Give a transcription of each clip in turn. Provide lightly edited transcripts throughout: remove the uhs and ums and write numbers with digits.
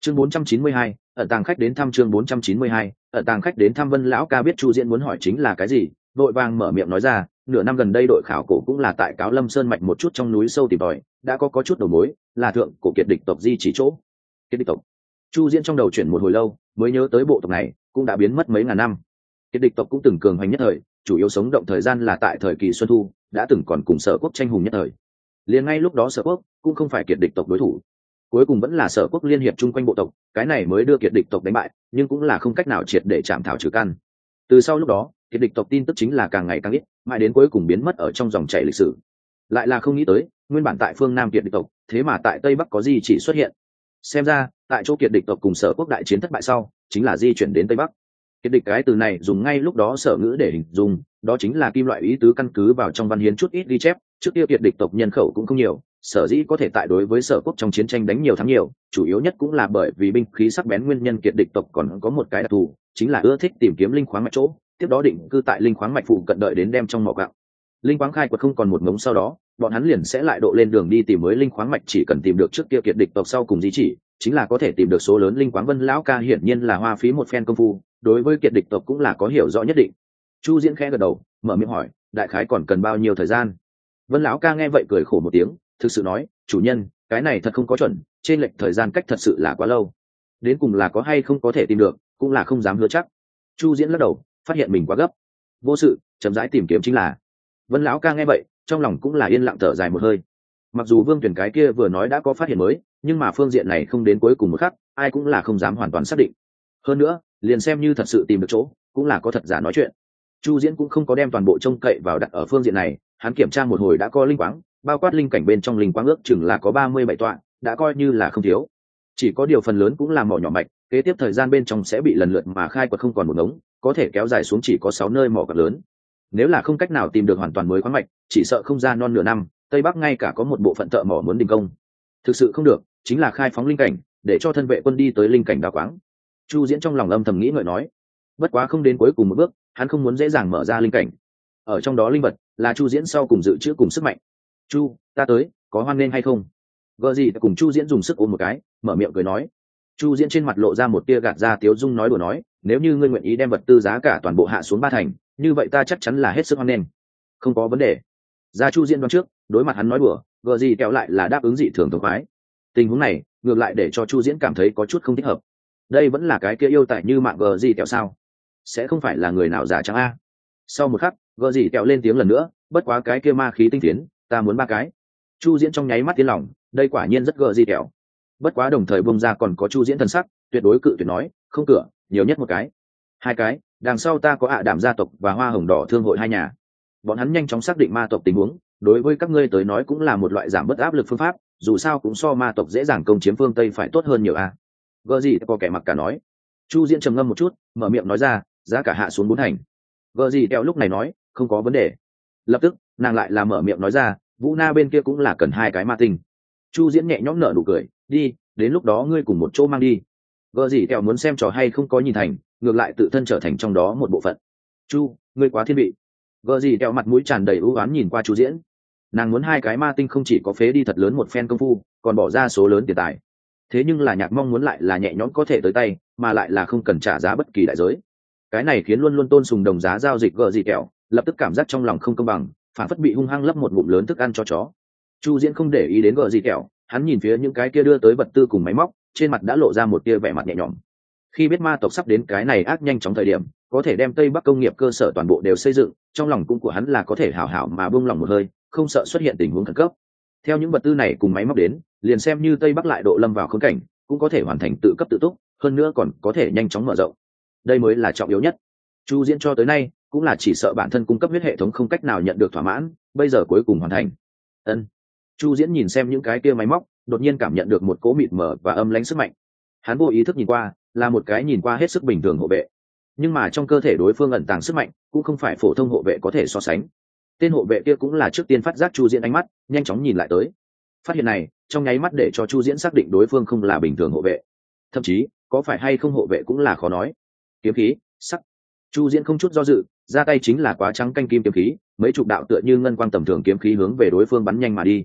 Chương 492, ẩn tàng khách đến thăm. Chương 492, ẩn tàng khách đến thăm. Vân lão ca biết Chu Diễn muốn hỏi chính là cái gì, vội vàng mở miệng nói ra, nửa năm gần đây đội khảo cổ cũng là tại Cáo Lâm Sơn mạch một chút trong núi sâu tìm tòi, đã có chút đầu mối, là thượng cổ kiệt địch tộc di chỉ chỗ. Kiệt địch tộc. Chu Diễn trong đầu chuyển một hồi lâu, mới nhớ tới bộ tộc này cũng đã biến mất mấy ngàn năm. Kiệt địch tộc cũng từng cường hành nhất thời, chủ yếu sống động thời gian là tại thời kỳ xuân thu, đã từng còn cùng Sở Quốc tranh hùng nhất thời. Liền ngay lúc đó Sở Quốc cũng không phải kiệt địch tộc đối thủ, cuối cùng vẫn là Sở Quốc liên hiệp chung quanh bộ tộc, cái này mới đưa kiệt địch tộc đánh bại, nhưng cũng là không cách nào triệt để chạm thảo trừ căn. Từ sau lúc đó, kiệt địch tộc tin tức chính là càng ngày càng ít, mãi đến cuối cùng biến mất ở trong dòng chảy lịch sử. Lại là không nghĩ tới, nguyên bản tại phương Nam kiệt địch tộc, thế mà tại Tây Bắc có di chỉ xuất hiện. Xem ra, tại chỗ kiệt địch tộc cùng Sở Quốc đại chiến thất bại sau, chính là di chuyển đến Tây Bắc. Kiệt địch cái từ này dùng ngay lúc đó Sở ngữ để hình dung, đó chính là kim loại ý tứ căn cứ vào trong văn hiến chút ít ghi chép, trước kia kiệt địch tộc nhân khẩu cũng không nhiều, sở dĩ có thể tại đối với Sở Quốc trong chiến tranh đánh nhiều thắng nhiều, chủ yếu nhất cũng là bởi vì binh khí sắc bén. Nguyên nhân kiệt địch tộc còn có một cái đặc thù, chính là ưa thích tìm kiếm linh khoáng mạch chỗ, tiếp đó định cư tại linh khoáng mạch phụ cận đợi đến đem trong mỏ gạo. Linh khoáng khai quật không còn một ngống sau đó, bọn hắn liền sẽ lại độ lên đường đi tìm mới linh khoáng mạch, chỉ cần tìm được trước kia kiệt địch tộc sau cùng di chỉ, chính là có thể tìm được số lớn linh khoáng. Vân lão ca hiển nhiên là hoa phí một phen công phu, đối với kiệt địch tộc cũng là có hiểu rõ nhất định. Chu Diễn khẽ gật đầu, mở miệng hỏi, đại khái còn cần bao nhiêu thời gian? Vân lão ca nghe vậy cười khổ một tiếng, thực sự nói, chủ nhân, cái này thật không có chuẩn, trên lệch thời gian cách thật sự là quá lâu, đến cùng là có hay không có thể tìm được cũng là không dám hứa chắc. Chu Diễn lắc đầu, phát hiện mình quá gấp, vô sự, chậm rãi tìm kiếm chính là. Vân lão ca nghe vậy, trong lòng cũng là yên lặng thở dài một hơi. Mặc dù Vương Tuyển cái kia vừa nói đã có phát hiện mới, nhưng mà phương diện này không đến cuối cùng một khắc, ai cũng là không dám hoàn toàn xác định. Hơn nữa, liền xem như thật sự tìm được chỗ, cũng là có thật giả nói chuyện. Chu Diễn cũng không có đem toàn bộ trông cậy vào đặt ở phương diện này, hắn kiểm tra một hồi đã có linh quáng, bao quát linh cảnh bên trong linh quáng ước chừng là có 37 tọa, đã coi như là không thiếu. Chỉ có điều phần lớn cũng là mỏ nhỏ mạch, kế tiếp thời gian bên trong sẽ bị lần lượt mà khai quật không còn một ngống, có thể kéo dài xuống chỉ có 6 nơi mỏ quặng lớn. Nếu là không cách nào tìm được hoàn toàn mới khoáng mạch, chỉ sợ không ra non nửa năm, Tây Bắc ngay cả có một bộ phận thợ mỏ muốn đình công. Thực sự không được, chính là khai phóng linh cảnh, để cho thân vệ quân đi tới linh cảnh đào quáng. Chu Diễn trong lòng âm thầm nghĩ ngợi nói, bất quá không đến cuối cùng một bước, hắn không muốn dễ dàng mở ra linh cảnh. Ở trong đó linh vật là Chu Diễn sau cùng dự trữ cùng sức mạnh. Chu, ta tới, có hoan nghênh hay không? Gợ gì cùng Chu Diễn dùng sức ôm một cái, mở miệng cười nói. Chu Diễn trên mặt lộ ra một tia gạt ra tiếu dung, nói đùa nói, nếu như ngươi nguyện ý đem vật tư giá cả toàn bộ hạ xuống 3 thành, như vậy ta chắc chắn là hết sức hoan nghênh. Không có vấn đề. Ra Chu Diễn đoán trước, đối mặt hắn nói đùa, gợ gì kéo lại là đáp ứng dị thường thống khoái. Tình huống này ngược lại để cho Chu Diễn cảm thấy có chút không thích hợp. Đây vẫn là cái kia yêu tài như mạng gợ gì kéo sao? Sẽ không phải là người nào giả trắng a? Sau một khắc, gợ gì kéo lên tiếng lần nữa, bất quá cái kia ma khí tinh tiến, ta muốn 3 cái. Chu Diễn trong nháy mắt tiến lòng, đây quả nhiên rất gợ gì kéo. Bất quá đồng thời bông ra còn có Chu Diễn thần sắc, tuyệt đối cự tuyệt nói, không cửa, nhiều nhất 1 cái. 2 cái, đằng sau ta có Đảm gia tộc và Hoa Hồng Đỏ thương hội 2 nhà. Bọn hắn nhanh chóng xác định ma tộc tình huống, đối với các ngươi tới nói cũng là một loại giảm bớt áp lực phương pháp, dù sao cũng so ma tộc dễ dàng công chiếm phương Tây phải tốt hơn nhiều a. Gợ gì có kẻ mặc cả nói. Chu Diễn trầm ngâm một chút, mở miệng nói ra, giá cả hạ xuống 4 thành. Gợ gì theo lúc này nói, không có vấn đề. Lập tức, nàng lại là mở miệng nói ra, Vũ Na bên kia cũng là cần 2 cái ma tinh. Chu Diễn nhẹ nhõm nở nụ cười, đi, đến lúc đó ngươi cùng một chỗ mang đi. Gợ gì theo muốn xem trò hay không có nhìn thành, ngược lại tự thân trở thành trong đó một bộ phận. Chu, ngươi quá thiên vị. Gợ gì theo mặt mũi tràn đầy ưu oán nhìn qua Chu Diễn. Nàng muốn 2 cái ma tinh không chỉ có phế đi thật lớn một phen công phu, còn bỏ ra số lớn tiền tài. Thế nhưng là Nhạc mong muốn lại là nhẹ nhõm có thể tới tay, mà lại là không cần trả giá bất kỳ đại giới. Cái này khiến luôn luôn tôn sùng đồng giá giao dịch gợ gì kẹo lập tức cảm giác trong lòng không công bằng, phản phất bị hung hăng lấp một ngụm lớn thức ăn cho chó. Chu Diễn không để ý đến gợ gì kẹo, hắn nhìn phía những cái kia đưa tới vật tư cùng máy móc, trên mặt đã lộ ra một tia vẻ mặt nhẹ nhõm. Khi biết ma tộc sắp đến cái này ác nhanh chóng thời điểm, có thể đem Tây Bắc công nghiệp cơ sở toàn bộ đều xây dựng, trong lòng cũng của hắn là có thể hảo hảo mà buông lòng một hơi, không sợ xuất hiện tình huống khẩn cấp. Theo những vật tư này cùng máy móc đến, liền xem như Tây Bắc lại độ lâm vào khốn cảnh, cũng có thể hoàn thành tự cấp tự túc, hơn nữa còn có thể nhanh chóng mở rộng. Đây mới là trọng yếu nhất. Chu Diễn cho tới nay cũng là chỉ sợ bản thân cung cấp huyết hệ thống không cách nào nhận được thỏa mãn, bây giờ cuối cùng hoàn thành. Ân. Chu Diễn nhìn xem những cái kia máy móc, đột nhiên cảm nhận được một cỗ mịt mờ và âm lãnh sức mạnh. Hắn vô ý thức nhìn qua, là một cái nhìn qua hết sức bình thường hộ vệ, nhưng mà trong cơ thể đối phương ẩn tàng sức mạnh cũng không phải phổ thông hộ vệ có thể so sánh. Tên hộ vệ kia cũng là trước tiên phát giác Chu Diễn ánh mắt, nhanh chóng nhìn lại tới. Phát hiện này trong nháy mắt để cho Chu Diễn xác định đối phương không là bình thường hộ vệ, thậm chí có phải hay không hộ vệ cũng là khó nói. Kiếm khí sắc. Chu Diễn không chút do dự, ra tay chính là quá trắng canh kim kiếm khí, mấy chục đạo tựa như ngân quang tầm thường kiếm khí hướng về đối phương bắn nhanh mà đi.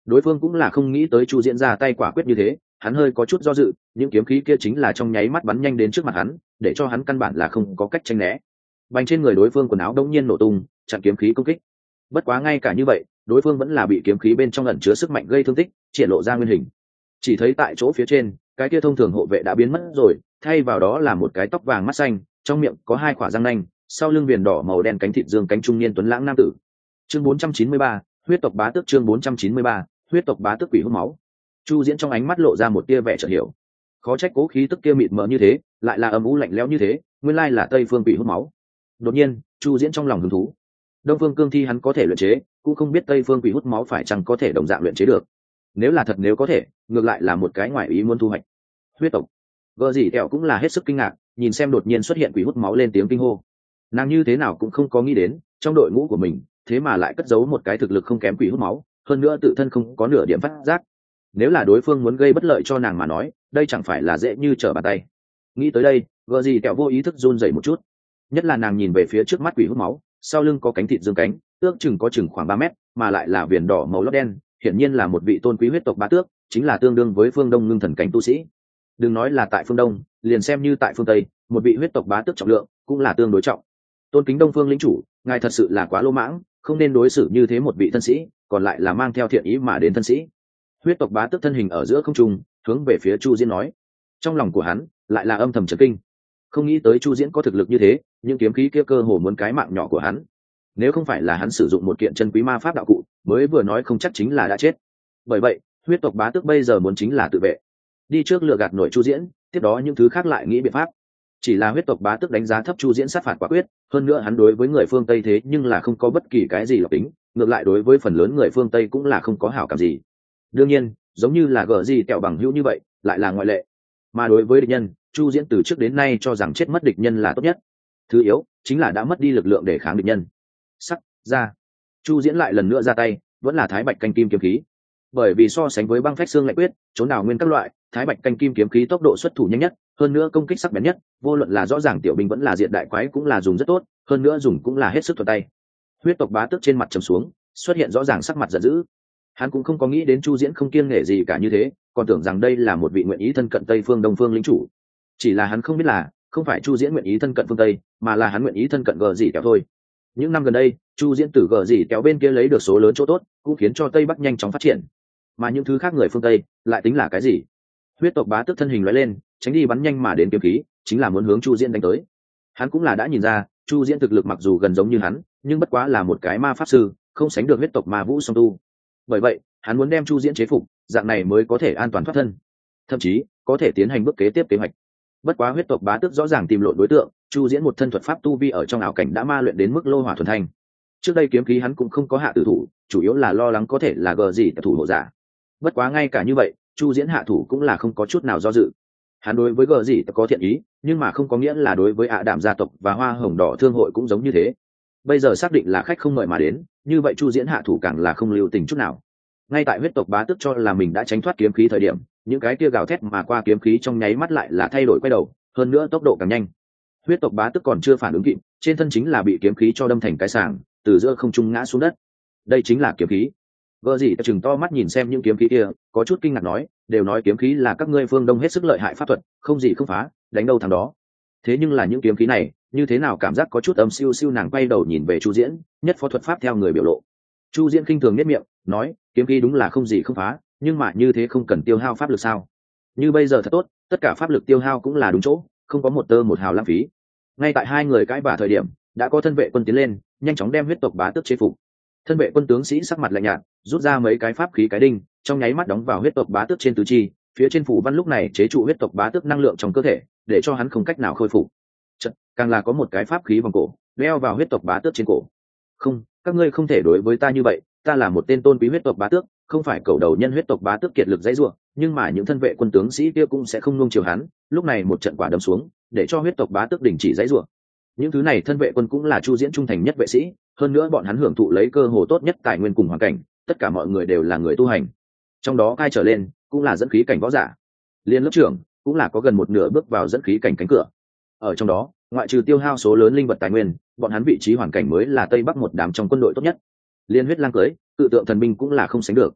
đối phương cũng là không nghĩ tới Chu Diễn ra tay quả quyết như thế, hắn hơi có chút do dự, những kiếm khí kia chính là trong nháy mắt bắn nhanh đến trước mặt hắn, để cho hắn căn bản là không có cách tránh né. Bành trên người đối phương quần áo đống nhiên nổ tung, chặn kiếm khí công kích. Bất quá ngay cả như vậy, đối phương vẫn là bị kiếm khí bên trong ẩn chứa sức mạnh gây thương tích, triển lộ ra nguyên hình. Chỉ thấy tại chỗ phía trên, cái kia thông thường hộ vệ đã biến mất rồi, thay vào đó là một cái tóc vàng mắt xanh, trong miệng có hai khỏa răng nanh, sau lưng viền đỏ màu đen cánh thịt dương cánh trung niên tuấn lãng nam tử. Chương 493, huyết tộc bá tước. Chương 493, huyết tộc bá tước quỷ hút máu. Chu Diễn trong ánh mắt lộ ra một tia vẻ chợt hiểu, khó trách cố khí tức kia mịt mờ như thế, lại là âm u lạnh lẽo như thế, nguyên lai là Tây Phương quỷ hút máu. Đột nhiên, Chu Diễn trong lòng hứng thú. Đông Phương cương thi hắn có thể luyện chế, cũng không biết Tây Phương quỷ hút máu phải chăng có thể đồng dạng luyện chế được. Nếu là thật nếu có thể, ngược lại là một cái ngoại ý muốn thu hoạch. Huyết tộc. Gờ gì kẹo cũng là hết sức kinh ngạc, nhìn xem đột nhiên xuất hiện quỷ hút máu lên tiếng kinh hô. Nàng như thế nào cũng không có nghĩ đến, trong đội ngũ của mình, thế mà lại cất giấu một cái thực lực không kém quỷ hút máu, hơn nữa tự thân không có nửa điểm phát giác. Nếu là đối phương muốn gây bất lợi cho nàng mà nói, đây chẳng phải là dễ như trở bàn tay. Nghĩ tới đây, gờ gì kẹo vô ý thức run rẩy một chút. Nhất là nàng nhìn về phía trước mắt quỷ hút máu, sau lưng có cánh thịt dương cánh, ước chừng có chừng khoảng 3 mét, mà lại là viền đỏ màu lót đen, hiển nhiên là một vị tôn quý huyết tộc bá tước, chính là tương đương với phương Đông ngưng thần cảnh tu sĩ. Đừng nói là tại phương Đông, liền xem như tại phương Tây, một vị huyết tộc bá tước trọng lượng cũng là tương đối trọng. Tôn kính Đông Phương lĩnh chủ, ngài thật sự là quá lỗ mãng, không nên đối xử như thế một vị thân sĩ, còn lại là mang theo thiện ý mà đến thân sĩ. Huyết tộc bá tước thân hình ở giữa không trung, hướng về phía Chu Diễn nói. Trong lòng của hắn lại là âm thầm chấn kinh, không nghĩ tới Chu Diễn có thực lực như thế, những kiếm khí kia cơ hồ muốn cái mạng nhỏ của hắn. Nếu không phải là hắn sử dụng một kiện chân quý ma pháp đạo cụ, mới vừa nói không chắc chính là đã chết. Bởi vậy, huyết tộc bá tước bây giờ muốn chính là tự vệ, đi trước lừa gạt nổi Chu Diễn, tiếp đó những thứ khác lại nghĩ biện pháp. Chỉ là huyết tộc bá tước đánh giá thấp Chu Diễn sát phạt quả quyết, hơn nữa hắn đối với người phương Tây thế nhưng là không có bất kỳ cái gì lộc tính, ngược lại đối với phần lớn người phương Tây cũng là không có hảo cảm gì. Đương nhiên, giống như là gở gì kẹo bằng hữu như vậy, lại là ngoại lệ. Mà đối với địch nhân, Chu Diễn từ trước đến nay cho rằng chết mất địch nhân là tốt nhất. Thứ yếu chính là đã mất đi lực lượng để kháng địch nhân. Sắc ra, Chu Diễn lại lần nữa ra tay, vẫn là Thái Bạch canh kim kiếm khí. Bởi vì so sánh với băng phách xương lạnh quyết, trốn đào nguyên các loại, Thái Bạch canh kim kiếm khí tốc độ xuất thủ nhanh nhất, hơn nữa công kích sắc bén nhất, vô luận là rõ ràng tiểu binh vẫn là diện đại quái cũng là dùng rất tốt, hơn nữa dùng cũng là hết sức thuận tay. Huyết tộc bá tước trên mặt trầm xuống, xuất hiện rõ ràng sắc mặt giận dữ. Hắn cũng không có nghĩ đến Chu Diễn không kiêng nể gì cả như thế, còn tưởng rằng đây là một vị nguyện ý thân cận Tây Phương Đông Phương lĩnh chủ. Chỉ là hắn không biết là, không phải Chu Diễn nguyện ý thân cận phương Tây, mà là hắn nguyện ý thân cận gờ gì kéo thôi. Những năm gần đây, Chu Diễn từ gờ gì kéo bên kia lấy được số lớn chỗ tốt, cũng khiến cho Tây Bắc nhanh chóng phát triển. Mà những thứ khác người phương Tây lại tính là cái gì? Huyết tộc bá tước thân hình lóe lên, tránh đi bắn nhanh mà đến kiếm khí, chính là muốn hướng Chu Diễn đánh tới. Hắn cũng là đã nhìn ra, Chu Diễn thực lực mặc dù gần giống như hắn, nhưng bất quá là một cái ma pháp sư, không sánh được huyết tộc ma vũ song tu. Bởi vậy, hắn muốn đem Chu Diễn chế phục, dạng này mới có thể an toàn thoát thân, thậm chí có thể tiến hành bước kế tiếp kế hoạch. Bất quá huyết tộc bá tước rõ ràng tìm lộn đối tượng, Chu Diễn một thân thuật pháp tu vi ở trong ảo cảnh đã ma luyện đến mức lô hỏa thuần thanh. Trước đây kiếm khí hắn cũng không có hạ tử thủ, chủ yếu là lo lắng có thể là gờ gì thủ hộ giả. Bất quá ngay cả như vậy, Chu Diễn hạ thủ cũng là không có chút nào do dự. Hắn đối với gờ gì có thiện ý, nhưng mà không có nghĩa là đối với ạ Đạm gia tộc và Hoa Hồng Đỏ thương hội cũng giống như thế. Bây giờ xác định là khách không mời mà đến, như vậy Chu Diễn hạ thủ càng là không lưu tình chút nào. Ngay tại huyết tộc bá tước cho là mình đã tránh thoát kiếm khí thời điểm, những cái kia gào thét mà qua kiếm khí trong nháy mắt lại là thay đổi quay đầu, hơn nữa tốc độ càng nhanh. Huyết tộc bá tước còn chưa phản ứng kịp, trên thân chính là bị kiếm khí cho đâm thành cái sàng, từ giữa không trung ngã xuống đất. Đây chính là kiếm khí. Gơ gì ta chừng to mắt nhìn xem những kiếm khí kia, có chút kinh ngạc nói, đều nói kiếm khí là các ngươi phương Đông hết sức lợi hại pháp thuật, không gì không phá, đánh đâu thằng đó. Thế nhưng là những kiếm khí này, như thế nào cảm giác có chút âm siêu siêu. Nàng quay đầu nhìn về Chu Diễn, nhất phó thuật pháp theo người biểu lộ. Chu Diễn khinh thường nhếch miệng, nói, kiếm khí đúng là không gì không phá, nhưng mà như thế không cần tiêu hao pháp lực sao? Như bây giờ thật tốt, tất cả pháp lực tiêu hao cũng là đúng chỗ, không có một tơ một hào lãng phí. Ngay tại hai người cãi vã thời điểm, đã có thân vệ quân tiến lên, nhanh chóng đem huyết tộc bá tước chế phục. Thân vệ quân tướng sĩ sắc mặt lạnh nhạt, rút ra mấy cái pháp khí cái đinh, trong nháy mắt đóng vào huyết tộc bá tước trên tứ chi, phía trên phủ văn lúc này chế trụ huyết tộc bá tước năng lượng trong cơ thể, để cho hắn không cách nào khôi phục. Chật, càng là có một cái pháp khí vòng cổ, đeo vào huyết tộc bá tước trên cổ. Không, các ngươi không thể đối với ta như vậy, ta là một tên tôn quý huyết tộc bá tước, không phải cầu đầu nhân huyết tộc bá tước kiệt lực dãy rủa, nhưng mà những thân vệ quân tướng sĩ kia cũng sẽ không nuông chiều hắn, lúc này một trận quả đấm xuống, để cho huyết tộc bá tước đình chỉ dãy rủa. Những thứ này thân vệ quân cũng là Chu Diễn trung thành nhất vệ sĩ, hơn nữa bọn hắn hưởng thụ lấy cơ hồ tốt nhất tài nguyên cùng hoàn cảnh, tất cả mọi người đều là người tu hành. Trong đó cai trở lên cũng là dẫn khí cảnh võ giả. Liên lớp trưởng cũng là có gần một nửa bước vào dẫn khí cảnh cánh cửa. Ở trong đó, ngoại trừ tiêu hao số lớn linh vật tài nguyên, bọn hắn vị trí hoàn cảnh mới là Tây Bắc một đám trong quân đội tốt nhất. Liên huyết lang cưới, cự tượng thần binh cũng là không sánh được.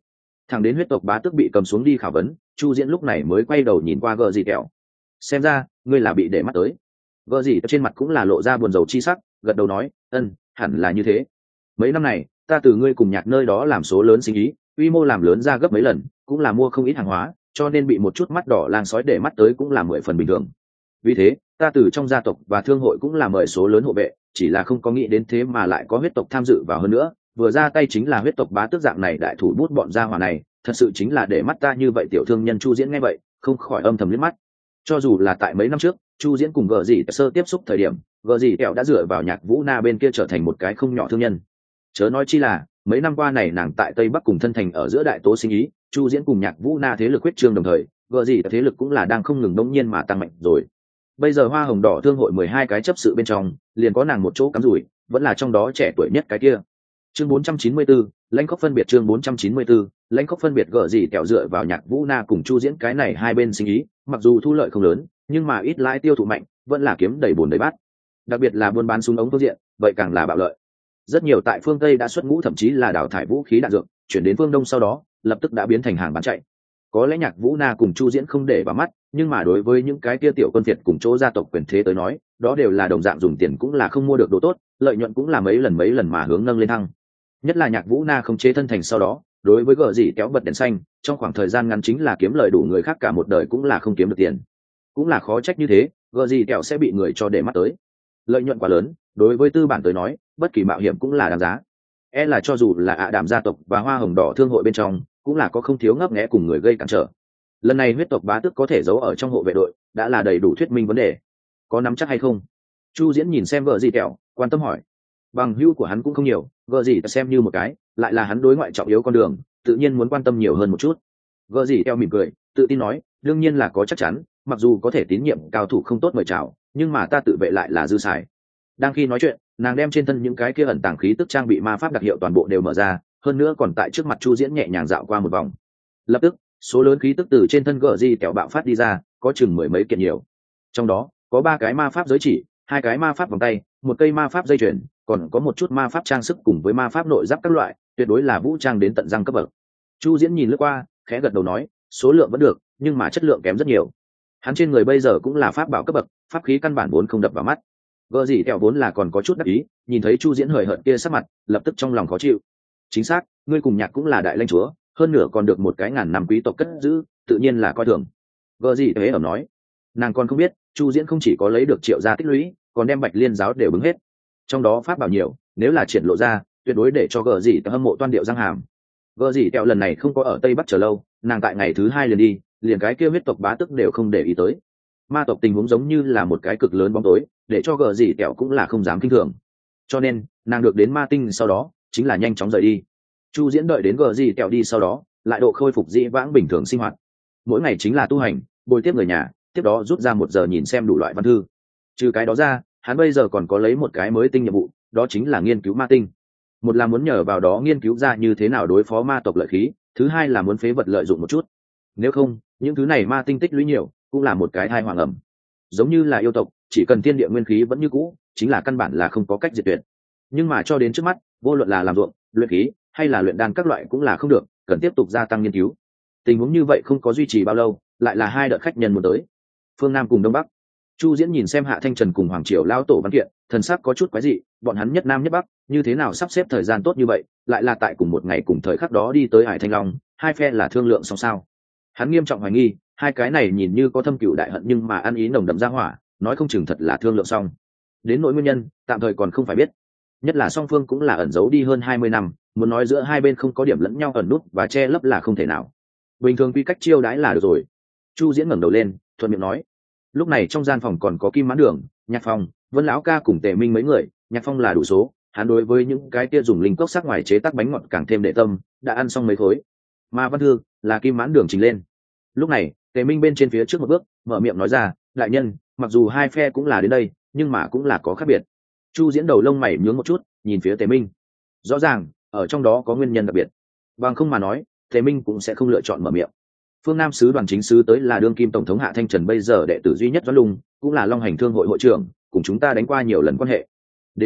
Thẳng đến huyết tộc bá tước bị cầm xuống đi khảo vấn, Chu Diễn lúc này mới quay đầu nhìn qua gờ gì kẹo. Xem ra ngươi là bị để mắt tới. Gờ gì trên mặt cũng là lộ ra buồn rầu chi sắc, gật đầu nói, hẳn là như thế. Mấy năm này ta từ ngươi cùng Nhạc nơi đó làm số lớn sinh ý, quy mô làm lớn ra gấp mấy lần, cũng là mua không ít hàng hóa, cho nên bị một chút mắt đỏ lang sói để mắt tới cũng là 10 phần bình thường. Vì thế ta từ trong gia tộc và thương hội cũng là mời số lớn hộ vệ, chỉ là không có nghĩ đến thế mà lại có huyết tộc tham dự vào hơn nữa, vừa ra tay chính là huyết tộc bá tước dạng này đại thủ bút bọn gia hỏa này, thật sự chính là để mắt ta như vậy. Tiểu thương nhân Chu Diễn nghe vậy không khỏi âm thầm liếc mắt. Cho dù là tại mấy năm trước Chu Diễn cùng gờ gì sơ tiếp xúc thời điểm, gờ gì kẹo đã dựa vào Nhạc Vũ Na bên kia trở thành một cái không nhỏ thương nhân, chớ nói chi là mấy năm qua này nàng tại Tây Bắc cùng thân thành ở giữa đại tố sinh ý, Chu Diễn cùng Nhạc Vũ Na thế lực huyết trương đồng thời, gờ gì thế lực cũng là đang không ngừng đống nhiên mà tăng mạnh rồi. Bây giờ Hoa Hồng Đỏ thương hội 12 cái chấp sự bên trong liền có nàng một chỗ cắm rủi, vẫn là trong đó trẻ tuổi nhất cái kia. Chương 494, lãnh khốc phân biệt. Chương 494, lãnh khốc phân biệt. Gở gì kẹo dựa vào Nhạc Vũ Na cùng Chu Diễn cái này hai bên sinh ý, mặc dù thu lợi không lớn, nhưng mà ít lãi tiêu thụ mạnh, vẫn là kiếm đầy bồn đầy bát. Đặc biệt là buôn bán súng ống phương diện, vậy càng là bạo lợi. Rất nhiều tại phương Tây đã xuất ngũ, thậm chí là đào thải vũ khí đạn dược, chuyển đến phương Đông sau đó, lập tức đã biến thành hàng bán chạy. Có lẽ Nhạc Vũ Na cùng Chu Diễn không để vào mắt, nhưng mà đối với những cái kia tiểu quân phiệt cùng chỗ gia tộc quyền thế tới nói, đó đều là đồng dạng dùng tiền cũng là không mua được đồ tốt, lợi nhuận cũng là mấy lần mà hướng nâng lên thăng. Nhất là Nhạc Vũ Na không chế thân thành sau đó, đối với gở gì kéo bật đèn xanh, trong khoảng thời gian ngắn chính là kiếm lời đủ người khác cả một đời cũng là không kiếm được tiền. Cũng là khó trách như thế, gở gì kẹo sẽ bị người cho để mắt tới. Lợi nhuận quá lớn, đối với tư bản tới nói, bất kỳ mạo hiểm cũng là đáng giá. Là cho dù là ạ Đàm gia tộc và Hoa Hồng Đỏ thương hội bên trong, cũng là có không thiếu ngấp nghé cùng người gây cản trở. Lần này huyết tộc bá tước có thể giấu ở trong hộ vệ đội, đã là đầy đủ thuyết minh vấn đề. Có nắm chắc hay không? Chu Diễn nhìn xem gở gì kẹo, quan tâm hỏi. Bằng hữu của hắn cũng không nhiều, gở gì xem như một cái, lại là hắn đối ngoại trọng yếu con đường, tự nhiên muốn quan tâm nhiều hơn một chút. Gở gì kẹo mỉm cười, tự tin nói, đương nhiên là có chắc chắn, mặc dù có thể tín nhiệm cao thủ không tốt mời chào, nhưng mà ta tự vệ lại là dư xài. Đang khi nói chuyện, nàng đem trên thân những cái kia ẩn tàng khí tức trang bị ma pháp đặc hiệu toàn bộ đều mở ra, hơn nữa còn tại trước mặt Chu Diễn nhẹ nhàng dạo qua một vòng. Lập tức số lớn khí tức từ trên thân gở gì kẹo bạo phát đi ra, có chừng 10 mấy kiện nhiều. Trong đó có 3 cái ma pháp giới chỉ, 2 cái ma pháp vòng tay, 1 cây ma pháp dây chuyền, còn có một chút ma pháp trang sức cùng với ma pháp nội giáp các loại, tuyệt đối là vũ trang đến tận răng cấp bậc. Chu Diễn nhìn lướt qua, khẽ gật đầu nói, số lượng vẫn được, nhưng mà chất lượng kém rất nhiều. Hắn trên người bây giờ cũng là pháp bảo cấp bậc, pháp khí căn bản vốn không đập vào mắt. Gở gì kẹo vốn là còn có chút đắc ý, nhìn thấy Chu Diễn hời hợt kia sắc mặt, lập tức trong lòng khó chịu. Chính xác, ngươi cùng Nhạc cũng là đại lãnh chúa, hơn nữa còn được một cái ngàn năm quý tộc cất giữ, tự nhiên là coi thường. Gở gì thế ẩm nói, nàng còn không biết Chu Diễn không chỉ có lấy được triệu gia tích lũy, còn đem Bạch Liên giáo đều bứng hết. Trong đó pháp bảo nhiều, nếu là triển lộ ra, tuyệt đối để cho gở gì hâm mộ toan điệu răng hàm. Gở gì kẹo lần này không có ở Tây Bắc chờ lâu, nàng tại ngày thứ 2 liền đi, liền cái kia huyết tộc bá tước đều không để ý tới. Ma tộc tình huống giống như là một cái cực lớn bóng tối, để cho gở gì kẹo cũng là không dám kinh thường. Cho nên nàng được đến ma tinh sau đó chính là nhanh chóng rời đi. Chu Diễn đợi đến gở gì kẹo đi sau đó lại độ khôi phục dĩ vãng bình thường sinh hoạt, mỗi ngày chính là tu hành, bồi tiếp người nhà, tiếp đó rút ra 1 giờ nhìn xem đủ loại văn thư. Trừ cái đó ra, hắn bây giờ còn có lấy một cái mới tinh nhiệm vụ, đó chính là nghiên cứu ma tinh. Một là muốn nhờ vào đó nghiên cứu ra như thế nào đối phó ma tộc lợi khí, thứ hai là muốn phế vật lợi dụng một chút. Nếu không, những thứ này ma tinh tích lũy nhiều cũng là một cái tai họa ngầm. Giống như là yêu tộc, chỉ cần thiên địa nguyên khí vẫn như cũ, chính là căn bản là không có cách diệt tuyệt. Nhưng mà cho đến trước mắt, vô luận là làm ruộng, luyện khí hay là luyện đan các loại cũng là không được, cần tiếp tục gia tăng nghiên cứu. Tình huống như vậy không có duy trì bao lâu, lại là 2 đợt khách nhân muốn tới. Phương Nam cùng Đông Bắc. Chu Diễn nhìn xem Hạ Thanh Trần cùng Hoàng Triều lão tổ văn kiện, thần sắc có chút quái dị, bọn hắn nhất Nam nhất Bắc, như thế nào sắp xếp thời gian tốt như vậy, lại là tại cùng một ngày cùng thời khắc đó đi tới Hải Thanh Long, hai phe là thương lượng xong sao? Hắn nghiêm trọng hoài nghi, hai cái này nhìn như có thâm cừu đại hận nhưng mà ăn ý nồng đậm ra hỏa, nói không chừng thật là thương lượng xong. Đến nỗi nguyên nhân, tạm thời còn không phải biết. Nhất là song phương cũng là ẩn giấu đi hơn 20 năm, muốn nói giữa hai bên không có điểm lẫn nhau ẩn nút và che lấp là không thể nào. Bình thường quy cách chiêu đãi là được rồi. Chu Diễn ngẩng đầu lên, thuận miệng nói. Lúc này trong gian phòng còn có Kim Mãn Đường, Nhạc Phong, Vân lão ca cùng Tề Minh mấy người. Nhạc Phong là đủ số, hắn đối với những cái kia dùng linh cốc sắc ngoài chế tác bánh ngọt càng thêm để tâm, đã ăn xong mấy khối. Mà Văn Thư là Kim Mãn Đường trình lên. Lúc này Tề Minh bên trên phía trước một bước, mở miệng nói ra, đại nhân, mặc dù hai phe cũng là đến đây, nhưng mà cũng là có khác biệt. Chu Diễn đầu lông mày nhướng một chút, nhìn phía Tề Minh. Rõ ràng ở trong đó có nguyên nhân đặc biệt, bằng không mà nói Tề Minh cũng sẽ không lựa chọn mở miệng. Phương Nam sứ đoàn chính sứ tới là đương kim tổng thống Hạ Thanh Trần, bây giờ đệ tử duy nhất Doãn Lung, cũng là Long Hành Thương hội hội trưởng, cùng chúng ta đánh qua nhiều lần quan hệ. Đến nay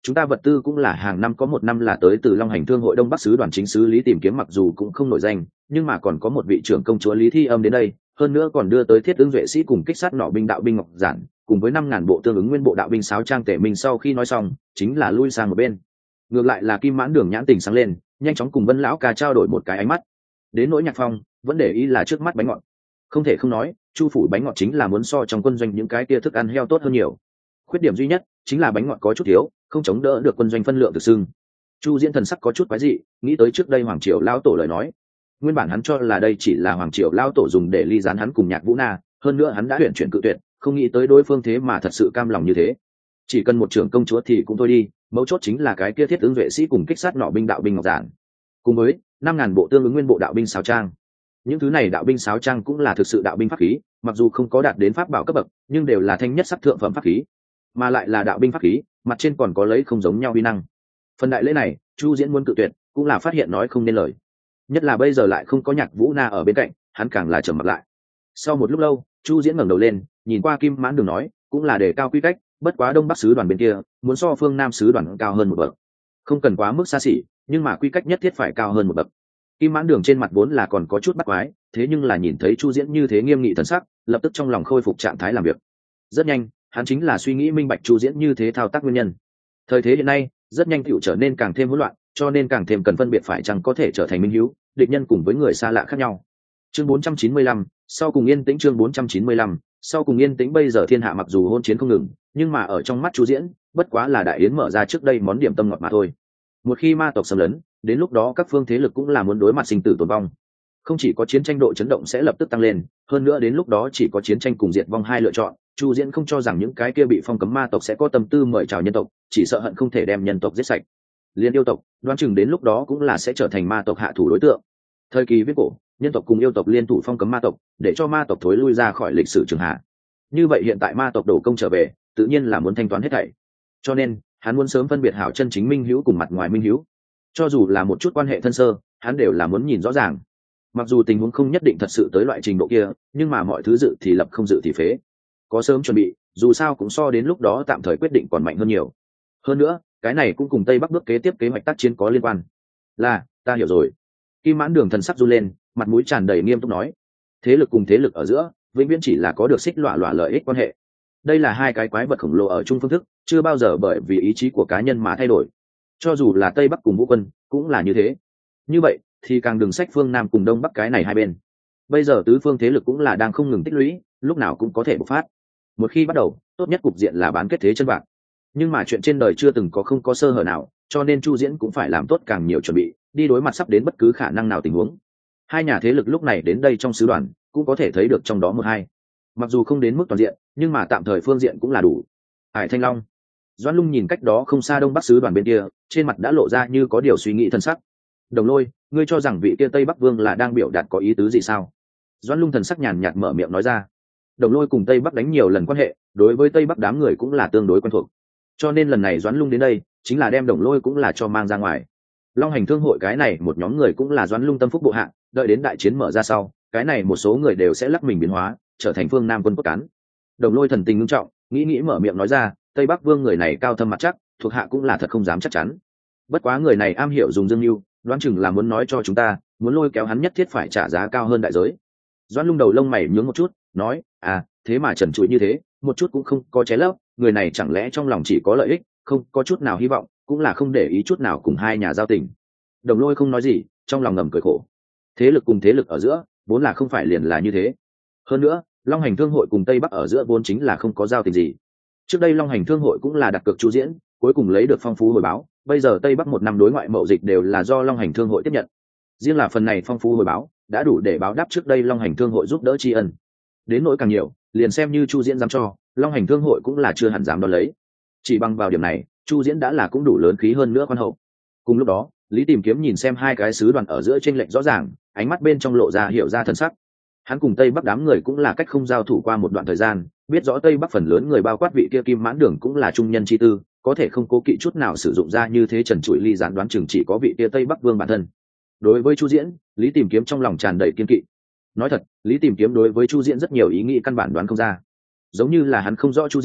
chúng ta vật tư cũng là hàng năm có một năm là tới từ Long Hành Thương hội Đông Bắc sứ đoàn chính sứ Lý Tìm Kiếm, mặc dù cũng không nổi danh, nhưng mà còn có một vị trưởng công chúa Lý Thi Âm đến đây, hơn nữa còn đưa tới thiết ứng duệ sĩ cùng kích sát nỏ binh đạo binh ngọc giản, cùng với 5.000 bộ tương ứng nguyên bộ đạo binh sáo trang tể mình. Sau khi nói xong, chính là lui sang một bên. Ngược lại là Kim Mãn Đường nhãn tình sáng lên, nhanh chóng cùng Vân lão ca trao đổi một cái ánh mắt. Đến nỗi Nhạc Phong, vẫn để ý là trước mắt bánh ngọt. Không thể không nói, Chu phủ bánh ngọt chính là muốn so trong quân doanh những cái kia thức ăn heo tốt hơn nhiều. Khuyết điểm duy nhất chính là bánh ngọt có chút thiếu, không chống đỡ được quân doanh phân lượng thực xưng. Chu Diễn thần sắc có chút quái dị, nghĩ tới trước đây Hoàng Triều lão tổ lời nói. Nguyên bản hắn cho là đây chỉ là Hoàng Triều lão tổ dùng để ly gián hắn cùng Nhạc Vũ Na, hơn nữa hắn đã luyện chuyển cự tuyệt, không nghĩ tới đối phương thế mà thật sự cam lòng như thế. Chỉ cần một trưởng công chúa thì cũng thôi đi, mấu chốt chính là cái kia thiết ứng vệ sĩ cùng kích sát nọ binh đạo binh ngọc giản, cùng với 5.000 bộ tương ứng nguyên bộ đạo binh sáo trang. Những thứ này đạo binh sáo trang cũng là thực sự đạo binh pháp khí, mặc dù không có đạt đến pháp bảo cấp bậc, nhưng đều là thanh nhất sắc thượng phẩm pháp khí, mà lại là đạo binh pháp khí, mặt trên còn có lấy không giống nhau uy năng. Phần đại lễ này, Chu Diễn muốn cự tuyệt, cũng là phát hiện nói không nên lời. Nhất là bây giờ lại không có Nhạc Vũ Na ở bên cạnh, hắn càng là trầm mặc lại. Sau một lúc lâu, Chu Diễn ngẩng đầu lên, nhìn qua Kim Mãn Đường nói, cũng là đề cao quy cách, bất quá Đông Bắc sứ đoàn bên kia, muốn so phương Nam sứ đoàn cao hơn một bậc. Không cần quá mức xa xỉ, nhưng mà quy cách nhất thiết phải cao hơn một bậc. Kim Mãn Đường trên mặt vốn là còn có chút bắt quái, thế nhưng là nhìn thấy Chu Diễn như thế nghiêm nghị thần sắc, lập tức trong lòng khôi phục trạng thái làm việc. Rất nhanh, hắn chính là suy nghĩ minh bạch Chu Diễn như thế thao tác nguyên nhân. Thời thế hiện nay, rất nhanh tựu trở nên càng thêm hỗn loạn, cho nên càng thêm cần phân biệt phải chăng có thể trở thành minh hữu, địch nhân cùng với người xa lạ khác nhau. Chương 495, sau cùng yên tĩnh. Chương 495, sau cùng yên tĩnh. Bây giờ thiên hạ mặc dù hôn chiến không ngừng, nhưng mà ở trong mắt Chu Diễn, bất quá là đại yến mở ra trước đây món điểm tâm ngọt mà thôi. Một khi ma tộc xâm lấn, đến lúc đó các phương thế lực cũng là muốn đối mặt sinh tử tồn vong. Không chỉ có chiến tranh độ chấn động sẽ lập tức tăng lên, hơn nữa đến lúc đó chỉ có chiến tranh cùng diệt vong hai lựa chọn. Chu Diễn không cho rằng những cái kia bị phong cấm ma tộc sẽ có tâm tư mời chào nhân tộc, chỉ sợ hận không thể đem nhân tộc giết sạch. Liên yêu tộc, đoán chừng đến lúc đó cũng là sẽ trở thành ma tộc hạ thủ đối tượng. Thời kỳ viết cổ, nhân tộc cùng yêu tộc liên thủ phong cấm ma tộc, để cho ma tộc thối lui ra khỏi lịch sử trường hạ. Như vậy hiện tại ma tộc đổ công trở về, tự nhiên là muốn thanh toán hết thảy. Cho nên, hắn muốn sớm phân biệt hảo chân chính minh hữu cùng mặt ngoài minh hữu. Cho dù là một chút quan hệ thân sơ, hắn đều là muốn nhìn rõ ràng. Mặc dù tình huống không nhất định thật sự tới loại trình độ kia, nhưng mà mọi thứ dự thì lập, không dự thì phế. Có sớm chuẩn bị, dù sao cũng so đến lúc đó tạm thời quyết định còn mạnh hơn nhiều. Hơn nữa, cái này cũng cùng Tây Bắc bước kế tiếp kế hoạch tác chiến có liên quan. Là, ta hiểu rồi. Kim Mãn Đường thần sắc run lên, mặt mũi tràn đầy nghiêm túc nói: thế lực cùng thế lực ở giữa, vĩnh viễn chỉ là có được xích lọa lọa lợi ích quan hệ. Đây là hai cái quái vật khổng lồ ở chung phương thức, chưa bao giờ bởi vì ý chí của cá nhân mà thay đổi. Cho dù là Tây Bắc cùng Vũ quân, cũng là như thế. Như vậy, thì càng đừng sách phương Nam cùng Đông Bắc cái này hai bên. Bây giờ tứ phương thế lực cũng là đang không ngừng tích lũy, lúc nào cũng có thể bộc phát. Một khi bắt đầu, tốt nhất cục diện là bán kết thế chân bạc. Nhưng mà chuyện trên đời chưa từng có không có sơ hở nào, cho nên Chu Diễn cũng phải làm tốt càng nhiều chuẩn bị, đi đối mặt sắp đến bất cứ khả năng nào tình huống. Hai nhà thế lực lúc này đến đây trong sứ đoàn, cũng có thể thấy được trong đó một hai. Mặc dù không đến mức toàn diện, nhưng mà tạm thời phương diện cũng là đủ. Hải Thanh Long, Doãn Lung nhìn cách đó không xa Đông Bắc sứ đoàn bên kia, trên mặt đã lộ ra như có điều suy nghĩ thân sắc. Đồng Lôi, ngươi cho rằng vị kia Tây Bắc Vương là đang biểu đạt có ý tứ gì sao? Doãn Lung thần sắc nhàn nhạt mở miệng nói ra. Đồng Lôi cùng Tây Bắc đánh nhiều lần quan hệ, đối với Tây Bắc đám người cũng là tương đối quen thuộc. Cho nên lần này Doãn Lung đến đây, chính là đem Đồng Lôi cũng là cho mang ra ngoài. Long Hành Thương hội cái này một nhóm người cũng là Doãn Lung tâm phúc bộ hạ, đợi đến đại chiến mở ra sau, cái này một số người đều sẽ lắc mình biến hóa, trở thành phương Nam quân cốt cán. Đồng Lôi thần tình nghiêm trọng, nghĩ mở miệng nói ra, Tây Bắc Vương người này cao thâm mặt chắc, thuộc hạ cũng là thật không dám chắc chắn. Bất quá người này am hiểu dùng dương mưu, đoán chừng là muốn nói cho chúng ta, muốn lôi kéo hắn nhất thiết phải trả giá cao hơn đại giới. Doãn Lung đầu lông mày nhướng một chút, nói: thế mà trần trụi như thế, một chút cũng không có ché lấp, người này chẳng lẽ trong lòng chỉ có lợi ích, không có chút nào hy vọng, cũng là không để ý chút nào cùng hai nhà giao tình. Đồng Lôi không nói gì, trong lòng ngầm cười khổ. Thế lực cùng thế lực ở giữa, vốn là không phải liền là như thế. Hơn nữa, Long Hành Thương hội cùng Tây Bắc ở giữa vốn chính là không có giao tình gì. Trước đây Long Hành Thương hội cũng là đặt cược Chu Diễn, cuối cùng lấy được phong phú hồi báo. Bây giờ Tây Bắc một năm đối ngoại mậu dịch đều là do Long Hành Thương hội tiếp nhận. Riêng là phần này phong phú hồi báo, đã đủ để báo đáp trước đây Long Hành Thương hội giúp đỡ tri ân. Đến nỗi càng nhiều, liền xem như Chu Diễn dám cho, Long Hành Thương hội cũng là chưa hẳn dám đón lấy. Chỉ bằng vào điểm này, Chu Diễn đã là cũng đủ lớn khí hơn nữa khoan hậu. Cùng lúc đó, Lý Tìm Kiếm nhìn xem hai cái sứ đoàn ở giữa chênh lệch rõ ràng, ánh mắt bên trong lộ ra hiểu ra thần sắc. Hắn cùng Tây Bắc đám người cũng là cách không giao thủ qua một đoạn thời gian, biết rõ Tây Bắc phần lớn người bao quát vị kia Kim Mãn Đường cũng là trung nhân chi tư, có thể không cố kỵ chút nào sử dụng ra như thế trần trụi ly gián, đoán chừng chỉ có vị kia Tây Bắc Vương bản thân. Đối với Chu Diễn, Lý Tìm Kiếm trong lòng tràn đầy kiên kỵ. Nói thật, Lý Tìm Kiếm đối với Chu Diễn rất nhiều ý nghĩ căn bản đoán không ra. Giống như là hắn không rõ Chu Diễn,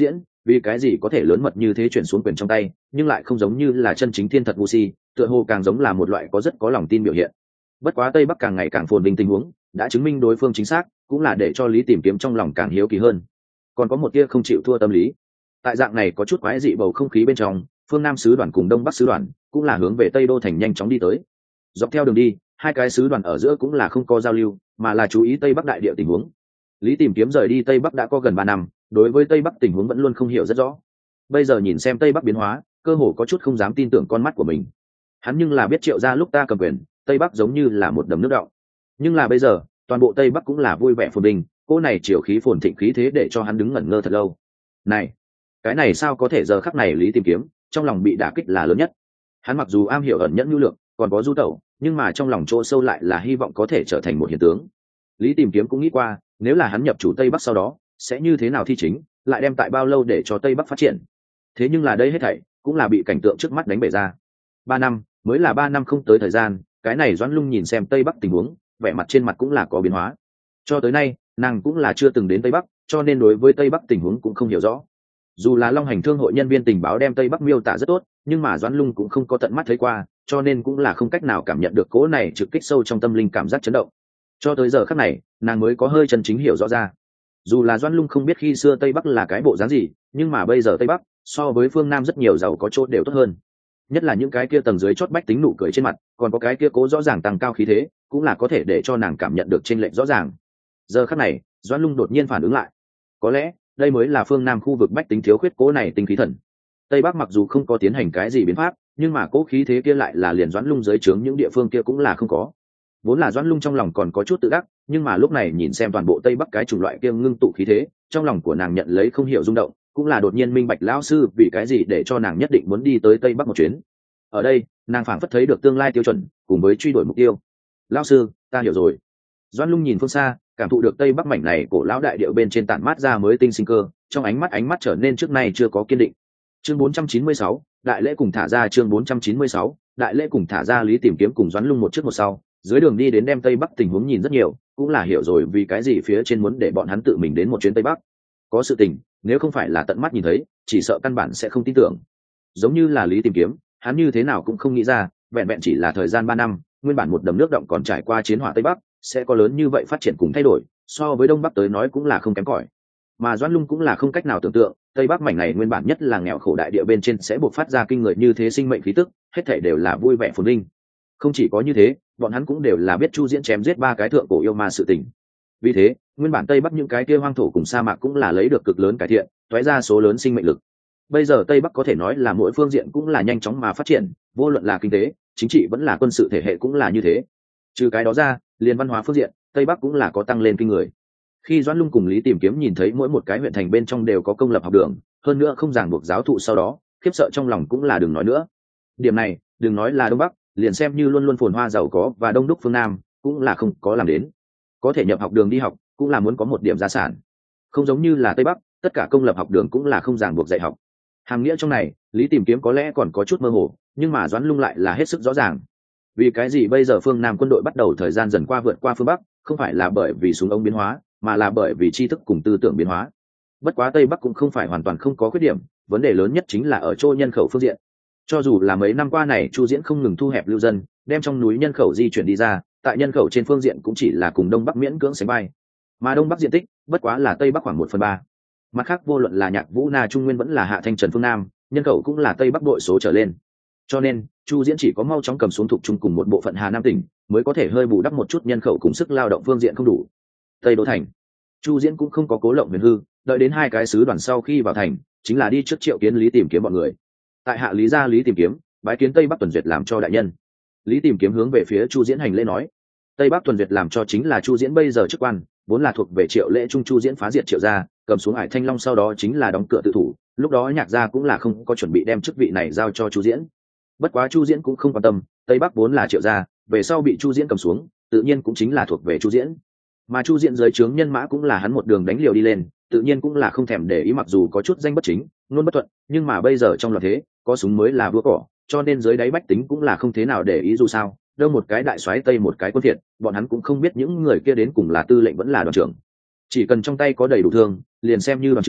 vì cái gì có thể lớn mật như thế chuyển xuống quyền trong tay, nhưng lại không giống như là chân chính thiên thật vu si, tựa hồ càng giống là một loại có rất có lòng tin biểu hiện. Bất quá Tây Bắc càng ngày càng phồn vinh tình huống đã chứng minh đối phương chính xác, cũng là để cho Lý Tìm Kiếm trong lòng càng hiếu kỳ hơn. Còn có một tia không chịu thua tâm lý. Tại dạng này có chút quái dị bầu không khí bên trong, phương Nam sứ đoàn cùng Đông Bắc sứ đoàn cũng là hướng về Tây Đô thành nhanh chóng đi tới. Dọc theo đường đi, hai cái sứ đoàn ở giữa cũng là không có giao lưu, mà là chú ý Tây Bắc đại địa tình huống. Lý Tìm Kiếm rời đi Tây Bắc đã có gần 3 năm, đối với Tây Bắc tình huống vẫn luôn không hiểu rất rõ. Bây giờ nhìn xem Tây Bắc biến hóa, cơ hồ có chút không dám tin tưởng con mắt của mình. Hắn nhưng là biết Triệu gia lúc ta cầm quyền, Tây Bắc giống như là một đầm nước đọng. Nhưng là bây giờ, toàn bộ Tây Bắc cũng là vui vẻ phồn vinh, cô này chiều khí phồn thịnh khí thế để cho hắn đứng ngẩn ngơ thật lâu. Này, cái này sao có thể? Giờ khắc này Lý Tìm Kiếm trong lòng bị đả kích là lớn nhất. Hắn mặc dù am hiểu ẩn nhẫn nhu lượng, còn có du tẩu, nhưng mà trong lòng chỗ sâu lại là hy vọng có thể trở thành một hiện tướng. Lý Tìm Kiếm cũng nghĩ qua, nếu là hắn nhập chủ Tây Bắc sau đó sẽ như thế nào thi chính, lại đem tại bao lâu để cho Tây Bắc phát triển. Thế nhưng là đây hết thảy cũng là bị cảnh tượng trước mắt đánh bể ra. 3 năm, mới là 3 năm không tới thời gian, cái này Doãn Lung nhìn xem Tây Bắc tình huống, vẻ mặt trên mặt cũng là có biến hóa. Cho tới nay nàng cũng là chưa từng đến Tây Bắc, cho nên đối với Tây Bắc tình huống cũng không hiểu rõ. Dù là Long Hành thương hội nhân viên tình báo đem Tây Bắc miêu tả rất tốt, nhưng mà Doãn Lung cũng không có tận mắt thấy qua, cho nên cũng là không cách nào cảm nhận được cỗ này trực kích sâu trong tâm linh cảm giác chấn động. Cho tới giờ khắc này, nàng mới có hơi chân chính hiểu rõ ra. Dù là Doãn Lung không biết khi xưa Tây Bắc là cái bộ dáng gì, nhưng mà bây giờ Tây Bắc so với phương Nam rất nhiều giàu có chỗ đều tốt hơn. Nhất là những cái kia tầng dưới chót bách tính nụ cười trên mặt, còn có cái kia cố rõ ràng tăng cao khí thế, cũng là có thể để cho nàng cảm nhận được chênh lệch rõ ràng. Giờ khắc này, Doãn Lung đột nhiên phản ứng lại. Có lẽ đây mới là phương Nam khu vực bách tính thiếu khuyết cố này tinh khí thần. Tây Bắc mặc dù không có tiến hành cái gì biến pháp, nhưng mà cố khí thế kia lại là liền Doãn Lung dưới trướng những địa phương kia cũng là không có. Vốn là Doãn Lung trong lòng còn có chút tự đắc, nhưng mà lúc này nhìn xem toàn bộ Tây Bắc cái chủng loại kia ngưng tụ khí thế, trong lòng của nàng nhận lấy không hiểu rung động, cũng là đột nhiên minh bạch lão sư vì cái gì để cho nàng nhất định muốn đi tới Tây Bắc một chuyến. Ở đây, nàng phảng phất thấy được tương lai tiêu chuẩn, cùng với truy đuổi mục tiêu. Lão sư, ta hiểu rồi. Doãn Lung nhìn phương xa, cảm thụ được Tây Bắc mảnh này cổ lão đại điệu bên trên tản mát ra mới tinh sinh cơ, trong ánh mắt trở nên trước nay chưa có kiên định. Chương 496, đại lễ cùng thả ra. Chương 496, đại lễ cùng thả ra. Lý Tìm Kiếm cùng Doãn Lung một trước một sau, dưới đường đi đến đem Tây Bắc tình huống nhìn rất nhiều, cũng là hiểu rồi vì cái gì phía trên muốn để bọn hắn tự mình đến một chuyến Tây Bắc. Có sự tình, nếu không phải là tận mắt nhìn thấy, chỉ sợ căn bản sẽ không tin tưởng. Giống như là Lý Tìm Kiếm, hắn như thế nào cũng không nghĩ ra, vẹn vẹn chỉ là thời gian 3 năm, nguyên bản một đầm nước động còn trải qua chiến hỏa Tây Bắc, sẽ có lớn như vậy phát triển cùng thay đổi, so với Đông Bắc tới nói cũng là không kém cỏi. Mà Doãn Lung cũng là không cách nào tưởng tượng, Tây Bắc mảnh này nguyên bản nhất là nghèo khổ đại địa bên trên sẽ bộc phát ra kinh người như thế sinh mệnh khí tức, hết thảy đều là vui vẻ phồn vinh. Không chỉ có như thế, bọn hắn cũng đều là biết Chu Diễn chém giết 3 cái thượng cổ yêu ma sự tình. Vì thế, nguyên bản Tây Bắc những cái kia hoang thổ cùng sa mạc cũng là lấy được cực lớn cải thiện, toé ra số lớn sinh mệnh lực. Bây giờ Tây Bắc có thể nói là mỗi phương diện cũng là nhanh chóng mà phát triển, vô luận là kinh tế, chính trị vẫn là quân sự thể hệ cũng là như thế. Trừ cái đó ra, liền văn hóa phương diện, Tây Bắc cũng là có tăng lên kinh người. Khi Doãn Lung cùng Lý Tìm Kiếm nhìn thấy mỗi một cái huyện thành bên trong đều có công lập học đường, hơn nữa không ràng buộc giáo thụ sau đó, khiếp sợ trong lòng cũng là đừng nói nữa. Điểm này, đừng nói là Đông Bắc, liền xem như luôn luôn phồn hoa giàu có và đông đúc phương Nam, cũng là không có làm đến. Có thể nhập học đường đi học, cũng là muốn có một điểm gia sản. Không giống như là Tây Bắc, tất cả công lập học đường cũng là không ràng buộc dạy học. Hàm nghĩa trong này, Lý Tìm Kiếm có lẽ còn có chút mơ hồ, nhưng mà Doãn Lung lại là hết sức rõ ràng. Vì cái gì bây giờ phương Nam quân đội bắt đầu thời gian dần qua vượt qua phương Bắc, không phải là bởi vì súng ống biến hóa, mà là bởi vì tri thức cùng tư tưởng biến hóa. Bất quá Tây Bắc cũng không phải hoàn toàn không có khuyết điểm, vấn đề lớn nhất chính là ở chỗ nhân khẩu phương diện. Cho dù là mấy năm qua này Chu Diễn không ngừng thu hẹp lưu dân, đem trong núi nhân khẩu di chuyển đi ra, tại nhân khẩu trên phương diện cũng chỉ là cùng Đông Bắc miễn cưỡng sánh vai. Mà Đông Bắc diện tích, bất quá là Tây Bắc khoảng 1/3. Mặt khác vô luận là Nhạc Vũ Na Trung Nguyên vẫn là Hạ Thanh Trần phương Nam, nhân khẩu cũng là Tây Bắc đội số trở lên. Cho nên, Chu Diễn chỉ có mau chóng cầm xuống thuộc trung cùng một bộ phận Hà Nam tỉnh, mới có thể hơi bù đắp một chút nhân khẩu cùng sức lao động phương diện không đủ. Tây Đô thành, Chu Diễn cũng không có cố lộng huyền hư, đợi đến 2 cái sứ đoàn sau khi vào thành, chính là đi trước triệu kiến Lý Tìm Kiếm bọn người. Tại hạ Lý gia Lý Tìm Kiếm, bái kiến Tây Bắc tuần duyệt làm cho đại nhân. Lý Tìm Kiếm hướng về phía Chu Diễn hành lễ nói. Tây Bắc tuần duyệt làm cho chính là Chu Diễn bây giờ chức quan, vốn là thuộc về Triệu Lễ Trung. Chu Diễn phá diệt Triệu gia, cầm xuống Hải Thanh Long sau đó chính là đóng cửa tự thủ, lúc đó Nhạc gia cũng là không có chuẩn bị đem chức vị này giao cho Chu Diễn. Bất quá Chu Diễn cũng không quan tâm, Tây Bắc vốn là Triệu gia, về sau bị Chu Diễn cầm xuống, tự nhiên cũng chính là thuộc về Chu Diễn. Mà Chu Diễn dưới trướng nhân mã cũng là hắn một đường đánh liều đi lên, tự nhiên cũng là không thèm để ý, mặc dù có chút danh bất chính, luôn bất thuận, nhưng mà bây giờ trong loạn thế, có súng mới là vua cỏ, cho nên dưới đáy bách tính cũng là không thế nào để ý, dù sao đâu một cái đại soái tây một cái quân thiệt, bọn hắn cũng không biết những người kia đến cùng là tư lệnh vẫn là đoàn trưởng. Chỉ cần trong tay có đầy đủ thương, liền xem như đoàn trưởng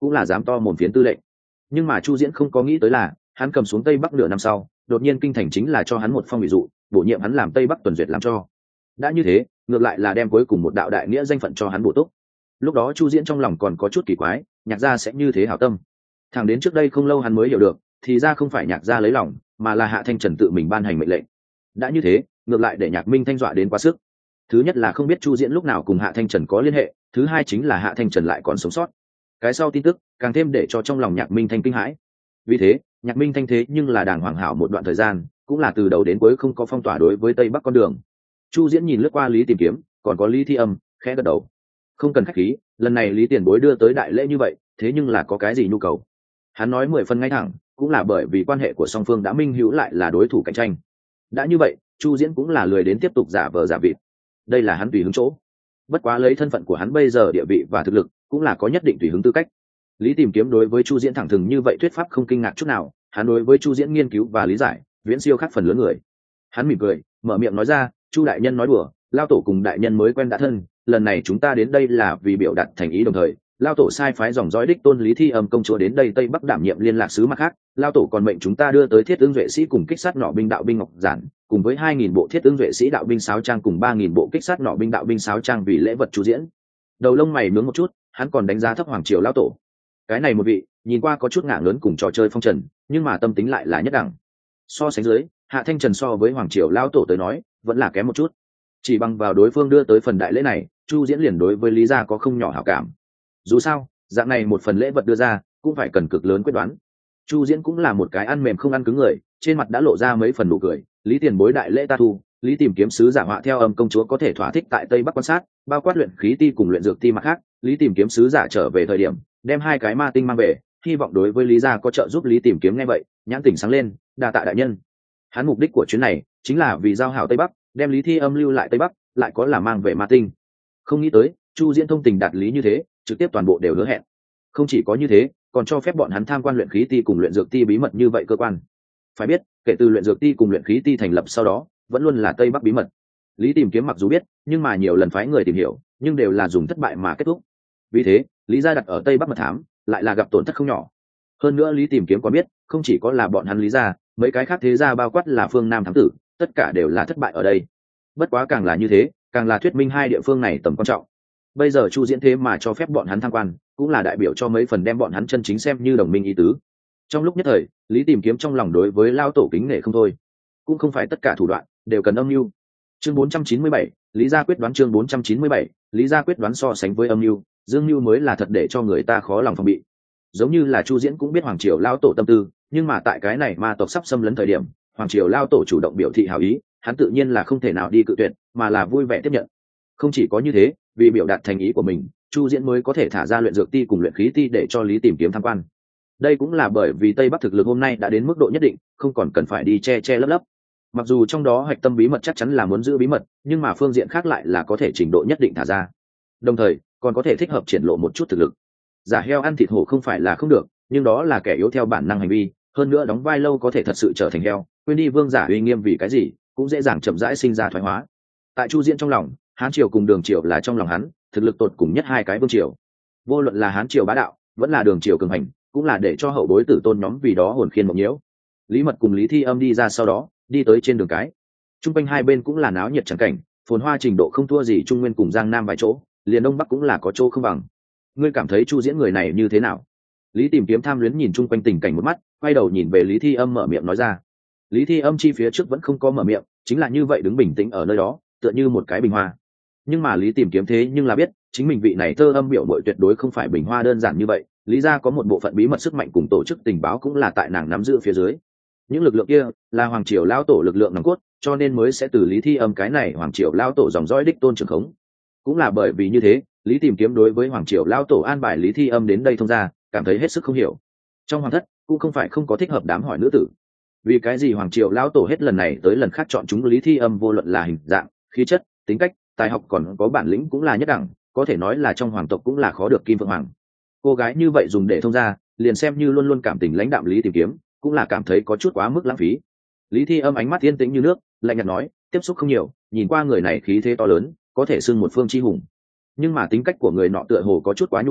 cũng là dám to mồm phiến tư lệnh. Nhưng mà Chu Diễn không có nghĩ tới là hắn cầm xuống Tây Bắc nửa năm sau, đột nhiên kinh thành chính là cho hắn một phong ủy dụ, bổ nhiệm hắn làm Tây Bắc tuần duyệt làm cho. Đã như thế, ngược lại là đem cuối cùng một đạo đại nghĩa danh phận cho hắn bổ túc. Lúc đó Chu Diễn trong lòng còn có chút kỳ quái, Nhạc gia sẽ như thế hảo tâm. Thẳng đến trước đây không lâu hắn mới hiểu được, thì ra không phải Nhạc gia lấy lòng, mà là Hạ Thanh Trần tự mình ban hành mệnh lệnh. Đã như thế, ngược lại để Nhạc Minh Thanh dọa đến quá sức. Thứ nhất là không biết Chu Diễn lúc nào cùng Hạ Thanh Trần có liên hệ, thứ hai chính là Hạ Thanh Trần lại còn sống sót. Cái sau tin tức càng thêm để cho trong lòng Nhạc Minh Thanh kinh hãi. Vì thế, Nhạc Minh Thanh thế nhưng là đàng hoàng hảo một đoạn thời gian, cũng là từ đầu đến cuối không có phong tỏa đối với Tây Bắc con đường. Chu Diễn nhìn lướt qua Lý Tìm Kiếm, còn có Lý Thi Âm, khẽ gật đầu. Không cần khách khí, lần này Lý Tiền Bối đưa tới đại lễ như vậy, thế nhưng là có cái gì nhu cầu? Hắn nói 10 phần ngay thẳng, cũng là bởi vì quan hệ của song phương đã minh hữu lại là đối thủ cạnh tranh. Đã như vậy, Chu Diễn cũng là lười đến tiếp tục giả vờ giả vịt. Đây là hắn tùy hứng chỗ. Bất quá lấy thân phận của hắn bây giờ địa vị và thực lực, cũng là có nhất định tùy hứng tư cách. Lý Tìm Kiếm đối với Chu Diễn thẳng thừng như vậy thuyết pháp không kinh ngạc chút nào, hắn đối với Chu Diễn nghiên cứu và lý giải, viễn siêu khác phần lớn người. Hắn mỉm cười, mở miệng nói ra, Chu đại nhân nói đùa, lao tổ cùng đại nhân mới quen đã thân, lần này chúng ta đến đây là vì biểu đạt thành ý đồng thời, lao tổ sai phái dòng dõi đích tôn Lý Thi Âm công chúa đến đây Tây Bắc đảm nhiệm liên lạc sứ mặt khác, lao tổ còn mệnh chúng ta đưa tới thiết ứng duệ sĩ cùng kích sát nỏ binh đạo binh ngọc giản, cùng với 2.000 bộ thiết ứng duệ sĩ đạo binh sáo trang cùng 3.000 bộ kích sát nỏ binh đạo binh sáo trang vì lễ vật Chu Diễn. Đầu lông mày nướng một chút, hắn còn đánh giá thấp hoàng triều lao tổ. Cái này một vị, nhìn qua có chút ngả lớn cùng trò chơi phong trần, nhưng mà tâm tính lại là nhất đẳng. So sánh dưới, Hạ Thanh Trần so với hoàng triều lao tổ tới nói, vẫn là kém một chút. Chỉ bằng vào đối phương đưa tới phần đại lễ này, Chu Diễn liền đối với Lý gia có không nhỏ hảo cảm. Dù sao, dạng này một phần lễ vật đưa ra, cũng phải cần cực lớn quyết đoán. Chu Diễn cũng là một cái ăn mềm không ăn cứng người, trên mặt đã lộ ra mấy phần nụ cười. Lý Tiền Bối đại lễ ta thu, Lý Tìm Kiếm sứ giả họa theo âm công chúa có thể thỏa thích tại Tây Bắc quan sát, bao quát luyện khí ti cùng luyện dược ti mặt khác. Lý Tìm Kiếm sứ giả trở về thời điểm, đem 2 cái ma tinh mang về, hy vọng đối với Lý gia có trợ giúp. Lý Tìm Kiếm nghe vậy, nhãn tỉnh sáng lên, đa tạ đại nhân. Hắn mục đích của chuyến này chính là vì giao hảo Tây Bắc, đem Lý Thi Âm lưu lại Tây Bắc, lại có là mang về ma tinh. Không nghĩ tới, Chu Diễn thông tình đạt lý như thế, trực tiếp toàn bộ đều hứa hẹn. Không chỉ có như thế, còn cho phép bọn hắn tham quan luyện khí ti cùng luyện dược ti bí mật như vậy cơ quan. Phải biết, kể từ luyện dược ti cùng luyện khí ti thành lập sau đó, vẫn luôn là Tây Bắc bí mật. Lý Tìm Kiếm mặc dù biết, nhưng mà nhiều lần phái người tìm hiểu, nhưng đều là dùng thất bại mà kết thúc. Vì thế, Lý gia đặt ở Tây Bắc mật thám, lại là gặp tổn thất không nhỏ. Hơn nữa Lý Tìm Kiếm còn biết, không chỉ có là bọn hắn Lý gia, mấy cái khác thế gia bao quát là phương Nam thám tử, tất cả đều là thất bại ở đây. Bất quá càng là như thế, càng là thuyết minh hai địa phương này tầm quan trọng. Bây giờ Chu Diễn thế mà cho phép bọn hắn tham quan, cũng là đại biểu cho mấy phần đem bọn hắn chân chính xem như đồng minh ý tứ. Trong lúc nhất thời, Lý Tìm Kiếm trong lòng đối với lao tổ kính nể không thôi. Cũng không phải tất cả thủ đoạn đều cần âm mưu. Chương 497, Lý gia quyết đoán. Chương 497, Lý gia quyết đoán. So sánh với âm mưu, dương mưu mới là thật để cho người ta khó lòng phòng bị. Giống như là Chu Diễn cũng biết hoàng triều lao tổ tâm tư, nhưng mà tại cái này ma tộc sắp xâm lấn thời điểm, hoàng triều lao tổ chủ động biểu thị hảo ý, hắn tự nhiên là không thể nào đi cự tuyệt, mà là vui vẻ tiếp nhận. Không chỉ có như thế, vì biểu đạt thành ý của mình, Chu Diễn mới có thể thả ra luyện dược ti cùng luyện khí ti để cho Lý Tìm Kiếm tham quan. Đây cũng là bởi vì Tây Bắc thực lực hôm nay đã đến mức độ nhất định, không còn cần phải đi che che lấp lấp. Mặc dù trong đó hạch tâm bí mật chắc chắn là muốn giữ bí mật, nhưng mà phương diện khác lại là có thể trình độ nhất định thả ra. Đồng thời, còn có thể thích hợp triển lộ một chút thực lực. Giả heo ăn thịt hổ không phải là không được, nhưng đó là kẻ yếu theo bản năng hành vi, hơn nữa đóng vai lâu có thể thật sự trở thành heo, quên đi vương giả uy nghiêm vì cái gì, cũng dễ dàng chậm rãi sinh ra thoái hóa. Tại Chu Diễn trong lòng, Hán triều cùng Đường triều là trong lòng hắn, thực lực tột cùng nhất hai cái vương triều. Vô luận là Hán triều bá đạo, vẫn là Đường triều cường hành, cũng là để cho hậu bối tử tôn nhóm vì đó hồn khiên mộng nhiễu. Lý Mật cùng Lý Thi Âm đi ra sau đó, đi tới trên đường cái. Trung quanh hai bên cũng là náo nhiệt chẳng cảnh, phồn hoa trình độ không thua gì Trung Nguyên cùng Giang Nam vài chỗ, liền Đông Bắc cũng là có chỗ không bằng. Ngươi cảm thấy Chu Diễn người này như thế nào? Lý Tìm Kiếm tham luyến nhìn chung quanh tình cảnh một mắt, quay đầu nhìn về Lý Thi Âm mở miệng nói ra. Lý Thi Âm chi phía trước vẫn không có mở miệng, chính là như vậy đứng bình tĩnh ở nơi đó, tựa như một cái bình hoa. Nhưng mà Lý Tìm Kiếm thế nhưng là biết, chính mình vị này thơ âm biểu muội tuyệt đối không phải bình hoa đơn giản như vậy. Lý gia có một bộ phận bí mật sức mạnh cùng tổ chức tình báo cũng là tại nàng nắm giữ phía dưới. Những lực lượng kia là hoàng triều lao tổ lực lượng nòng cốt, cho nên mới sẽ từ Lý Thi Âm cái này hoàng triều lao tổ dòng dõi đích tôn trưởng khống. Cũng là bởi vì như thế, Lý Tìm Kiếm đối với hoàng triều lao tổ an bài Lý Thi Âm đến đây thông gia, cảm thấy hết sức không hiểu. Trong hoàng thất cũng không phải không có thích hợp đám hỏi nữ tử, vì cái gì hoàng triều lao tổ hết lần này tới lần khác chọn chúng Lý Thi Âm, vô luận là hình dạng, khí chất, tính cách, tài học còn có bản lĩnh cũng là nhất đẳng, có thể nói là trong hoàng tộc cũng là khó được kim phượng hoàng. Cô gái như vậy dùng để thông gia, liền xem như luôn luôn cảm tình lãnh đạm Lý Tìm Kiếm, cũng là cảm thấy có chút quá mức lãng phí. Lý Thi Âm ánh mắt yên tĩnh như nước, lạnh nhạt nói, tiếp xúc không nhiều, nhìn qua người này khí thế to lớn, có thể xưng một phương chi hùng. Nhưng mà tính cách của người nọ tựa hồ có chút quá nhu hòa,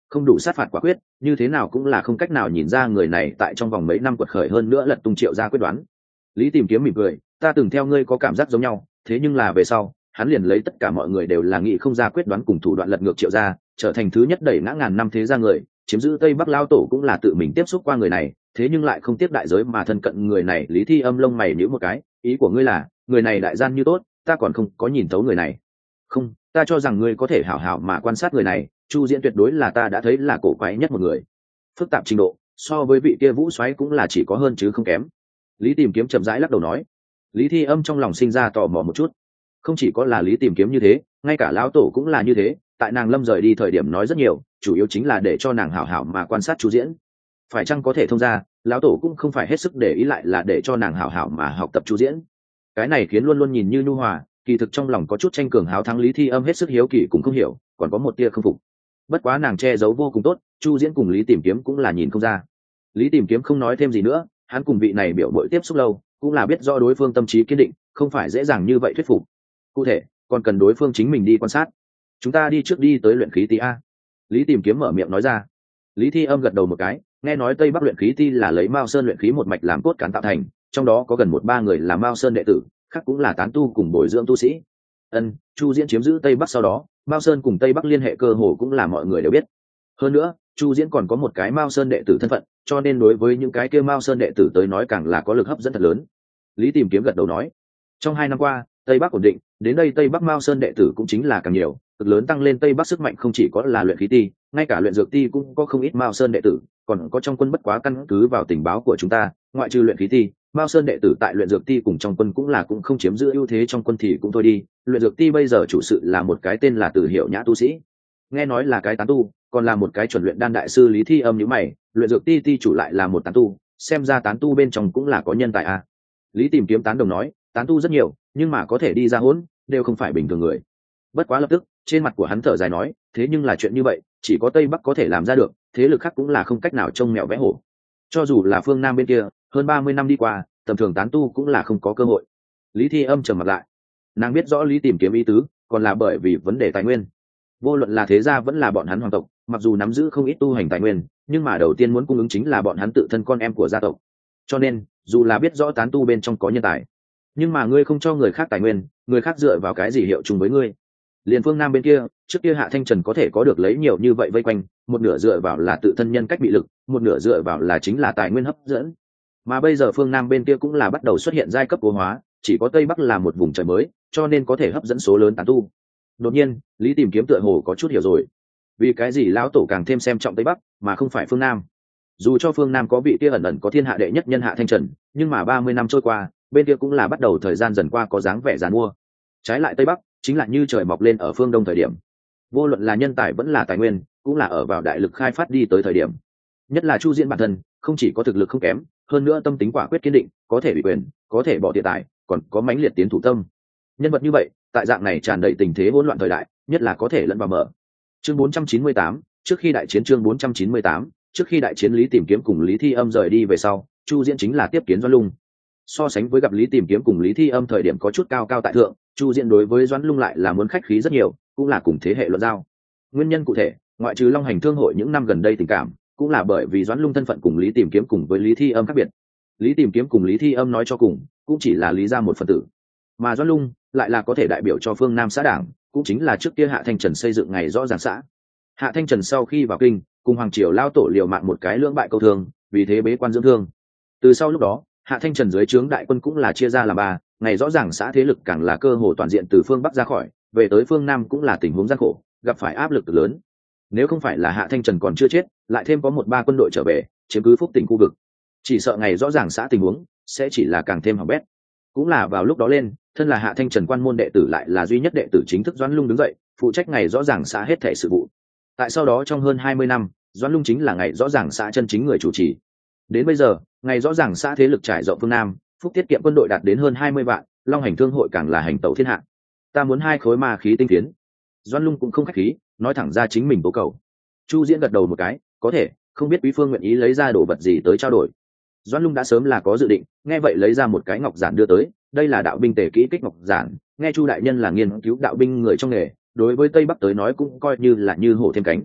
không đủ sát phạt quả quyết, như thế nào cũng là không cách nào nhìn ra người này tại trong vòng mấy năm quật khởi hơn nữa lật tung Triệu gia quyết đoán. Lý Tìm Kiếm mỉm cười, ta từng theo ngươi có cảm giác giống nhau, thế nhưng là về sau hắn liền lấy tất cả mọi người đều là nghĩ không ra quyết đoán cùng thủ đoạn lật ngược Triệu gia, trở thành thứ nhất đẩy ngã ngàn năm thế gia người, chiếm giữ Tây Bắc lao tổ cũng là tự mình tiếp xúc qua người này, thế nhưng lại không tiếp đại giới mà thân cận người này. Lý Thi Âm lông mày nhíu một cái, ý của ngươi là người này đại gian như tốt, ta còn không có nhìn thấu người này. Không, ta cho rằng ngươi có thể hảo hảo mà quan sát người này. Chu Diễn tuyệt đối là ta đã thấy là cổ quái nhất một người, phức tạp trình độ so với vị kia Vũ Soái cũng là chỉ có hơn chứ không kém. Lý Tìm Kiếm chậm rãi lắc đầu nói. Lý Thi Âm trong lòng sinh ra tò mò một chút, không chỉ có là Lý Tìm Kiếm như thế, ngay cả lão tổ cũng là như thế. Tại nàng lâm rời đi thời điểm nói rất nhiều, chủ yếu chính là để cho nàng hảo hảo mà quan sát Chu Diễn, phải chăng có thể thông ra. Lão tổ cũng không phải hết sức để ý, lại là để cho nàng hảo hảo mà học tập Chu Diễn. Cái này khiến luôn luôn nhìn như nhu hòa, kỳ thực trong lòng có chút tranh cường háo thắng Lý Thi Âm hết sức hiếu kỳ cũng không hiểu, còn có một tia không phục. Bất quá nàng che giấu vô cùng tốt, Chu Diễn cùng Lý Tìm Kiếm cũng là nhìn không ra. Lý Tìm Kiếm không nói thêm gì nữa, hắn cùng vị này biểu bội tiếp xúc lâu, cũng là biết rõ đối phương tâm trí kiên định, không phải dễ dàng như vậy thuyết phục. Cụ thể còn cần đối phương chính mình đi quan sát. Chúng ta đi trước đi tới luyện khí ti a. Lý Tìm Kiếm mở miệng nói ra. Lý Thi Âm gật đầu một cái, nghe nói Tây Bắc luyện khí ti là lấy Mao Sơn luyện khí một mạch làm cốt cán tạo thành, trong đó có gần 1-3 người là Mao Sơn đệ tử, khác cũng là tán tu cùng bồi dưỡng tu sĩ. Chu Diễn chiếm giữ Tây Bắc sau đó, Mao Sơn cùng Tây Bắc liên hệ cơ hồ cũng là mọi người đều biết. Hơn nữa, Chu Diễn còn có một cái Mao Sơn đệ tử thân phận, cho nên đối với những cái kia Mao Sơn đệ tử tới nói càng là có lực hấp dẫn thật lớn. Lý Tìm Kiếm gật đầu nói, trong 2 năm qua, Tây Bắc ổn định, đến đây Tây Bắc Mao Sơn đệ tử cũng chính là càng nhiều, cực lớn tăng lên Tây Bắc sức mạnh. Không chỉ có là luyện khí ti, ngay cả luyện dược ti cũng có không ít Mao Sơn đệ tử, còn có trong quân. Bất quá căn cứ vào tình báo của chúng ta, ngoại trừ luyện khí ti, Mao Sơn đệ tử tại luyện dược ti cùng trong quân cũng không chiếm giữ ưu thế. Trong quân thì cũng thôi đi, luyện dược ti bây giờ chủ sự là một cái tên là Từ Hiểu Nhã tu sĩ, nghe nói là cái tán tu, còn là một cái chuẩn luyện đan đại sư. Lý Thi Âm nhíu mày, luyện dược ti ti chủ lại là một tán tu, xem ra tán tu bên trong cũng là có nhân tài a. Lý Tìm Kiếm tán đồng nói, tán tu rất nhiều, nhưng mà có thể đi ra hỗn đều không phải bình thường người. Bất quá lập tức trên mặt của hắn thở dài nói, thế nhưng là chuyện như vậy chỉ có Tây Bắc có thể làm ra được, thế lực khác cũng là không cách nào trông mèo vẽ hổ. Cho dù là phương Nam bên kia, hơn 30 năm đi qua, tầm thường tán tu cũng là không có cơ hội. Lý Thi Âm trầm mặt lại, nàng biết rõ Lý Tìm Kiếm ý tứ, còn là bởi vì vấn đề tài nguyên. Vô luận là thế gia vẫn là bọn hắn hoàng tộc, mặc dù nắm giữ không ít tu hành tài nguyên, nhưng mà đầu tiên muốn cung ứng chính là bọn hắn tự thân con em của gia tộc. Cho nên dù là biết rõ tán tu bên trong có nhân tài, nhưng mà ngươi không cho người khác tài nguyên, người khác dựa vào cái gì hiệu chung với ngươi? Liên phương Nam bên kia, trước kia Hạ Thanh Trần có thể có được lấy nhiều như vậy vây quanh, một nửa dựa vào là tự thân nhân cách bị lực, một nửa dựa vào là chính là tài nguyên hấp dẫn. Mà bây giờ phương Nam bên kia cũng là bắt đầu xuất hiện giai cấp cố hóa, chỉ có Tây Bắc là một vùng trời mới, cho nên có thể hấp dẫn số lớn tán tu. Đột nhiên Lý Tìm Kiếm tựa hồ có chút hiểu rồi, vì cái gì lão tổ càng thêm xem trọng Tây Bắc mà không phải phương Nam. Dù cho phương Nam có vị kia ẩn ẩn có thiên hạ đệ nhất nhân Hạ Thanh Trần, nhưng mà 30 năm trôi qua, bên kia cũng là bắt đầu thời gian dần qua có dáng vẻ giàn mua. Trái lại Tây Bắc chính là như trời mọc lên ở phương Đông thời điểm, vô luận là nhân tài vẫn là tài nguyên, cũng là ở vào đại lực khai phát đi tới thời điểm. Nhất là Chu Diễn bản thân không chỉ có thực lực không kém, hơn nữa tâm tính quả quyết kiên định, có thể bị quyền, có thể bỏ tiền tài, còn có mãnh liệt tiến thủ tâm. Nhân vật như vậy tại dạng này tràn đầy tình thế hỗn loạn thời đại, nhất là có thể lẫn vào mở. Chương 498, trước khi đại chiến. Chương 498, trước khi đại chiến. Lý Tìm Kiếm cùng Lý Thi Âm rời đi về sau, Chu Diễn chính là tiếp kiến Doãn Lung. So sánh với gặp Lý Tìm Kiếm cùng Lý Thi Âm thời điểm có chút cao cao tại thượng, Chu Diễn đối với Doãn Lung lại là muốn khách khí rất nhiều, cũng là cùng thế hệ luận giao. Nguyên nhân cụ thể, ngoại trừ Long Hành Thương hội những năm gần đây tình cảm, cũng là bởi vì Doãn Lung thân phận cùng Lý Tìm Kiếm cùng với Lý Thi Âm khác biệt. Lý Tìm Kiếm cùng Lý Thi Âm nói cho cùng cũng chỉ là Lý gia một phần tử, mà Doãn Lung lại là có thể đại biểu cho phương Nam xã đảng, cũng chính là trước kia Hạ Thanh Trần xây dựng ngày rõ ràng xã. Hạ Thanh Trần sau khi vào kinh, cùng hoàng triều lao tổ liều mạng một cái lưỡng bại câu thương, vì thế bế quan dưỡng thương. Từ sau lúc đó, Hạ Thanh Trần dưới trướng đại quân cũng là chia ra làm ba, ngày rõ ràng xã thế lực càng là cơ hồ toàn diện từ phương Bắc ra khỏi, về tới phương Nam cũng là tình huống gian khổ, gặp phải áp lực lớn. Nếu không phải là Hạ Thanh Trần còn chưa chết, lại thêm có 1-3 quân đội trở về chiếm cứ Phúc Tỉnh khu vực, chỉ sợ ngày rõ ràng xã tình huống sẽ chỉ là càng thêm hỏng bét. Cũng là vào lúc đó lên, thân là Hạ Thanh Trần quan môn đệ tử lại là duy nhất đệ tử chính thức Doãn Lung đứng dậy, phụ trách ngày rõ ràng xã hết thảy sự vụ. Tại sau đó trong hơn 20 năm, Doãn Lung chính là ngày rõ ràng xã chân chính người chủ trì. Đến bây giờ, ngày rõ ràng xã thế lực trải rộng phương Nam, Phúc tiết kiệm quân đội đạt đến hơn 20 vạn, Long Hành Thương hội càng là hành tẩu thiên hạ. Ta muốn 2 khối ma khí tinh phiến. Doãn Lung cũng không khách khí, nói thẳng ra chính mình tố cầu. Chu Diễn gật đầu một cái, có thể, không biết quý phương nguyện ý lấy ra đồ vật gì tới trao đổi. Doãn Lung đã sớm là có dự định, nghe vậy lấy ra một cái ngọc giản đưa tới, đây là đạo binh tề kỹ kích ngọc giản, nghe Chu đại nhân là nghiên cứu đạo binh người trong nghề, đối với Tây Bắc tới nói cũng coi như là như hổ thêm cánh.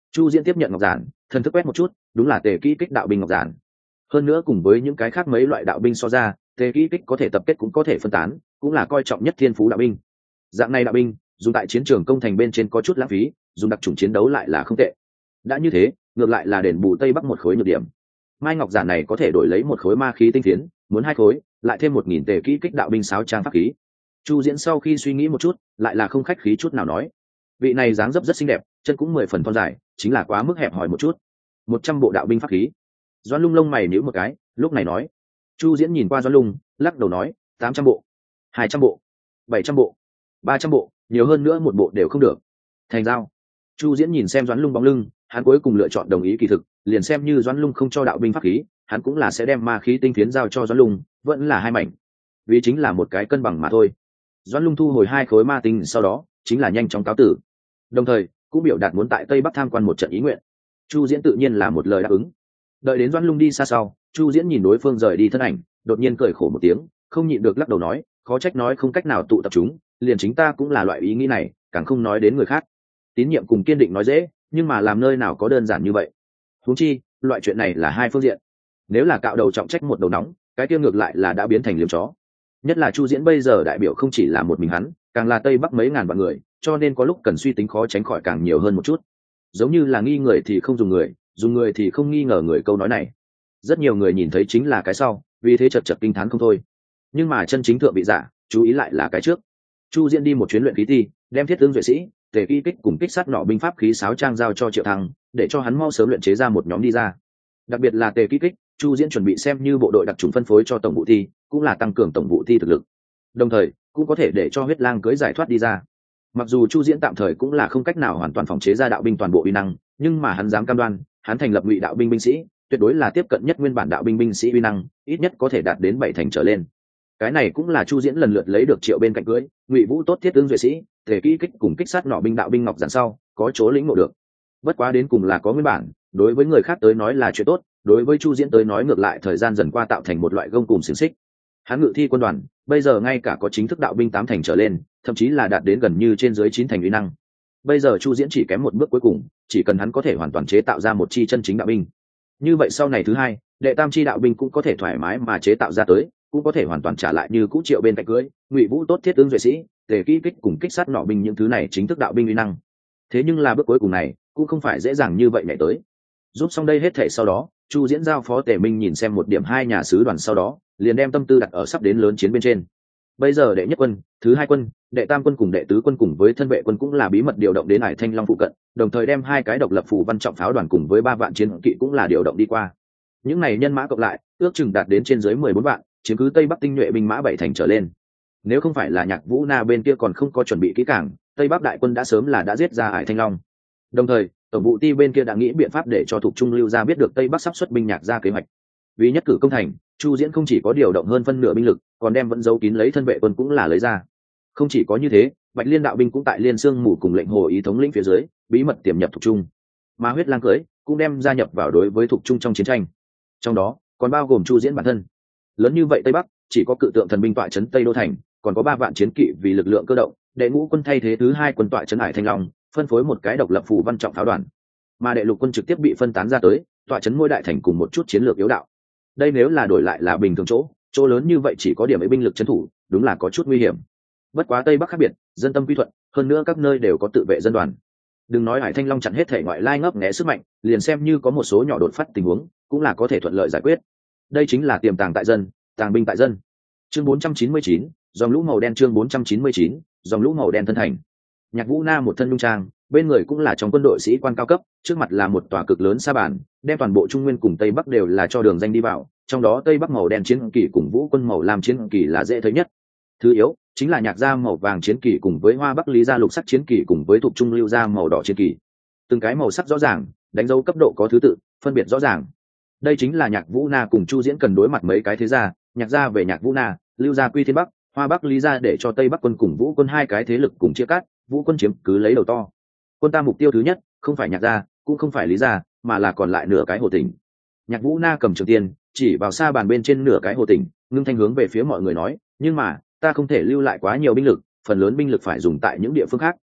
Chu Diễn tiếp nhận ngọc giản, thần thức quét một chút, đúng là Tề Kỹ Kích đạo binh ngọc giản. Hơn nữa cùng với những cái khác mấy loại đạo binh so ra, Tề Kỹ Kích có thể tập kết cũng có thể phân tán, cũng là coi trọng nhất thiên phú đạo binh. Dạng này đạo binh, dùng tại chiến trường công thành bên trên có chút lãng phí, dùng đặc chủng chiến đấu lại là không tệ. Đã như thế, ngược lại là đền bù Tây Bắc một khối nhược điểm. Mai ngọc giản này có thể đổi lấy một khối ma khí tinh phiến, muốn 2 khối, lại thêm 1000 Tề Kỹ Kích đạo binh sáo trang pháp khí. Chu Diễn sau khi suy nghĩ một chút, lại là không khách khí chút nào nói: vị này dáng dấp rất xinh đẹp, chân cũng 10 phần thon dài, chính là quá mức hẹp hòi một chút. 100 bộ đạo binh pháp khí. Doãn Lung lông mày nhíu một cái, lúc này nói. Chu Diễn nhìn qua Doãn Lung, lắc đầu nói: 800 bộ, 200 bộ, 700 bộ, 300 bộ, nhiều hơn nữa một bộ đều không được. Thành giao. Chu Diễn nhìn xem Doãn Lung bóng lưng, hắn cuối cùng lựa chọn đồng ý kỳ thực, liền xem như Doãn Lung không cho đạo binh pháp khí, hắn cũng là sẽ đem ma khí tinh phiến giao cho Doãn Lung, vẫn là 2 mảnh. Vì chính là một cái cân bằng mà thôi. Doãn Lung thu hồi 2 khối ma tinh, sau đó chính là nhanh chóng cáo tử. Đồng thời, cũng biểu đạt muốn tại Tây Bắc tham quan một trận ý nguyện. Chu Diễn tự nhiên là một lời đáp ứng. Đợi đến Doãn Lung đi xa sau, Chu Diễn nhìn đối phương rời đi thân ảnh, đột nhiên cười khổ một tiếng, không nhịn được lắc đầu nói: khó trách nói không cách nào tụ tập chúng, liền chính ta cũng là loại ý nghĩ này, càng không nói đến người khác. Tín nhiệm cùng kiên định nói dễ, nhưng mà làm nơi nào có đơn giản như vậy. Huống chi, loại chuyện này là 2 phương diện. Nếu là cạo đầu trọng trách một đầu nóng, cái kia ngược lại là đã biến thành liếm chó. Nhất là Chu Diễn bây giờ đại biểu không chỉ là một mình hắn, càng là Tây Bắc mấy ngàn vạn người, cho nên có lúc cần suy tính khó tránh khỏi càng nhiều hơn một chút. Giống như là nghi người thì không dùng người, dùng người thì không nghi ngờ người câu nói này. Rất nhiều người nhìn thấy chính là cái sau, vì thế chật chật kinh thán không thôi. Nhưng mà chân chính thượng vị giả, chú ý lại là cái trước. Chu Diễn đi một chuyến luyện khí ti, đem Thiết Tương Duệ Sĩ, Tề Kỹ Kích cùng kích sát nọ binh pháp khí sáo trang giao cho Triệu Thăng, để cho hắn mau sớm luyện chế ra một nhóm đi ra. Đặc biệt là Tề Kỹ Kích, Chu Diễn chuẩn bị xem như bộ đội đặc trùng phân phối cho tổng vụ thi, cũng là tăng cường tổng vụ thi thực lực. Đồng thời, cũng có thể để cho huyết lang cưỡi giải thoát đi ra. Mặc dù Chu Diễn tạm thời cũng là không cách nào hoàn toàn phòng chế ra đạo binh toàn bộ uy năng, nhưng mà hắn dám cam đoan, hắn thành lập ngụy đạo binh binh sĩ, tuyệt đối là tiếp cận nhất nguyên bản đạo binh binh sĩ uy năng, ít nhất có thể đạt đến 7 thành trở lên. Cái này cũng là Chu Diễn lần lượt lấy được Triệu bên cạnh cưỡi, Ngụy Vũ tốt Thiết Tướng Duệ Sĩ, Tề Kỹ Kích cùng kích sát nọ binh đạo binh ngọc giản sau, có chỗ lĩnh ngộ được. Bất quá đến cùng là có nguyên bản, đối với người khác tới nói là chuyện tốt, đối với Chu Diễn tới nói ngược lại thời gian dần qua tạo thành một loại gông cùm xiềng xích. Hắn ngự thi quân đoàn, bây giờ ngay cả có chính thức đạo binh 8 thành trở lên, thậm chí là đạt đến gần như trên dưới 9 thành uy năng. Bây giờ Chu Diễn chỉ kém một bước cuối cùng, chỉ cần hắn có thể hoàn toàn chế tạo ra một chi chân chính đạo binh. Như vậy sau này thứ hai, đệ tam chi đạo binh cũng có thể thoải mái mà chế tạo ra tới, cũng có thể hoàn toàn trả lại như cũ Triệu bên cạnh cưới, Ngụy Vũ tốt Thiết Tướng Duệ Sĩ, Tề Kỹ Kích cùng kích sát nọ binh những thứ này chính thức đạo binh uy năng. Thế nhưng là bước cuối cùng này, cũng không phải dễ dàng như vậy nhảy tới. Giúp xong đây hết thảy sau đó, Chu Diễn giao phó Tề Minh nhìn xem một điểm 2 nhà sứ đoàn sau đó, liền đem tâm tư đặt ở sắp đến lớn chiến bên trên. Bây giờ đệ nhất quân, thứ 2 quân, đệ tam quân cùng đệ tứ quân cùng với thân vệ quân cũng là bí mật điều động đến Hải Thanh Long phụ cận, đồng thời đem 2 cái độc lập phù văn trọng pháo đoàn cùng với 3 vạn chiến kỵ cũng là điều động đi qua. Những này nhân mã cộng lại, ước chừng đạt đến trên dưới 14 vạn, chiếm cứ Tây Bắc tinh nhuệ binh mã 7 thành trở lên. Nếu không phải là Nhạc Vũ Na bên kia còn không có chuẩn bị kỹ càng, Tây Bắc đại quân đã sớm là đã giết ra Hải Thanh Long. Đồng thời, tổng vụ ti bên kia đã nghĩ biện pháp để cho Thục Trung Lưu Gia biết được Tây Bắc sắp xuất binh Nhạc ra kế hoạch. Vì nhất cử công thành, Chu Diễn không chỉ có điều động hơn phân nửa binh lực, còn đem vẫn giấu kín lấy thân vệ quân cũng là lấy ra. Không chỉ có như thế, Bạch Liên đạo binh cũng tại Liên Xương Mù cùng lệnh Hồ Ý thống lĩnh phía dưới, bí mật tiềm nhập Thục Trung. Mà Huyết Lang cưỡi cũng đem gia nhập vào đối với Thục Trung trong chiến tranh. Trong đó, còn bao gồm Chu Diễn bản thân. Lớn như vậy Tây Bắc, chỉ có cự tượng thần binh tọa trấn Tây Đô thành, còn có 3 vạn chiến kỵ vì lực lượng cơ động, đệ ngũ quân thay thế thứ 2 quân tọa trấn Hải Thanh Long, phân phối một cái độc lập phù văn trọng pháo đoàn. Mà đệ lục quân trực tiếp bị phân tán ra tới, tọa trấn ngôi đại thành cùng một chút chiến lược yếu đạo. Đây nếu là đổi lại là bình thường chỗ lớn như vậy chỉ có điểm ấy binh lực trấn thủ, đúng là có chút nguy hiểm. Bất quá Tây Bắc khác biệt, dân tâm quy thuận, hơn nữa các nơi đều có tự vệ dân đoàn. Đừng nói Hải Thanh Long chặn hết thể ngoại lai ngấp nghé sức mạnh, liền xem như có một số nhỏ đột phát tình huống, cũng là có thể thuận lợi giải quyết. Đây chính là tiềm tàng tại dân, tàng binh tại dân. Chương 499, dòng lũ màu đen. Chương 499, dòng lũ màu đen thân thành. Nhạc Vũ Na một thân nhung trang, bên người cũng là trong quân đội sĩ quan cao cấp, trước mặt là một tòa cực lớn sa bàn, đem toàn bộ Trung Nguyên cùng Tây Bắc đều là cho đường danh đi vào, trong đó Tây Bắc màu đen chiến kỳ cùng Vũ quân màu lam chiến kỳ là dễ thấy nhất. Thứ yếu chính là Nhạc gia màu vàng chiến kỳ cùng với Hoa Bắc Lý gia lục sắc chiến kỳ cùng với Thục Trung Lưu gia màu đỏ chiến kỳ. Từng cái màu sắc rõ ràng, đánh dấu cấp độ có thứ tự, phân biệt rõ ràng. Đây chính là Nhạc Vũ Na cùng Chu Diễn cần đối mặt mấy cái thế gia, Nhạc gia về Nhạc Vũ Na, Lưu gia quy thiên Bắc, Hoa Bắc Lý gia để cho Tây Bắc quân cùng Vũ quân 2 cái thế lực cùng chia cắt, Vũ quân chiếm cứ lấy đầu to. Quân ta mục tiêu thứ nhất, không phải Nhạc gia, cũng không phải Lý gia, mà là còn lại nửa cái Hồ Tỉnh. Nhạc Vũ Na cầm trường tiên, chỉ vào sa bàn bên trên nửa cái Hồ Tỉnh, ngưng thanh hướng về phía mọi người nói, nhưng mà ta không thể lưu lại quá nhiều binh lực, phần lớn binh lực phải dùng tại những địa phương khác,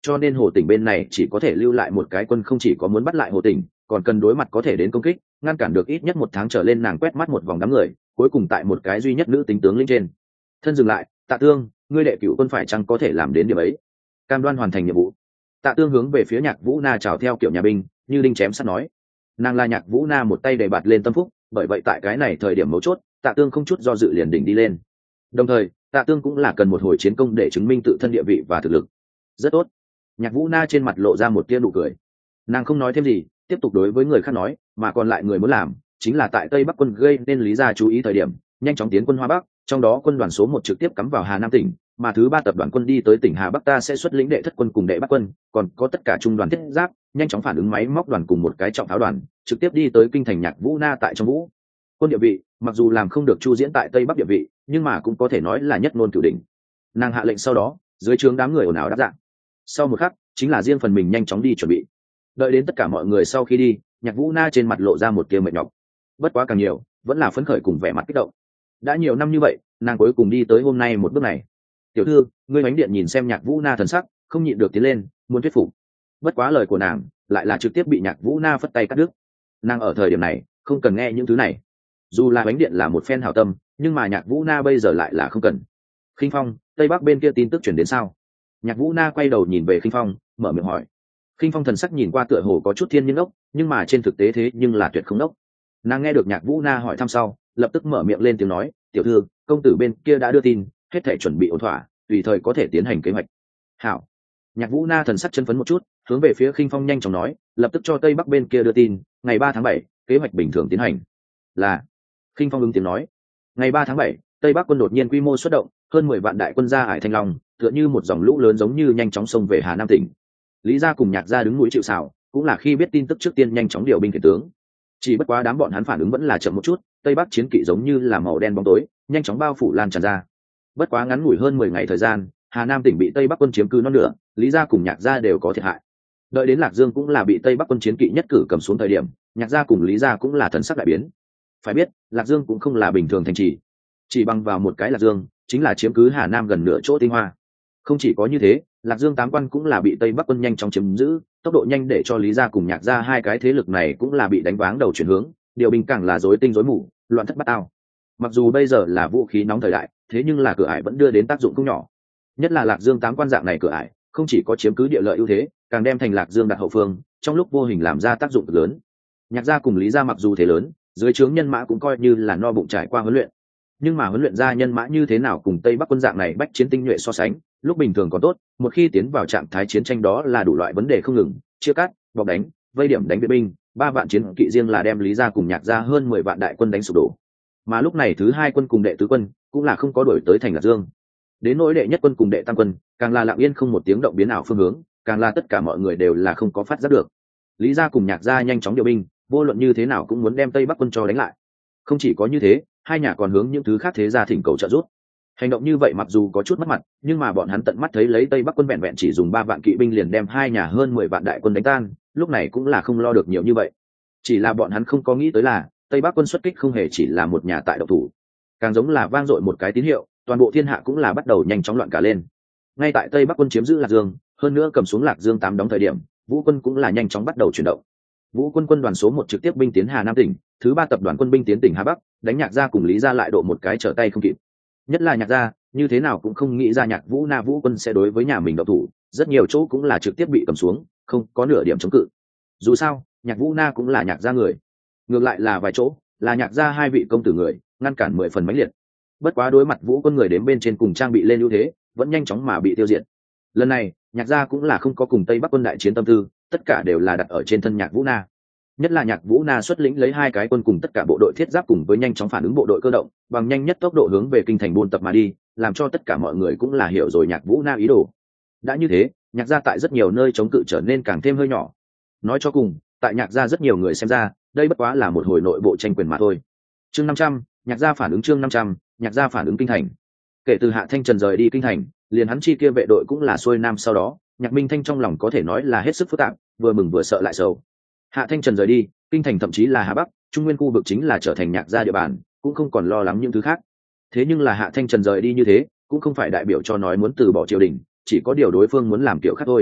cho nên Hồ Tỉnh bên này chỉ có thể lưu lại một cái quân, không chỉ có muốn bắt lại Hồ Tỉnh, còn cần đối mặt có thể đến công kích, ngăn cản được ít nhất 1 tháng trở lên. Nàng quét mắt một vòng đám người, cuối cùng tại một cái duy nhất nữ tính tướng lĩnh trên thân dừng lại. Tạ Tương, ngươi đệ cửu quân phải chăng có thể làm đến điểm ấy, cam đoan hoàn thành nhiệm vụ? Tạ Tương hướng về phía Nhạc Vũ Na chào theo kiểu nhà binh, như đinh chém sắt nói. Nàng là Nhạc Vũ Na một tay để bạt lên tâm phúc, bởi vậy tại cái này thời điểm mấu chốt, Tạ Tương không chút do dự liền đỉnh đi lên. Đồng thời, Tạ Tương cũng là cần một hồi chiến công để chứng minh tự thân địa vị và thực lực. Rất tốt. Nhạc Vũ Na trên mặt lộ ra một tia nụ cười. Nàng không nói thêm gì, tiếp tục đối với người khác nói, mà còn lại người muốn làm chính là tại Tây Bắc quân gây nên Lý gia chú ý thời điểm, nhanh chóng tiến quân Hoa Bắc, trong đó quân đoàn số 1 trực tiếp cắm vào Hà Nam tỉnh, mà thứ 3 tập đoàn quân đi tới tỉnh Hà Bắc, ta sẽ xuất lĩnh đệ thất quân cùng đệ Bắc quân, còn có tất cả trung đoàn thiết giáp, nhanh chóng phản ứng máy móc đoàn cùng một cái trọng pháo đoàn, trực tiếp đi tới kinh thành. Nhạc Vũ Na tại trong vũ quân địa vị, mặc dù làm không được Chu Diễn tại Tây Bắc địa vị, nhưng mà cũng có thể nói là nhất ngôn cửu đỉnh. Nàng hạ lệnh sau đó, dưới trướng đám người ồn ào đáp dạng. Sau một khắc, chính là riêng phần mình nhanh chóng đi chuẩn bị. Đợi đến tất cả mọi người sau khi đi, Nhạc Vũ Na trên mặt lộ ra một tia mệt nhọc, bất quá càng nhiều vẫn là phấn khởi cùng vẻ mặt kích động. Đã nhiều năm như vậy, nàng cuối cùng đi tới hôm nay một bước này. Tiểu thư, ngươi bánh điện nhìn xem Nhạc Vũ Na thần sắc, không nhịn được tiến lên, muốn thuyết phục. Bất quá lời của nàng lại là trực tiếp bị Nhạc Vũ Na phất tay cắt đứt. Nàng ở thời điểm này không cần nghe những thứ này. Dù là bánh điện là một phen hảo tâm, nhưng mà Nhạc Vũ Na bây giờ lại là không cần. Khinh Phong, Tây Bắc bên kia tin tức chuyển đến sao? Nhạc Vũ Na quay đầu nhìn về Khinh Phong, mở miệng hỏi. Khinh Phong thần sắc nhìn qua tựa hồ có chút thiên nhiên ốc, nhưng mà trên thực tế thế nhưng là tuyệt không ốc. Nàng nghe được Nhạc Vũ Na hỏi thăm sau, lập tức mở miệng lên tiếng nói, tiểu thư, công tử bên kia đã đưa tin, hết thể chuẩn bị ổn thỏa, tùy thời có thể tiến hành kế hoạch. Hảo. Nhạc Vũ Na thần sắc chân phấn một chút, hướng về phía Khinh Phong nhanh chóng nói, lập tức cho Tây Bắc bên kia đưa tin, ngày 3 tháng 7, kế hoạch bình thường tiến hành. Là. Khinh Phong ứng tiếng nói. Ngày 3 tháng 7, Tây Bắc quân đột nhiên quy mô xuất động, hơn 10 vạn đại quân ra Hải Thanh Long, tựa như một dòng lũ lớn giống như nhanh chóng xông về Hà Nam tỉnh. Lý gia cùng Nhạc gia đứng núi chịu sào, cũng là khi biết tin tức trước tiên nhanh chóng điều binh khiển tướng. Chỉ bất quá đám bọn hắn phản ứng vẫn là chậm một chút, Tây Bắc chiến kỵ giống như là màu đen bóng tối, nhanh chóng bao phủ lan tràn ra. Bất quá ngắn ngủi hơn 10 ngày thời gian, Hà Nam tỉnh bị Tây Bắc quân chiếm cứ non nửa, Lý gia cùng Nhạc gia đều có thiệt hại. Đợi đến Lạc Dương cũng là bị Tây Bắc quân chiến kỵ nhất cử cầm xuống thời điểm, Nhạc gia cùng Lý gia cũng là thần sắc đại biến. Phải biết, Lạc Dương cũng không là bình thường thành trì, chỉ bằng vào một cái Lạc Dương, chính là chiếm cứ Hà Nam gần nửa chỗ tinh hoa. Không chỉ có như thế, Lạc Dương 8 quan cũng là bị Tây Bắc quân nhanh chóng chiếm giữ, tốc độ nhanh để cho Lý gia cùng Nhạc gia hai cái thế lực này cũng là bị đánh váng đầu chuyển hướng, điều binh càng là rối tinh rối mù, loạn thất bát ao. Mặc dù bây giờ là vũ khí nóng thời đại, thế nhưng là cửa ải vẫn đưa đến tác dụng không nhỏ. Nhất là Lạc Dương 8 quan dạng này cửa ải, không chỉ có chiếm cứ địa lợi ưu thế, càng đem thành Lạc Dương đặt hậu phương, trong lúc vô hình làm ra tác dụng lớn. Nhạc gia cùng Lý gia mặc dù thế lớn, dưới trướng nhân mã cũng coi như là no bụng trải qua huấn luyện, nhưng mà huấn luyện ra nhân mã như thế nào cùng Tây Bắc quân dạng này bách chiến tinh nhuệ so sánh, lúc bình thường còn tốt, một khi tiến vào trạng thái chiến tranh đó là đủ loại vấn đề không ngừng, chia cắt, bọc đánh, vây điểm đánh viện binh, 3 vạn chiến kỵ riêng là đem Lý gia cùng Nhạc gia hơn 10 vạn đại quân đánh sụp đổ. Mà lúc này thứ 2 quân cùng đệ tứ quân cũng là không có đổi tới thành Lạc Dương. Đến nỗi đệ nhất quân cùng đệ tam quân, càng là lặng yên không một tiếng động biến ảo phương hướng, càng là tất cả mọi người đều là không có phát giác được. Lý gia cùng Nhạc gia nhanh chóng điều binh, vô luận như thế nào cũng muốn đem Tây Bắc quân cho đánh lại. Không chỉ có như thế, hai nhà còn hướng những thứ khác thế gia thỉnh cầu trợ giúp. Hành động như vậy mặc dù có chút mất mặt, nhưng mà bọn hắn tận mắt thấy lấy Tây Bắc quân vẹn vẹn chỉ dùng 3 vạn kỵ binh liền đem hai nhà hơn 10 vạn đại quân đánh tan, lúc này cũng là không lo được nhiều như vậy. Chỉ là bọn hắn không có nghĩ tới là Tây Bắc quân xuất kích không hề chỉ là một nhà tại độc thủ, càng giống là vang dội một cái tín hiệu, toàn bộ thiên hạ cũng là bắt đầu nhanh chóng loạn cả lên. Ngay tại Tây Bắc quân chiếm giữ Lạc Dương, hơn nữa cầm xuống Lạc Dương 8 đóng thời điểm, Vũ quân cũng là nhanh chóng bắt đầu chuyển động. Vũ quân quân đoàn số 1 trực tiếp binh tiến Hà Nam tỉnh, thứ 3 tập đoàn quân binh tiến tỉnh Hà Bắc, đánh Nhạc gia cùng Lý gia lại độ một cái trở tay không kịp. Nhất là Nhạc gia, như thế nào cũng không nghĩ ra Nhạc Vũ Na Vũ quân sẽ đối với nhà mình động thủ, rất nhiều chỗ cũng là trực tiếp bị cầm xuống, không có nửa điểm chống cự. Dù sao, Nhạc Vũ Na cũng là Nhạc gia người, ngược lại là vài chỗ là Nhạc gia hai vị công tử người, ngăn cản 10 phần mãnh liệt. Bất quá đối mặt Vũ quân người đến bên trên cùng trang bị lên ưu thế, vẫn nhanh chóng mà bị tiêu diệt. Lần này, Nhạc gia cũng là không có cùng Tây Bắc quân đại chiến tâm tư, tất cả đều là đặt ở trên thân Nhạc Vũ Na. Nhất là Nhạc Vũ Na xuất lĩnh lấy 2 cái quân cùng tất cả bộ đội thiết giáp cùng với nhanh chóng phản ứng bộ đội cơ động, bằng nhanh nhất tốc độ hướng về kinh thành buôn tập mà đi, làm cho tất cả mọi người cũng là hiểu rồi Nhạc Vũ Na ý đồ. Đã như thế, Nhạc gia tại rất nhiều nơi chống cự trở nên càng thêm hơi nhỏ. Nói cho cùng, tại Nhạc gia rất nhiều người xem ra, đây bất quá là một hồi nội bộ tranh quyền mà thôi. Chương 500, Nhạc gia phản ứng chương 500, Nhạc gia phản ứng kinh thành. Kể từ Hạ Thanh Trần rời đi kinh thành, liền hắn chi kia vệ đội cũng là xuôi nam sau đó, Nhạc Minh Thanh trong lòng có thể nói là hết sức phức tạp, vừa mừng vừa sợ lại sầu. Hạ Thanh Trần rời đi, kinh thành thậm chí là Hà Bắc, Trung Nguyên khu vực chính là trở thành Nhạc gia địa bàn, cũng không còn lo lắng những thứ khác. Thế nhưng là Hạ Thanh Trần rời đi như thế, cũng không phải đại biểu cho nói muốn từ bỏ triều đình, chỉ có điều đối phương muốn làm kiểu khác thôi.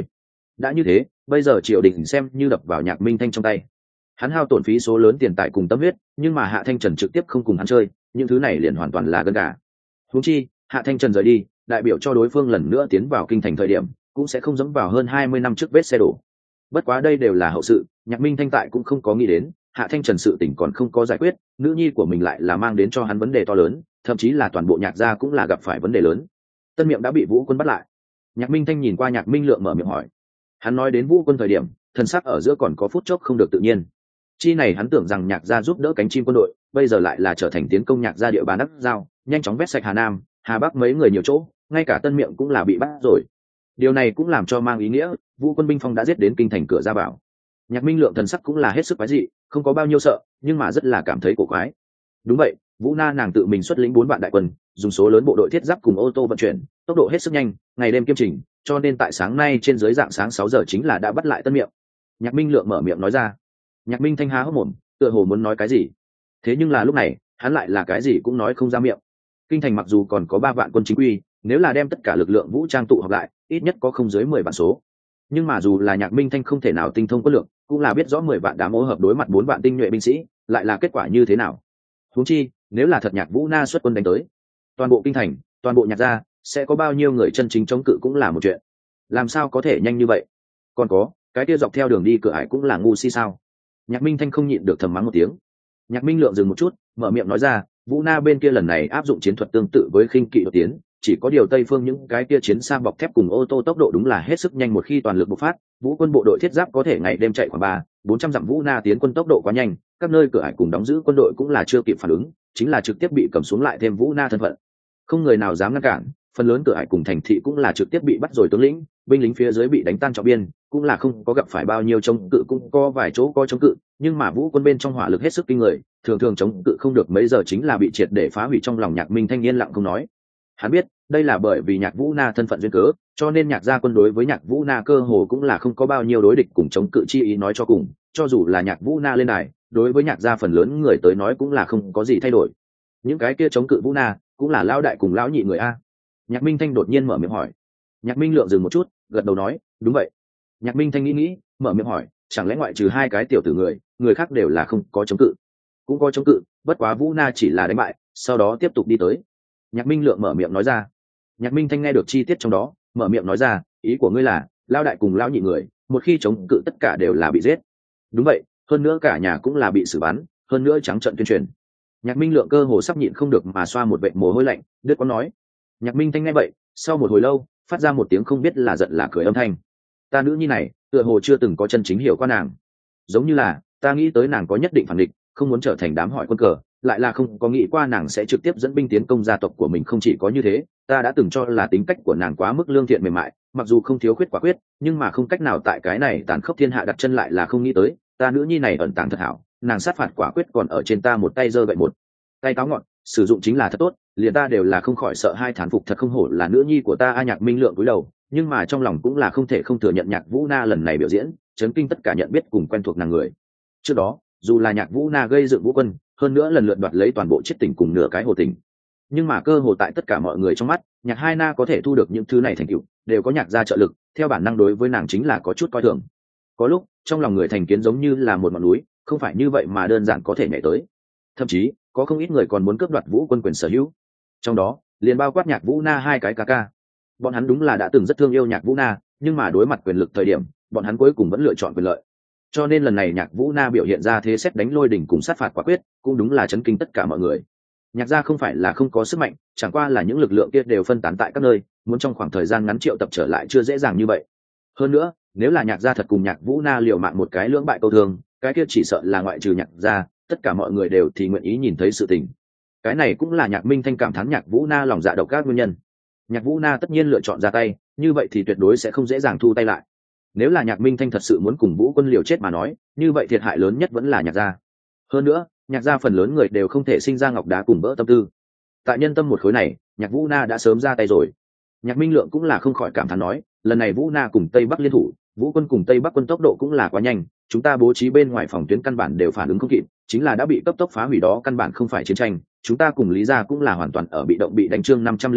đã như thế bây giờ triều đình xem như đập vào Nhạc Minh Thanh trong tay. Hắn hao tổn phí số lớn tiền tài cùng tâm huyết, nhưng mà Hạ Thanh Trần trực tiếp không cùng hắn chơi, những thứ này liền hoàn toàn là gân gà. Huống chi Hạ Thanh Trần rời đi đại biểu cho đối phương lần nữa tiến vào kinh thành thời điểm cũng sẽ không giống vào hơn 20 năm trước vết xe đổ. Bất quá đây đều là hậu sự, Nhạc Minh Thanh tại cũng không có nghĩ đến Hạ Thanh Trần sự tình còn không có giải quyết, nữ nhi của mình lại là mang đến cho hắn vấn đề to lớn, thậm chí là toàn bộ Nhạc gia cũng là gặp phải vấn đề lớn. Tân Miệng đã bị Vũ Quân bắt lại. Nhạc Minh Thanh nhìn qua Nhạc Minh Lượng mở miệng hỏi. Hắn nói đến Vũ Quân thời điểm thần sắc ở giữa còn có phút chốc không được tự nhiên. Chi này hắn tưởng rằng Nhạc gia giúp đỡ cánh chim quân đội, bây giờ lại là trở thành tiến công Nhạc gia địa bàn đắc giao, nhanh chóng vét sạch Hà Nam, Hà Bắc mấy người nhiều chỗ, ngay cả Tân Miệng cũng là bị bắt rồi. Điều này cũng làm cho mang ý nghĩa Vũ Quân binh phong đã giết đến kinh thành cửa ra vào. Nhạc Minh Lượng thần sắc cũng là hết sức quái dị, không có bao nhiêu sợ, nhưng mà rất là cảm thấy cổ quái. Đúng vậy, Vũ Na nàng tự mình xuất lĩnh 4 vạn đại quân, dùng số lớn bộ đội thiết giáp cùng ô tô vận chuyển, tốc độ hết sức nhanh, ngày đêm kiêm chỉnh, cho nên tại sáng nay trên dưới dạng sáng 6 giờ chính là đã bắt lại Tân Miệng. Nhạc Minh Lượng mở miệng nói ra. Nhạc Minh Thanh há hốc mồm, tựa hồ muốn nói cái gì. Thế nhưng là lúc này, hắn lại là cái gì cũng nói không ra miệng. Kinh thành mặc dù còn có 3 vạn quân chính quy, nếu là đem tất cả lực lượng vũ trang tụ họp lại, ít nhất có không dưới 10 vạn số. Nhưng mà dù là Nhạc Minh Thanh không thể nào tinh thông quân lượng, cũng là biết rõ 10 vạn đám ô hợp đối mặt 4 vạn tinh nhuệ binh sĩ, lại là kết quả như thế nào. Huống chi, nếu là thật Nhạc Vũ Na xuất quân đánh tới, toàn bộ kinh thành, toàn bộ Nhạc gia sẽ có bao nhiêu người chân chính chống cự cũng là một chuyện. Làm sao có thể nhanh như vậy? Còn có, cái kia dọc theo đường đi cửa ải cũng là ngu si sao? Nhạc Minh Thanh không nhịn được thầm mắng một tiếng. Nhạc Minh Lượng dừng một chút, mở miệng nói ra, Vũ Na bên kia lần này áp dụng chiến thuật tương tự với khinh kỵ đột tiến, chỉ có điều Tây phương những cái kia chiến xa bọc thép cùng ô tô tốc độ đúng là hết sức nhanh, một khi toàn lực bộc phát, Vũ quân bộ đội thiết giáp có thể ngày đêm chạy khoảng 300-400 dặm. Vũ Na tiến quân tốc độ quá nhanh, các nơi cửa ải cùng đóng giữ quân đội cũng là chưa kịp phản ứng, chính là trực tiếp bị cầm xuống, lại thêm Vũ Na thân phận, không người nào dám ngăn cản, phần lớn cửa ải cùng thành thị cũng là trực tiếp bị bắt rồi tướng lĩnh, binh lính phía dưới bị đánh tan trọng biên, cũng là không có gặp phải bao nhiêu chống cự, cũng có vài chỗ có chống cự, nhưng mà Vũ quân bên trong hỏa lực hết sức kinh người, thường thường chống cự không được mấy giờ chính là bị triệt để phá hủy. Trong lòng Nhạc Minh Thanh yên lặng không nói. Hắn biết đây là bởi vì Nhạc Vũ Na thân phận duyên cớ, cho nên Nhạc gia quân đối với Nhạc Vũ Na cơ hồ cũng là không có bao nhiêu đối địch cùng chống cự chi ý. Nói cho cùng, cho dù là Nhạc Vũ Na lên đài, đối với Nhạc gia phần lớn người tới nói cũng là không có gì thay đổi. Những cái kia chống cự Vũ Na cũng là lão đại cùng lão nhị người a. Nhạc Minh Thanh đột nhiên mở miệng hỏi. Nhạc Minh Lượng dừng một chút, gật đầu nói, đúng vậy. Nhạc Minh Thanh nghĩ, mở miệng hỏi, chẳng lẽ ngoại trừ 2 cái tiểu tử người khác đều là không có chống cự? Cũng có chống cự, bất quá Vũ Na chỉ là đánh bại, sau đó tiếp tục đi tới. Nhạc Minh Lượng mở miệng nói ra. Nhạc Minh Thanh nghe được chi tiết trong đó, mở miệng nói ra, ý của ngươi là lão đại cùng lão nhị người, một khi chống cự tất cả đều là bị giết? Đúng vậy, hơn nữa cả nhà cũng là bị xử bắn, hơn nữa trắng trợn tuyên truyền. Nhạc Minh Lượng cơ hồ sắp nhịn không được mà xoa một vệt mồ hôi lạnh, đứt quãng nói. Nhạc Minh Thanh nghe vậy, sau một hồi lâu, phát ra một tiếng không biết là giận là cười âm thanh. Ta nữ nhi này, tựa hồ chưa từng có chân chính hiểu qua nàng. Giống như là, ta nghĩ tới nàng có nhất định phản địch, không muốn trở thành đám hỏi quân cờ, lại là không có nghĩ qua nàng sẽ trực tiếp dẫn binh tiến công gia tộc của mình. Không chỉ có như thế, ta đã từng cho là tính cách của nàng quá mức lương thiện mềm mại, mặc dù không thiếu khuyết quả quyết, nhưng mà không cách nào tại cái này tàn khốc thiên hạ đặt chân, lại là không nghĩ tới, ta nữ nhi này ẩn tàng thật hảo, nàng sát phạt quả quyết còn ở trên ta một tay giơ gậy một tay táo ngọn, sử dụng chính là thật tốt, liền ta đều là không khỏi sợ hai thán phục, thật không hổ là nữ nhi của ta a. Nhạc Minh Lượng cúi đầu, nhưng mà trong lòng cũng là không thể không thừa nhận Nhạc Vũ Na lần này biểu diễn chấn kinh tất cả nhận biết cùng quen thuộc nàng người. Trước đó, dù là Nhạc Vũ Na gây dựng Vũ quân, hơn nữa lần lượt đoạt lấy toàn bộ Chiết Tỉnh cùng nửa cái Hồ Tỉnh, nhưng mà cơ hồ tại tất cả mọi người trong mắt, Nhạc Hai Na có thể thu được những thứ này thành tựu, đều có Nhạc gia trợ lực, theo bản năng đối với nàng chính là có chút coi thường. Có lúc, trong lòng người thành kiến giống như là một ngọn núi, không phải như vậy mà đơn giản có thể nhảy tới. Thậm chí, có không ít người còn muốn cướp đoạt Vũ quân quyền sở hữu. Trong đó, liền bao quát Nhạc Vũ Na 2 cái ca ca. Bọn hắn đúng là đã từng rất thương yêu Nhạc Vũ Na, nhưng mà đối mặt quyền lực thời điểm, bọn hắn cuối cùng vẫn lựa chọn quyền lợi. Cho nên lần này Nhạc Vũ Na biểu hiện ra thế xét đánh lôi đỉnh cùng sát phạt quả quyết, cũng đúng là chấn kinh tất cả mọi người. Nhạc gia không phải là không có sức mạnh, chẳng qua là những lực lượng kia đều phân tán tại các nơi, muốn trong khoảng thời gian ngắn triệu tập trở lại chưa dễ dàng như vậy. Hơn nữa, nếu là Nhạc gia thật cùng Nhạc Vũ Na liều mạng một cái lưỡng bại câu thương, cái kia chỉ sợ là ngoại trừ Nhạc gia, tất cả mọi người đều thì nguyện ý nhìn thấy sự tình. Cái này cũng là Nhạc Minh Thanh cảm thán Nhạc Vũ Na lòng dạ độc ác nguyên nhân. Nhạc Vũ Na tất nhiên lựa chọn ra tay, như vậy thì tuyệt đối sẽ không dễ dàng thu tay lại. Nếu là Nhạc Minh Thanh thật sự muốn cùng Vũ quân liều chết mà nói, như vậy thiệt hại lớn nhất vẫn là Nhạc gia. Hơn nữa, Nhạc gia phần lớn người đều không thể sinh ra ngọc đá cùng vỡ tâm tư. Tại nhân tâm một khối này, Nhạc Vũ Na đã sớm ra tay rồi. Nhạc Minh Lượng cũng là không khỏi cảm thán nói, lần này Vũ Na cùng Tây Bắc liên thủ, Vũ quân cùng Tây Bắc quân tốc độ cũng là quá nhanh, chúng ta bố trí bên ngoài phòng tuyến căn bản đều phản ứng không kịp, chính là đã bị cấp tốc phá hủy, đó căn bản không phải chiến tranh, chúng ta cùng Lý gia cũng là hoàn toàn ở bị động bị đánh. Chương 501,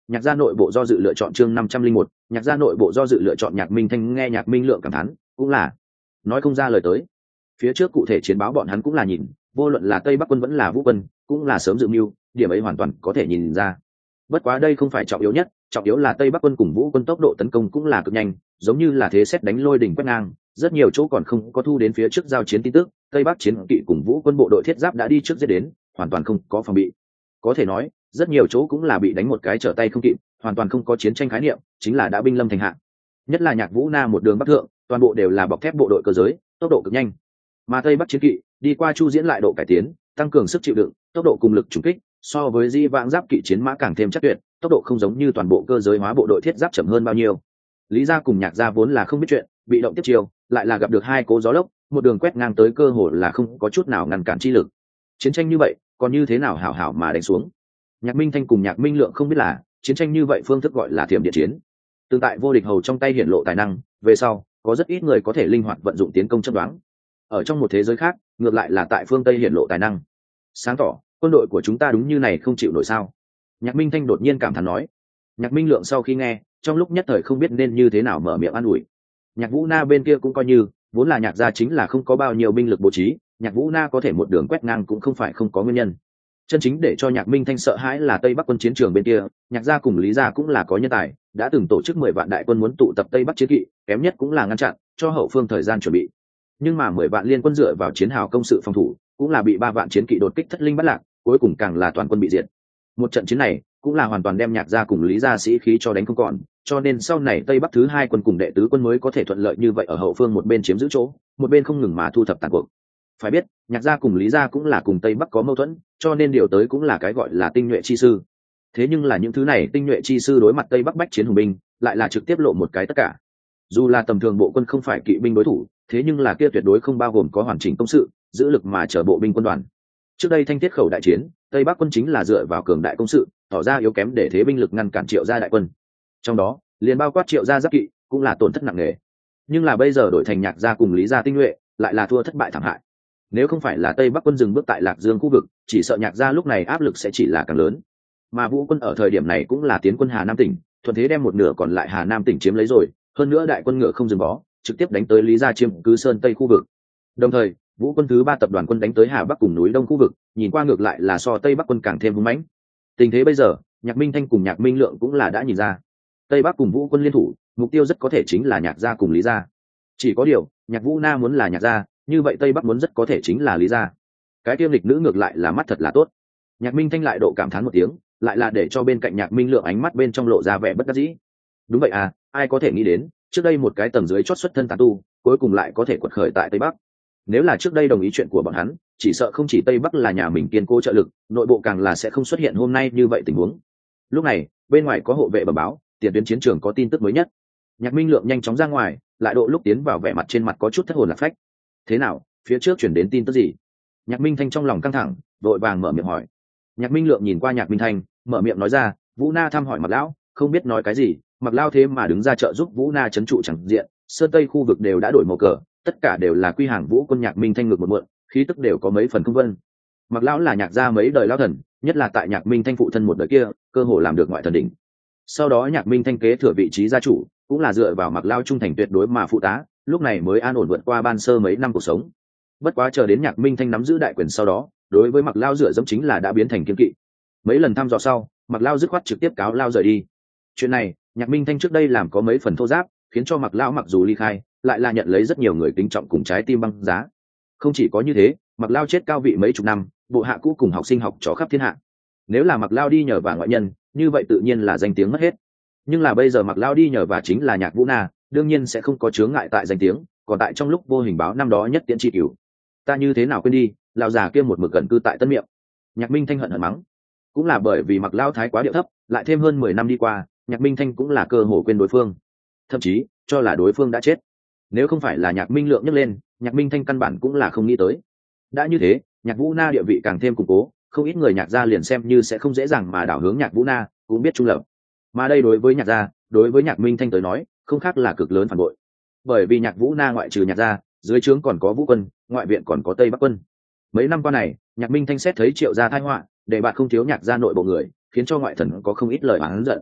nhạc gia nội bộ do dự lựa chọn chương 501, nhạc gia nội bộ do dự lựa chọn. Nhạc Minh Thanh nghe Nhạc Minh Lượng cảm thán, cũng là nói không ra lời tới. Phía trước cụ thể chiến báo bọn hắn cũng là nhìn, vô luận là Tây Bắc quân vẫn là Vũ quân, cũng là sớm dự mưu, điểm ấy hoàn toàn có thể nhìn ra. Bất quá đây không phải trọng yếu nhất, trọng yếu là Tây Bắc quân cùng Vũ quân tốc độ tấn công cũng là cực nhanh, giống như là thế xét đánh lôi đỉnh quét ngang, rất nhiều chỗ còn không có thu đến phía trước giao chiến tin tức, Tây Bắc chiến kỵ cùng Vũ quân bộ đội thiết giáp đã đi trước giết đến, hoàn toàn không có phòng bị. Có thể nói, rất nhiều chỗ cũng là bị đánh một cái trở tay không kịp, hoàn toàn không có chiến tranh khái niệm, chính là đã binh lâm thành hạ. Nhất là Nhạc Vũ Na một đường bắc thượng, toàn bộ đều là bọc thép bộ đội cơ giới, tốc độ cực nhanh. Mà Tây Bắc chiến kỵ đi qua Chu Diễn lại độ cải tiến, tăng cường sức chịu đựng, tốc độ cùng lực trùng kích, so với di vãng giáp kỵ chiến mã càng thêm chắc tuyệt, tốc độ không giống như toàn bộ cơ giới hóa bộ đội thiết giáp chậm hơn bao nhiêu. Lý gia cùng Nhạc gia vốn là không biết chuyện, bị động tiếp chiều, lại là gặp được hai cố gió lốc, một đường quét ngang tới, cơ hồ là không có chút nào ngăn cản chi lực. Chiến tranh như vậy, còn như thế nào hảo hảo mà đánh xuống? Nhạc Minh Thanh cùng Nhạc Minh Lượng không biết là chiến tranh như vậy phương thức gọi là thiểm điện chiến. Tương tại vô địch hầu trong tay hiển lộ tài năng, về sau có rất ít người có thể linh hoạt vận dụng tiến công chớp đoán. Ở trong một thế giới khác, ngược lại là tại phương Tây hiển lộ tài năng. Sáng tỏ, quân đội của chúng ta đúng như này không chịu nổi sao? Nhạc Minh Thanh đột nhiên cảm thán nói. Nhạc Minh Lượng sau khi nghe, trong lúc nhất thời không biết nên như thế nào mở miệng an ủi. Nhạc Vũ Na bên kia cũng coi như, vốn là Nhạc gia chính là không có bao nhiêu binh lực bố trí, Nhạc Vũ Na có thể một đường quét ngang cũng không phải không có nguyên nhân. Chân chính để cho Nhạc Minh Thanh sợ hãi là Tây Bắc quân chiến trường bên kia, Nhạc gia cùng Lý gia cũng là có nhân tài, đã từng tổ chức 10 vạn đại quân muốn tụ tập Tây Bắc chiến kỵ, kém nhất cũng là ngăn chặn, cho hậu phương thời gian chuẩn bị. Nhưng mà 10 vạn liên quân dựa vào chiến hào công sự phòng thủ, cũng là bị 3 vạn chiến kỵ đột kích thất linh bắt lạc, cuối cùng càng là toàn quân bị diệt. Một trận chiến này cũng là hoàn toàn đem Nhạc gia cùng Lý gia sĩ khí cho đánh không còn, cho nên sau này Tây Bắc thứ hai quân cùng đệ tứ quân mới có thể thuận lợi như vậy ở hậu phương một bên chiếm giữ chỗ, một bên không ngừng mà thu thập tàn cuộc. Phải biết, Nhạc gia cùng Lý gia cũng là cùng Tây Bắc có mâu thuẫn, cho nên điều tới cũng là cái gọi là tinh nhuệ chi sư. Thế nhưng là những thứ này tinh nhuệ chi sư đối mặt Tây Bắc bách chiến hùng binh, lại là trực tiếp lộ một cái tất cả. Dù là tầm thường bộ quân không phải kỵ binh đối thủ, thế nhưng là kia tuyệt đối không bao gồm có hoàn chỉnh công sự, giữ lực mà chở bộ binh quân đoàn. Trước đây Thanh Tiết khẩu đại chiến, Tây Bắc quân chính là dựa vào cường đại công sự, tỏ ra yếu kém để thế binh lực ngăn cản Triệu gia đại quân. Trong đó, liền bao quát Triệu gia giáp kỵ, cũng là tổn thất nặng nề. Nhưng là bây giờ đổi thành Nhạc gia cùng Lý gia tinh nhuệ, lại là thua thất bại thảm hại. Nếu không phải là Tây Bắc quân dừng bước tại Lạc Dương khu vực, chỉ sợ Nhạc gia lúc này áp lực sẽ chỉ là càng lớn. Mà Vũ quân ở thời điểm này cũng là tiến quân Hà Nam tỉnh, thuận thế đem một nửa còn lại Hà Nam tỉnh chiếm lấy rồi, hơn nữa đại quân ngựa không dừng bó, trực tiếp đánh tới Lý gia chiếm cứ Sơn Tây khu vực. Đồng thời, Vũ quân thứ 3 tập đoàn quân đánh tới Hà Bắc cùng núi Đông khu vực, nhìn qua ngược lại là so Tây Bắc quân càng thêm hung mãnh. Tình thế bây giờ, Nhạc Minh Thanh cùng Nhạc Minh Lượng cũng là đã nhìn ra, Tây Bắc cùng Vũ quân liên thủ, mục tiêu rất có thể chính là Nhạc gia cùng Lý gia. Chỉ có điều, Nhạc Vũ Na muốn là Nhạc gia, như vậy Tây Bắc muốn rất có thể chính là Lý gia. Cái tiêm lịch nữ ngược lại là mắt thật là tốt. Nhạc Minh Thanh lại độ cảm thán một tiếng, lại là để cho bên cạnh Nhạc Minh Lượng ánh mắt bên trong lộ ra vẻ bất đắc dĩ. Đúng vậy à, ai có thể nghĩ đến, trước đây một cái tầng dưới chót xuất thân tán tu, cuối cùng lại có thể quật khởi tại Tây Bắc. Nếu là trước đây đồng ý chuyện của bọn hắn, chỉ sợ không chỉ Tây Bắc là nhà mình kiên cố trợ lực, nội bộ càng là sẽ không xuất hiện hôm nay như vậy tình huống. Lúc này, bên ngoài có hộ vệ bẩm báo, tiền tuyến chiến trường có tin tức mới nhất. Nhạc Minh Lượng nhanh chóng ra ngoài, lại độ lúc tiến vào vẻ mặt trên mặt có chút thất hồn lạc phách. Thế nào, phía trước chuyển đến tin tức gì? Nhạc Minh Thanh trong lòng căng thẳng, vội vàng mở miệng hỏi. Nhạc Minh Lượng nhìn qua Nhạc Minh Thanh, mở miệng nói ra, Vũ Na thăm hỏi Mặc lão, không biết nói cái gì, Mặc lão thế mà đứng ra trợ giúp Vũ Na trấn trụ chẳng diện, Sơn Tây khu vực đều đã đổi màu cờ, tất cả đều là quy hàng Vũ quân. Nhạc Minh Thanh ngược một mượn, khí tức đều có mấy phần không vân. Mặc lão là Nhạc gia mấy đời lão thần, nhất là tại Nhạc Minh Thanh phụ thân một đời kia, cơ hồ làm được ngoại thần đỉnh. Sau đó Nhạc Minh Thanh kế thừa vị trí gia chủ, cũng là dựa vào Mặc lão trung thành tuyệt đối mà phụ tá, lúc này mới an ổn vượt qua ban sơ mấy năm cuộc sống. Bất quá chờ đến Nhạc Minh Thanh nắm giữ đại quyền sau đó, đối với Mặc lão dựa dẫm chính là đã biến thành kiên kỵ. Mấy lần thăm dò sau, Mặc lão dứt khoát trực tiếp cáo lao rời đi. Chuyện này, Nhạc Minh Thanh trước đây làm có mấy phần thô giáp, khiến cho Mặc lão mặc dù ly khai, lại là nhận lấy rất nhiều người kính trọng cùng trái tim băng giá. Không chỉ có như thế, Mặc lão chết cao vị mấy chục năm, bộ hạ cũ cùng học sinh học trò khắp thiên hạ. Nếu là Mặc lão đi nhờ vả ngoại nhân, như vậy tự nhiên là danh tiếng mất hết. Nhưng là bây giờ Mặc lão đi nhờ vả chính là Nhạc Vũ Na, đương nhiên sẽ không có chướng ngại tại danh tiếng, còn tại trong lúc vô hình báo năm đó nhất tiễn chi cửu. Ta như thế nào quên đi, lão già kia một mực gần cư tại Tân Miệng. Nhạc Minh Thanh hận hận mắng. Cũng là bởi vì Mặc lão thái quá điệu thấp, lại thêm hơn 10 năm đi qua, Nhạc Minh Thanh cũng là cơ hồ quên đối phương, thậm chí cho là đối phương đã chết. Nếu không phải là Nhạc Minh Lượng nhắc lên, Nhạc Minh Thanh căn bản cũng là không nghĩ tới. Đã như thế, Nhạc Vũ Na địa vị càng thêm củng cố, không ít người Nhạc gia liền xem như sẽ không dễ dàng mà đảo hướng Nhạc Vũ Na, cũng biết trung lập. Mà đây đối với Nhạc gia, đối với Nhạc Minh Thanh tới nói, không khác là cực lớn phản bội. Bởi vì Nhạc Vũ Na ngoại trừ Nhạc gia, dưới trướng còn có Vũ quân, ngoại viện còn có Tây Bắc quân. Mấy năm qua này, Nhạc Minh Thanh xét thấy Triệu gia tai họa, để bạn không thiếu Nhạc gia nội bộ người, khiến cho ngoại thần có không ít lời oán giận.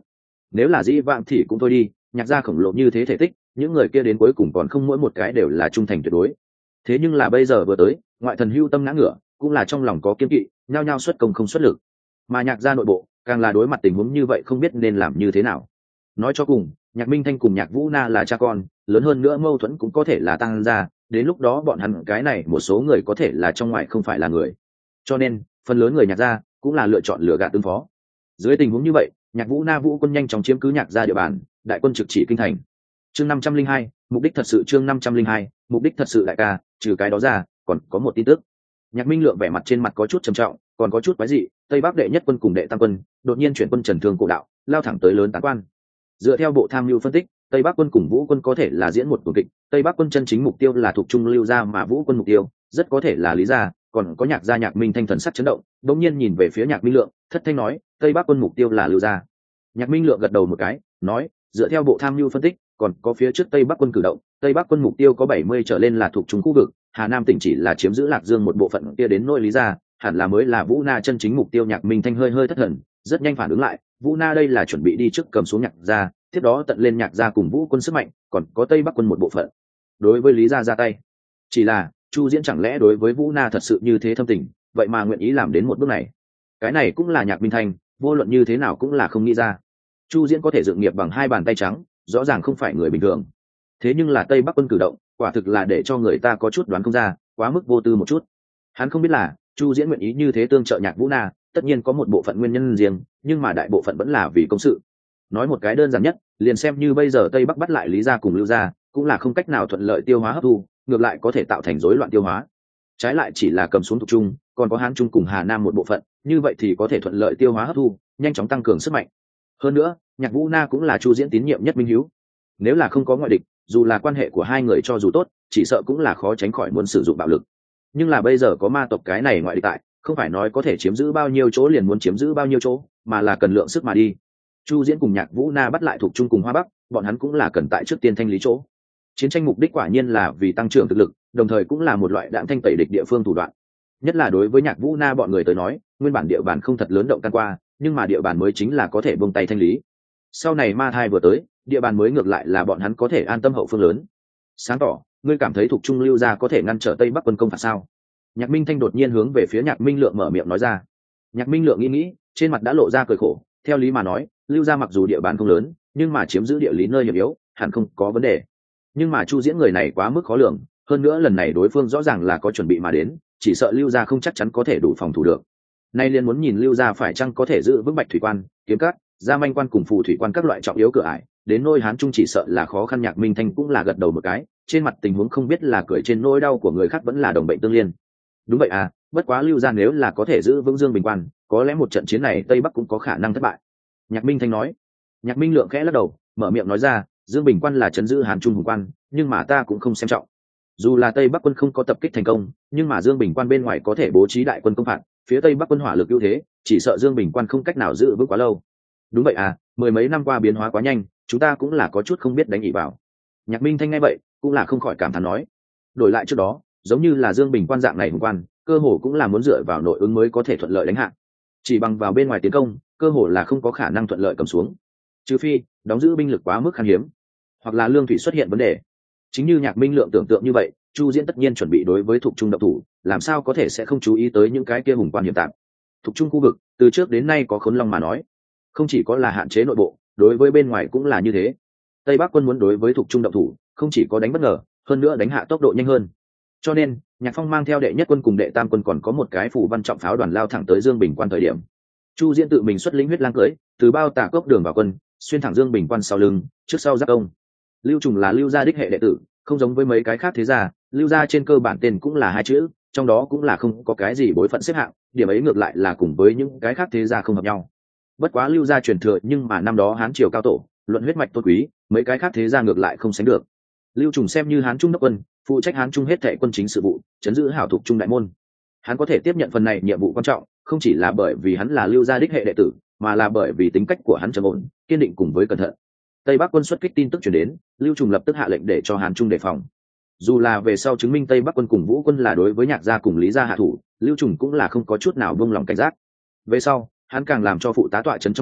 nếu là dĩ vãng thì cũng thôi đi, nhạc gia khổng lồ như thế thể tích, những người kia đến cuối cùng còn không mỗi một cái đều là trung thành tuyệt đối. Thế nhưng là bây giờ vừa tới, ngoại thần hưu tâm ngã ngửa, cũng là trong lòng có kiên kỵ, nhao nhao xuất công không xuất lực. Mà nhạc gia nội bộ càng là đối mặt tình huống như vậy không biết nên làm như thế nào. Nói cho cùng, Nhạc Minh Thanh cùng Nhạc Vũ Na là cha con, lớn hơn nữa mâu thuẫn cũng có thể là tăng ra, đến lúc đó bọn hắn cái này một số người có thể là trong ngoài không phải là người. Cho nên, phần lớn người Nhạc gia cũng là lựa chọn lừa gạt tương phó. Dưới tình huống như vậy, Nhạc Vũ Na Vũ quân nhanh chóng chiếm cứ Nhạc gia địa bàn, đại quân trực chỉ kinh thành. Chương 502, mục đích thật sự chương 502, mục đích thật sự đại ca, trừ cái đó ra, còn có một tin tức. Nhạc Minh Lượng vẻ mặt trên mặt có chút trầm trọng, còn có chút quái dị, Tây Bắc đệ nhất quân cùng đệ tam quân, đột nhiên chuyển quân Trần Thương cổ đạo, lao thẳng tới lớn tán quan. Dựa theo bộ tham mưu phân tích, Tây Bắc quân cùng Vũ quân có thể là diễn một tuồng kịch, Tây Bắc quân chân chính mục tiêu là thuộc trung Lưu gia mà Vũ quân mục tiêu rất có thể là Lý gia, còn có Nhạc gia. Nhạc Minh Thanh thần sắc chấn động, đột nhiên nhìn về phía Nhạc Minh Lượng, thất thanh nói, Tây Bắc quân mục tiêu là Lưu gia. Nhạc Minh Lượng gật đầu một cái, nói, dựa theo bộ tham mưu phân tích, còn có phía trước Tây Bắc quân cử động, Tây Bắc quân mục tiêu có 70 trở lên là thuộc trung khu vực, Hà Nam tỉnh chỉ là chiếm giữ Lạc Dương một bộ phận kia đến nỗi Lý gia, hẳn là mới là Vũ Na chân chính mục tiêu. Nhạc Minh Thanh hơi thất thần, rất nhanh phản ứng lại, Vũ Na đây là chuẩn bị đi trước cầm xuống Nhạc gia, tiếp đó tận lên Nhạc gia cùng Vũ quân sức mạnh, còn có Tây Bắc quân một bộ phận đối với Lý gia ra tay. Chỉ là Chu Diễn chẳng lẽ đối với Vũ Na thật sự như thế thâm tình, vậy mà nguyện ý làm đến một bước này? Cái này cũng là Nhạc Minh Thanh vô luận như thế nào cũng là không nghĩ ra. Chu Diễn có thể dựng nghiệp bằng 2 bàn tay trắng, rõ ràng không phải người bình thường. Thế nhưng là Tây Bắc quân cử động, quả thực là để cho người ta có chút đoán không ra, quá mức vô tư một chút. Hắn không biết là Chu Diễn nguyện ý như thế tương trợ Nhạc Vũ Na, tất nhiên có một bộ phận nguyên nhân riêng, nhưng mà đại bộ phận vẫn là vì công sự. Nói một cái đơn giản nhất, liền xem như bây giờ Tây Bắc bắt lại Lý gia cùng Lưu gia, cũng là không cách nào thuận lợi tiêu hóa hấp thu, ngược lại có thể tạo thành rối loạn tiêu hóa. Trái lại chỉ là cầm xuống thuộc trung, còn có Hán Trung cùng Hà Nam một bộ phận, như vậy thì có thể thuận lợi tiêu hóa hấp thu, nhanh chóng tăng cường sức mạnh. Hơn nữa, Nhạc Vũ Na cũng là Chu Diễn tín nhiệm nhất minh hữu. Nếu là không có ngoại địch, dù là quan hệ của hai người cho dù tốt, chỉ sợ cũng là khó tránh khỏi muốn sử dụng bạo lực. Nhưng là bây giờ có ma tộc cái này ngoại địch tại, không phải nói có thể chiếm giữ bao nhiêu chỗ liền muốn chiếm giữ bao nhiêu chỗ, mà là cần lượng sức mà đi. Chu Diễn cùng Nhạc Vũ Na bắt lại thuộc trung cùng Hoa Bắc, bọn hắn cũng là cần tại trước tiên thanh lý chỗ. Chiến tranh mục đích quả nhiên là vì tăng trưởng thực lực, đồng thời cũng là một loại đạm thanh tẩy địch địa phương thủ đoạn. Nhất là đối với Nhạc Vũ Na bọn người tới nói, nguyên bản địa bàn không thật lớn động can qua, nhưng mà địa bàn mới chính là có thể buông tay thanh lý. Sau này ma thai vừa tới, địa bàn mới ngược lại là bọn hắn có thể an tâm hậu phương lớn. Sáng tỏ, ngươi cảm thấy thuộc trung Lưu gia có thể ngăn trở Tây Bắc quân công phạt sao? Nhạc Minh Thanh đột nhiên hướng về phía Nhạc Minh Lượng mở miệng nói ra. Nhạc Minh Lượng nghĩ, trên mặt đã lộ ra cười khổ. Theo lý mà nói, Lưu gia mặc dù địa bàn không lớn, nhưng mà chiếm giữ địa lý nơi hiểm yếu, hẳn không có vấn đề. Nhưng mà Chu Diễn người này quá mức khó lường, hơn nữa lần này đối phương rõ ràng là có chuẩn bị mà đến, chỉ sợ Lưu gia không chắc chắn có thể đủ phòng thủ được. Nay liền muốn nhìn Lưu gia phải chăng có thể giữ vững Bạch Thủy quan, Kiếm Cát, Gia Manh quan cùng Phù Thủy quan các loại trọng yếu cửa ải, đến nôi Hán Trung chỉ sợ là khó khăn. Nhạc Minh Thanh cũng là gật đầu một cái, trên mặt tình huống không biết là cười trên nỗi đau của người khác vẫn là đồng bệnh tương liên. Đúng vậy à, bất quá Lưu gia nếu là có thể giữ vững Dương Bình quan, có lẽ một trận chiến này Tây Bắc cũng có khả năng thất bại. Nhạc Minh Thanh nói. Nhạc Minh Lượng khẽ lắc đầu, mở miệng nói ra, Dương Bình quan là trấn giữ Hán Trung hùng quan, nhưng mà ta cũng không xem trọng. Dù là Tây Bắc quân không có tập kích thành công, nhưng mà Dương Bình quan bên ngoài có thể bố trí đại quân công phạt, phía Tây Bắc quân hỏa lực ưu thế, chỉ sợ Dương Bình quan không cách nào giữ vững quá lâu. Đúng vậy à, 10 mấy năm qua biến hóa quá nhanh, chúng ta cũng là có chút không biết đánh ỉ vào. Nhạc Minh Thanh nghe vậy, cũng là không khỏi cảm thán nói. Đổi lại trước đó, giống như là Dương Bình quan dạng này hùng quan, cơ hồ cũng là muốn dựa vào nội ứng mới có thể thuận lợi đánh hạ. Chỉ bằng vào bên ngoài tiến công, cơ hồ là không có khả năng thuận lợi cầm xuống. Trừ phi đóng giữ binh lực quá mức khan hiếm, hoặc là lương thủy xuất hiện vấn đề. Chính như Nhạc Minh Lượng tưởng tượng như vậy, Chu Diễn tất nhiên chuẩn bị đối với thuộc trung độc thủ, làm sao có thể sẽ không chú ý tới những cái kia hùng quan hiểm tạp. Thuộc trung khu vực, từ trước đến nay có Khốn Long mà nói, không chỉ có là hạn chế nội bộ, đối với bên ngoài cũng là như thế. Tây Bắc quân muốn đối với thuộc trung độc thủ, không chỉ có đánh bất ngờ, hơn nữa đánh hạ tốc độ nhanh hơn. Cho nên, Nhạc Phong mang theo đệ nhất quân cùng đệ tam quân còn có một cái phủ văn trọng pháo đoàn lao thẳng tới Dương Bình quan thời điểm. Chu Diễn tự mình xuất lĩnh huyết lang cưỡi, từ bao tà cốc đường vào quân, xuyên thẳng Dương Bình quan sau lưng, trước sau giáp công. Lưu Trùng là Lưu gia đích hệ đệ tử, không giống với mấy cái khác thế gia, Lưu gia trên cơ bản tên cũng là 2 chữ, trong đó cũng là không có cái gì bối phận xếp hạng, điểm ấy ngược lại là cùng với những cái khác thế gia không hợp nhau. Bất quá Lưu gia truyền thừa, nhưng mà năm đó Hán triều cao tổ, luận huyết mạch tôn quý, mấy cái khác thế gia ngược lại không sánh được. Lưu Trùng xem như Hán Trung đốc quân, phụ trách Hán Trung hết thảy quân chính sự vụ, trấn giữ hảo thuộc trung đại môn. Hắn có thể tiếp nhận phần này nhiệm vụ quan trọng, không chỉ là bởi vì hắn là Lưu gia đích hệ đệ tử, mà là bởi vì tính cách của hắn trầm ổn, kiên định cùng với cẩn thận. Tây Bắc quân xuất kích tin tức truyền đến, Lưu Trùng lập tức hạ lệnh để cho Hán Trung đề phòng. Dù là về sau chứng minh Tây Bắc quân cùng Vũ quân là đối với Nhạc gia cùng Lý gia hạ thủ, Lưu Trùng cũng là không có chút nào buông lòng cảnh giác. Về sau, hắn càng làm cho phụ tá tọa trấn trong thành,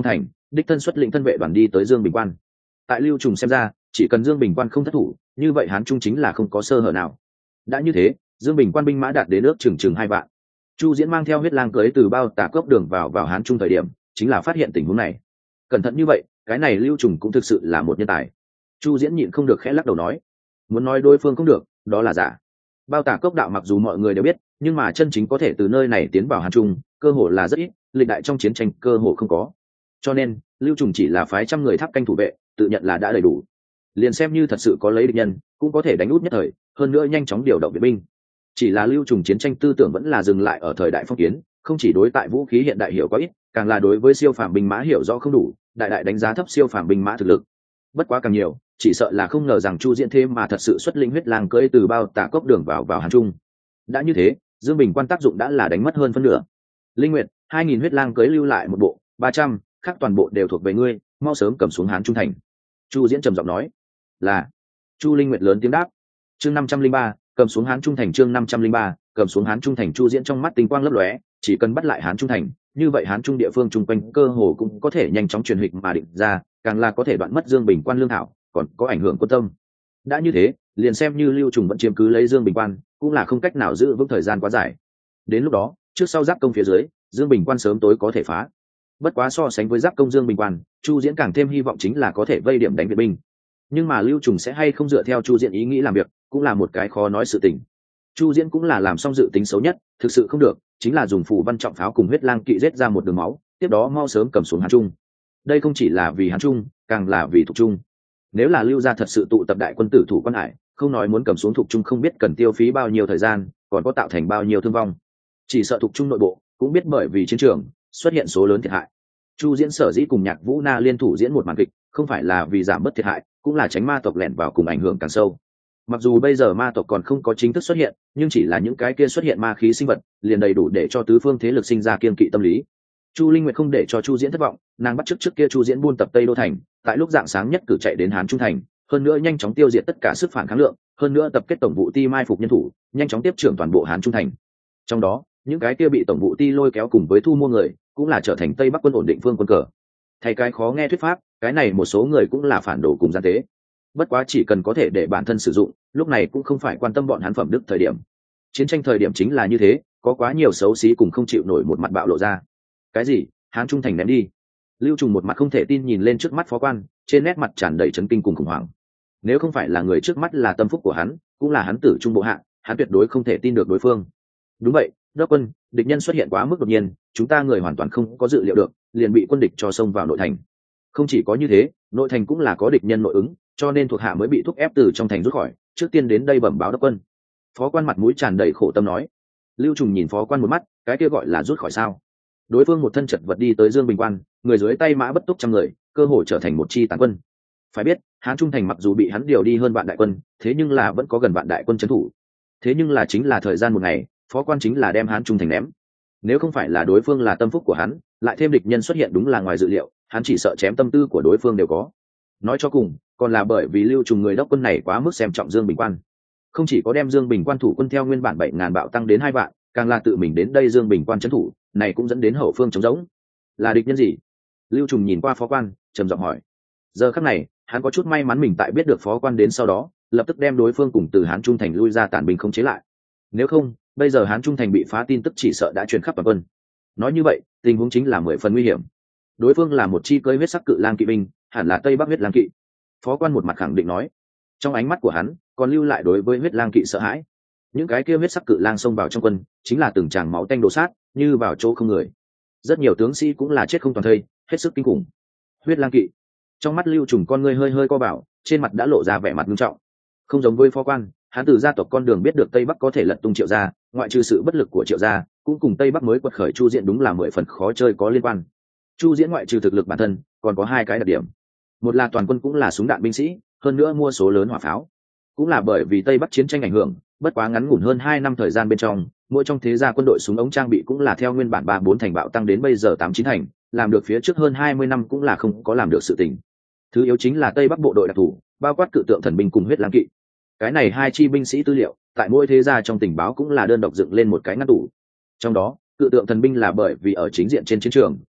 đích thân xuất lĩnh thân vệ đoàn đi tới Dương Bình Quan. Tại Lưu Trùng xem ra, chỉ cần Dương Bình Quan không thất thủ, như vậy Hán Trung chính là không có sơ hở nào. Đã như thế, Dương Bình Quan binh mã đạt đến ước chừng 2 vạn. Chu Diễn mang theo huyết lang cưới từ Bao Tả Cốc đường vào Hán Trung thời điểm, chính là phát hiện tình huống này. Cẩn thận như vậy, cái này Lưu Trùng cũng thực sự là một nhân tài. Chu Diễn nhịn không được khẽ lắc đầu nói, muốn nói đối phương không được, đó là giả. Bao Tả Cốc đạo mặc dù mọi người đều biết, nhưng mà chân chính có thể từ nơi này tiến vào Hán Trung, cơ hội là rất ít, lịch đại trong chiến tranh cơ hội không có. Cho nên, Lưu Trùng chỉ là phái trăm người tháp canh thủ vệ, tự nhận là đã đầy đủ. Liền xem như thật sự có lấy địch nhân, cũng có thể đánh út nhất thời, hơn nữa nhanh chóng điều động viện binh. Chỉ là Lưu Trùng chiến tranh tư tưởng vẫn là dừng lại ở thời đại phong kiến, không chỉ đối tại vũ khí hiện đại hiểu có ít, càng là đối với siêu phàm binh mã hiểu rõ không đủ, đại đại đánh giá thấp siêu phàm binh mã thực lực. Bất quá càng nhiều, chỉ sợ là không ngờ rằng Chu Diễn thế mà thật sự xuất linh huyết lang cưỡi từ Bao Tả Cốc đường vào Hán Trung. Đã như thế, Dương Bình Quan tác dụng đã là đánh mất hơn phân nửa. Linh Nguyệt, 2000 huyết lang cưỡi lưu lại một bộ, 300, khác toàn bộ đều thuộc về ngươi, mau sớm cầm xuống Hán Trung thành. Chu Diễn trầm giọng nói. Là. Chu Linh Nguyệt lớn tiếng đáp. Chương 503, cầm xuống Hán Trung thành. Chương 503, cầm xuống Hán Trung thành. Chu Diễn trong mắt tinh quang lấp lóe, chỉ cần bắt lại Hán Trung thành, như vậy Hán Trung địa phương chung quanh cơ hồ cũng có thể nhanh chóng truyền hịch mà định ra, càng là có thể đoạn mất Dương Bình Quan lương thảo, còn có ảnh hưởng quân tâm. Đã như thế, liền xem như Lưu Trùng vẫn chiếm cứ lấy Dương Bình Quan, cũng là không cách nào giữ vững thời gian quá dài. Đến lúc đó, trước sau giáp công phía dưới, Dương Bình Quan sớm tối có thể phá. Bất quá so sánh với giáp công Dương Bình Quan, Chu Diễn càng thêm hy vọng chính là có thể vây điểm đánh viện binh. Nhưng mà Lưu Trùng sẽ hay không dựa theo Chu Diễn ý nghĩ làm việc, cũng là một cái khó nói sự tình. Chu Diễn cũng là làm xong dự tính xấu nhất, thực sự không được, chính là dùng phù văn trọng pháo cùng huyết lang kỵ giết ra một đường máu, tiếp đó mau sớm cầm xuống Hán Trung. Đây không chỉ là vì Hán Trung, càng là vì Thục Trung. Nếu là Lưu gia thật sự tụ tập đại quân tử thủ quan hải, không nói muốn cầm xuống Thục Trung không biết cần tiêu phí bao nhiêu thời gian, còn có tạo thành bao nhiêu thương vong. Chỉ sợ Thục Trung nội bộ cũng biết bởi vì chiến trường xuất hiện số lớn thiệt hại. Chu Diễn sở dĩ cùng Nhạc Vũ Na liên thủ diễn một màn kịch, không phải là vì giảm bớt thiệt hại, cũng là tránh ma tộc lẻn vào cùng ảnh hưởng càng sâu. Mặc dù bây giờ ma tộc còn không có chính thức xuất hiện, nhưng chỉ là những cái kia xuất hiện ma khí sinh vật, liền đầy đủ để cho tứ phương thế lực sinh ra kiên kỵ tâm lý. Chu Linh Nguyệt không để cho Chu Diễn thất vọng, nàng bắt trước kia Chu Diễn buôn tập Tây Đô thành, tại lúc rạng sáng nhất cử chạy đến Hán Trung thành, hơn nữa nhanh chóng tiêu diệt tất cả sức phản kháng lượng, hơn nữa tập kết tổng vụ ti mai phục nhân thủ, nhanh chóng tiếp trưởng toàn bộ Hán Trung thành. Trong đó, những cái kia bị tổng vụ ti lôi kéo cùng với thu mua người, cũng là trở thành Tây Bắc quân ổn định phương quân cờ. Thay cái khó nghe thuyết pháp, cái này một số người cũng là phản đồ cùng gian tế. Bất quá chỉ cần có thể để bản thân sử dụng, lúc này cũng không phải quan tâm bọn hắn phẩm đức thời điểm. Chiến tranh thời điểm chính là như thế, có quá nhiều xấu xí cùng không chịu nổi một mặt bạo lộ ra. Cái gì? Hán Trung thành ném đi? Lưu Trùng một mặt không thể tin nhìn lên trước mắt phó quan, trên nét mặt tràn đầy chấn kinh cùng khủng hoảng. Nếu không phải là người trước mắt là tâm phúc của hắn, cũng là hắn tử trung bộ hạ, hắn tuyệt đối không thể tin được đối phương. Đúng vậy, đốc quân, địch nhân xuất hiện quá mức đột nhiên, chúng ta người hoàn toàn không có dự liệu được, liền bị quân địch cho xông vào nội thành. Không chỉ có như thế, nội thành cũng là có địch nhân nội ứng, cho nên thuộc hạ mới bị thúc ép từ trong thành rút khỏi, trước tiên đến đây bẩm báo đốc quân. Phó quan mặt mũi tràn đầy khổ tâm nói. Lưu Trùng nhìn phó quan một mắt, cái kia gọi là rút khỏi sao? Đối phương một thân chật vật đi tới Dương Bình Quan, người dưới tay mã bất túc trăm người, cơ hội trở thành một chi tàn quân. Phải biết, Hán Trung thành mặc dù bị hắn điều đi hơn vạn đại quân, thế nhưng là vẫn có gần vạn đại quân trấn thủ. Thế nhưng là chính là thời gian một ngày, phó quan chính là đem Hán Trung thành ném. Nếu không phải là đối phương là tâm phúc của hắn, lại thêm địch nhân xuất hiện đúng là ngoài dự liệu, hắn chỉ sợ chém tâm tư của đối phương đều có. Nói cho cùng, còn là bởi vì Lưu Trùng người đốc quân này quá mức xem trọng Dương Bình Quan. Không chỉ có đem Dương Bình Quan thủ quân theo nguyên bản 7000 bạo tăng đến 2 vạn, càng là tự mình đến đây Dương Bình Quan trấn thủ, này cũng dẫn đến hậu phương trống rỗng. Là địch nhân gì? Lưu Trùng nhìn qua phó quan, trầm giọng hỏi. Giờ khắc này, hắn có chút may mắn mình tại biết được phó quan đến sau đó, lập tức đem đối phương cùng từ Hán Trung thành lui ra tản binh không chế lại. Nếu không, bây giờ Hán Trung thành bị phá tin tức chỉ sợ đã truyền khắp toàn quân. Nói như vậy, tình huống chính là 10 phần nguy hiểm. Đối phương là một chi cưỡi huyết sắc cự lang kỵ binh, hẳn là Tây Bắc huyết lang kỵ. Phó quan một mặt khẳng định nói. Trong ánh mắt của hắn, còn lưu lại đối với huyết lang kỵ sợ hãi. Những cái kia huyết sắc cự lang xông vào trong quân, chính là từng tràng máu tanh đổ sát, như vào chỗ không người. Rất nhiều tướng sĩ cũng là chết không toàn thây, hết sức kinh khủng. Huyết lang kỵ. Trong mắt Lưu Trùng con ngươi hơi hơi co bảo, trên mặt đã lộ ra vẻ mặt nghiêm trọng. Không giống với phó quan, hắn từ gia tộc con đường biết được Tây Bắc có thể lật tung Triệu gia, ngoại trừ sự bất lực của Triệu gia, cũng cùng Tây Bắc mới quật khởi Chu Diễn đúng là 10 phần khó chơi có liên quan. Chu Diễn ngoại trừ thực lực bản thân, còn có 2 cái đặc điểm. Một là toàn quân cũng là súng đạn binh sĩ, hơn nữa mua số lớn hỏa pháo. Cũng là bởi vì Tây Bắc chiến tranh ảnh hưởng, bất quá ngắn ngủn hơn 2 năm thời gian bên trong, mỗi trong thế gia quân đội súng ống trang bị cũng là theo nguyên bản 3-4 thành bạo tăng đến bây giờ 8-9 thành, làm được phía trước hơn 20 năm cũng là không có làm được sự tình. Thứ yếu chính là Tây Bắc bộ đội đặc thù, bao quát cự tượng thần binh cùng huyết lang kỵ. Cái này 2 chi binh sĩ tư liệu, tại mỗi thế gia trong tình báo cũng là đơn độc dựng lên một cái ngăn tủ. Trong đó, cự tượng thần binh là bởi vì ở chính diện trên chiến trường,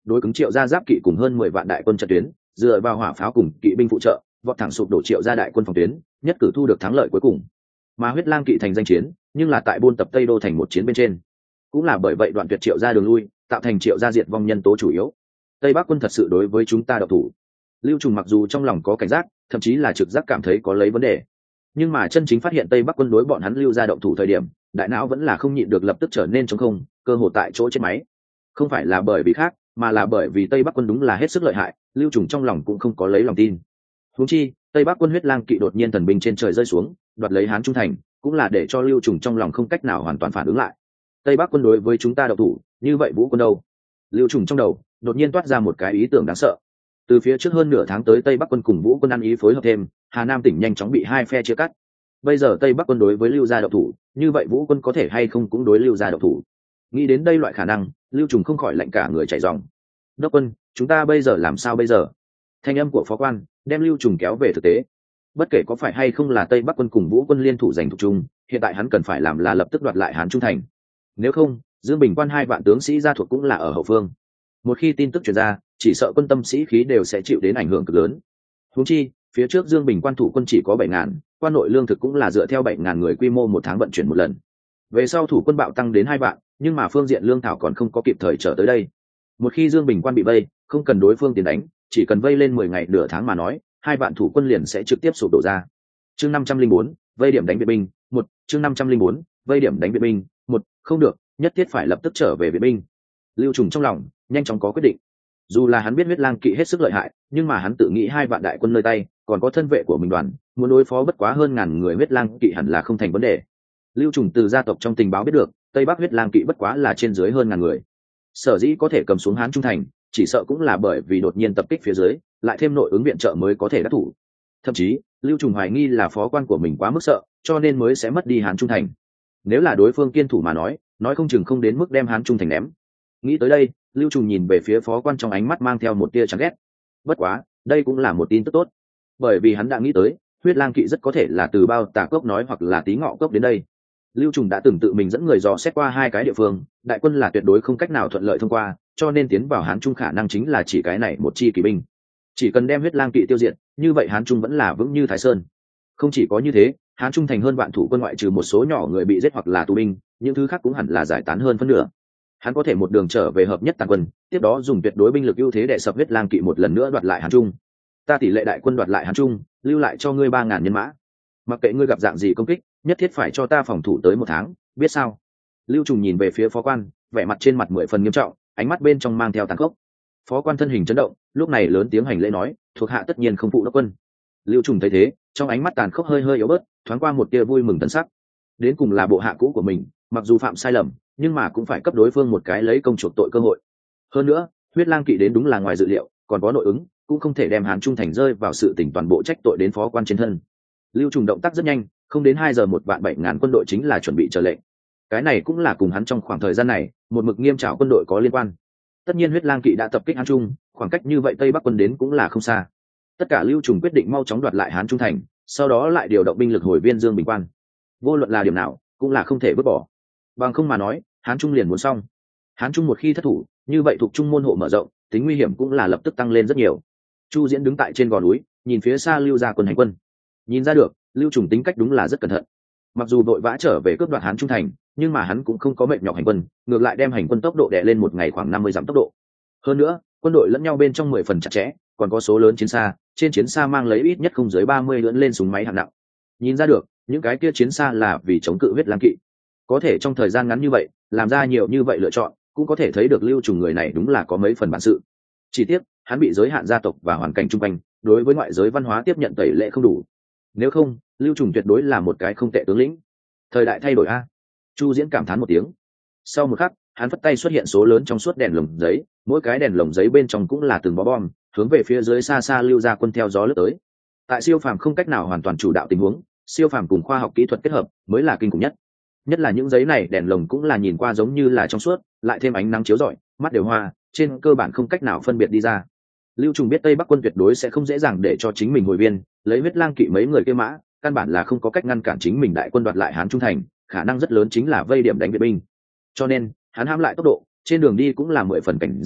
đối cứng Triệu gia giáp kỵ cùng hơn 10 vạn đại quân trận tuyến, dựa vào hỏa pháo cùng kỵ binh phụ trợ, vọt thẳng sụp đổ Triệu gia đại quân phòng tuyến, nhất cử thu được thắng lợi cuối cùng. Mà Huyết Lang kỵ thành danh chiến, nhưng là tại Buôn Tập Tây Đô thành một chiến bên trên. Cũng là bởi vậy đoạn tuyệt Triệu gia đường lui, tạo thành Triệu gia diệt vong nhân tố chủ yếu. Tây Bắc quân thật sự đối với chúng ta độc thủ. Lưu Trùng mặc dù trong lòng có cảnh giác, thậm chí là trực giác cảm thấy có lấy vấn đề, nhưng mà chân chính phát hiện Tây Bắc quân đối bọn hắn Lưu gia động thủ thời điểm, đại não vẫn là không nhịn được lập tức trở nên trống không, cơ hồ tại chỗ chết máy. Không phải là bởi vì khác, mà là bởi vì Tây Bắc quân đúng là hết sức lợi hại, Lưu Trùng trong lòng cũng không có lấy lòng tin. Huống chi, Tây Bắc quân Huyết Lang kỵ đột nhiên thần binh trên trời rơi xuống, đoạt lấy Hán Trung thành, cũng là để cho Lưu Trùng trong lòng không cách nào hoàn toàn phản ứng lại. Tây Bắc quân đối với chúng ta động thủ, như vậy Vũ quân đâu? Lưu Trùng trong đầu đột nhiên toát ra một cái ý tưởng đáng sợ. Từ phía trước hơn nửa tháng tới Tây Bắc quân cùng Vũ quân ăn ý phối hợp thêm, Hà Nam tỉnh nhanh chóng bị hai phe chia cắt. Bây giờ Tây Bắc quân đối với Lưu gia động thủ, như vậy Vũ quân có thể hay không cũng đối Lưu gia động thủ? Nghĩ đến đây loại khả năng, Lưu Trùng không khỏi lạnh cả người chảy ròng. Đốc quân, chúng ta bây giờ làm sao bây giờ? Thanh âm của phó quan đem Lưu Trùng kéo về thực tế. Bất kể có phải hay không là Tây Bắc quân cùng Vũ quân liên thủ giành thuộc chung, hiện tại hắn cần phải làm là lập tức đoạt lại Hán Trung thành. Nếu không, Dương Bình Quan 2 vạn tướng sĩ gia thuộc cũng là ở hậu phương. Một khi tin tức truyền ra, chỉ sợ quân tâm sĩ khí đều sẽ chịu đến ảnh hưởng cực lớn. Huống chi, phía trước Dương Bình Quan thủ quân chỉ có 7.000, quan nội lương thực cũng là dựa theo 7.000 người quy mô một tháng vận chuyển một lần. Về sau thủ quân bạo tăng đến 2 vạn, nhưng mà phương diện lương thảo còn không có kịp thời trở tới đây. Một khi Dương Bình Quan bị vây, không cần đối phương tiến đánh, chỉ cần vây lên 10 ngày nửa tháng mà nói, 2 vạn thủ quân liền sẽ trực tiếp sụp đổ ra. Chương 504, vây điểm đánh viện binh, 1, chương 504, vây điểm đánh viện binh, 1, không được, nhất thiết phải lập tức trở về viện binh. Lưu Trùng trong lòng nhanh chóng có quyết định. Dù là hắn biết Huyết Lang kỵ hết sức lợi hại, nhưng mà hắn tự nghĩ 2 vạn đại quân nơi tay, còn có thân vệ của mình đoàn, muốn đối phó bất quá hơn ngàn người Huyết Lang kỵ hẳn là không thành vấn đề. Lưu Trùng từ gia tộc trong tình báo biết được, Tây Bắc Huyết Lang kỵ bất quá là trên dưới hơn ngàn người. Sở dĩ có thể cầm xuống Hán Trung thành, chỉ sợ cũng là bởi vì đột nhiên tập kích phía dưới, lại thêm nội ứng viện trợ mới có thể đắc thủ. Thậm chí, Lưu Trùng hoài nghi là phó quan của mình quá mức sợ, cho nên mới sẽ mất đi Hán Trung thành. Nếu là đối phương kiên thủ mà nói không chừng không đến mức đem Hán Trung thành ném. Nghĩ tới đây, Lưu Trùng nhìn về phía phó quan trong ánh mắt mang theo một tia chán ghét. Bất quá, đây cũng là một tin tức tốt, bởi vì hắn đã nghĩ tới, Huyết Lang kỵ rất có thể là từ Bao Tà Cốc nói hoặc là Tí Ngọ Cốc đến đây. Lưu Trùng đã từng tự mình dẫn người dò xét qua 2 cái địa phương, đại quân là tuyệt đối không cách nào thuận lợi thông qua, cho nên tiến vào Hán Trung khả năng chính là chỉ cái này một chi kỵ binh. Chỉ cần đem Huyết Lang kỵ tiêu diệt, như vậy Hán Trung vẫn là vững như Thái Sơn. Không chỉ có như thế, Hán Trung thành hơn vạn thủ quân ngoại trừ một số nhỏ người bị giết hoặc là tù binh, những thứ khác cũng hẳn là giải tán hơn phân nửa. Hắn có thể một đường trở về hợp nhất tàn quân, tiếp đó dùng tuyệt đối binh lực ưu thế để sập Huyết Lang kỵ một lần nữa đoạt lại Hán Trung. Ta tỷ lệ đại quân đoạt lại Hán Trung, lưu lại cho ngươi 3.000 nhân mã. Mặc kệ ngươi gặp dạng gì công kích, nhất thiết phải cho ta phòng thủ tới 1 tháng, biết sao? Lưu Trùng nhìn về phía phó quan, vẻ mặt trên mặt 10 phần nghiêm trọng, ánh mắt bên trong mang theo tàn khốc. Phó quan thân hình chấn động, lúc này lớn tiếng hành lễ nói, thuộc hạ tất nhiên không phụ đốc quân. Lưu Trùng thấy thế, trong ánh mắt tàn khốc hơi yếu bớt, thoáng qua một tia vui mừng tấn sắc. Đến cùng là bộ hạ cũ của mình, mặc dù phạm sai lầm, nhưng mà cũng phải cấp đối phương một cái lấy công chuộc tội cơ hội. Hơn nữa, Huyết Lang kỵ đến đúng là ngoài dự liệu, còn có nội ứng, cũng không thể đem Hán Trung thành rơi vào sự tỉnh toàn bộ trách tội đến phó quan trên thân. Lưu Trùng động tác rất nhanh, không đến 2 giờ 1.700.000 quân đội chính là chuẩn bị chờ lệnh. Cái này cũng là cùng hắn trong khoảng thời gian này, một mực nghiêm trảo quân đội có liên quan. Tất nhiên Huyết Lang kỵ đã tập kích Hán Trung, khoảng cách như vậy Tây Bắc quân đến cũng là không xa. Tất cả Lưu Trùng quyết định mau chóng đoạt lại Hán Trung thành, sau đó lại điều động binh lực hồi viên Dương Bình Quan. Vô luận là điểm nào, cũng là không thể vứt bỏ. Bằng không mà nói, Hán Trung liền muốn xong. Hán Trung một khi thất thủ, như vậy thuộc Trung môn hộ mở rộng, tính nguy hiểm cũng là lập tức tăng lên rất nhiều. Chu Diễn đứng tại trên gò núi, nhìn phía xa Lưu gia quân hành quân. Nhìn ra được, Lưu Trùng tính cách đúng là rất cẩn thận. Mặc dù đội vã trở về cướp đoạt Hán Trung thành, nhưng mà hắn cũng không có mệt nhọc hành quân, ngược lại đem hành quân tốc độ đè lên một ngày khoảng 50 dặm tốc độ. Hơn nữa, quân đội lẫn nhau bên trong 10 phần chặt chẽ, còn có số lớn chiến xa, trên chiến xa mang lấy ít nhất không dưới 30 lưỡng lên súng máy hạng nặng. Nhìn ra được, những cái kia chiến xa là vì chống cự Huyết Lang kỵ. Có thể trong thời gian ngắn như vậy, làm ra nhiều như vậy lựa chọn, cũng có thể thấy được Lưu Trùng người này đúng là có mấy phần bản sự. Chỉ tiếc, hắn bị giới hạn gia tộc và hoàn cảnh chung quanh, đối với ngoại giới văn hóa tiếp nhận tẩy lệ không đủ. Nếu không, Lưu Trùng tuyệt đối là một cái không tệ tướng lĩnh. Thời đại thay đổi a. Chu Diễn cảm thán một tiếng. Sau một khắc, hắn phất tay xuất hiện số lớn trong suốt đèn lồng giấy, mỗi cái đèn lồng giấy bên trong cũng là từng bó bom, hướng về phía dưới xa xa Lưu gia quân theo gió lướt tới. Tại siêu phàm không cách nào hoàn toàn chủ đạo tình huống, siêu phàm cùng khoa học kỹ thuật kết hợp mới là kinh khủng nhất. Nhất là những giấy này đèn lồng cũng là nhìn qua giống như là trong suốt, lại thêm ánh nắng chiếu rọi, mắt đều hoa, trên cơ bản không cách nào phân biệt đi ra. Lưu Trùng biết Tây Bắc quân tuyệt đối sẽ không dễ dàng để cho chính mình hồi viên, lấy Huyết Lang kỵ mấy người kia mã, căn bản là không có cách ngăn cản chính mình đại quân đoạt lại Hán Trung thành, khả năng rất lớn chính là vây điểm đánh viện binh. Cho nên, hắn hãm lại tốc độ, trên đường đi cũng là 10 phần cảnh giác,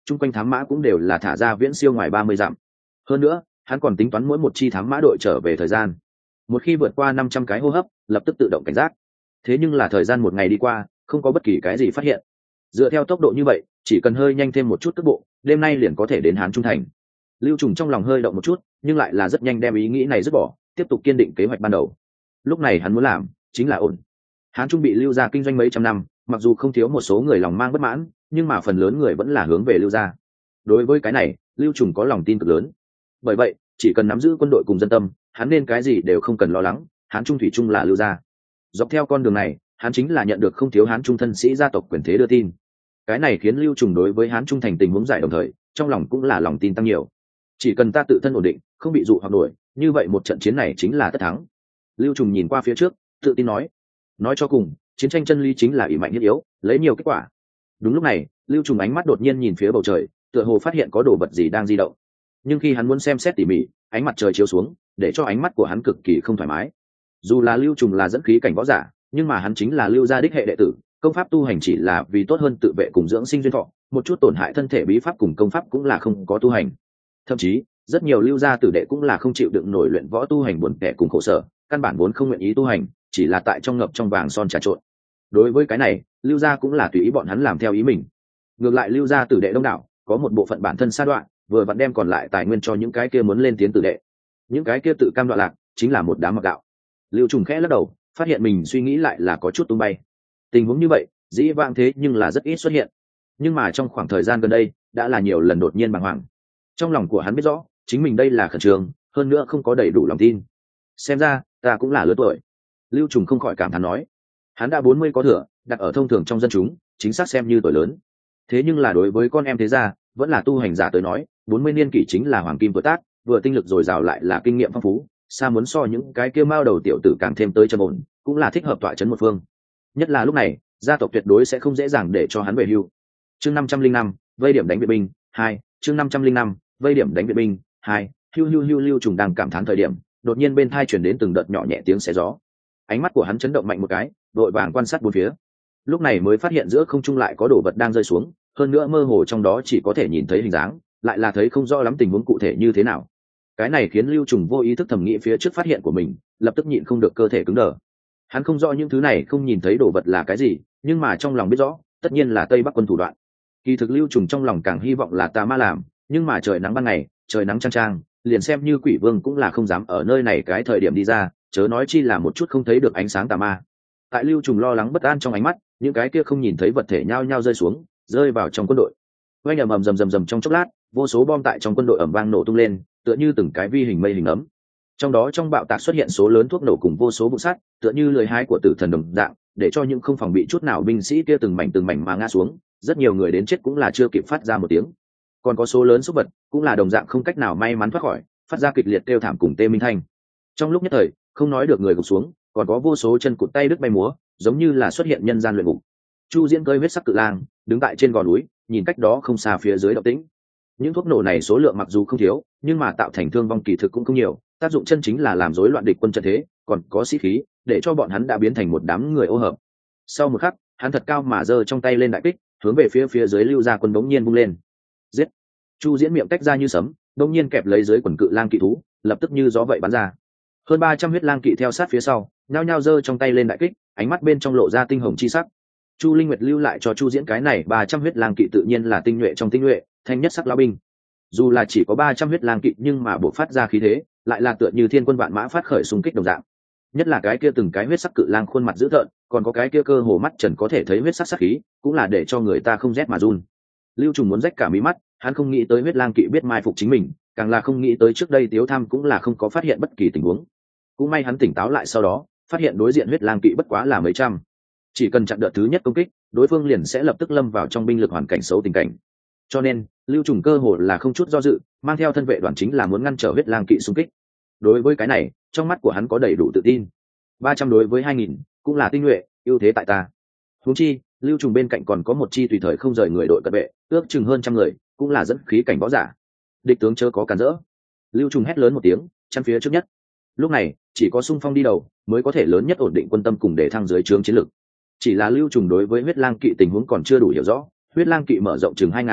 chung quanh thám mã cũng đều là thả ra viễn siêu ngoài 30 dặm. Hơn nữa hắn còn tính toán mỗi một chi thám mã đội trở về thời gian, một khi vượt qua 500 cái hô hấp lập tức tự động cảnh giác. Thế nhưng là thời gian một ngày đi qua, không có bất kỳ cái gì phát hiện. Dựa theo tốc độ như vậy, chỉ cần hơi nhanh thêm một chút cước bộ, đêm nay liền có thể đến Hán Trung thành. Lưu Trùng trong lòng hơi động một chút, nhưng lại là rất nhanh đem ý nghĩ này dứt bỏ, tiếp tục kiên định kế hoạch ban đầu. Lúc này hắn muốn làm chính là ổn. Hán Trung bị Lưu gia kinh doanh mấy trăm năm, mặc dù không thiếu một số người lòng mang bất mãn, nhưng mà phần lớn người vẫn là hướng về Lưu gia. Đối với cái này, Lưu Trùng có lòng tin cực lớn. Bởi vậy, chỉ cần nắm giữ quân đội cùng dân tâm, hắn nên cái gì đều không cần lo lắng, Hán Trung thủy chung là Lưu gia. Dọc theo con đường này, hắn chính là nhận được không thiếu Hán Trung thân sĩ gia tộc quyền thế đưa tin. Cái này khiến Lưu Trùng đối với Hán Trung thành tình huống giải đồng thời, trong lòng cũng là lòng tin tăng nhiều. Chỉ cần ta tự thân ổn định, không bị dụ hoặc đuổi, như vậy một trận chiến này chính là tất thắng. Lưu Trùng nhìn qua phía trước, tự tin nói cho cùng, chiến tranh chân lý chính là ỷ mạnh hiếp yếu, lấy nhiều kết quả. Đúng lúc này, Lưu Trùng ánh mắt đột nhiên nhìn phía bầu trời, tựa hồ phát hiện có đồ vật gì đang di động. Nhưng khi hắn muốn xem xét tỉ mỉ, ánh mặt trời chiếu xuống, để cho ánh mắt của hắn cực kỳ không thoải mái. Dù là Lưu Trùng là dẫn khí cảnh võ giả, nhưng mà hắn chính là Lưu gia đích hệ đệ tử, công pháp tu hành chỉ là vì tốt hơn tự vệ cùng dưỡng sinh duyên thọ, một chút tổn hại thân thể bí pháp cùng công pháp cũng là không có tu hành. Thậm chí, rất nhiều Lưu gia tử đệ cũng là không chịu đựng nổi luyện võ tu hành buồn tẻ cùng khổ sở, căn bản vốn không nguyện ý tu hành, chỉ là tại trong ngập trong vàng son trà trộn. Đối với cái này, Lưu gia cũng là tùy ý bọn hắn làm theo ý mình. Ngược lại Lưu gia tử đệ đông đảo, có một bộ phận bản thân sa đoạn, vừa vặn đem còn lại tài nguyên cho những cái kia muốn lên tiến tử đệ. Những cái kia tự cam đoạn lạc, chính là một đám mặc gạo. Lưu Trùng khẽ lắc đầu, phát hiện mình suy nghĩ lại là có chút tung bay. Tình huống như vậy, dĩ vãng thế nhưng là rất ít xuất hiện. Nhưng mà trong khoảng thời gian gần đây, đã là nhiều lần đột nhiên bàng hoàng. Trong lòng của hắn biết rõ, chính mình đây là khẩn trương, hơn nữa không có đầy đủ lòng tin. Xem ra, ta cũng là lứa tuổi. Lưu Trùng không khỏi cảm thán nói. Hắn đã 40 có thừa, đặt ở thông thường trong dân chúng, chính xác xem như tuổi lớn. Thế nhưng là đối với con em thế gia, vẫn là tu hành giả tới nói, 40 niên kỷ chính là hoàng kim tuổi tác, vừa tinh lực dồi dào lại là kinh nghiệm phong phú, xa muốn so những cái kia mao đầu tiểu tử càng thêm tới trầm ổn, cũng là thích hợp tọa trấn một phương. Nhất là lúc này, gia tộc tuyệt đối sẽ không dễ dàng để cho hắn về hưu. Chương 505, vây điểm đánh viện binh 2, chương 505, vây điểm đánh viện binh 2, hưu Lưu Trùng đang cảm thán thời điểm, đột nhiên bên tai truyền đến từng đợt nhỏ nhẹ tiếng xé gió. Ánh mắt của hắn chấn động mạnh một cái, đội vàng quan sát bốn phía. Lúc này mới phát hiện giữa không trung lại có đồ vật đang rơi xuống, hơn nữa mơ hồ trong đó chỉ có thể nhìn thấy hình dáng, lại là thấy không rõ lắm tình huống cụ thể như thế nào. Cái này khiến Lưu Trùng vô ý thức thẩm nghĩ phía trước phát hiện của mình, lập tức nhịn không được cơ thể cứng đờ. Hắn không rõ những thứ này không nhìn thấy đồ vật là cái gì, nhưng mà trong lòng biết rõ, tất nhiên là Tây Bắc quân thủ đoạn. Kỳ thực Lưu Trùng trong lòng càng hy vọng là tà ma làm, nhưng mà trời nắng ban ngày, trời nắng chang chang, liền xem như Quỷ Vương cũng là không dám ở nơi này cái thời điểm đi ra, chớ nói chi là một chút không thấy được ánh sáng tà ma. Tại Lưu Trùng lo lắng bất an trong ánh mắt, những cái kia không nhìn thấy vật thể nhao nhao rơi xuống, rơi vào trong quân đội. Oanh ầm ầm rầm trong chốc lát, vô số bom tại trong quân đội ầm vang nổ tung lên, tựa như từng cái vi hình mây hình ấm. Trong đó trong bạo tạc xuất hiện số lớn thuốc nổ cùng vô số vụ sát, tựa như lời hái của tử thần đồng dạng, để cho những không phòng bị chút nào binh sĩ kia từng mảnh mà ngã xuống, rất nhiều người đến chết cũng là chưa kịp phát ra một tiếng. Còn có số lớn súc vật cũng là đồng dạng không cách nào may mắn thoát khỏi, phát ra kịch liệt kêu thảm cùng tê minh thanh. Trong lúc nhất thời, không nói được người gục xuống, còn có vô số chân cụt tay đứt bay múa, giống như là xuất hiện nhân gian luyện ngục. Chu Diễn cơi huyết sắc cự lang, đứng tại trên gò núi, nhìn cách đó không xa phía dưới động tĩnh. Những thuốc nổ này số lượng mặc dù không thiếu, nhưng mà tạo thành thương vong kỳ thực cũng không nhiều, tác dụng chân chính là làm rối loạn địch quân trận thế, còn có sĩ khí, để cho bọn hắn đã biến thành một đám người ô hợp. Sau một khắc, hắn thật cao mà giơ trong tay lên đại kích, hướng về phía dưới Lưu gia quân đống nhiên vung lên. Giết! Chu Diễn miệng tách ra như sấm, đống nhiên kẹp lấy dưới quần cự lang kỵ thú, lập tức như gió vậy bắn ra. Hơn 300 huyết lang kỵ theo sát phía sau, nhao nhao giơ trong tay lên đại kích, ánh mắt bên trong lộ ra tinh hồng chi sắc. Chu Linh Nguyệt lưu lại cho Chu Diễn cái này 300 huyết lang kỵ tự nhiên là tinh nhuệ trong tinh nhuệ, thanh nhất sắc lão binh. Dù là chỉ có 300 huyết lang kỵ nhưng mà bộc phát ra khí thế, lại là tựa như thiên quân vạn mã phát khởi xung kích đồng dạng. Nhất là cái kia từng cái huyết sắc cự lang khuôn mặt dữ tợn, còn có cái kia cơ hồ mắt trần có thể thấy huyết sắc sắc khí, cũng là để cho người ta không rét mà run. Lưu Trùng muốn rách cả mí mắt, hắn không nghĩ tới huyết lang kỵ biết mai phục chính mình, càng là không nghĩ tới trước đây Tiếu Tham cũng là không có phát hiện bất kỳ tình huống. Cũng may hắn tỉnh táo lại sau đó, phát hiện đối diện huyết lang kỵ bất quá là mấy trăm, chỉ cần chặn đợt thứ nhất công kích, đối phương liền sẽ lập tức lâm vào trong binh lực hoàn cảnh xấu tình cảnh. Cho nên Lưu Trùng cơ hồ là không chút do dự, mang theo thân vệ đoàn chính là muốn ngăn trở huyết lang kỵ xung kích. Đối với cái này, trong mắt của hắn có đầy đủ tự tin. 300 đối với 2000, cũng là tinh nhuệ, ưu thế tại ta. Huống chi, Lưu Trùng bên cạnh còn có một chi tùy thời không rời người đội cận vệ, ước chừng hơn trăm người, cũng là dẫn khí cảnh võ giả. Địch tướng chớ có cản rỡ. Lưu Trùng hét lớn một tiếng, chắn phía trước nhất. Lúc này, chỉ có xung phong đi đầu mới có thể lớn nhất ổn định quân tâm cùng để thăng dưới trướng chiến lực. Chỉ là Lưu Trùng đối với huyết lang kỵ tình huống còn chưa đủ hiểu rõ, huyết lang kỵ mở rộng chừng 2000,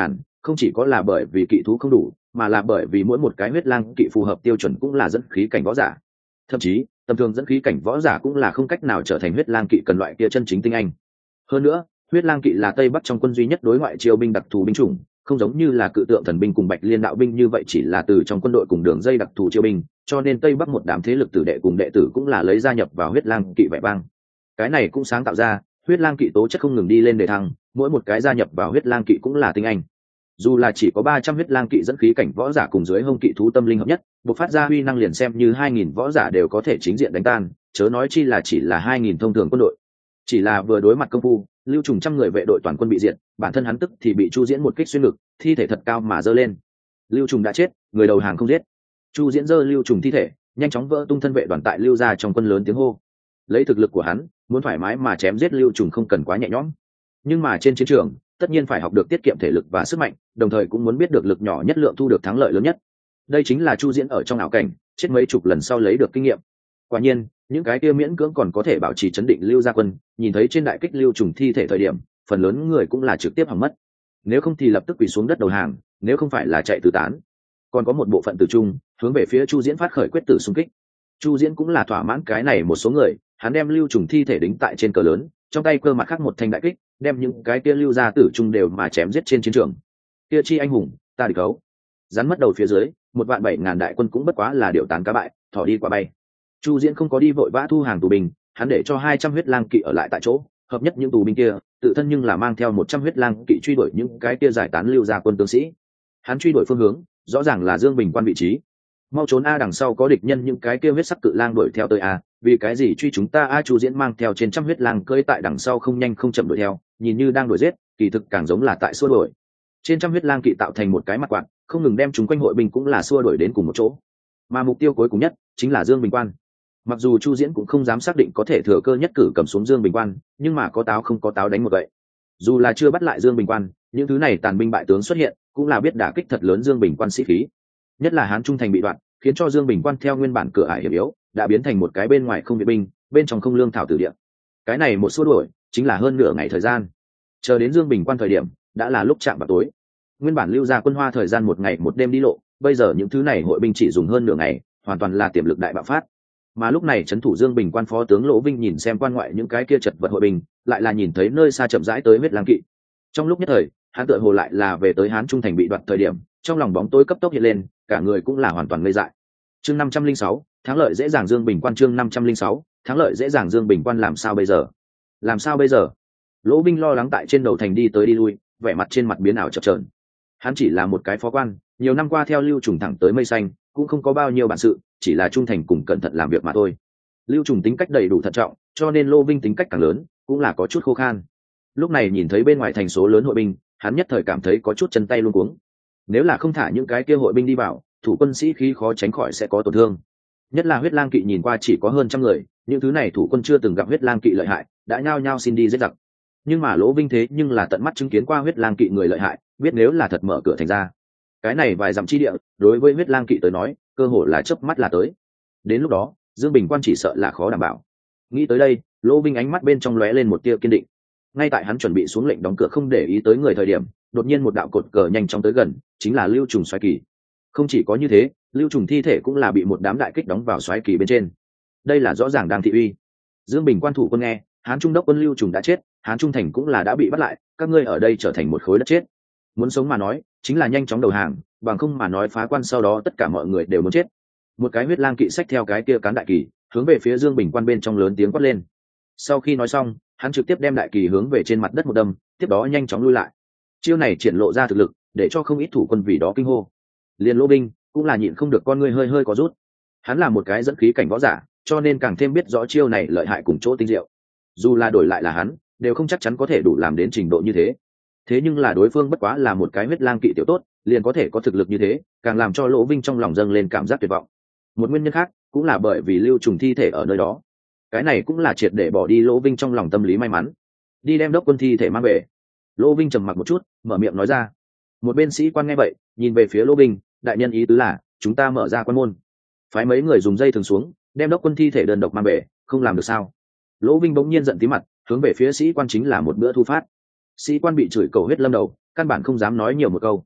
không chỉ có là bởi vì kỵ thú không đủ, mà là bởi vì mỗi một cái huyết lang kỵ phù hợp tiêu chuẩn cũng là dẫn khí cảnh võ giả. Thậm chí tầm thường dẫn khí cảnh võ giả cũng là không cách nào trở thành huyết lang kỵ cần loại kia chân chính tinh anh. Hơn nữa huyết lang kỵ là tây bắc trong quân duy nhất đối ngoại chiêu binh đặc thù binh chủng, không giống như là cự tượng thần binh cùng bạch liên đạo binh như vậy chỉ là từ trong quân đội cùng đường dây đặc thù chiêu binh, cho nên tây bắc một đám thế lực tử đệ cùng đệ tử cũng là lấy gia nhập vào huyết lang kỵ vẻ vang. Cái này cũng sáng tạo ra huyết lang kỵ tố chất không ngừng đi lên để thăng, mỗi một cái gia nhập vào huyết lang kỵ cũng là tinh anh. Dù là chỉ có 300 huyết lang kỵ dẫn khí cảnh võ giả cùng dưới hông kỵ thú tâm linh hợp nhất, bộc phát ra huy năng liền xem như 2000 võ giả đều có thể chính diện đánh tan, chớ nói chi là chỉ là 2000 thông thường quân đội. Chỉ là vừa đối mặt công phu, Lưu Trùng trăm người vệ đội toàn quân bị diệt, bản thân hắn tức thì bị Chu Diễn một kích xuyên ngực, thi thể thật cao mà giơ lên. Lưu Trùng đã chết, người đầu hàng không giết. Chu Diễn giơ Lưu Trùng thi thể, nhanh chóng vỡ tung thân vệ đoàn tại Lưu gia trong quân lớn tiếng hô. Lấy thực lực của hắn, muốn thoải mái mà chém giết Lưu Trùng không cần quá nhẹ nhõm. Nhưng mà trên chiến trường, tất nhiên phải học được tiết kiệm thể lực và sức mạnh, đồng thời cũng muốn biết được lực nhỏ nhất lượng thu được thắng lợi lớn nhất. Đây chính là Chu Diễn ở trong ảo cảnh, chết mấy chục lần sau lấy được kinh nghiệm. Quả nhiên, những cái kia miễn cưỡng còn có thể bảo trì trấn định Lưu gia quân, nhìn thấy trên đại kích Lưu Trùng thi thể thời điểm, phần lớn người cũng là trực tiếp hỏng mất. Nếu không thì lập tức quỳ xuống đất đầu hàng, nếu không phải là chạy tứ tán. Còn có một bộ phận tử trung, hướng về phía Chu Diễn phát khởi quyết tử xung kích. Chu Diễn cũng là thỏa mãn cái này một số người, hắn đem Lưu Trùng thi thể đính tại trên cờ lớn, trong tay cơ mặt khác một thanh đại kích, đem những cái kia Lưu gia tử trung đều mà chém giết trên chiến trường. Kia chi anh hùng, ta địch cấu. Rắn mất đầu phía dưới, 1.700.000 đại quân cũng bất quá là điều tán cá bại, thỏ đi quả bay. Chu Diễn không có đi vội vã thu hàng tù binh, hắn để cho 200 huyết lang kỵ ở lại tại chỗ, hợp nhất những tù binh kia, tự thân nhưng là mang theo 100 huyết lang kỵ truy đuổi những cái kia giải tán Lưu gia quân tướng sĩ. Hắn truy đuổi phương hướng, rõ ràng là Dương Bình Quan vị trí. Mau trốn a, đằng sau có địch nhân, những cái kia huyết sắc cự lang đuổi theo tới a, vì cái gì truy chúng ta a? Chu Diễn mang theo trên trăm huyết lang cưỡi tại đằng sau không nhanh không chậm đuổi theo, nhìn như đang đuổi giết, kỳ thực càng giống là tại xua đuổi. Trên trăm huyết lang kỵ tạo thành một cái mặt quạt, không ngừng đem chúng quanh hội binh cũng là xua đuổi đến cùng một chỗ. Mà mục tiêu cuối cùng nhất chính là Dương Bình Quan. Mặc dù Chu Diễn cũng không dám xác định có thể thừa cơ nhất cử cầm xuống Dương Bình Quan, nhưng mà có táo không có táo đánh một vậy. Dù là chưa bắt lại Dương Bình Quan, những thứ này tàn binh bại tướng xuất hiện, cũng là biết đả kích thật lớn Dương Bình Quan sĩ khí. Nhất là Hán Trung thành bị đoạn, khiến cho Dương Bình Quan theo nguyên bản cửa ải hiểm yếu, đã biến thành một cái bên ngoài không viện binh, bên trong không lương thảo tử địa. Cái này một xua đuổi, chính là hơn nửa ngày thời gian. Chờ đến Dương Bình Quan thời điểm, đã là lúc chạm vào tối. Nguyên bản Lưu gia quân hoa thời gian một ngày một đêm đi lộ, bây giờ những thứ này hội binh chỉ dùng hơn nửa ngày, hoàn toàn là tiềm lực đại bạo phát. Mà lúc này trấn thủ Dương Bình Quan phó tướng Lỗ Vinh nhìn xem quan ngoại những cái kia chật vật hội binh, lại là nhìn thấy nơi xa chậm rãi tới huyết lang kỵ. Trong lúc nhất thời, hắn tựa hồ lại là về tới Hán Trung thành bị đoạt thời điểm, trong lòng bóng tối cấp tốc hiện lên, cả người cũng là hoàn toàn ngây dại. Chương 506, thắng lợi dễ dàng Dương Bình Quan. Chương 506, thắng lợi dễ dàng Dương Bình Quan. Làm sao bây giờ? Làm sao bây giờ? Lỗ Vinh lo lắng tại trên đầu thành đi tới đi lui, vẻ mặt trên mặt biến ảo chập chờn. Hắn chỉ là một cái phó quan, nhiều năm qua theo Lưu Trùng thẳng tới mây xanh, cũng không có bao nhiêu bản sự, chỉ là trung thành cùng cẩn thận làm việc mà thôi. Lưu Trùng tính cách đầy đủ thận trọng, cho nên Lô Vinh tính cách càng lớn, cũng là có chút khô khan. Lúc này nhìn thấy bên ngoài thành số lớn hội binh, hắn nhất thời cảm thấy có chút chân tay luống cuống. Nếu là không thả những cái kia hội binh đi vào, thủ quân sĩ khí khó tránh khỏi sẽ có tổn thương. Nhất là huyết lang kỵ nhìn qua chỉ có hơn trăm người, những thứ này thủ quân chưa từng gặp huyết lang kỵ lợi hại, đã nhao nhao xin đi giết giặc. Nhưng mà Lỗ Vinh thế nhưng là tận mắt chứng kiến qua huyết lang kỵ người lợi hại, biết nếu là thật mở cửa thành ra, cái này vài dặm chi địa, đối với huyết lang kỵ tới nói, cơ hội là chớp mắt là tới. Đến lúc đó, Dương Bình Quan chỉ sợ là khó đảm bảo. Nghĩ tới đây, Lỗ Vinh ánh mắt bên trong lóe lên một tia kiên định. Ngay tại hắn chuẩn bị xuống lệnh đóng cửa không để ý tới người thời điểm, đột nhiên một đạo cột cờ nhanh chóng tới gần, chính là Lưu Trùng xoáy kỳ. Không chỉ có như thế, Lưu Trùng thi thể cũng là bị một đám đại kích đóng vào xoáy kỳ bên trên. Đây là rõ ràng đang thị uy. Dương Bình Quan thủ quân nghe, Hán Trung đốc quân Lưu Trùng đã chết, Hán Trung thành cũng là đã bị bắt lại, các ngươi ở đây trở thành một khối đất chết. Muốn sống mà nói, chính là nhanh chóng đầu hàng, bằng không mà nói phá quan sau đó tất cả mọi người đều muốn chết. Một cái huyết lang kỵ xách theo cái kia cán đại kỳ, hướng về phía Dương Bình Quan bên trong lớn tiếng quát lên. Sau khi nói xong, hắn trực tiếp đem đại kỳ hướng về trên mặt đất một đâm, tiếp đó nhanh chóng lui lại. Chiêu này triển lộ ra thực lực, để cho không ít thủ quân vì đó kinh hô. Liên Lỗ Vinh cũng là nhịn không được con ngươi hơi hơi có rút. Hắn là một cái dẫn khí cảnh võ giả, cho nên càng thêm biết rõ chiêu này lợi hại cùng chỗ tinh diệu. Dù là đổi lại là hắn, đều không chắc chắn có thể đủ làm đến trình độ như thế. Thế nhưng là đối phương bất quá là một cái huyết lang kỵ tiểu tốt, liền có thể có thực lực như thế, càng làm cho Lỗ Vinh trong lòng dâng lên cảm giác tuyệt vọng. Một nguyên nhân khác cũng là bởi vì Lưu Trùng thi thể ở nơi đó. Cái này cũng là triệt để bỏ đi Lỗ Vinh trong lòng tâm lý may mắn. Đi đem đốc quân thi thể mang về. Lỗ Vinh trầm mặc một chút, mở miệng nói ra. Một bên sĩ quan nghe vậy, nhìn về phía Lỗ Vinh, đại nhân ý tứ là chúng ta mở ra quan môn, phái mấy người dùng dây thừng xuống, đem đốc quân thi thể đơn độc mang về, không làm được sao? Lỗ Vinh bỗng nhiên giận tí mặt, hướng về phía sĩ quan chính là một bữa thu phát. Sĩ quan bị chửi cầu huyết lâm đầu, căn bản không dám nói nhiều một câu.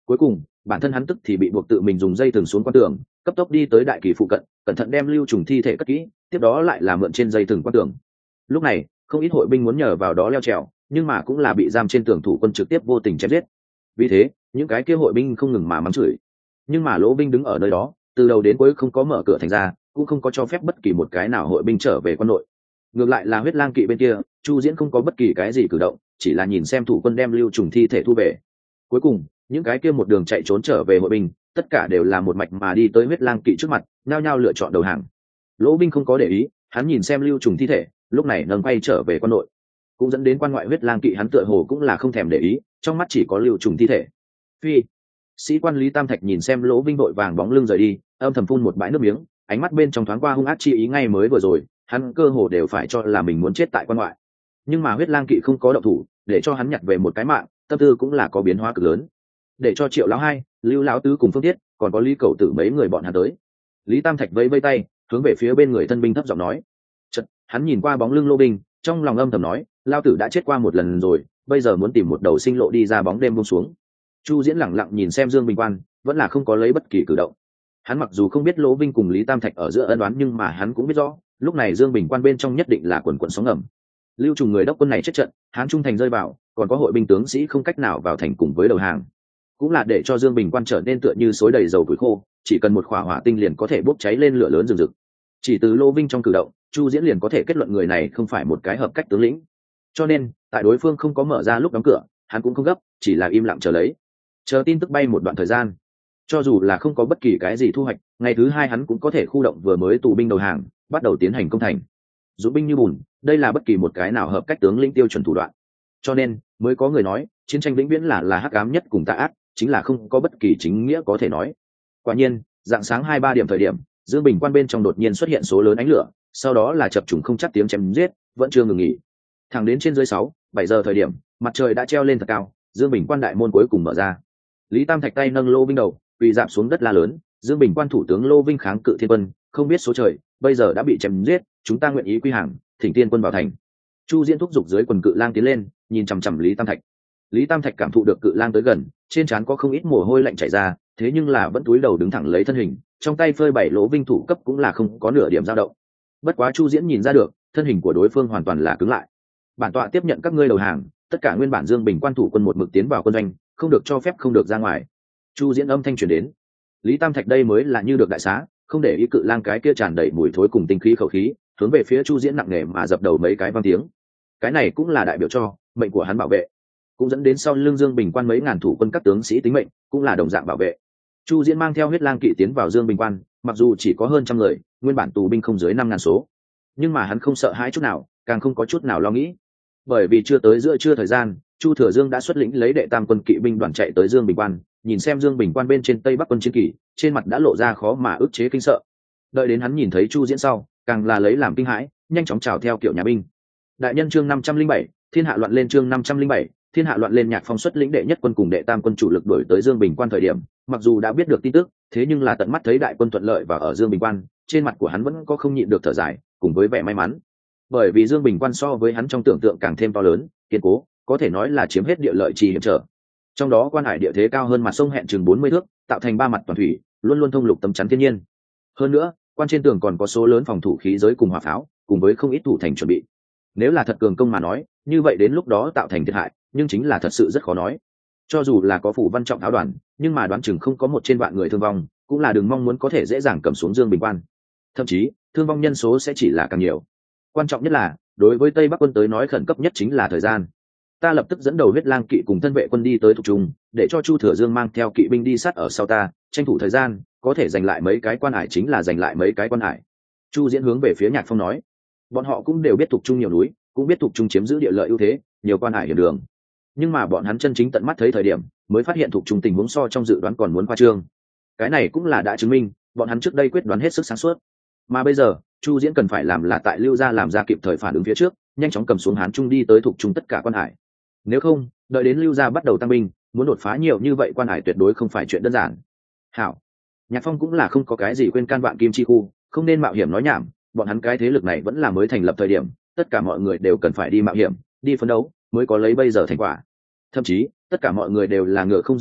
Cuối cùng bản thân hắn tức thì bị buộc tự mình dùng dây thừng xuống quan tường, cấp tốc đi tới đại kỳ phụ cận, cẩn thận đem Lưu Trùng thi thể cất kỹ, tiếp đó lại là mượn trên dây thừng quan tường. Lúc này không ít hội binh muốn nhờ vào đó leo trèo, nhưng mà cũng là bị giam trên tường thủ quân trực tiếp vô tình chém giết. Vì thế những cái kia hội binh không ngừng mà mắng chửi, nhưng mà Lỗ Binh đứng ở nơi đó từ đầu đến cuối không có mở cửa thành ra, cũng không có cho phép bất kỳ một cái nào hội binh trở về quân nội. Ngược lại là Huyết Lang Kỵ bên kia, Chu Diễn không có bất kỳ cái gì cử động, chỉ là nhìn xem thủ quân đem Lưu Trùng thi thể thu về. Cuối cùng những cái kia một đường chạy trốn trở về hội binh, tất cả đều là một mạch mà đi tới Huyết Lang Kỵ trước mặt, nhao nhao lựa chọn đầu hàng. Lỗ Binh không có để ý, hắn nhìn xem Lưu Trùng thi thể, lúc này nâng quay trở về quân nội, cũng dẫn đến quan ngoại Huyết Lang Kỵ hắn tựa hồ cũng là không thèm để ý, trong mắt chỉ có Lưu Trùng thi thể. Phi, sĩ quan Lý Tam Thạch nhìn xem Lỗ Binh đội vàng bóng lưng rời đi, âm thầm phun một bãi nước miếng, ánh mắt bên trong thoáng qua hung ác chi ý. Ngay mới vừa rồi hắn cơ hồ đều phải cho là mình muốn chết tại quan ngoại, nhưng mà Huyết Lang Kỵ không có động thủ để cho hắn nhặt về một cái mạng, tâm tư cũng là có biến hóa cực lớn. Để cho Triệu lão hai, Lưu lão tứ cùng Phương Tiết, còn có Lý Cẩu Tử mấy người bọn hắn tới. Lý Tam Thạch vẫy vẫy tay hướng về phía bên người thân binh thấp giọng nói. Chợt hắn nhìn qua bóng lưng Lỗ Binh, trong lòng âm thầm nói, lao tử đã chết qua một lần rồi, bây giờ muốn tìm một đầu sinh lộ đi ra bóng đêm buông xuống. Chu Diễn lẳng lặng nhìn xem Dương Bình Quan, vẫn là không có lấy bất kỳ cử động. Hắn mặc dù không biết Lỗ Binh cùng Lý Tam Thạch ở giữa ân oán, nhưng mà hắn cũng biết rõ lúc này Dương Bình Quan bên trong nhất định là quần quần sóng ngầm. Lưu Trùng người đốc quân này chết trận, Hán Trung thành rơi vào, còn có hội binh tướng sĩ không cách nào vào thành cùng với đầu hàng, cũng là để cho Dương Bình Quan trở nên tựa như xối đầy dầu củi khô, chỉ cần một khỏa hỏa tinh liền có thể bốc cháy lên lửa lớn rừng rực. Chỉ từ Lỗ Binh trong cử động, Chu Diễn liền có thể kết luận người này không phải một cái hợp cách tướng lĩnh. Cho nên tại đối phương không có mở ra lúc đóng cửa, hắn cũng không gấp, chỉ là im lặng chờ lấy, chờ tin tức bay một đoạn thời gian. Cho dù là không có bất kỳ cái gì thu hoạch, ngày thứ hai hắn cũng có thể khu động vừa mới tù binh đầu hàng, bắt đầu tiến hành công thành. Dũng binh như bùn, đây là bất kỳ một cái nào hợp cách tướng lĩnh tiêu chuẩn thủ đoạn. Cho nên mới có người nói chiến tranh vĩnh viễn là hắc ám nhất cùng tà ác, chính là không có bất kỳ chính nghĩa có thể nói. Quả nhiên dạng sáng 2-3 điểm thời điểm, Dương Bình Quan bên trong đột nhiên xuất hiện số lớn ánh lửa, sau đó là chập trùng không chắc tiếng chém giết, vẫn chưa ngừng nghỉ. Thẳng đến trên dưới 6-7 giờ thời điểm, mặt trời đã treo lên thật cao, Dương Bình Quan đại môn cuối cùng mở ra. Lý Tam Thạch tay nâng Lô Vinh đầu, quỳ dạp xuống đất la lớn, Dương Bình Quan thủ tướng Lô Vinh kháng cự thiên quân, không biết số trời, bây giờ đã bị chém giết, chúng ta nguyện ý quy hàng, thỉnh thiên quân vào thành. Chu Diễn thúc giục dưới quần cự lang tiến lên, nhìn chằm chằm Lý Tam Thạch. Lý Tam Thạch cảm thụ được cự lang tới gần, trên trán có không ít mồ hôi lạnh chảy ra, thế nhưng là vẫn cúi đầu đứng thẳng lấy thân hình, trong tay phơi 7 lỗ vinh thủ cấp cũng là không có nửa điểm dao động. Bất quá Chu Diễn nhìn ra được, thân hình của đối phương hoàn toàn là cứng lại. Bản tọa tiếp nhận các ngươi đầu hàng, tất cả nguyên bản Dương Bình Quan thủ quân một mực tiến vào quân doanh, không được cho phép không được ra ngoài. Chu Diễn âm thanh truyền đến. Lý Tam Thạch đây mới là như được đại xá, không để ý cự lang cái kia tràn đầy mùi thối cùng tinh khí khẩu khí, hướng về phía Chu Diễn nặng nề mà dập đầu mấy cái vang tiếng. Cái này cũng là đại biểu cho mệnh của hắn bảo vệ, cũng dẫn đến sau lưng Dương Bình Quan mấy ngàn thủ quân các tướng sĩ tính mệnh cũng là đồng dạng bảo vệ. Chu Diễn mang theo huyết lang kỵ tiến vào Dương Bình Quan, mặc dù chỉ có hơn trăm người, nguyên bản tù binh không dưới 5.000 số, nhưng mà hắn không sợ hãi chút nào, càng không có chút nào lo nghĩ, bởi vì chưa tới giữa trưa thời gian, Chu Thừa Dương đã xuất lĩnh lấy đệ tam quân kỵ binh đoàn chạy tới Dương Bình Quan, nhìn xem Dương Bình Quan bên trên Tây Bắc quân chiến kỳ, trên mặt đã lộ ra khó mà ức chế kinh sợ. Đợi đến hắn nhìn thấy Chu Diễn sau, càng là lấy làm kinh hãi, nhanh chóng chào theo kiểu nhà binh. Đại nhân chương 507, thiên hạ loạn lên chương 507, thiên hạ loạn lên. Nhạc Phong xuất lĩnh đệ nhất quân cùng đệ tam quân chủ lực đuổi tới Dương Bình Quan thời điểm, mặc dù đã biết được tin tức, thế nhưng là tận mắt thấy đại quân thuận lợi và ở Dương Bình Quan, trên mặt của hắn vẫn có không nhịn được thở dài, cùng với vẻ may mắn. Bởi vì Dương Bình Quan so với hắn trong tưởng tượng càng thêm to lớn, kiên cố, có thể nói là chiếm hết địa lợi trì hiểm trở. Trong đó quan hải địa thế cao hơn mặt sông hẹn chừng 40 thước, tạo thành ba mặt toàn thủy, luôn luôn thông lục tấm chắn thiên nhiên. Hơn nữa, quan trên tường còn có số lớn phòng thủ khí giới cùng hỏa pháo, cùng với không ít thủ thành chuẩn bị. Nếu là thật cường công mà nói, như vậy đến lúc đó tạo thành thiệt hại, nhưng chính là thật sự rất khó nói. Cho dù là có phủ văn trọng áo đoàn, nhưng mà đoán chừng không có một trên vạn người thương vong, cũng là đừng mong muốn có thể dễ dàng cầm xuống Dương Bình Quan. Thậm chí, thương vong nhân số sẽ chỉ là càng nhiều. Quan trọng nhất là, đối với Tây Bắc quân tới nói khẩn cấp nhất chính là thời gian. Ta lập tức dẫn đầu huyết lang kỵ cùng thân vệ quân đi tới Thục Trung, để cho Chu Thừa Dương mang theo kỵ binh đi sát ở sau ta, tranh thủ thời gian, có thể giành lại mấy cái quan hải chính là giành lại mấy cái quan hải. Chu Diễn hướng về phía Nhạc Phong nói, bọn họ cũng đều biết Thục Trung nhiều núi, cũng biết Thục Trung chiếm giữ địa lợi ưu thế, nhiều quan hải hiểm đường. Nhưng mà bọn hắn chân chính tận mắt thấy thời điểm, mới phát hiện Thục Trung tình huống so trong dự đoán còn muốn khoa trương. Cái này cũng là đã chứng minh, bọn hắn trước đây quyết đoán hết sức sáng suốt. Mà bây giờ, Chu Diễn cần phải làm là tại Lưu Gia làm ra kịp thời phản ứng phía trước, nhanh chóng cầm xuống Hán Trung đi tới Thục Trung tất cả quan hải. Nếu không, đợi đến Lưu Gia bắt đầu tăng binh, muốn đột phá nhiều như vậy quan hải tuyệt đối không phải chuyện đơn giản. Hảo, Nhạc Phong cũng là không có cái gì quên can vạn kim chi khu, không nên mạo hiểm nói nhảm, bọn hắn cái thế lực này vẫn là mới thành lập thời điểm, tất cả mọi người đều cần phải đi mạo hiểm, đi phấn đấu, mới có lấy bây giờ thành quả. Thậm chí, tất cả mọi người đều là ngựa không dừng vó,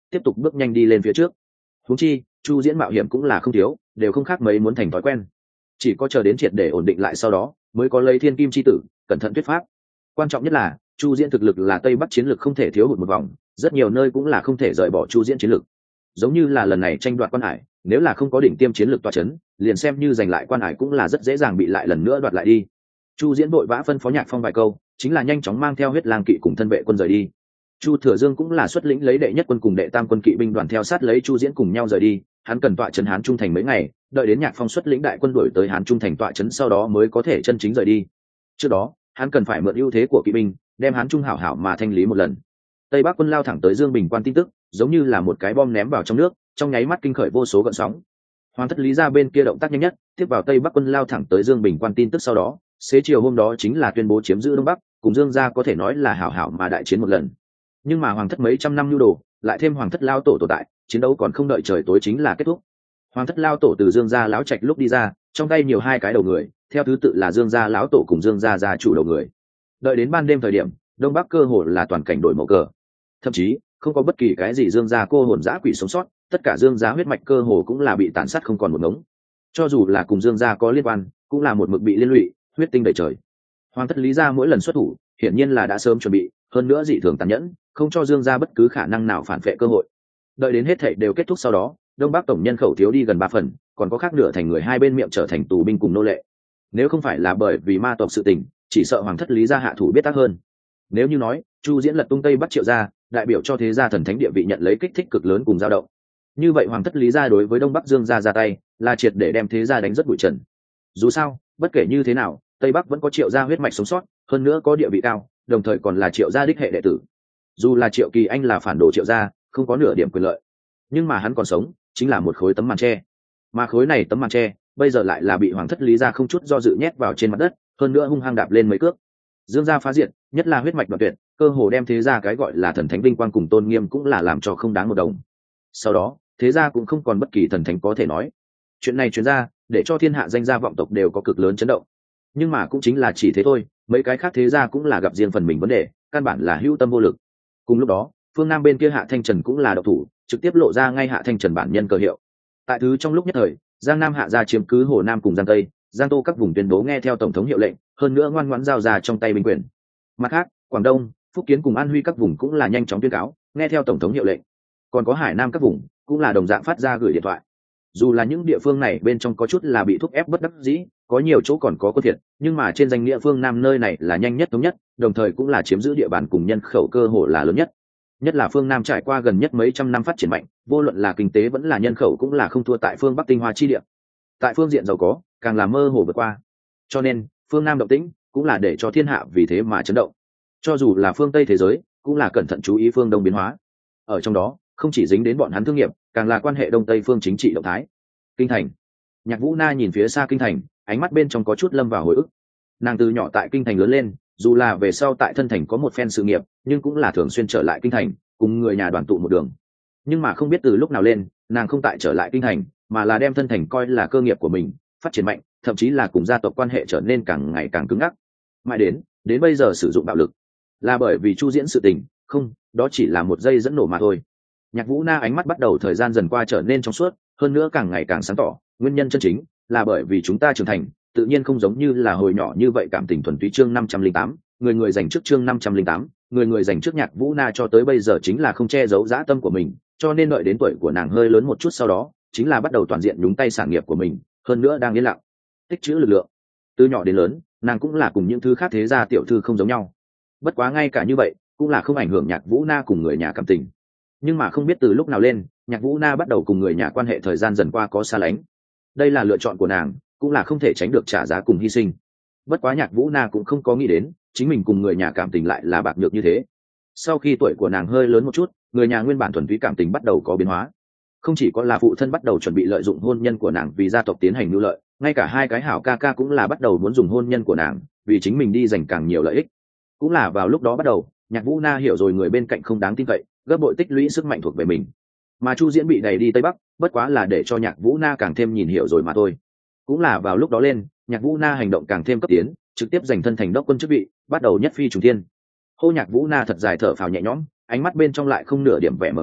tiếp tục bước nhanh đi lên phía trước. Huống chi Chu Diễn mạo hiểm cũng là không thiếu, đều không khác mấy muốn thành thói quen, chỉ có chờ đến triệt để ổn định lại sau đó mới có lấy thiên kim chi tử cẩn thận thuyết pháp. Quan trọng nhất là Chu Diễn thực lực là Tây Bắc chiến lược không thể thiếu hụt một vòng, rất nhiều nơi cũng là không thể rời bỏ Chu Diễn chiến lược. Giống như là lần này tranh đoạt quan hải, nếu là không có đỉnh tiêm chiến lược tọa chấn, liền xem như giành lại quan hải cũng là rất dễ dàng bị lại lần nữa đoạt lại đi. Chu Diễn vội vã phân phó Nhạc Phong vài câu, chính là nhanh chóng mang theo huyết lang kỵ cùng thân vệ quân rời đi. Chu Thừa Dương cũng là xuất lĩnh lấy đệ nhất quân cùng đệ tam quân kỵ binh đoàn theo sát lấy Chu Diễn cùng nhau rời đi, hắn cần tọa trấn Hán Trung thành mấy ngày, đợi đến Nhạc Phong xuất lĩnh đại quân đuổi tới Hán Trung thành tọa trấn sau đó mới có thể chân chính rời đi. Trước đó, hắn cần phải mượn ưu thế của kỵ binh, đem Hán Trung hảo hảo mà thanh lý một lần. Tây Bắc quân lao thẳng tới Dương Bình Quan tin tức, giống như là một cái bom ném vào trong nước, trong nháy mắt kinh khởi vô số gợn sóng. Hoàng thất Lý gia bên kia động tác nhanh nhất, tiếp vào Tây Bắc quân lao thẳng tới Dương Bình Quan tin tức sau đó, xế chiều hôm đó chính là tuyên bố chiếm giữ Đông Bắc, cùng Dương gia có thể nói là hảo hảo mà đại chiến một lần. Nhưng mà Hoàng thất mấy trăm năm nhu đồ, lại thêm Hoàng thất lao tổ tồn tại, chiến đấu còn không đợi trời tối chính là kết thúc. Hoàng thất lao tổ từ Dương gia lão trạch lúc đi ra, trong tay nhiều hai cái đầu người, theo thứ tự là Dương gia lão tổ cùng Dương gia gia chủ đầu người. Đợi đến ban đêm thời điểm, Đông Bắc cơ hồ là toàn cảnh đổi màu cờ, thậm chí không có bất kỳ cái gì Dương gia cô hồn dã quỷ sống sót, tất cả Dương gia huyết mạch cơ hồ cũng là bị tàn sát không còn một ngống. Cho dù là cùng Dương gia có liên quan, cũng là một mực bị liên lụy, huyết tinh đầy trời. Hoàng thất Lý gia mỗi lần xuất thủ, hiển nhiên là đã sớm chuẩn bị, hơn nữa dị thường tàn nhẫn, không cho Dương gia bất cứ khả năng nào phản vệ cơ hội. Đợi đến hết thảy đều kết thúc sau đó, Đông Bắc tổng nhân khẩu thiếu đi gần 3 phần, còn có khác nửa thành người hai bên miệng trở thành tù binh cùng nô lệ. Nếu không phải là bởi vì ma tộc sự tình, chỉ sợ Hoàng thất Lý gia hạ thủ biết tác hơn. Nếu như nói Chu Diễn lật tung Tây Bắc Triệu gia, đại biểu cho thế gia thần thánh địa vị nhận lấy kích thích cực lớn cùng dao động, như vậy Hoàng thất Lý gia đối với Đông Bắc Dương gia ra tay, là triệt để đem thế gia đánh rất bụi trần. Dù sao, bất kể như thế nào, Tây Bắc vẫn có Triệu gia huyết mạch sống sót, hơn nữa có địa vị cao, đồng thời còn là Triệu gia đích hệ đệ tử. Dù là Triệu Kỳ Anh là phản đồ Triệu gia, không có nửa điểm quyền lợi, nhưng mà hắn còn sống, chính là một khối tấm màn tre. Mà khối này tấm màn tre, bây giờ lại là bị Hoàng thất Lý gia không chút do dự nhét vào trên mặt đất, hơn nữa hung hăng đạp lên mấy cước. Dương gia phá diệt, nhất là huyết mạch đoạn tuyệt, cơ hồ đem thế gia cái gọi là thần thánh vinh quang cùng tôn nghiêm cũng là làm cho không đáng một đồng. Sau đó, thế gia cũng không còn bất kỳ thần thánh có thể nói. Chuyện này truyền ra, để cho thiên hạ danh gia vọng tộc đều có cực lớn chấn động. Nhưng mà cũng chính là chỉ thế thôi, mấy cái khác thế gia cũng là gặp riêng phần mình vấn đề, căn bản là hữu tâm vô lực. Cùng lúc đó, phương Nam bên kia Hạ Thanh Trần cũng là độc thủ, trực tiếp lộ ra ngay Hạ Thanh Trần bản nhân cơ hiệu. Tại thứ trong lúc nhất thời, Giang Nam Hạ gia chiếm cứ Hồ Nam cùng Giang Tây, Giang Tô các vùng tuyên bố nghe theo tổng thống hiệu lệnh, hơn nữa ngoan ngoãn giao ra trong tay binh quyền. Mặt khác, Quảng Đông, Phúc Kiến cùng An Huy các vùng cũng là nhanh chóng tuyên cáo, nghe theo tổng thống hiệu lệnh. Còn có Hải Nam các vùng cũng là đồng dạng phát ra gửi điện thoại. Dù là những địa phương này bên trong có chút là bị thúc ép bất đắc dĩ, có nhiều chỗ còn có quân thiệt, nhưng mà trên danh nghĩa phương Nam nơi này là nhanh nhất thống nhất, đồng thời cũng là chiếm giữ địa bàn cùng nhân khẩu cơ hồ là lớn nhất. Nhất là phương Nam trải qua gần nhất mấy trăm năm phát triển mạnh, vô luận là kinh tế vẫn là nhân khẩu cũng là không thua tại phương Bắc tinh hoa chi địa. Tại phương diện giàu có, càng là mơ hồ vượt qua. Cho nên, phương Nam động tĩnh cũng là để cho thiên hạ vì thế mà chấn động. Cho dù là phương Tây thế giới, cũng là cẩn thận chú ý phương Đông biến hóa. Ở trong đó, không chỉ dính đến bọn hắn thương nghiệp, càng là quan hệ Đông Tây phương chính trị động thái. Kinh thành. Nhạc Vũ Na nhìn phía xa kinh thành, ánh mắt bên trong có chút lâm vào hồi ức. Nàng từ nhỏ tại kinh thành lớn lên, dù là về sau tại thân thành có một phen sự nghiệp, nhưng cũng là thường xuyên trở lại kinh thành, cùng người nhà đoàn tụ một đường. Nhưng mà không biết từ lúc nào lên, nàng không tại trở lại kinh thành, mà là đem thân thành coi là cơ nghiệp của mình, phát triển mạnh, thậm chí là cùng gia tộc quan hệ trở nên càng ngày càng cứng ngắc. Mãi đến bây giờ sử dụng bạo lực, là bởi vì Chu Diễn sự tình, không, đó chỉ là một dây dẫn nổ mà thôi. Nhạc Vũ Na ánh mắt bắt đầu thời gian dần qua trở nên trong suốt, hơn nữa càng ngày càng sáng tỏ, nguyên nhân chân chính là bởi vì chúng ta trưởng thành, tự nhiên không giống như là hồi nhỏ như vậy cảm tình thuần túy. Chương 508, người dành trước. Chương 508, người dành trước. Nhạc Vũ Na cho tới bây giờ chính là không che giấu dã tâm của mình, cho nên đợi đến tuổi của nàng hơi lớn một chút sau đó, chính là bắt đầu toàn diện nhúng tay sản nghiệp của mình, hơn nữa đang yên lặng tích trữ lực lượng. Từ nhỏ đến lớn, nàng cũng là cùng những thứ khác thế gia tiểu thư không giống nhau. Bất quá ngay cả như vậy, cũng là không ảnh hưởng Nhạc Vũ Na cùng người nhà cảm tình. Nhưng mà không biết từ lúc nào lên, Nhạc Vũ Na bắt đầu cùng người nhà quan hệ thời gian dần qua có xa lánh. Đây là lựa chọn của nàng, cũng là không thể tránh được trả giá cùng hy sinh. Bất quá Nhạc Vũ Na cũng không có nghĩ đến, chính mình cùng người nhà cảm tình lại là bạc nhược như thế. Sau khi tuổi của nàng hơi lớn một chút, người nhà nguyên bản thuần túy cảm tình bắt đầu có biến hóa. Không chỉ có là phụ thân bắt đầu chuẩn bị lợi dụng hôn nhân của nàng vì gia tộc tiến hành mưu lợi, ngay cả hai cái hảo ca ca cũng là bắt đầu muốn dùng hôn nhân của nàng vì chính mình đi giành càng nhiều lợi ích. Cũng là vào lúc đó bắt đầu, Nhạc Vũ Na hiểu rồi người bên cạnh không đáng tin cậy, gấp bội tích lũy sức mạnh thuộc về mình. Mà Chu Diễn bị đẩy đi Tây Bắc, bất quá là để cho Nhạc Vũ Na càng thêm nhìn hiểu rồi mà thôi. Cũng là vào lúc đó lên, Nhạc Vũ Na hành động càng thêm cấp tiến, trực tiếp giành thân thành đốc quân chức vị, bắt đầu nhất phi trùng thiên. Hô Nhạc Vũ Na thật dài thở phào nhẹ nhõm, ánh mắt bên trong lại không nửa điểm vẻ mờ mịt,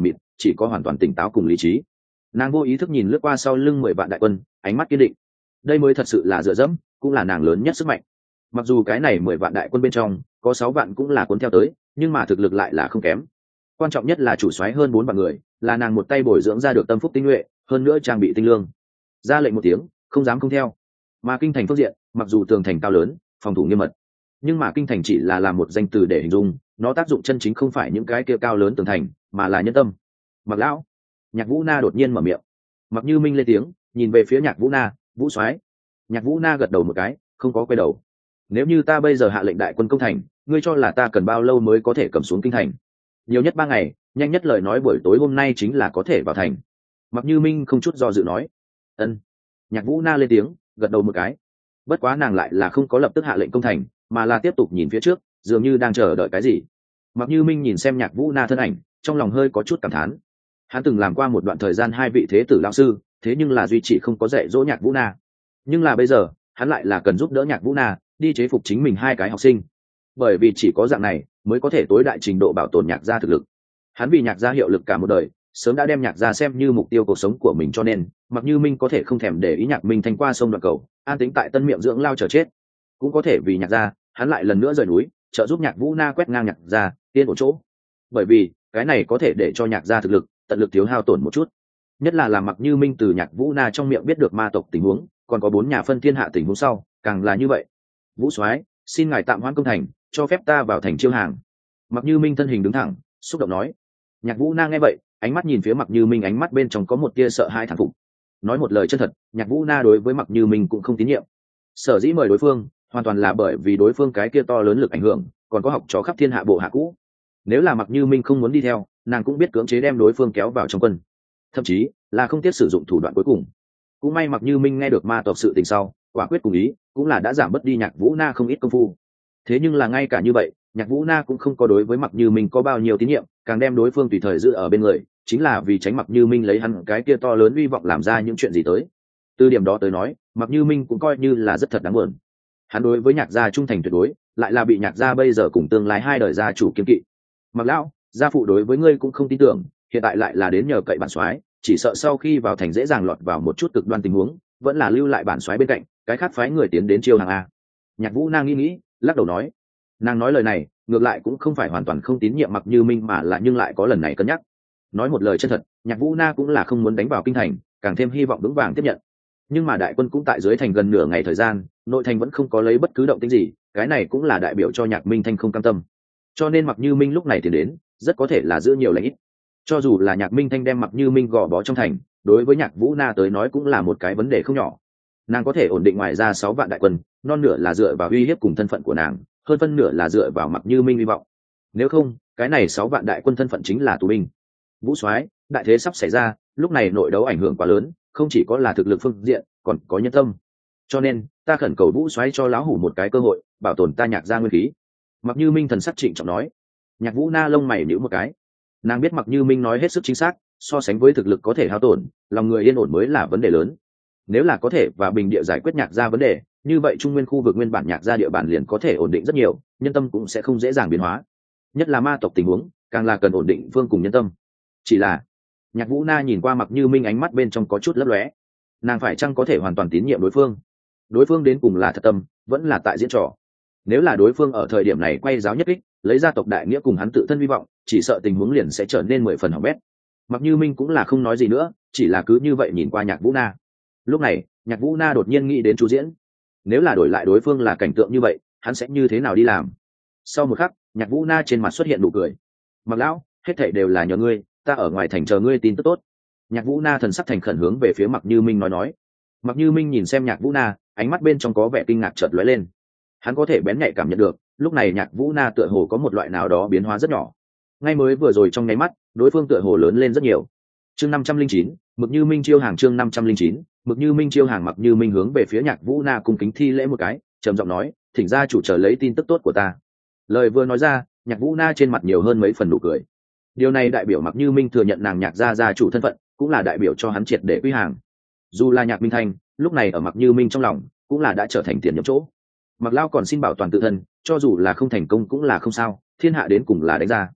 chỉ có hoàn toàn tỉnh táo cùng lý trí. Nàng vô ý thức nhìn lướt qua sau lưng 10 vạn đại quân, ánh mắt kiên định. Đây mới thật sự là dựa dẫm, cũng là nàng lớn nhất sức mạnh. Mặc dù cái này 10 vạn đại quân bên trong có 6 vạn cũng là cuốn theo tới, nhưng mà thực lực lại là không kém. Quan trọng nhất là chủ soái hơn 4 vạn người, là nàng một tay bồi dưỡng ra được tâm phúc tinh nhuệ, hơn nữa trang bị tinh lương. Ra lệnh một tiếng, không dám không theo. Mà kinh thành phương diện, mặc dù tường thành cao lớn, phòng thủ nghiêm mật, nhưng mà kinh thành chỉ là làm một danh từ để hình dung, nó tác dụng chân chính không phải những cái kia cao lớn tường thành, mà là nhân tâm. Mặc lão, Nhạc Vũ Na đột nhiên mở miệng. Mặc Như Minh lên tiếng, nhìn về phía Nhạc Vũ Na, Vũ soái. Nhạc Vũ Na gật đầu một cái, không có quay đầu. Nếu như ta bây giờ hạ lệnh đại quân công thành, ngươi cho là ta cần bao lâu mới có thể cầm xuống kinh thành? Nhiều nhất 3 ngày, nhanh nhất lời nói buổi tối hôm nay chính là có thể vào thành. Mặc Như Minh không chút do dự nói. Ân. Nhạc Vũ Na lên tiếng, gật đầu một cái. Bất quá nàng lại là không có lập tức hạ lệnh công thành, mà là tiếp tục nhìn phía trước, dường như đang chờ đợi cái gì. Mặc Như Minh nhìn xem Nhạc Vũ Na thân ảnh, trong lòng hơi có chút cảm thán. Hắn từng làm qua một đoạn thời gian 2 vị thế tử lão sư, thế nhưng là duy chỉ không có dạy dỗ Nhạc Vũ Na. Nhưng là bây giờ, hắn lại là cần giúp đỡ Nhạc Vũ Na đi chế phục chính mình 2 cái học sinh, bởi vì chỉ có dạng này mới có thể tối đại trình độ bảo tồn Nhạc gia thực lực. Hắn vì Nhạc gia hiệu lực cả một đời, sớm đã đem Nhạc gia xem như mục tiêu cuộc sống của mình, cho nên Mặc Như Minh có thể không thèm để ý Nhạc Minh Thanh qua sông đoạn cầu, an tĩnh tại Tân Miệng dưỡng lao chờ chết, cũng có thể vì Nhạc gia, hắn lại lần nữa rời núi, trợ giúp Nhạc Vũ Na quét ngang Nhạc gia, yên ổn chỗ. Bởi vì cái này có thể để cho Nhạc gia thực lực tận lực thiếu hao tổn một chút, nhất là Mặc Như Minh từ Nhạc Vũ Na trong miệng biết được ma tộc tình huống, còn có 4 nhà phân thiên hạ tình huống sau, càng là như vậy. Vũ soái, xin ngài tạm hoãn công thành, cho phép ta vào thành chiêu hàng. Mặc Như Minh thân hình đứng thẳng, xúc động nói. Nhạc Vũ Na nghe vậy, ánh mắt nhìn phía Mặc Như Minh, ánh mắt bên trong có một tia sợ hãi thán phục. Nói một lời chân thật, Nhạc Vũ Na đối với Mặc Như Minh cũng không tín nhiệm. Sở dĩ mời đối phương, hoàn toàn là bởi vì đối phương cái kia to lớn lực ảnh hưởng, còn có học trò khắp thiên hạ bộ hạ cũ. Nếu là Mặc Như Minh không muốn đi theo, nàng cũng biết cưỡng chế đem đối phương kéo vào trong quân, thậm chí là không tiếc sử dụng thủ đoạn cuối cùng. Cũng may Mặc Như Minh nghe được ma tộc sự tình sau, quả quyết cùng ý, cũng là đã giảm bớt đi Nhạc Vũ Na không ít công phu. Thế nhưng là ngay cả như vậy, Nhạc Vũ Na cũng không có đối với Mặc Như Minh có bao nhiêu tín nhiệm, càng đem đối phương tùy thời giữ ở bên người, chính là vì tránh Mặc Như Minh lấy hắn cái kia to lớn hy vọng làm ra những chuyện gì tới. Từ điểm đó tới nói, Mặc Như Minh cũng coi như là rất thật đáng buồn. Hắn đối với Nhạc gia trung thành tuyệt đối, lại là bị Nhạc gia bây giờ cùng tương lai 2 đời gia chủ kiêng kỵ. Mặc lão, gia phụ đối với ngươi cũng không tin tưởng, hiện tại lại là đến nhờ cậy bản soái, chỉ sợ sau khi vào thành dễ dàng lọt vào một chút cực đoan tình huống, vẫn là lưu lại bản soái bên cạnh, cái khác phái người tiến đến chiêu hàng a. Nhạc Vũ Na nghĩ, lắc đầu nói. Nàng nói lời này, ngược lại cũng không phải hoàn toàn không tín nhiệm Mặc Như Minh, mà là nhưng lại có lần này cân nhắc. Nói một lời chân thật, Nhạc Vũ Na cũng là không muốn đánh vào kinh thành, càng thêm hy vọng vững vàng tiếp nhận. Nhưng mà đại quân cũng tại dưới thành gần nửa ngày thời gian, nội thành vẫn không có lấy bất cứ động tĩnh gì, cái này cũng là đại biểu cho Nhạc Minh Thanh không cam tâm. Cho nên Mặc Như Minh lúc này tiến đến, rất có thể là giữ nhiều lãnh ít. Cho dù là Nhạc Minh Thanh đem Mặc Như Minh gò bó trong thành, đối với Nhạc Vũ Na tới nói cũng là một cái vấn đề không nhỏ. Nàng có thể ổn định ngoài ra 6 vạn đại quân, non nửa là dựa vào uy hiếp cùng thân phận của nàng, hơn phân nửa là dựa vào Mặc Như Minh hy vọng. Nếu không, cái này 6 vạn đại quân thân phận chính là tù binh. Vũ soái, đại thế sắp xảy ra, lúc này nội đấu ảnh hưởng quá lớn, không chỉ có là thực lực phương diện, còn có nhân tâm. Cho nên, ta khẩn cầu Vũ soái cho lão hủ một cái cơ hội, bảo tồn ta Nhạc gia nguyên khí. Mặc Như Minh thần sắc trịnh trọng nói. Nhạc Vũ Na lông mày nhíu một cái. Nàng biết Mặc Như Minh nói hết sức chính xác, so sánh với thực lực có thể hao tổn, lòng người yên ổn mới là vấn đề lớn. Nếu là có thể và bình địa giải quyết Nhạc gia vấn đề, như vậy trung nguyên khu vực nguyên bản Nhạc gia địa bàn liền có thể ổn định rất nhiều, nhân tâm cũng sẽ không dễ dàng biến hóa. Nhất là ma tộc tình huống, càng là cần ổn định phương cùng nhân tâm. Chỉ là, Nhạc Vũ Na nhìn qua Mặc Như Minh, ánh mắt bên trong có chút lấp lóe. Nàng phải chăng có thể hoàn toàn tín nhiệm đối phương? Đối phương đến cùng là thật tâm, vẫn là tại diễn trò? Nếu là đối phương ở thời điểm này quay giáo nhất kích, lấy gia tộc đại nghĩa cùng hắn tự thân hy vọng, chỉ sợ tình huống liền sẽ trở nên 10 phần hỏng bét. Mặc Như Minh cũng là không nói gì nữa, chỉ là cứ như vậy nhìn qua Nhạc Vũ Na. Lúc này, Nhạc Vũ Na đột nhiên nghĩ đến Chu Diễn. Nếu là đổi lại đối phương là cảnh tượng như vậy, hắn sẽ như thế nào đi làm? Sau một khắc, Nhạc Vũ Na trên mặt xuất hiện nụ cười. Mặc lão, hết thảy đều là nhờ ngươi, ta ở ngoài thành chờ ngươi tin tức tốt. Nhạc Vũ Na thần sắc thành khẩn hướng về phía Mặc Như Minh nói. Mặc Như Minh nhìn xem Nhạc Vũ Na, ánh mắt bên trong có vẻ kinh ngạc chợt lóe lên. Hắn có thể bén nhạy cảm nhận được, lúc này Nhạc Vũ Na tựa hồ có một loại nào đó biến hóa rất nhỏ. Ngay mới vừa rồi trong nháy mắt, đối phương tựa hồ lớn lên rất nhiều. Chương 509, Mực Như Minh chiêu hàng. Chương 509, Mực Như Minh chiêu hàng. Mặc Như Minh hướng về phía Nhạc Vũ Na cung kính thi lễ một cái, trầm giọng nói, thỉnh gia chủ chờ lấy tin tức tốt của ta. Lời vừa nói ra, Nhạc Vũ Na trên mặt nhiều hơn mấy phần nụ cười. Điều này đại biểu Mặc Như Minh thừa nhận nàng Nhạc gia gia chủ thân phận, cũng là đại biểu cho hắn triệt để quy hàng. Dù là Nhạc Minh Thanh, lúc này ở Mặc Như Minh trong lòng, cũng là đã trở thành tiền nhậm chỗ. Mặc Lao còn xin bảo toàn tự thân, cho dù là không thành công cũng là không sao, thiên hạ đến cùng là đánh ra.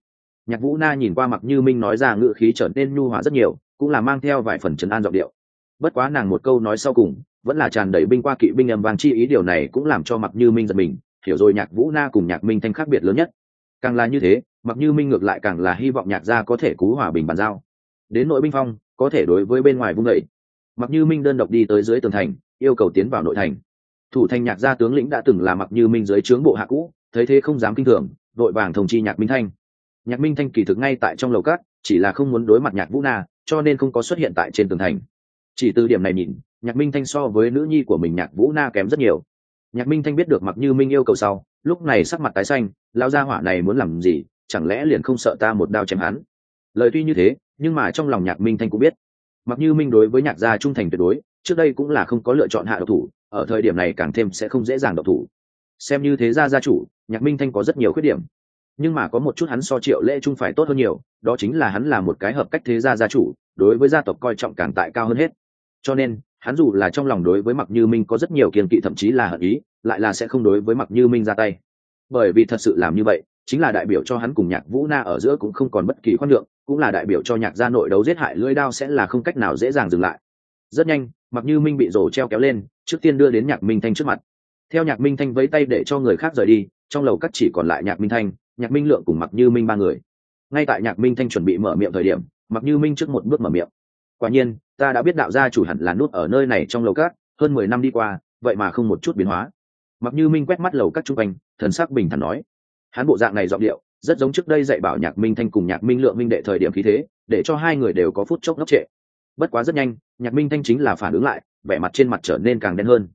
Nhạc Vũ Na nhìn qua Mặc Như Minh nói ra ngữ khí trở nên nhu hòa rất nhiều, cũng là mang theo vài phần trấn an giọng điệu. Bất quá nàng một câu nói sau cùng vẫn là tràn đầy binh qua kỵ binh âm vang chi ý, điều này cũng làm cho Mặc Như Minh giật mình, hiểu rồi Nhạc Vũ Na cùng Nhạc Minh Thanh khác biệt lớn nhất. Càng là như thế, Mặc Như Minh ngược lại càng là hy vọng Nhạc gia có thể cứu hòa bình bàn giao. Đến nội binh phong, có thể đối với bên ngoài vung dậy. Mặc Như Minh đơn độc đi tới dưới tường thành, yêu cầu tiến vào nội thành. Thủ thành Nhạc gia tướng lĩnh đã từng là Mặc Như Minh dưới trướng bộ hạ cũ, thấy thế không dám kinh thường, đội vàng thông chi Nhạc Minh Thanh. Nhạc Minh Thanh kỳ thực ngay tại trong lầu cát, chỉ là không muốn đối mặt Nhạc Vũ Na, cho nên không có xuất hiện tại trên tường thành. Chỉ từ điểm này nhìn, Nhạc Minh Thanh so với nữ nhi của mình Nhạc Vũ Na kém rất nhiều. Nhạc Minh Thanh biết được Mặc Như Minh yêu cầu sau, lúc này sắc mặt tái xanh, lão gia hỏa này muốn làm gì, chẳng lẽ liền không sợ ta một đao chém hắn? Lời tuy như thế, nhưng mà trong lòng Nhạc Minh Thanh cũng biết, Mặc Như Minh đối với Nhạc gia trung thành tuyệt đối, trước đây cũng là không có lựa chọn hạ độc thủ, ở thời điểm này càng thêm sẽ không dễ dàng độc thủ. Xem như thế gia gia chủ, Nhạc Minh Thanh có rất nhiều khuyết điểm, nhưng mà có một chút hắn so Triệu Lễ Trung phải tốt hơn nhiều, đó chính là hắn là một cái hợp cách thế gia gia chủ, đối với gia tộc coi trọng càng tại cao hơn hết. Cho nên, hắn dù là trong lòng đối với Mặc Như Minh có rất nhiều kiêng kỵ, thậm chí là hận ý, lại là sẽ không đối với Mặc Như Minh ra tay. Bởi vì thật sự làm như vậy, chính là đại biểu cho hắn cùng Nhạc Vũ Na ở giữa cũng không còn bất kỳ khoan nhượng, cũng là đại biểu cho Nhạc gia nội đấu giết hại lưỡi đao sẽ là không cách nào dễ dàng dừng lại. Rất nhanh, Mặc Như Minh bị rổ treo kéo lên, trước tiên đưa đến Nhạc Minh Thanh trước mặt. Theo Nhạc Minh Thanh vẫy tay để cho người khác rời đi, trong lầu cắt chỉ còn lại Nhạc Minh Thanh, Nhạc Minh Lượng cùng Mặc Như Minh ba người. Ngay tại Nhạc Minh Thanh chuẩn bị mở miệng thời điểm, Mặc Như Minh trước một bước mở miệng. Quả nhiên, ta đã biết đạo gia chủ hẳn là nút ở nơi này trong lầu cát, hơn 10 năm đi qua, vậy mà không một chút biến hóa. Mặc Như Minh quét mắt lầu cát chung quanh, thần sắc bình thản nói. Hắn bộ dạng này giọng điệu, rất giống trước đây dạy bảo Nhạc Minh Thanh cùng Nhạc Minh Lượng minh đệ thời điểm khí thế, để cho hai người đều có phút chốc ngốc trệ. Bất quá rất nhanh, Nhạc Minh Thanh chính là phản ứng lại, vẻ mặt trên mặt trở nên càng đen hơn.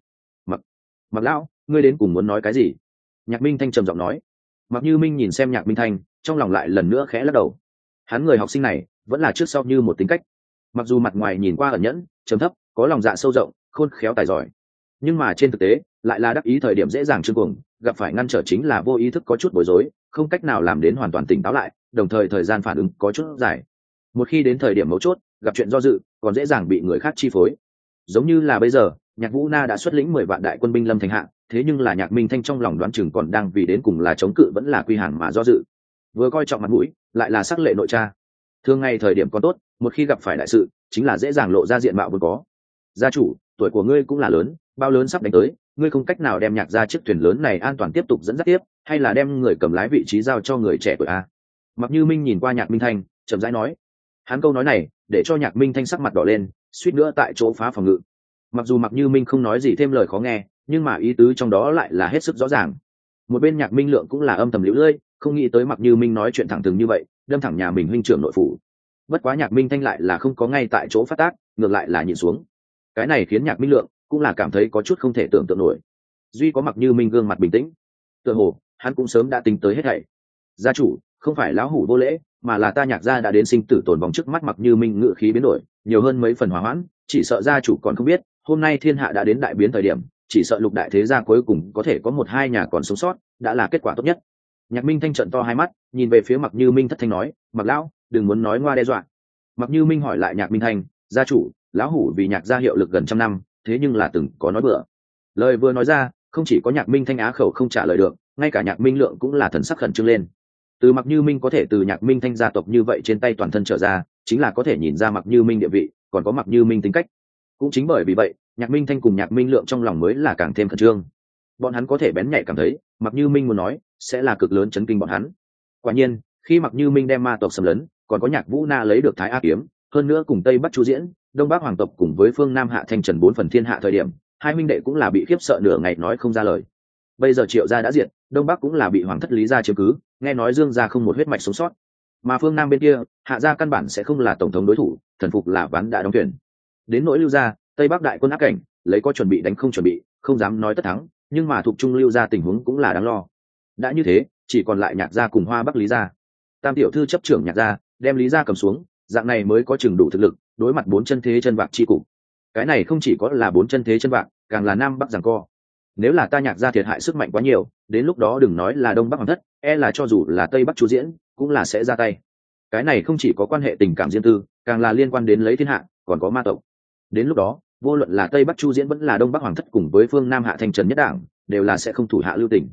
Mặc lão, ngươi đến cùng muốn nói cái gì? Nhạc Minh Thanh trầm giọng nói. Mặc Như Minh nhìn xem Nhạc Minh Thanh, trong lòng lại lần nữa khẽ lắc đầu. Hắn người học sinh này vẫn là trước sau như một tính cách, mặc dù mặt ngoài nhìn qua ẩn nhẫn trầm thấp, có lòng dạ sâu rộng, khôn khéo tài giỏi, nhưng mà trên thực tế lại là đắc ý thời điểm dễ dàng trương cuồng, gặp phải ngăn trở chính là vô ý thức có chút bối rối, không cách nào làm đến hoàn toàn tỉnh táo lại, đồng thời thời gian phản ứng có chút dài. Một khi đến thời điểm mấu chốt, gặp chuyện do dự, còn dễ dàng bị người khác chi phối. Giống như là bây giờ, Nhạc Vũ Na đã xuất lĩnh 10 vạn đại quân binh lâm thành hạ, thế nhưng là Nhạc Minh Thanh trong lòng đoán chừng còn đang vì đến cùng là chống cự vẫn là quy hàng mà do dự. Vừa coi trọng mặt mũi, lại là sắc lệ nội tra. Thường ngày thời điểm còn tốt, một khi gặp phải đại sự, chính là dễ dàng lộ ra diện mạo vốn có. Gia chủ, tuổi của ngươi cũng là lớn, bao lớn sắp đánh tới, ngươi không cách nào đem Nhạc gia chiếc thuyền lớn này an toàn tiếp tục dẫn dắt tiếp, hay là đem người cầm lái vị trí giao cho người trẻ tuổi a? Mặc Như Minh nhìn qua Nhạc Minh Thanh, chậm rãi nói. Hắn câu nói này, để cho Nhạc Minh Thanh sắc mặt đỏ lên, suýt nữa tại chỗ phá phòng ngự. Mặc dù Mặc Như Minh không nói gì thêm lời khó nghe, nhưng mà ý tứ trong đó lại là hết sức rõ ràng. Một bên Nhạc Minh Lượng cũng là âm thầm liễu lơi, không nghĩ tới Mặc Như Minh nói chuyện thẳng thừng như vậy, đâm thẳng nhà mình huynh trưởng nội phủ. Bất quá Nhạc Minh Thanh lại là không có ngay tại chỗ phát tác, ngược lại là nhìn xuống. Cái này khiến Nhạc Minh Lượng cũng là cảm thấy có chút không thể tưởng tượng nổi. Duy có Mặc Như Minh gương mặt bình tĩnh, tựa hồ hắn cũng sớm đã tính tới hết thảy. Gia chủ, không phải lão hủ vô lễ, mà là ta Nhạc gia đã đến sinh tử tồn vong trước mắt. Mặc Như Minh ngự khí biến đổi, nhiều hơn mấy phần hòa hoãn, chỉ sợ gia chủ còn không biết, hôm nay thiên hạ đã đến đại biến thời điểm, chỉ sợ lục đại thế gia cuối cùng có thể có một hai nhà còn sống sót, đã là kết quả tốt nhất. Nhạc Minh Thanh trợn to hai mắt, nhìn về phía Mặc Như Minh thất thanh nói, Mặc lão, đừng muốn nói ngoa đe dọa. Mặc Như Minh hỏi lại Nhạc Minh Thanh, gia chủ, lão hủ vì Nhạc gia hiệu lực gần trăm năm, thế nhưng là từng có nói bừa. Lời vừa nói ra, không chỉ có Nhạc Minh Thanh á khẩu không trả lời được, ngay cả Nhạc Minh Lượng cũng là thần sắc khẩn trương lên. Từ Mặc Như Minh có thể từ Nhạc Minh Thanh gia tộc như vậy trên tay toàn thân trở ra, chính là có thể nhìn ra Mặc Như Minh địa vị, còn có Mặc Như Minh tính cách. Cũng chính bởi vì vậy, Nhạc Minh Thanh cùng Nhạc Minh Lượng trong lòng mới là càng thêm khẩn trương. Bọn hắn có thể bén nhạy cảm thấy, Mặc Như Minh muốn nói, sẽ là cực lớn chấn kinh bọn hắn. Quả nhiên, khi Mặc Như Minh đem ma tộc xâm lấn, còn có Nhạc Vũ Na lấy được Thái A kiếm, hơn nữa cùng Tây Bắc Chu Diễn, Đông Bắc Hoàng tộc cùng với phương Nam Hạ Thanh Trần 4 phần thiên hạ thời điểm, hai minh đệ cũng là bị khiếp sợ nửa ngày nói không ra lời. Bây giờ Triệu gia đã diệt, Đông Bắc cũng là bị Hoàng thất Lý gia chiếm cứ, nghe nói Dương gia không một huyết mạch sống sót. Mà phương Nam bên kia, Hạ gia căn bản sẽ không là tổng thống đối thủ, thần phục là ván đã đóng thuyền. Đến nỗi Lưu gia, Tây Bắc đại quân áp cảnh, lấy có chuẩn bị đánh không chuẩn bị, không dám nói tất thắng, nhưng mà thuộc trung Lưu gia tình huống cũng là đáng lo. Đã như thế, chỉ còn lại Nhạc gia cùng Hoa Bắc Lý gia. Tam tiểu thư chấp trưởng Nhạc gia, đem Lý gia cầm xuống, dạng này mới có chừng đủ thực lực đối mặt 4 chân thế chân vạc chi cục. Cái này không chỉ có là 4 chân thế chân vạc, càng là Nam Bắc giằng co. Nếu là ta Nhạc gia thiệt hại sức mạnh quá nhiều, đến lúc đó đừng nói là Đông Bắc Hoàng thất, là cho dù là Tây Bắc Chu Diễn, cũng là sẽ ra tay. Cái này không chỉ có quan hệ tình cảm riêng tư, càng là liên quan đến lấy thiên hạ, còn có ma tộc. Đến lúc đó, vô luận là Tây Bắc Chu Diễn vẫn là Đông Bắc Hoàng thất cùng với phương Nam Hạ Thanh Trần nhất đảng, đều là sẽ không thủ hạ lưu tình.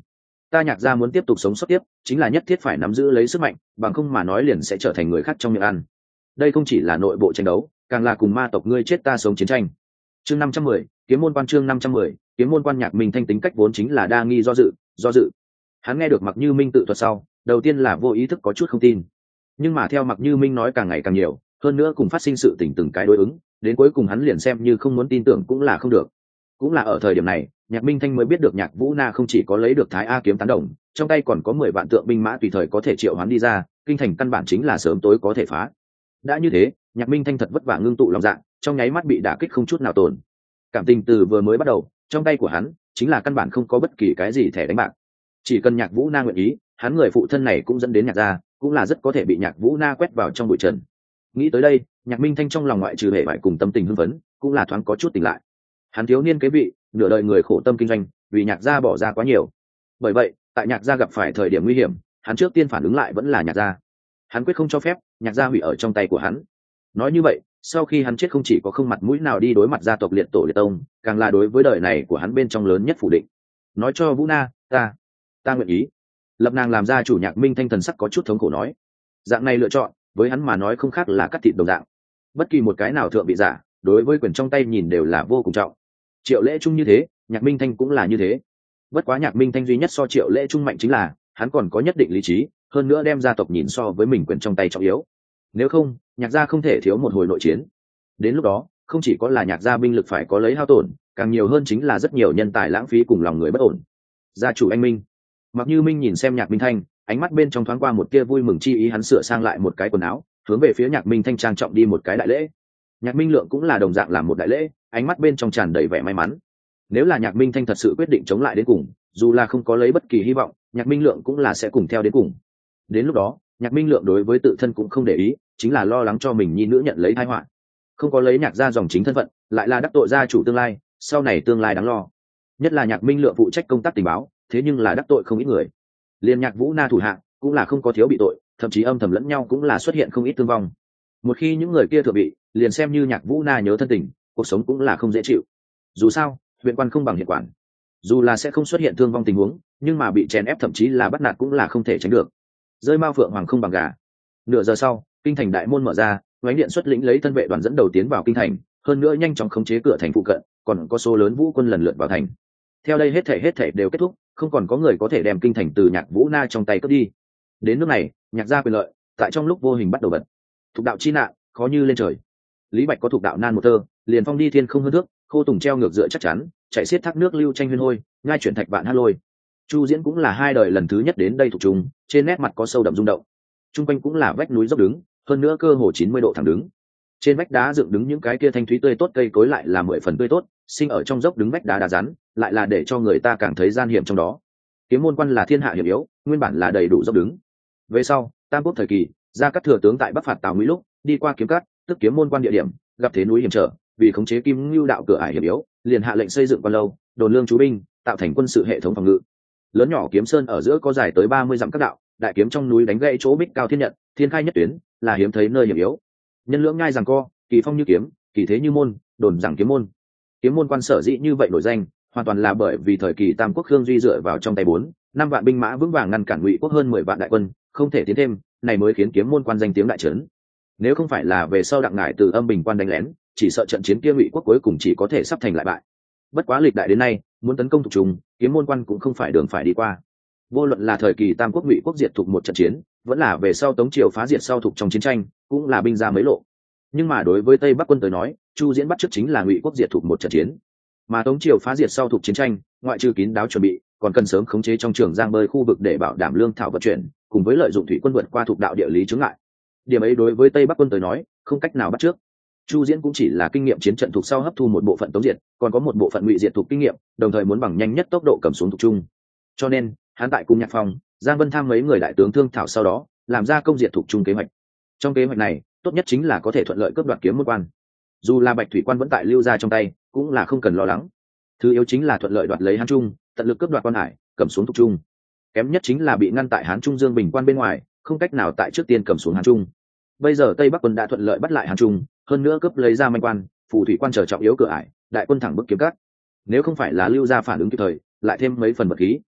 Ta Nhạc gia muốn tiếp tục sống sót tiếp chính là nhất thiết phải nắm giữ lấy sức mạnh, bằng không mà nói liền sẽ trở thành người khác trong miệng ăn. Đây không chỉ là nội bộ tranh đấu, càng là cùng ma tộc ngươi chết ta sống chiến tranh. Chương 510, kiếm môn quan. Chương 510, kiếm môn quan. Nhạc Minh Thanh tính cách vốn chính là đa nghi do dự. Hắn nghe được Mặc Như Minh tự thuật sau, đầu tiên là vô ý thức có chút không tin, nhưng mà theo Mặc Như Minh nói càng ngày càng nhiều, hơn nữa cùng phát sinh sự tình từng cái đối ứng, đến cuối cùng hắn liền xem như không muốn tin tưởng cũng là không được. Cũng là ở thời điểm này, Nhạc Minh Thanh mới biết được Nhạc Vũ Na không chỉ có lấy được Thái A kiếm tán đồng, trong tay còn có 10 vạn tượng binh mã tùy thời có thể triệu hoán đi ra, kinh thành căn bản chính là sớm tối có thể phá. Đã như thế, Nhạc Minh Thanh thật vất vả ngưng tụ lòng dạ, trong nháy mắt bị đả kích không chút nào tổn. Cảm tình từ vừa mới bắt đầu, trong tay của hắn chính là căn bản không có bất kỳ cái gì thẻ đánh bạc. Chỉ cần Nhạc Vũ Na nguyện ý, hắn người phụ thân này cũng dẫn đến Nhạc gia, cũng là rất có thể bị Nhạc Vũ Na quét vào trong bụi trần. Nghĩ tới đây, Nhạc Minh Thanh trong lòng ngoại trừ hệ bại cùng tâm tình hưng phấn, cũng là thoáng có chút tỉnh lại. Hắn thiếu niên kế vị, nửa đời người khổ tâm kinh doanh, vì Nhạc gia bỏ ra quá nhiều. Bởi vậy, tại Nhạc gia gặp phải thời điểm nguy hiểm, hắn trước tiên phản ứng lại vẫn là Nhạc gia. Hắn quyết không cho phép Nhạc gia hủy ở trong tay của hắn. Nói như vậy, sau khi hắn chết không chỉ có không mặt mũi nào đi đối mặt gia tộc liệt tổ liệt tông, càng là đối với đời này của hắn bên trong lớn nhất phủ định. Nói cho Vũ Na, ta nguyện ý lập nàng làm gia chủ. Nhạc Minh Thanh thần sắc có chút thống khổ nói, dạng này lựa chọn với hắn mà nói không khác là cắt thịt đồng dạng. Bất kỳ một cái nào thượng vị giả, đối với quyền trong tay nhìn đều là vô cùng trọng. Triệu Lễ Trung như thế, Nhạc Minh Thanh cũng là như thế. Bất quá Nhạc Minh Thanh duy nhất so Triệu Lễ Trung mạnh chính là hắn còn có nhất định lý trí, hơn nữa đem gia tộc nhìn so với mình quyền trong tay trọng yếu. Nếu không, Nhạc gia không thể thiếu một hồi nội chiến. Đến lúc đó, không chỉ có là Nhạc gia binh lực phải có lấy hao tổn, càng nhiều hơn chính là rất nhiều nhân tài lãng phí cùng lòng người bất ổn. Gia chủ anh Minh. Mặc Như Minh nhìn xem Nhạc Minh Thanh, ánh mắt bên trong thoáng qua một tia vui mừng chi ý, hắn sửa sang lại một cái quần áo, hướng về phía Nhạc Minh Thanh trang trọng đi một cái đại lễ. Nhạc Minh Lượng cũng là đồng dạng làm một đại lễ, ánh mắt bên trong tràn đầy vẻ may mắn. Nếu là Nhạc Minh Thanh thật sự quyết định chống lại đến cùng, dù là không có lấy bất kỳ hy vọng, Nhạc Minh Lượng cũng là sẽ cùng theo đến cùng. Đến lúc đó, Nhạc Minh Lượng đối với tự thân cũng không để ý, chính là lo lắng cho mình nhi nữ nhận lấy tai họa. Không có lấy Nhạc gia dòng chính thân phận, lại là đắc tội gia chủ tương lai, sau này tương lai đáng lo. Nhất là Nhạc Minh Lượng phụ trách công tác tình báo, thế nhưng là đắc tội không ít người. Liên Nhạc Vũ Na thủ hạ cũng là không có thiếu bị tội, thậm chí âm thầm lẫn nhau cũng là xuất hiện không ít thương vong. Một khi những người kia thừa bị, liền xem như Nhạc Vũ Na nhớ thân tình, cuộc sống cũng là không dễ chịu. Dù sao, huyện quan không bằng hiện quản, dù là sẽ không xuất hiện thương vong tình huống, nhưng mà bị chèn ép thậm chí là bắt nạt cũng là không thể tránh được. Rơi mao phượng hoàng không bằng gà. Nửa giờ sau, kinh thành đại môn mở ra, Ngoánh Điện xuất lĩnh lấy thân vệ đoàn dẫn đầu tiến vào kinh thành, hơn nữa nhanh chóng khống chế cửa thành phụ cận, còn có số lớn vũ quân lần lượt vào thành. Theo đây hết thảy đều kết thúc, không còn có người có thể đem kinh thành từ Nhạc Vũ Na trong tay cướp đi. Đến nước này, Nhạc gia quyền lợi tại trong lúc vô hình bắt đầu bật. Thục đạo chi nạn, khó như lên trời. Lý Bạch có thục đạo nan một tơ, liền phong đi thiên không hơn nước, khô tùng treo ngược dựa chắc chắn, chạy xiết thác nước lưu tranh huyên hôi, ngai chuyển thạch vạn hát lôi. Chu Diễn cũng là hai đời lần thứ nhất đến đây thuộc trùng, trên nét mặt có sâu đậm rung động. Trung quanh cũng là vách núi dốc đứng, hơn nữa cơ hồ 90 độ thẳng đứng. Trên vách đá dựng đứng những cái kia thanh thúy tươi tốt cây cối lại là 10 phần tươi tốt, sinh ở trong dốc đứng vách đá đá rắn, lại là để cho người ta càng thấy gian hiểm trong đó. Kiếm môn quan là thiên hạ hiểm yếu, nguyên bản là đầy đủ dốc đứng. Về sau, Tam Quốc thời kỳ, Gia Cát Thừa tướng tại Bắc phạt Tào Ngụy lúc, đi qua Kiếm Cát, tức kiếm môn quan địa điểm, gặp thế núi hiểm trở, vì khống chế Kim Ngưu đạo cửa ải hiểm yếu, liền hạ lệnh xây dựng quan lâu, đồn lương chú binh, tạo thành quân sự hệ thống phòng ngự. Lớn nhỏ kiếm sơn ở giữa có dài tới 30 dặm các đạo, đại kiếm trong núi đánh gãy chỗ bích cao thiên nhận, thiên khai nhất tuyến, là hiếm thấy nơi hiểm yếu. Nhân lưỡng ngai giằng co, kỳ phong như kiếm, kỳ thế như môn, đồn rằng kiếm môn. Kiếm môn quan sở dĩ như vậy nổi danh, hoàn toàn là bởi vì thời kỳ Tam Quốc Khương Duy dựa vào trong tay 4-5 vạn binh mã vững vàng ngăn cản Ngụy quốc hơn 10 vạn đại quân, không thể tiến thêm, này mới khiến kiếm môn quan danh tiếng đại trấn. Nếu không phải là về sau Đặng Ngải từ Âm Bình quan đánh lén, chỉ sợ trận chiến kia Ngụy quốc cuối cùng chỉ có thể sắp thành lại bại. Bất quá lịch đại đến nay, muốn tấn công thuộc trùng, kiếm môn quan cũng không phải đường phải đi qua. Vô luận là thời kỳ Tam Quốc Ngụy quốc diệt thuộc một trận chiến, vẫn là về sau Tống triều phá diệt sau thuộc trong chiến tranh, cũng là binh ra mấy lộ. Nhưng mà đối với Tây Bắc quân tới nói, Chu Diễn bắt chước chính là Ngụy quốc diệt thuộc một trận chiến, mà Tống triều phá diệt sau thuộc chiến tranh, ngoại trừ kín đáo chuẩn bị, còn cần sớm khống chế trong trường giang bơi khu vực để bảo đảm lương thảo vận chuyển, cùng với lợi dụng thủy quân vượt qua thuộc đạo địa lý chướng ngại. Điểm ấy đối với Tây Bắc quân tới nói, không cách nào bắt chước. Chu Diễn cũng chỉ là kinh nghiệm chiến trận thuộc sau hấp thu một bộ phận Tống diệt, còn có một bộ phận Ngụy diệt thuộc kinh nghiệm, đồng thời muốn bằng nhanh nhất tốc độ cầm xuống thuộc trung. Cho nên, hắn tại cùng Nhạc Phong, Giang Vân Tham mấy người đại tướng thương thảo sau đó, làm ra công diệt thuộc trung kế hoạch. Trong kế hoạch này, tốt nhất chính là có thể thuận lợi cướp đoạt kiếm môn quan. Dù là Bạch Thủy quan vẫn tại Lưu gia trong tay, cũng là không cần lo lắng. Thứ yếu chính là thuận lợi đoạt lấy Hán Trung, tận lực cướp đoạt quan hải, cầm xuống thuộc trung. Kém nhất chính là bị ngăn tại Hán Trung Dương Bình quan bên ngoài, không cách nào tại trước tiên cầm xuống Hán Trung. Bây giờ Tây Bắc quân đã thuận lợi bắt lại Hán Trung, hơn nữa cướp lấy ra Manh quan, phù thủy quan trở trọng yếu cửa ải, đại quân thẳng bức Kiếm Cát. Nếu không phải là Lưu gia phản ứng kịp thời, lại thêm mấy phần vật khí,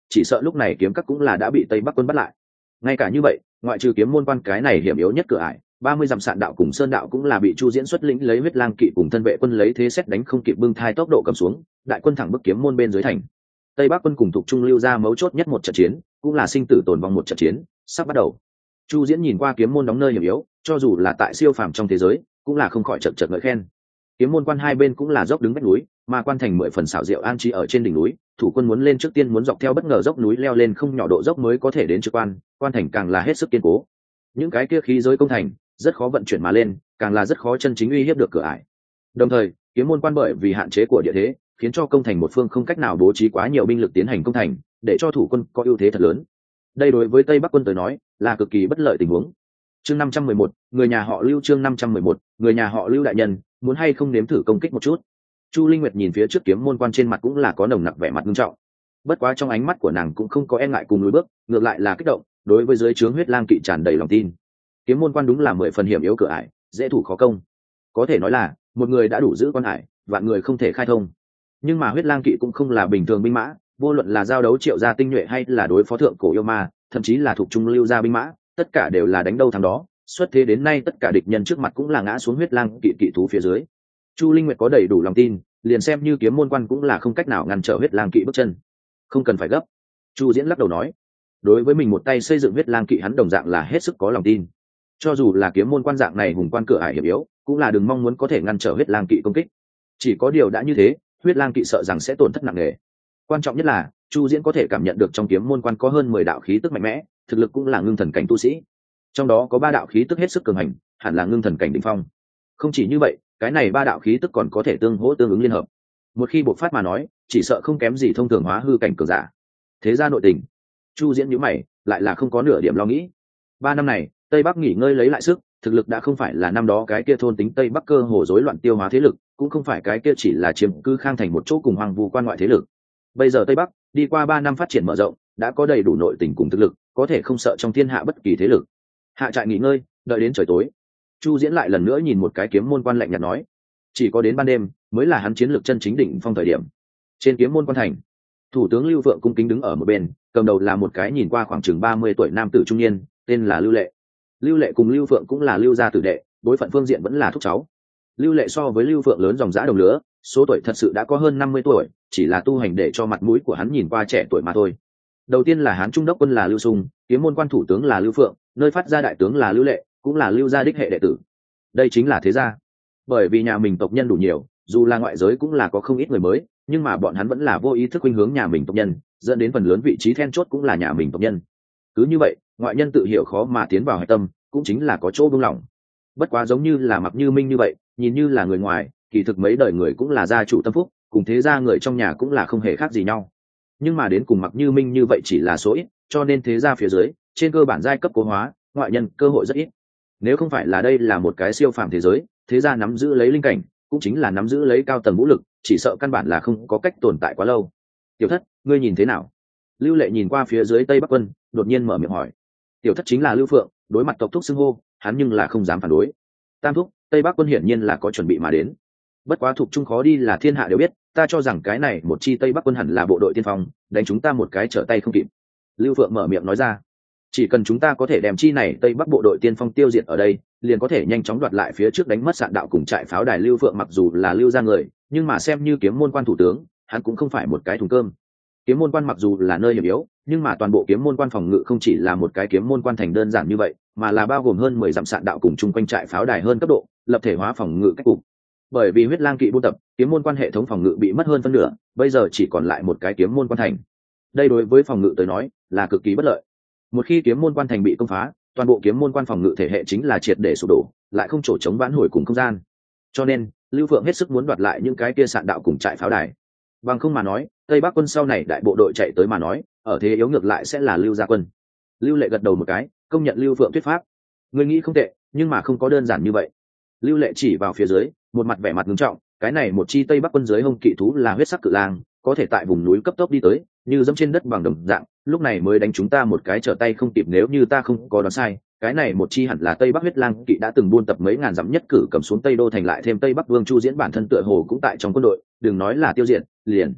chỉ sợ lúc này kiếm các cũng là đã bị tây bắc quân bắt lại. Ngay cả như vậy, ngoại trừ kiếm môn quan cái này hiểm yếu nhất cửa ải, 30 dặm sạn đạo cùng sơn đạo cũng là bị Chu Diễn xuất lĩnh lấy huyết lang kỵ cùng thân vệ quân lấy thế xét đánh không kịp bưng thai tốc độ cầm xuống, đại quân thẳng bức kiếm môn bên dưới thành. Tây bắc quân cùng thuộc trung lưu ra mấu chốt nhất một trận chiến, cũng là sinh tử tồn vong một trận chiến, sắp bắt đầu. Chu Diễn nhìn qua kiếm môn đóng nơi hiểm yếu, cho dù là tại siêu phàm trong thế giới, cũng là không khỏi chợt chợt ngợi khen. Kiếm môn quan hai bên cũng là dốc đứng vách núi, mà quan thành 10 phần xảo diệu an trí ở trên đỉnh núi, thủ quân muốn lên trước tiên muốn dọc theo bất ngờ dốc núi leo lên không nhỏ độ dốc mới có thể đến trước quan, quan thành càng là hết sức kiên cố. Những cái kia khí giới công thành rất khó vận chuyển mà lên, càng là rất khó chân chính uy hiếp được cửa ải. Đồng thời, kiếm môn quan bởi vì hạn chế của địa thế, khiến cho công thành một phương không cách nào bố trí quá nhiều binh lực tiến hành công thành, để cho thủ quân có ưu thế thật lớn. Đây đối với Tây Bắc quân tới nói, là cực kỳ bất lợi tình huống. Chương 511, người nhà họ Lưu. Chương 511, người nhà họ Lưu đại nhân, muốn hay không nếm thử công kích một chút. Chu Linh Nguyệt nhìn phía trước kiếm môn quan trên mặt cũng là có nồng nặc vẻ mặt nghiêm trọng. Bất quá trong ánh mắt của nàng cũng không có e ngại cùng lùi bước, ngược lại là kích động, đối với dưới trướng huyết lang kỵ tràn đầy lòng tin. Kiếm môn quan đúng là 10 phần hiểm yếu cửa ải, dễ thủ khó công. Có thể nói là, một người đã đủ giữ quan ải, vạn người không thể khai thông. Nhưng mà huyết lang kỵ cũng không là bình thường binh mã, vô luận là giao đấu triệu gia tinh nhuệ hay là đối phó thượng cổ yêu ma, thậm chí là thuộc trung lưu gia binh mã, tất cả đều là đánh đâu thắng đó. Xuất thế đến nay tất cả địch nhân trước mặt cũng là ngã xuống huyết lang kỵ kỵ thú phía dưới. Chu Linh Nguyệt có đầy đủ lòng tin, liền xem như kiếm môn quan cũng là không cách nào ngăn trở huyết lang kỵ bước chân. Không cần phải gấp. Chu Diễn lắc đầu nói, đối với mình một tay xây dựng huyết lang kỵ hắn đồng dạng là hết sức có lòng tin. Cho dù là kiếm môn quan dạng này hùng quan cửa ải hiểm yếu, cũng là đừng mong muốn có thể ngăn trở huyết lang kỵ công kích. Chỉ có điều đã như thế, huyết lang kỵ sợ rằng sẽ tổn thất nặng nề. Quan trọng nhất là Chu Diễn có thể cảm nhận được trong kiếm môn quan có hơn 10 đạo khí tức mạnh mẽ, thực lực cũng là ngưng thần cảnh tu sĩ. Trong đó có 3 đạo khí tức hết sức cường hành, hẳn là ngưng thần cảnh đỉnh phong. Không chỉ như vậy, cái này 3 đạo khí tức còn có thể tương hỗ tương ứng liên hợp. Một khi bộc phát mà nói, chỉ sợ không kém gì thông thường hóa hư cảnh cường giả. Thế ra nội tình, Chu Diễn nhíu mày, lại là không có nửa điểm lo nghĩ. 3 năm này, Tây Bắc nghỉ ngơi lấy lại sức, thực lực đã không phải là năm đó cái kia thôn tính Tây Bắc cơ hồ rối loạn tiêu hóa thế lực, cũng không phải cái kia chỉ là chiếm cư khang thành một chỗ cùng hoang vu quan ngoại thế lực. Bây giờ Tây Bắc đi qua 3 năm phát triển mở rộng, đã có đầy đủ nội tình cùng thực lực, có thể không sợ trong thiên hạ bất kỳ thế lực. Hạ trại nghỉ ngơi, đợi đến trời tối. Chu Diễn lại lần nữa nhìn một cái kiếm môn quan lạnh nhạt nói, chỉ có đến ban đêm mới là hắn chiến lược chân chính đỉnh phong thời điểm. Trên kiếm môn quan thành, thủ tướng Lưu Vượng cung kính đứng ở một bên, cầm đầu là một cái nhìn qua khoảng chừng 30 tuổi nam tử trung niên, tên là Lưu Lệ. Lưu Lệ cùng Lưu Vượng cũng là Lưu gia tử đệ, bối phận phương diện vẫn là thúc cháu. Lưu Lệ so với Lưu Vượng lớn dòng dã đồng lứa, số tuổi thật sự đã có hơn 50 tuổi, chỉ là tu hành để cho mặt mũi của hắn nhìn qua trẻ tuổi mà thôi. Đầu tiên là Hán Trung đốc quân là Lưu Sung, kiếm môn quan thủ tướng là Lưu Phượng, nơi phát ra đại tướng là Lưu Lệ, cũng là Lưu gia đích hệ đệ tử. Đây chính là thế gia. Bởi vì nhà mình tộc nhân đủ nhiều, dù là ngoại giới cũng là có không ít người mới, nhưng mà bọn hắn vẫn là vô ý thức khuynh hướng nhà mình tộc nhân, dẫn đến phần lớn vị trí then chốt cũng là nhà mình tộc nhân. Cứ như vậy, ngoại nhân tự hiểu khó mà tiến vào hạch tâm, cũng chính là có chỗ buông lỏng. Bất quá giống như là Mặc Như Minh như vậy, nhìn như là người ngoài, kỳ thực mấy đời người cũng là gia chủ tâm phúc, cùng thế gia người trong nhà cũng là không hề khác gì nhau. Nhưng mà đến cùng Mặc Như Minh như vậy chỉ là số ít, cho nên thế gia phía dưới, trên cơ bản giai cấp cố hóa, ngoại nhân cơ hội rất ít. Nếu không phải là đây là một cái siêu phàm thế giới, thế gia nắm giữ lấy linh cảnh, cũng chính là nắm giữ lấy cao tầng vũ lực, chỉ sợ căn bản là không có cách tồn tại quá lâu. Tiểu thất, ngươi nhìn thế nào? Lưu Lệ nhìn qua phía dưới Tây Bắc quân, đột nhiên mở miệng hỏi. Tiểu thất chính là Lưu Phượng, đối mặt tộc thúc xưng hô, hắn nhưng là không dám phản đối. Tam thúc, Tây Bắc quân hiển nhiên là có chuẩn bị mà đến. Bất quá thuộc trung khó đi là thiên hạ đều biết, ta cho rằng cái này một chi Tây Bắc quân hẳn là bộ đội tiên phong, đánh chúng ta một cái trở tay không kịp. Lưu Phượng mở miệng nói ra. Chỉ cần chúng ta có thể đem chi này Tây Bắc bộ đội tiên phong tiêu diệt ở đây, liền có thể nhanh chóng đoạt lại phía trước đánh mất sạn đạo cùng trại pháo đài. Lưu Phượng mặc dù là Lưu gia người, nhưng mà xem như kiếm môn quan thủ tướng, hắn cũng không phải một cái thùng cơm. Kiếm môn quan mặc dù là nơi hiểm yếu, nhưng mà toàn bộ kiếm môn quan phòng ngự không chỉ là một cái kiếm môn quan thành đơn giản như vậy, mà là bao gồm hơn 10 dặm sạn đạo cùng chung quanh trại pháo đài hơn cấp độ, lập thể hóa phòng ngự cách cục. Bởi vì huyết lang kỵ buôn tập, kiếm môn quan hệ thống phòng ngự bị mất hơn phân nửa, bây giờ chỉ còn lại một cái kiếm môn quan thành. Đây đối với phòng ngự tới nói là cực kỳ bất lợi. Một khi kiếm môn quan thành bị công phá, toàn bộ kiếm môn quan phòng ngự thể hệ chính là triệt để sụp đổ, lại không chỗ chống vãn hồi cùng không gian. Cho nên Lưu Phượng hết sức muốn đoạt lại những cái kia sạn đạo cùng trại pháo đài. Bằng không mà nói, Tây Bắc quân sau này đại bộ đội chạy tới mà nói, ở thế yếu ngược lại sẽ là Lưu gia quân. Lưu Lệ gật đầu một cái, công nhận Lưu Phượng thuyết pháp. Người nghĩ không tệ, nhưng mà không có đơn giản như vậy. Lưu Lệ chỉ vào phía dưới, một mặt vẻ mặt nghiêm trọng, cái này một chi Tây Bắc quân dưới hung kỵ thú là huyết sắc cự lang, có thể tại vùng núi cấp tốc đi tới, như dẫm trên đất bằng đồng dạng, lúc này mới đánh chúng ta một cái trở tay không kịp. Nếu như ta không có đoán sai, cái này một chi hẳn là Tây Bắc huyết lang kỵ đã từng buôn tập mấy ngàn dặm nhất cử cầm xuống Tây Đô thành, lại thêm Tây Bắc Vương Chu Diễn bản thân tựa hồ cũng tại trong quân đội, đừng nói là tiêu diệt, liền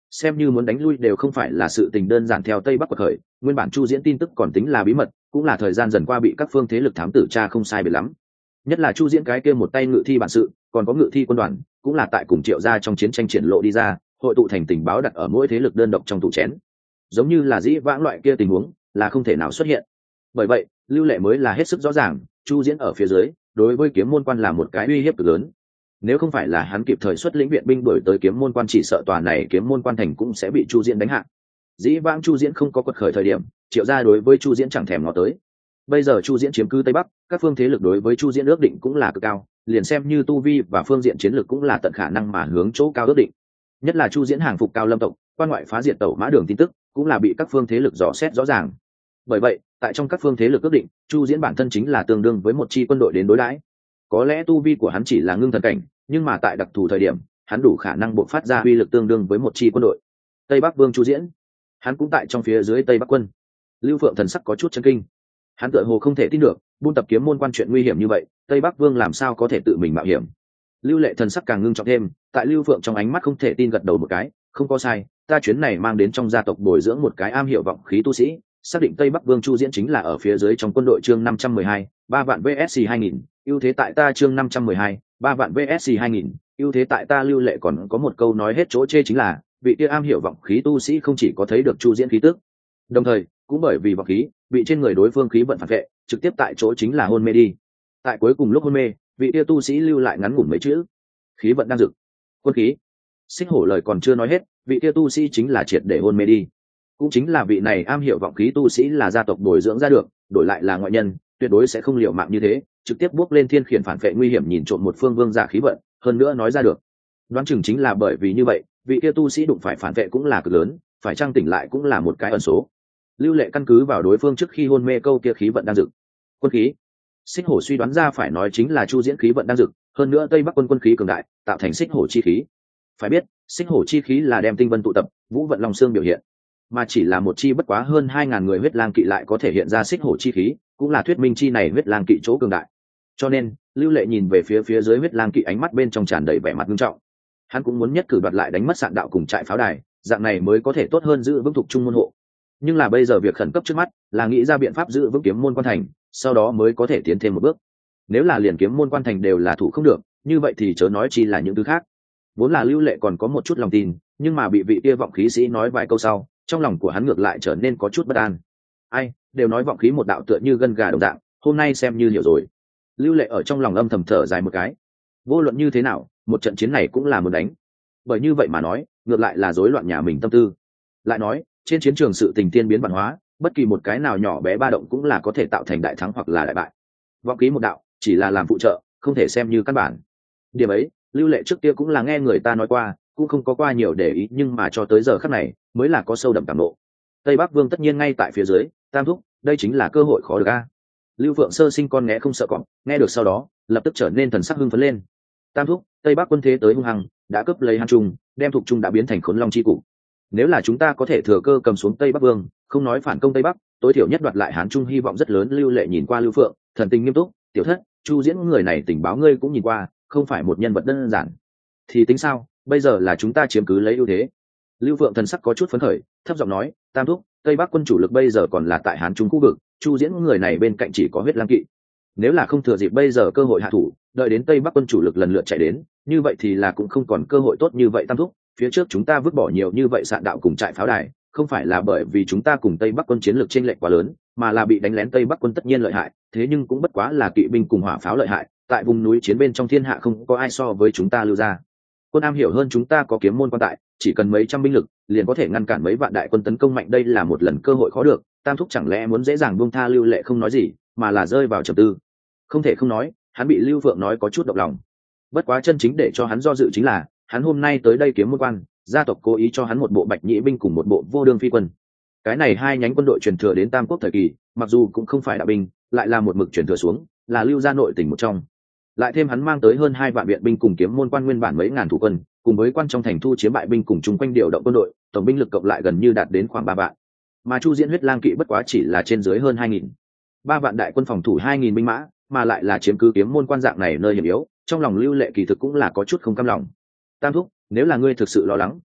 xem như muốn đánh lui đều không phải là sự tình đơn giản. Theo Tây Bắc quật khởi, nguyên bản Chu Diễn tin tức còn tính là bí mật, cũng là thời gian dần qua bị các phương thế lực thám tử tra không sai biệt lắm. Nhất là Chu Diễn cái kia một tay ngự thi bản sự, còn có ngự thi quân đoàn, cũng là tại cùng Triệu gia trong chiến tranh triển lộ đi ra, hội tụ thành tình báo đặt ở mỗi thế lực đơn độc trong tủ chén. Giống như là dĩ vãng loại kia tình huống là không thể nào xuất hiện. Bởi vậy, Lưu Lệ mới là hết sức rõ ràng, Chu Diễn ở phía dưới, đối với Kiếm Môn Quan là một cái uy hiếp cực lớn. Nếu không phải là hắn kịp thời xuất lĩnh viện binh đuổi tới Kiếm Môn Quan, chỉ sợ tòa này Kiếm Môn Quan thành cũng sẽ bị Chu Diễn đánh hạ. Dĩ vãng Chu Diễn không có quật khởi thời điểm, Triệu gia đối với Chu Diễn chẳng thèm ngó tới. Bây giờ Chu Diễn chiếm cứ Tây Bắc, các phương thế lực đối với Chu Diễn ước định cũng là cực cao, liền xem như tu vi và phương diện chiến lược cũng là tận khả năng mà hướng chỗ cao ước định. Nhất là Chu Diễn hàng phục Cao Lâm tộc, quan ngoại phá diệt Tẩu Mã Đường tin tức, cũng là bị các phương thế lực dò xét rõ ràng. Bởi vậy, tại trong các phương thế lực ước định, Chu Diễn bản thân chính là tương đương với một chi quân đội đến đối đãi. Có lẽ tu vi của hắn chỉ là ngưng thần cảnh, nhưng mà tại đặc thù thời điểm, hắn đủ khả năng bộc phát ra uy lực tương đương với một chi quân đội. Tây Bắc Vương Chu Diễn, hắn cũng tại trong phía dưới Tây Bắc quân. Lưu Phượng thần sắc có chút chấn kinh. Hắn tựa hồ không thể tin được, buôn tập Kiếm Môn Quan chuyện nguy hiểm như vậy, Tây Bắc Vương làm sao có thể tự mình mạo hiểm. Lưu Lệ thần sắc càng ngưng trọng thêm, tại Lưu Phượng trong ánh mắt không thể tin gật đầu một cái, không có sai, ta chuyến này mang đến trong gia tộc bồi dưỡng một cái am hiểu vọng khí tu sĩ, xác định Tây Bắc Vương Chu Diễn chính là ở phía dưới trong quân đội chương 512, 3 vạn VSC 2000, ưu thế tại ta chương 512, 3 vạn VSC 2000, ưu thế tại ta. Lưu Lệ còn có một câu nói hết chỗ chê chính là, vị kia am hiểu vọng khí tu sĩ không chỉ có thấy được Chu Diễn khí tức, đồng thời cũng bởi vì vọng khí bị trên người đối phương khí vận phản vệ, trực tiếp tại chỗ chính là hôn mê đi. Tại cuối cùng lúc hôn mê, vị kia tu sĩ lưu lại ngắn ngủn mấy chữ: khí vận đang dực, quân khí. Xích Hổ lời còn chưa nói hết, vị kia tu sĩ chính là triệt để hôn mê đi. Cũng chính là vị này am hiểu vọng khí tu sĩ là gia tộc bồi dưỡng ra được, đổi lại là ngoại nhân tuyệt đối sẽ không liều mạng như thế, trực tiếp bước lên thiên khiển phản vệ nguy hiểm nhìn trộm một phương vương giả khí vận, hơn nữa nói ra được. Đoán chừng chính là bởi vì như vậy, vị kia tu sĩ đụng phải phản vệ cũng là cực lớn, phải chăng tỉnh lại cũng là một cái ẩn số. Lưu Lệ căn cứ vào đối phương trước khi hôn mê câu kia khí vận đang dực, quân khí. Xích Hổ suy đoán ra phải nói chính là Chu Diễn khí vận đang dực, hơn nữa Tây Bắc quân quân khí cường đại, tạo thành Xích Hổ chi khí. Phải biết, Xích Hổ chi khí là đem tinh vân tụ tập, vũ vận long xương biểu hiện, mà chỉ là một chi bất quá hơn 2000 người huyết lang kỵ lại có thể hiện ra Xích Hổ chi khí, cũng là thuyết minh chi này huyết lang kỵ chỗ cường đại. Cho nên, Lưu Lệ nhìn về phía dưới huyết lang kỵ, ánh mắt bên trong tràn đầy vẻ mặt nghiêm trọng. Hắn cũng muốn nhất cử đoạt lại đánh mất Sạn Đạo cùng trại pháo đài, dạng này mới có thể tốt hơn giữ vững Thục Trung môn hộ. Nhưng là bây giờ việc khẩn cấp trước mắt là nghĩ ra biện pháp giữ vững Kiếm Môn Quan thành, sau đó mới có thể tiến thêm một bước. Nếu là liền Kiếm Môn Quan thành đều là thủ không được, như vậy thì chớ nói chi là những thứ khác. Vốn là Lưu Lệ còn có một chút lòng tin, nhưng mà bị vị kia vọng khí sĩ nói vài câu sau, trong lòng của hắn ngược lại trở nên có chút bất an. Ai, đều nói vọng khí một đạo tựa như gân gà đồng dạng, hôm nay xem như hiểu rồi. Lưu Lệ ở trong lòng âm thầm thở dài một cái. Vô luận như thế nào, một trận chiến này cũng là muốn đánh. Bởi như vậy mà nói, ngược lại là rối loạn nhà mình tâm tư. Lại nói, trên chiến trường sự tình tiên biến văn hóa, bất kỳ một cái nào nhỏ bé ba động cũng là có thể tạo thành đại thắng hoặc là đại bại. Vọng khí một đạo chỉ là làm phụ trợ, không thể xem như căn bản. Điểm ấy, Lưu Lệ trước kia cũng là nghe người ta nói qua, cũng không có qua nhiều để ý, nhưng mà cho tới giờ khắc này mới là có sâu đậm cảm ngộ. Tây Bắc Vương tất nhiên ngay tại phía dưới, Tam thúc, đây chính là cơ hội khó được a. Lưu Phượng sơ sinh con nghe không sợ cọp, nghe được sau đó lập tức trở nên thần sắc hưng phấn lên. Tam thúc, Tây Bắc quân thế tới hung hăng, đã cướp lấy Hán Trung, đem Thục Trung đã biến thành Khốn Long chi cục. Nếu là chúng ta có thể thừa cơ cầm xuống Tây Bắc Vương, không nói phản công Tây Bắc, tối thiểu nhất đoạt lại Hán Trung hy vọng rất lớn. Lưu Lệ nhìn qua Lưu Phượng, thần tình nghiêm túc, tiểu thất, Chu Diễn người này tình báo ngươi cũng nhìn qua, không phải một nhân vật đơn giản. Thì tính sao, bây giờ là chúng ta chiếm cứ lấy ưu thế. Lưu Phượng thần sắc có chút phấn khởi, thấp giọng nói, Tam thúc, Tây Bắc quân chủ lực bây giờ còn là tại Hán Trung khu vực, Chu Diễn người này bên cạnh chỉ có huyết lang kỵ. Nếu là không thừa dịp bây giờ cơ hội hạ thủ, đợi đến Tây Bắc quân chủ lực lần lượt chạy đến, như vậy thì là cũng không còn cơ hội tốt như vậy. Tam thúc, phía trước chúng ta vứt bỏ nhiều như vậy Sạn Đạo cùng trại pháo đài, không phải là bởi vì chúng ta cùng Tây Bắc quân chiến lược chênh lệch quá lớn, mà là bị đánh lén. Tây Bắc quân tất nhiên lợi hại, thế nhưng cũng bất quá là kỵ binh cùng hỏa pháo lợi hại, tại vùng núi chiến bên trong thiên hạ không có ai so với chúng ta Lưu gia. Quân am hiểu hơn chúng ta có Kiếm Môn Quan tại, chỉ cần mấy trăm binh lực liền có thể ngăn cản mấy vạn đại quân tấn công mạnh, đây là một lần cơ hội khó được. Tam thúc chẳng lẽ muốn dễ dàng buông tha? Lưu Lệ không nói gì, mà là rơi vào trầm tư. Không thể không nói, hắn bị Lưu Phượng nói có chút động lòng. Bất quá chân chính để cho hắn do dự chính là, hắn hôm nay tới đây Kiếm Môn Quan, gia tộc cố ý cho hắn một bộ Bạch Nhĩ binh cùng một bộ Vô Đương phi quân. Cái này hai nhánh quân đội truyền thừa đến Tam Quốc thời kỳ, mặc dù cũng không phải đạo binh, lại là một mực truyền thừa xuống, là Lưu gia nội tình một trong. Lại thêm hắn mang tới hơn 2 vạn viện binh cùng Kiếm Môn Quan nguyên bản mấy ngàn thủ quân, cùng với quan trong thành thu chiếm bại binh cùng chung quanh điều động quân đội, tổng binh lực cộng lại gần như đạt đến khoảng 3 vạn. Mà Chu Diễn huyết lang kỵ bất quá chỉ là trên dưới hơn 2000. 3 vạn đại quân phòng thủ 2000 binh mã, mà lại là chiếm cứ Kiếm Môn Quan dạng này nơi hiểm yếu, trong lòng Lưu Lệ kỳ thực cũng là có chút không cam lòng. Tam thúc, nếu là ngươi thực sự lo lắng,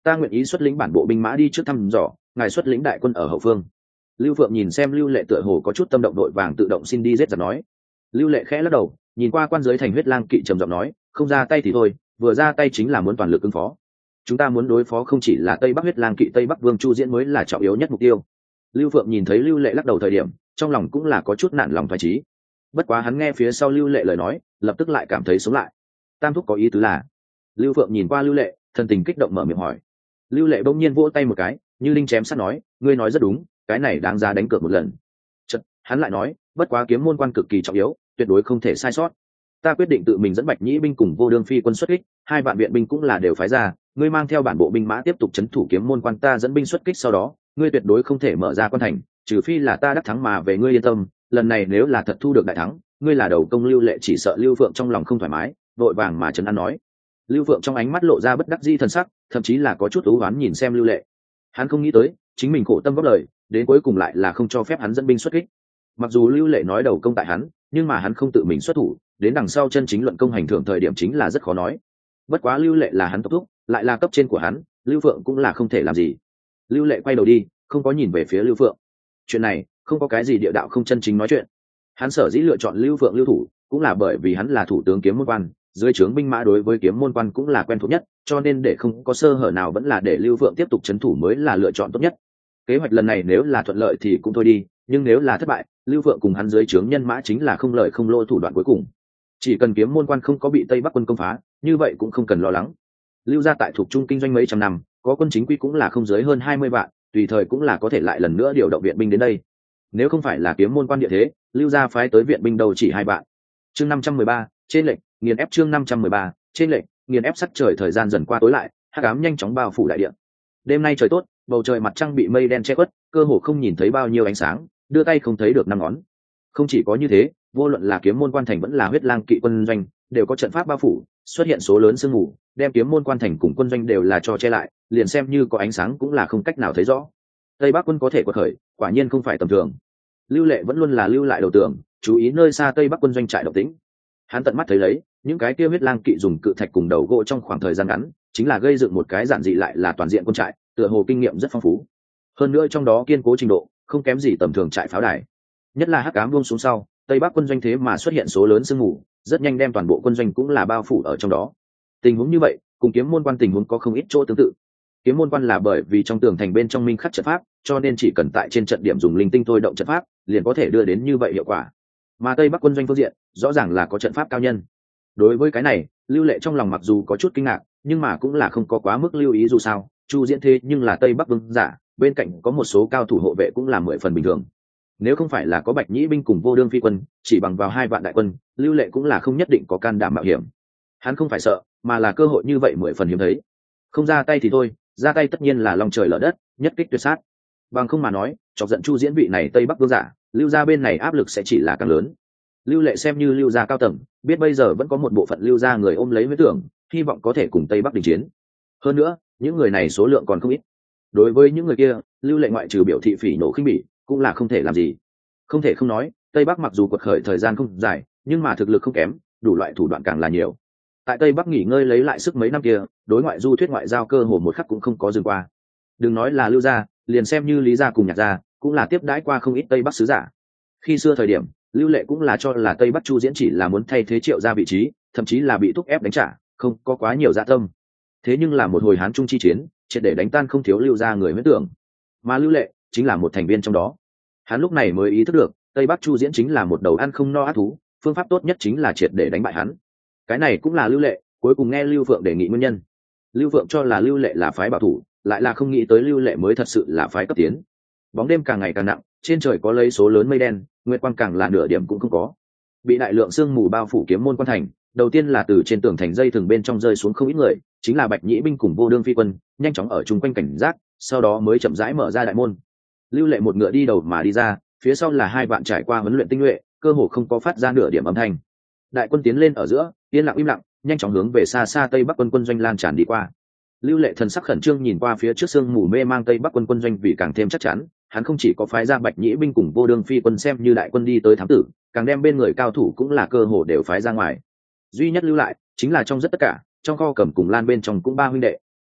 ta nguyện ý xuất lĩnh bản bộ binh mã đi trước thăm dò, ngài xuất lĩnh đại quân ở hậu phương. Lưu Phượng nhìn xem Lưu Lệ tựa hồ có chút tâm động, đội vàng tự động xin đi giết giặc nói. Lưu Lệ khẽ lắc đầu, nhìn qua quan giới thành huyết lang kỵ trầm giọng nói, không ra tay thì thôi, vừa ra tay chính là muốn toàn lực ứng phó. Chúng ta muốn đối phó không chỉ là Tây Bắc huyết lang kỵ, Tây Bắc Vương Chu Diễn mới là trọng yếu nhất mục tiêu. Lưu Phượng nhìn thấy Lưu Lệ lắc đầu thời điểm, trong lòng cũng là có chút nản lòng phái trí. Bất quá hắn nghe phía sau Lưu Lệ lời nói, lập tức lại cảm thấy sống lại. Tam thúc có ý tứ là? Lưu Phượng nhìn qua Lưu Lệ, thần tình kích động mở miệng hỏi. Lưu Lệ bỗng nhiên vỗ tay một cái, như linh chém sắt nói, ngươi nói rất đúng, cái này đáng giá đánh cược một lần. Chợt, hắn lại nói, bất quá kiếm môn quan cực kỳ trọng yếu, tuyệt đối không thể sai sót. Ta quyết định tự mình dẫn Bạch Nhĩ binh cùng Vô Đương Phi quân xuất kích, 2 vạn viện binh cũng là đều phái ra, ngươi mang theo bản bộ binh mã tiếp tục trấn thủ kiếm môn quan, ta dẫn binh xuất kích sau đó, ngươi tuyệt đối không thể mở ra quan thành, trừ phi là ta đắc thắng mà về, ngươi yên tâm, lần này nếu là thật thu được đại thắng, ngươi là đầu công. Lưu Lệ chỉ sợ Lưu Phượng trong lòng không thoải mái, vội vàng mà trấn an nói. Lưu Phượng trong ánh mắt lộ ra bất đắc dĩ thần sắc, thậm chí là có chút u uất nhìn xem Lưu Lệ. Hắn không nghĩ tới, chính mình khổ tâm góp lời, đến cuối cùng lại là không cho phép hắn dẫn binh xuất kích. Mặc dù Lưu Lệ nói đầu công tại hắn, nhưng mà hắn không tự mình xuất thủ, đến đằng sau chân chính luận công hành thưởng thời điểm chính là rất khó nói. Bất quá Lưu Lệ là hắn tốc thúc, lại là cấp trên của hắn, Lưu Phượng cũng là không thể làm gì. Lưu Lệ quay đầu đi, không có nhìn về phía Lưu Phượng. Chuyện này không có cái gì địa đạo không chân chính nói chuyện. Hắn sở dĩ lựa chọn Lưu Phượng lưu thủ, cũng là bởi vì hắn là thủ tướng kiếm môn quan, dưới trướng binh mã đối với kiếm môn quan cũng là quen thuộc nhất, cho nên để không có sơ hở nào vẫn là để Lưu Phượng tiếp tục trấn thủ mới là lựa chọn tốt nhất. Kế hoạch lần này nếu là thuận lợi thì cũng thôi đi, nhưng nếu là thất bại, Lưu Phượng cùng hắn dưới trướng nhân mã chính là không lợi không lỗ thủ đoạn cuối cùng. Chỉ cần kiếm môn quan không có bị Tây Bắc quân công phá, như vậy cũng không cần lo lắng. Lưu gia tại thuộc trung kinh doanh mấy trăm năm, có quân chính quy cũng là không dưới hơn 20 vạn, tùy thời cũng là có thể lại lần nữa điều động viện binh đến đây. Nếu không phải là kiếm môn quan địa thế, Lưu gia phái tới viện binh đầu chỉ 2 vạn. Chương 513, trên lệnh, nghiền ép. Chương 513, trên lệnh, nghiền ép. Sắc trời thời gian dần qua tối lại, hắc ám nhanh chóng bao phủ đại địa. Đêm nay trời tốt, bầu trời mặt trăng bị mây đen che khuất, cơ hồ không nhìn thấy bao nhiêu ánh sáng, đưa tay không thấy được 5 ngón. Không chỉ có như thế, vô luận là kiếm môn quan thành vẫn là huyết lang kỵ quân doanh, đều có trận pháp bao phủ, xuất hiện số lớn sương mù, đem kiếm môn quan thành cùng quân doanh đều là cho che lại, liền xem như có ánh sáng cũng là không cách nào thấy rõ. Tây Bắc quân có thể quật khởi, quả nhiên không phải tầm thường. Lưu Lệ vẫn luôn là lưu lại đầu tường, chú ý nơi xa Tây Bắc quân doanh trại động tĩnh. Hắn tận mắt thấy lấy, những cái kia huyết lang kỵ dùng cự thạch cùng đầu gỗ trong khoảng thời gian ngắn, chính là gây dựng một cái giản dị lại là toàn diện quân trại, tựa hồ kinh nghiệm rất phong phú. Hơn nữa trong đó kiên cố trình độ, không kém gì tầm thường trại pháo đài. Nhất là hắc ám buông xuống sau, Tây Bắc quân doanh thế mà xuất hiện số lớn sương mù, rất nhanh đem toàn bộ quân doanh cũng là bao phủ ở trong đó. Tình huống như vậy, cùng kiếm môn quan tình huống có không ít chỗ tương tự. Kiếm môn quan là bởi vì trong tường thành bên trong minh khắc trận pháp, cho nên chỉ cần tại trên trận điểm dùng linh tinh thôi động trận pháp, liền có thể đưa đến như vậy hiệu quả. Mà Tây Bắc quân doanh phương diện, rõ ràng là có trận pháp cao nhân. Đối với cái này, Lưu Lệ trong lòng mặc dù có chút kinh ngạc, nhưng mà cũng là không có quá mức lưu ý, dù sao Chu Diễn thế nhưng là Tây Bắc vương giả, bên cạnh có một số cao thủ hộ vệ cũng là 10 phần bình thường. Nếu không phải là có Bạch Nhĩ binh cùng Vô Đương Phi quân, chỉ bằng vào 2 vạn đại quân, Lưu Lệ cũng là không nhất định có can đảm mạo hiểm. Hắn không phải sợ, mà là cơ hội như vậy 10 phần hiếm thấy. Không ra tay thì thôi, ra tay tất nhiên là long trời lở đất, nhất kích tuyệt sát. Bằng không mà nói, chọc giận Chu Diễn vị này Tây Bắc vương giả, Lưu gia bên này áp lực sẽ chỉ là càng lớn. Lưu Lệ xem như Lưu gia cao tầng, biết bây giờ vẫn có một bộ phận Lưu gia người ôm lấy huyết tưởng, hy vọng có thể cùng Tây Bắc đình chiến. Hơn nữa, những người này số lượng còn không ít. Đối với những người kia, Lưu Lệ ngoại trừ biểu thị phỉ nổ khinh bỉ, cũng là không thể làm gì. Không thể không nói, Tây Bắc mặc dù quật khởi thời gian không dài, nhưng mà thực lực không kém, đủ loại thủ đoạn càng là nhiều. Tại Tây Bắc nghỉ ngơi lấy lại sức mấy năm kia, đối ngoại du thuyết ngoại giao cơ hồ một khắc cũng không có dừng qua. Đừng nói là Lưu gia, liền xem như Lý gia cùng Nhạc gia, cũng là tiếp đãi qua không ít Tây Bắc sứ giả. Khi xưa thời điểm, Lưu Lệ cũng là cho là Tây Bắc Chu Diễn chỉ là muốn thay thế Triệu gia vị trí, thậm chí là bị thúc ép đánh trả, không có quá nhiều dạ tâm. Thế nhưng là một hồi Hán Trung chi chiến, triệt để đánh tan không thiếu Lưu gia người huyễn tưởng, mà Lưu Lệ chính là một thành viên trong đó. Hắn lúc này mới ý thức được, Tây Bắc Chu Diễn chính là một đầu ăn không no ác thú, phương pháp tốt nhất chính là triệt để đánh bại hắn. Cái này cũng là Lưu Lệ cuối cùng nghe Lưu Phượng đề nghị nguyên nhân. Lưu Phượng cho là Lưu Lệ là phái bảo thủ, lại là không nghĩ tới Lưu Lệ mới thật sự là phái cấp tiến. Bóng đêm càng ngày càng nặng, trên trời có lấy số lớn mây đen, nguyệt quang càng là nửa điểm cũng không có. Bị đại lượng sương mù bao phủ kiếm môn quan thành, đầu tiên là từ trên tường thành dây thừng bên trong rơi xuống không ít người, chính là Bạch Nhĩ binh cùng Vô Đương Phi quân, nhanh chóng ở chung quanh cảnh giác, sau đó mới chậm rãi mở ra đại môn. Lưu Lệ một ngựa đi đầu mà đi ra, phía sau là 2 vạn trải qua huấn luyện tinh nhuệ, cơ hồ không có phát ra nửa điểm âm thanh. Đại quân tiến lên ở giữa, yên lặng im lặng, nhanh chóng hướng về xa xa Tây Bắc quân quân doanh lan tràn đi qua. Lưu Lệ thần sắc khẩn trương nhìn qua phía trước sương mù mê mang Tây Bắc quân quân doanh, vì càng thêm chắc chắn, hắn không chỉ có phái ra Bạch Nhĩ binh cùng Vô Đương Phi quân xem như đại quân đi tới thám tử, càng đem bên người cao thủ cũng là cơ hồ đều phái ra ngoài. Duy nhất lưu lại chính là trong rất tất cả, trong kho cầm cùng lan bên trong cũng 3 huynh đệ.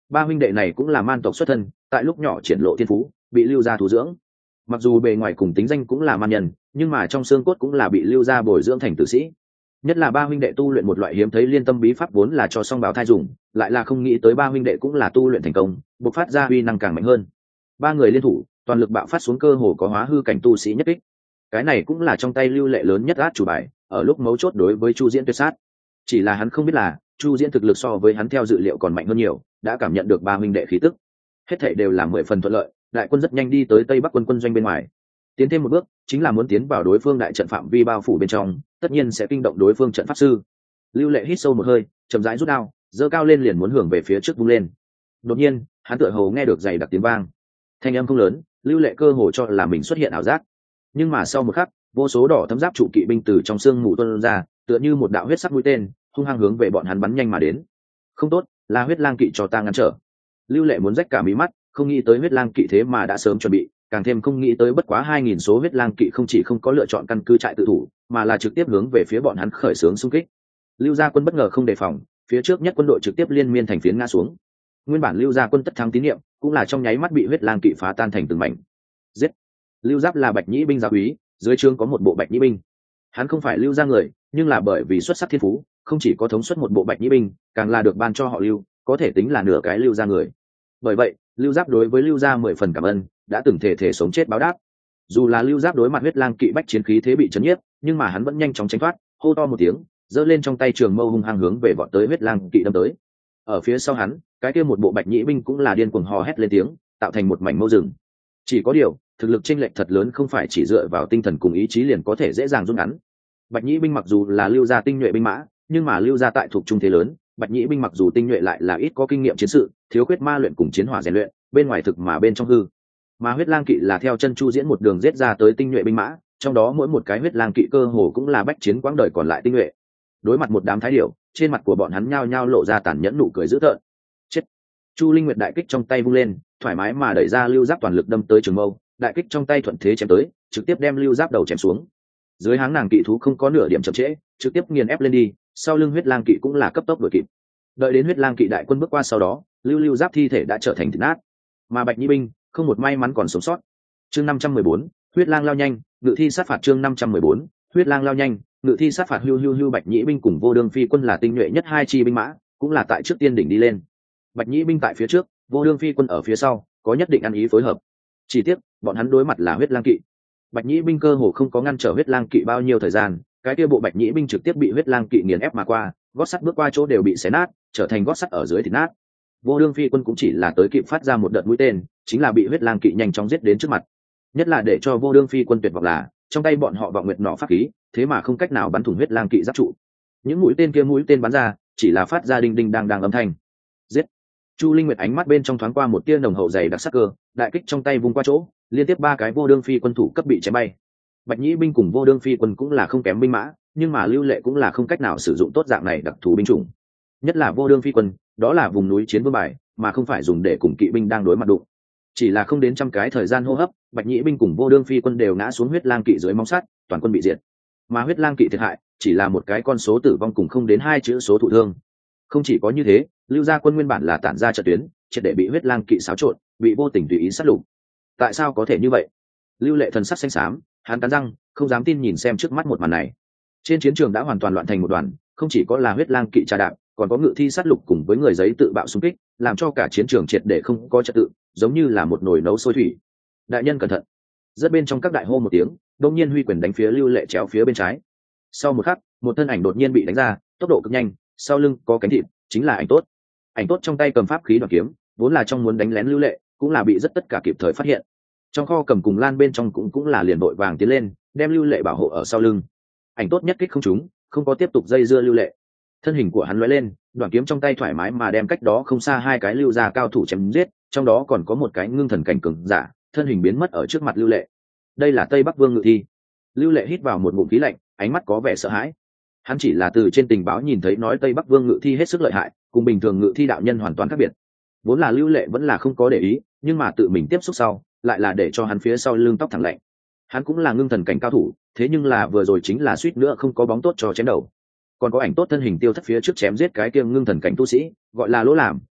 Ba huynh đệ này cũng là man tộc xuất thân, tại lúc nhỏ triển lộ thiên phú, bị lưu gia thu dưỡng. Mặc dù bề ngoài cùng tính danh cũng là man nhân, nhưng mà trong xương cốt cũng là bị lưu gia bồi dưỡng thành tử sĩ. Nhất là ba huynh đệ tu luyện một loại hiếm thấy liên tâm bí pháp vốn là cho song bào thai dùng, lại là không nghĩ tới ba huynh đệ cũng là tu luyện thành công, bộc phát ra uy năng càng mạnh hơn. Ba người liên thủ, toàn lực bạo phát xuống cơ hồ có hóa hư cảnh tu sĩ nhất kích. Cái này cũng là trong tay Lưu Lệ lớn nhất át chủ bài, ở lúc mấu chốt đối với Chu Diễn tuyệt sát. Chỉ là hắn không biết là, Chu Diễn thực lực so với hắn theo dự liệu còn mạnh hơn nhiều, đã cảm nhận được ba huynh đệ khí tức. Hết thảy đều là 10 phần thuận lợi, đại quân rất nhanh đi tới Tây Bắc quân quân doanh bên ngoài. Tiến thêm một bước, chính là muốn tiến vào đối phương đại trận phạm vi bao phủ bên trong, tất nhiên sẽ kinh động đối phương trận pháp sư. Lưu Lệ hít sâu một hơi, chậm rãi rút đao, giơ cao lên liền muốn hưởng về phía trước vung lên. Đột nhiên, hắn tựa hồ nghe được dày đặc tiếng vang. Thanh âm không lớn, Lưu Lệ cơ hồ cho là mình xuất hiện ảo giác. Nhưng mà sau một khắc, vô số đỏ thấm giáp trụ kỵ binh từ trong xương mù tuôn ra, tựa như một đạo huyết sắc mũi tên, hung hăng hướng về bọn hắn bắn nhanh mà đến. Không tốt, là huyết lang kỵ cho ta ngăn trở. Lưu Lệ muốn rách cả mí mắt, không nghĩ tới huyết lang kỵ thế mà đã sớm chuẩn bị, càng thêm không nghĩ tới bất quá 2000 số huyết lang kỵ không chỉ không có lựa chọn căn cứ trại tự thủ, mà là trực tiếp hướng về phía bọn hắn khởi xướng xung kích. Lưu gia quân bất ngờ không đề phòng, phía trước nhất quân đội trực tiếp liên miên thành phiến ngã xuống. Nguyên bản Lưu gia quân tất thắng tín nhiệm, cũng là trong nháy mắt bị huyết lang kỵ phá tan thành từng mảnh. Giết! Lưu Giáp là Bạch Nhĩ binh gia úy, dưới trướng có một bộ Bạch Nhĩ binh. Hắn không phải Lưu gia người, nhưng là bởi vì xuất sắc thiên phú, không chỉ có thống suất một bộ Bạch Nhĩ binh, càng là được ban cho họ Lưu, có thể tính là nửa cái Lưu gia người. Bởi vậy, Lưu Giáp đối với Lưu gia 10 phần cảm ơn, đã từng thể sống chết báo đáp. Dù là Lưu Giáp đối mặt huyết lang kỵ bách chiến khí thế bị chấn nhiếp, nhưng mà hắn vẫn nhanh chóng tránh thoát, hô to một tiếng, giơ lên trong tay trường mâu hung hăng hướng về vọt tới huyết lang kỵ đâm tới. Ở phía sau hắn, cái kia một bộ Bạch Nhĩ binh cũng là điên cuồng hò hét lên tiếng, tạo thành một mảnh mâu rừng. Chỉ có điều, thực lực chênh lệch thật lớn không phải chỉ dựa vào tinh thần cùng ý chí liền có thể dễ dàng rút ngắn. Bạch Nhĩ binh mặc dù là Lưu gia tinh nhuệ binh mã, nhưng mà Lưu gia tại thuộc trung thế lớn, Bạch Nhĩ binh mặc dù tinh nhuệ lại là ít có kinh nghiệm chiến sự, thiếu khuyết ma luyện cùng chiến hỏa rèn luyện, bên ngoài thực mà bên trong hư. Mà huyết lang kỵ là theo chân Chu Diễn một đường giết ra tới tinh nhuệ binh mã, trong đó mỗi một cái huyết lang kỵ cơ hồ cũng là bách chiến quãng đời còn lại tinh nhuệ. Đối mặt một đám thái điểu, trên mặt của bọn hắn nhao nhao lộ ra tàn nhẫn nụ cười dữ tợn. Chết! Chu Linh Nguyệt đại kích trong tay vung lên, thoải mái mà đẩy ra Lưu Giáp toàn lực đâm tới trường mâu, đại kích trong tay thuận thế chém tới, trực tiếp đem Lưu Giáp đầu chém xuống. Dưới háng nàng kỵ thú không có nửa điểm chậm trễ, trực tiếp nghiền ép lên đi, sau lưng huyết lang kỵ cũng là cấp tốc đuổi kịp. Đợi đến huyết lang kỵ đại quân bước qua sau đó, Lưu Giáp thi thể đã trở thành thịt nát, mà Bạch Nhĩ binh không một may mắn còn sống sót. Chương 514, huyết lang lao nhanh, ngự thi sát phạt. Chương 514, huyết lang lao nhanh, ngự thi sát phạt. Hưu Bạch Nhĩ binh cùng Vô Đương Phi quân là tinh nhuệ nhất hai chi binh mã, cũng là tại trước tiên đỉnh đi lên. Bạch Nhĩ binh tại phía trước, Vô Đương Phi quân ở phía sau, có nhất định ăn ý phối hợp. Chỉ tiếc, bọn hắn đối mặt là huyết lang kỵ. Bạch Nhĩ binh cơ hồ không có ngăn trở huyết lang kỵ bao nhiêu thời gian, cái kia bộ Bạch Nhĩ binh trực tiếp bị huyết lang kỵ nghiền ép mà qua, gót sắt bước qua chỗ đều bị xé nát, trở thành gót sắt ở dưới thì nát. Vô Đương Phi quân cũng chỉ là tới kịp phát ra một đợt mũi tên, chính là bị huyết lang kỵ nhanh chóng giết đến trước mặt. Nhất là để cho Vô Đương Phi quân tuyệt vọng là, trong tay bọn họ vọng nguyệt nỏ pháp khí, thế mà không cách nào bắn thủng huyết lang kỵ giáp trụ. Những mũi tên bắn ra, chỉ là phát ra đinh đinh đang âm thanh. Giết! Chu Linh Nguyệt ánh mắt bên trong thoáng qua một tia nồng hậu dày đặc sắc cơ, đại kích trong tay vung qua chỗ, liên tiếp 3 cái Vô Đương Phi quân thủ cấp bị chém bay. Bạch Nhĩ binh cùng Vô Đương Phi quân cũng là không kém binh mã, nhưng mà Lưu Lệ cũng là không cách nào sử dụng tốt dạng này đặc thù binh chủng. Nhất là Vô Đương Phi quân, đó là vùng núi chiến vương bài, mà không phải dùng để cùng kỵ binh đang đối mặt đụng. Chỉ là không đến trăm cái thời gian hô hấp, Bạch Nhĩ binh cùng Vô Đương Phi quân đều ngã xuống huyết lang kỵ dưới móng sắt, toàn quân bị diệt. Mà huyết lang kỵ thiệt hại, chỉ là một cái con số tử vong cùng không đến 2 chữ số thụ thương. Không chỉ có như thế, Lưu gia quân nguyên bản là tản ra trận tuyến, triệt để bị huyết lang kỵ xáo trộn, bị vô tình tùy ý sát lục. Tại sao có thể như vậy? Lưu Lệ thần sắc xanh xám, hắn cắn răng, không dám tin nhìn xem trước mắt một màn này. Trên chiến trường đã hoàn toàn loạn thành một đoàn, không chỉ có là huyết lang kỵ trà đạp, còn có ngự thi sát lục cùng với người giấy tự bạo xung kích, làm cho cả chiến trường triệt để không có trật tự, giống như là một nồi nấu sôi thủy. Đại nhân cẩn thận! Rất bên trong các đại hô một tiếng, đột nhiên huy quyền đánh phía Lưu Lệ chéo phía bên trái. Sau một khắc, một thân ảnh đột nhiên bị đánh ra, tốc độ cực nhanh, sau lưng có cánh thịt, chính là Ảnh Tốt. Ảnh Tốt trong tay cầm pháp khí đoạt kiếm, vốn là trong muốn đánh lén Lưu Lệ, cũng là bị rất tất cả kịp thời phát hiện. Trong kho cầm cùng lan bên trong cũng là liền vội vàng tiến lên, đem Lưu Lệ bảo hộ ở sau lưng. Ảnh Tốt nhất kích không trúng, không có tiếp tục dây dưa Lưu Lệ. Thân hình của hắn lóe lên, đoạn kiếm trong tay thoải mái mà đem cách đó không xa 2 cái Lưu gia cao thủ chém giết, trong đó còn có một cái ngưng thần cảnh cường giả, thân hình biến mất ở trước mặt Lưu Lệ. Đây là Tây Bắc Vương Ngự Thi. Lưu Lệ hít vào một ngụm khí lạnh, ánh mắt có vẻ sợ hãi. Hắn chỉ là từ trên tình báo nhìn thấy nói Tây Bắc Vương Ngự Thi hết sức lợi hại, cùng bình thường Ngự Thi đạo nhân hoàn toàn khác biệt. Vốn là Lưu Lệ vẫn là không có để ý, nhưng mà tự mình tiếp xúc sau, lại là để cho hắn phía sau lưng tóc thẳng lạnh. Hắn cũng là ngưng thần cảnh cao thủ, thế nhưng là vừa rồi chính là suýt nữa không có bóng tốt cho chém đầu. Còn có Ảnh Tốt thân hình tiêu thất phía trước chém giết cái kia ngưng thần cảnh tu sĩ, gọi là Lỗ Làm,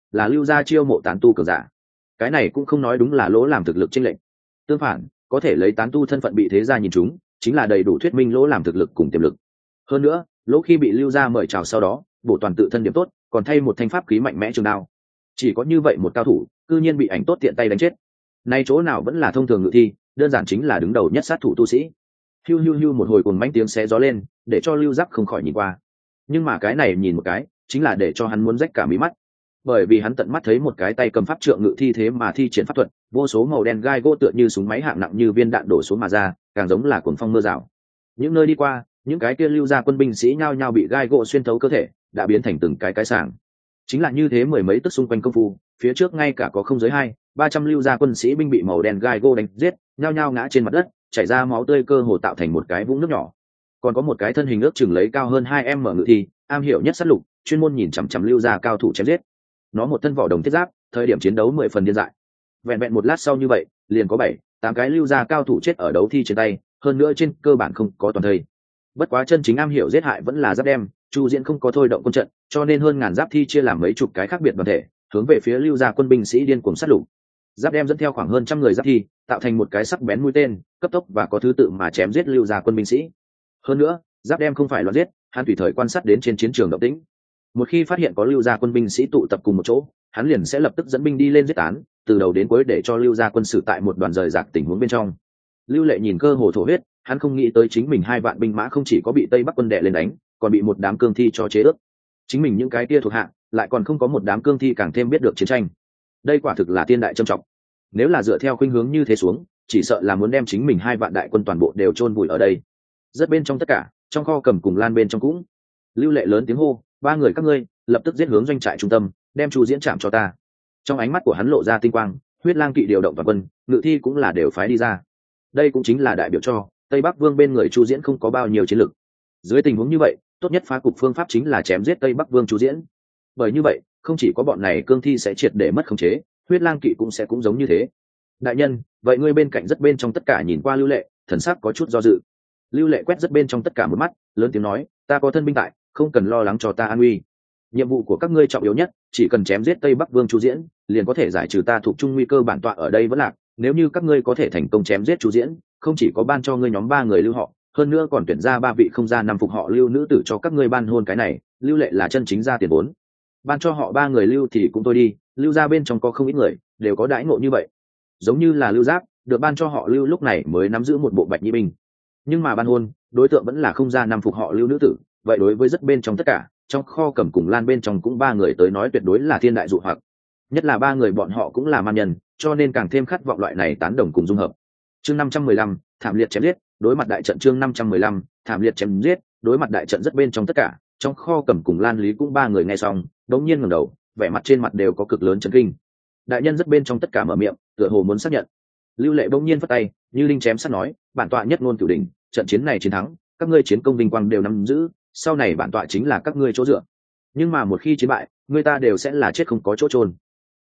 là lưu gia chiêu mộ tán tu cường giả. Cái này cũng không nói đúng là lỗ làm thực lực chênh lệch, tương phản có thể lấy tán tu thân phận bị thế gia nhìn chúng chính là đầy đủ thuyết minh lỗ làm thực lực cùng tiềm lực. Hơn nữa lỗ khi bị lưu gia mời chào sau đó bổ toàn tự thân điểm tốt, còn thay một thanh pháp khí mạnh mẽ trường đao. Chỉ có như vậy một cao thủ cư nhiên bị ảnh tốt tiện tay đánh chết. Nay chỗ nào vẫn là thông thường ngự thi, đơn giản chính là đứng đầu nhất sát thủ tu sĩ. Hiu hiu hiu một hồi cuồng mãnh tiếng xé gió lên, để cho Lưu Giáp không khỏi nhìn qua. Nhưng mà cái này nhìn một cái, chính là để cho hắn muốn rách cả mí mắt. Bởi vì hắn tận mắt thấy một cái tay cầm pháp trượng ngự thi thế mà thi triển pháp thuật, vô số màu đen gai gỗ tựa như súng máy hạng nặng như viên đạn đổ xuống mà ra, càng giống là cuồng phong mưa rào. Những nơi đi qua, những cái kia Lưu gia quân binh sĩ nhao nhao bị gai gỗ xuyên thấu cơ thể, đã biến thành từng cái sàng. Chính là như thế mười mấy tức xung quanh công phu, phía trước ngay cả có không dưới 200-300 Lưu gia quân sĩ binh bị màu đen gai gỗ đánh giết, nhao nhao ngã trên mặt đất, chảy ra máu tươi cơ hồ tạo thành một cái vũng nước nhỏ. Còn có một cái thân hình ước chừng lấy cao hơn 2m ngự thi, am hiểu nhất sát lục, chuyên môn nhìn chằm chằm Lưu gia cao thủ chém giết. Nó một thân vỏ đồng thiết giáp, thời điểm chiến đấu 10 phần điên dại. Vẹn vẹn một lát sau như vậy, liền có 7-8 cái Lưu gia cao thủ chết ở đấu thi trên tay, hơn nữa trên cơ bản không có toàn thây. Bất quá chân chính am hiểu giết hại vẫn là Giáp Đem, Chu Diễn không có thôi động quân trận, cho nên hơn ngàn giáp thi chia làm mấy chục cái khác biệt đoàn thể, hướng về phía Lưu gia quân binh sĩ điên cuồng sát lục. Giáp Đem dẫn theo khoảng hơn trăm người giáp thi, tạo thành một cái sắc bén mũi tên, cấp tốc và có thứ tự mà chém giết Lưu gia quân binh sĩ. Hơn nữa, Giáp Đem không phải loạn giết, hắn tùy thời quan sát đến trên chiến trường động tĩnh. Một khi phát hiện có Lưu gia quân binh sĩ tụ tập cùng một chỗ, hắn liền sẽ lập tức dẫn binh đi lên giết tán, từ đầu đến cuối để cho Lưu gia quân sự tại một đoàn rời rạc tình huống bên trong. Lưu Lệ nhìn cơ hồ thổ huyết, hắn không nghĩ tới chính mình 2 vạn binh mã không chỉ có bị Tây Bắc quân đè lên đánh, còn bị một đám cương thi cho chế ước. Chính mình những cái kia thuộc hạ, lại còn không có một đám cương thi càng thêm biết được chiến tranh. Đây quả thực là thiên đại trầm trọng. Nếu là dựa theo khuynh hướng như thế xuống, chỉ sợ là muốn đem chính mình 2 vạn đại quân toàn bộ đều chôn vùi ở đây. Rất bên trong tất cả, trong kho cầm cùng Lan bên trong cũng. Lưu Lệ lớn tiếng hô, 3 người các ngươi, lập tức giết hướng doanh trại trung tâm, đem Chu Diễn chạm cho ta. Trong ánh mắt của hắn lộ ra tinh quang, Huyết Lang kỵ điều động toàn quân, ngự thi cũng là đều phái đi ra. Đây cũng chính là đại biểu cho Tây Bắc Vương bên người Chu Diễn không có bao nhiêu chiến lực. Dưới tình huống như vậy, tốt nhất phá cục phương pháp chính là chém giết Tây Bắc Vương Chu Diễn. Bởi như vậy, không chỉ có bọn này cương thi sẽ triệt để mất khống chế, Huyết Lang kỵ cũng sẽ cũng giống như thế. Đại nhân, vậy ngươi bên cạnh rất bên trong tất cả nhìn qua Lưu Lệ, thần sắc có chút do dự. Lưu Lệ quét rất bên trong tất cả một mắt, lớn tiếng nói, ta có thân binh tại, không cần lo lắng cho ta an nguy. Nhiệm vụ của các ngươi trọng yếu nhất, chỉ cần chém giết Tây Bắc Vương Chu Diễn, liền có thể giải trừ ta thuộc trung nguy cơ bản tọa ở đây vẫn lạc. Nếu như các ngươi có thể thành công chém giết Chu Diễn, không chỉ có ban cho ngươi nhóm 3 người lưu họ, hơn nữa còn tuyển ra 3 vị không ra 5 phục họ lưu nữ tử cho các ngươi ban hôn. Cái này, Lưu Lệ là chân chính ra tiền vốn. Ban cho họ 3 người lưu thì cũng thôi đi, lưu ra bên trong có không ít người đều có đãi ngộ như vậy. Giống như là Lưu Giáp, được ban cho họ lưu lúc này mới nắm giữ một bộ bạch nhĩ binh. Nhưng mà ban hôn, đối tượng vẫn là không ra 5 phục họ lưu nữ tử, vậy đối với rất bên trong tất cả, trong kho cầm cùng Lan bên trong cũng 3 người tới nói tuyệt đối là thiên đại dụ hoặc. Nhất là 3 người bọn họ cũng là man nhân, cho nên càng thêm khát vọng loại này tán đồng cùng dung hợp. Chương 515, thảm liệt chém giết, đối mặt đại trận. Chương 515, thảm liệt chém giết, đối mặt đại trận. Rất bên trong tất cả, trong kho cầm cùng Lan Lý cũng 3 người nghe xong, đống nhiên ngẩng đầu, vẻ mặt trên mặt đều có cực lớn chấn kinh. Đại nhân rất bên trong tất cả mở miệng, tựa hồ muốn xác nhận. Lưu Lệ bỗng nhiên phất tay, như linh chém sắt nói, bản tọa nhất ngôn cửu đỉnh, trận chiến này chiến thắng, các ngươi chiến công vinh quang đều nắm giữ, sau này bản tọa chính là các ngươi chỗ dựa. Nhưng mà một khi chiến bại, người ta đều sẽ là chết không có chỗ chôn.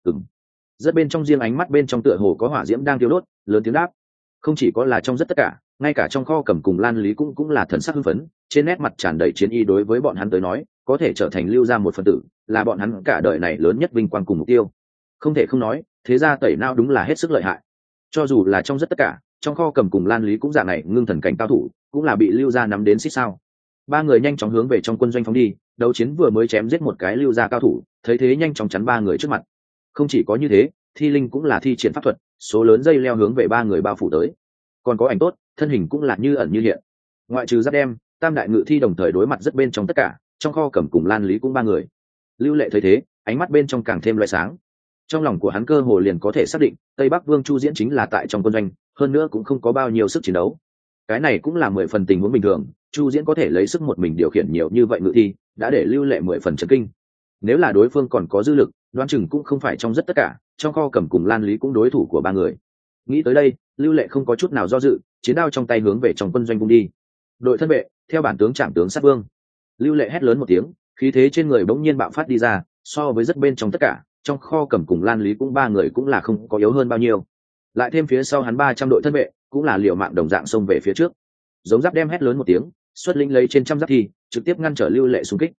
Rất bên trong riêng ánh mắt bên trong tựa hồ có hỏa diễm đang thiêu đốt, lớn tiếng đáp. Không chỉ có là trong rất tất cả, ngay cả trong kho cầm cùng Lan Lý cũng là thần sắc hưng phấn, trên nét mặt tràn đầy chiến ý. Đối với bọn hắn tới nói, có thể trở thành Lưu gia một phần tử, là bọn hắn cả đời này lớn nhất vinh quang cùng mục tiêu. Không thể không nói, thế gia tẩy não đúng là hết sức lợi hại. Cho dù là trong rất tất cả, trong kho cầm cùng Lan Lý cũng dạng này ngưng thần cảnh cao thủ, cũng là bị Lưu gia nắm đến xích sao. 3 người nhanh chóng hướng về trong quân doanh phóng đi, đấu chiến vừa mới chém giết một cái Lưu gia cao thủ, thấy thế nhanh chóng chắn 3 người trước mặt. Không chỉ có như thế, Thi Linh cũng là thi triển pháp thuật, số lớn dây leo hướng về 3 người bao phủ tới. Còn có ảnh tốt, thân hình cũng là như ẩn như hiện. Ngoại trừ Giáp Đem, Tam đại ngự thi đồng thời đối mặt rất bên trong tất cả, trong kho cầm cùng Lan Lý cũng 3 người. Lưu Lệ thấy thế, ánh mắt bên trong càng thêm loại sáng. Trong lòng của hắn cơ hồ liền có thể xác định, Tây Bắc Vương Chu Diễn chính là tại trong quân doanh, hơn nữa cũng không có bao nhiêu sức chiến đấu. Cái này cũng là 10 phần tình huống bình thường, Chu Diễn có thể lấy sức một mình điều khiển nhiều như vậy ngự thi, đã để Lưu Lệ 10 phần chấn kinh. Nếu là đối phương còn có dư lực, đoán chừng cũng không phải trong rất tất cả, trong kho cầm cùng Lan Lý cũng đối thủ của 3 người. Nghĩ tới đây, Lưu Lệ không có chút nào do dự, chiến đao trong tay hướng về trong quân doanh vung đi. Đội thân vệ, theo bản tướng trảm tướng sát vương. Lưu Lệ hét lớn một tiếng, khí thế trên người bỗng nhiên bạo phát đi ra, so với rất bên trong tất cả, trong kho cầm cùng Lan Lý cũng 3 người cũng là không có yếu hơn bao nhiêu. Lại thêm phía sau hắn 300 đội thân vệ, cũng là liều mạng đồng dạng xông về phía trước. Giống Giáp Đem hét lớn một tiếng, xuất lĩnh lấy trên trăm giáp thi, trực tiếp ngăn trở Lưu Lệ xung kích.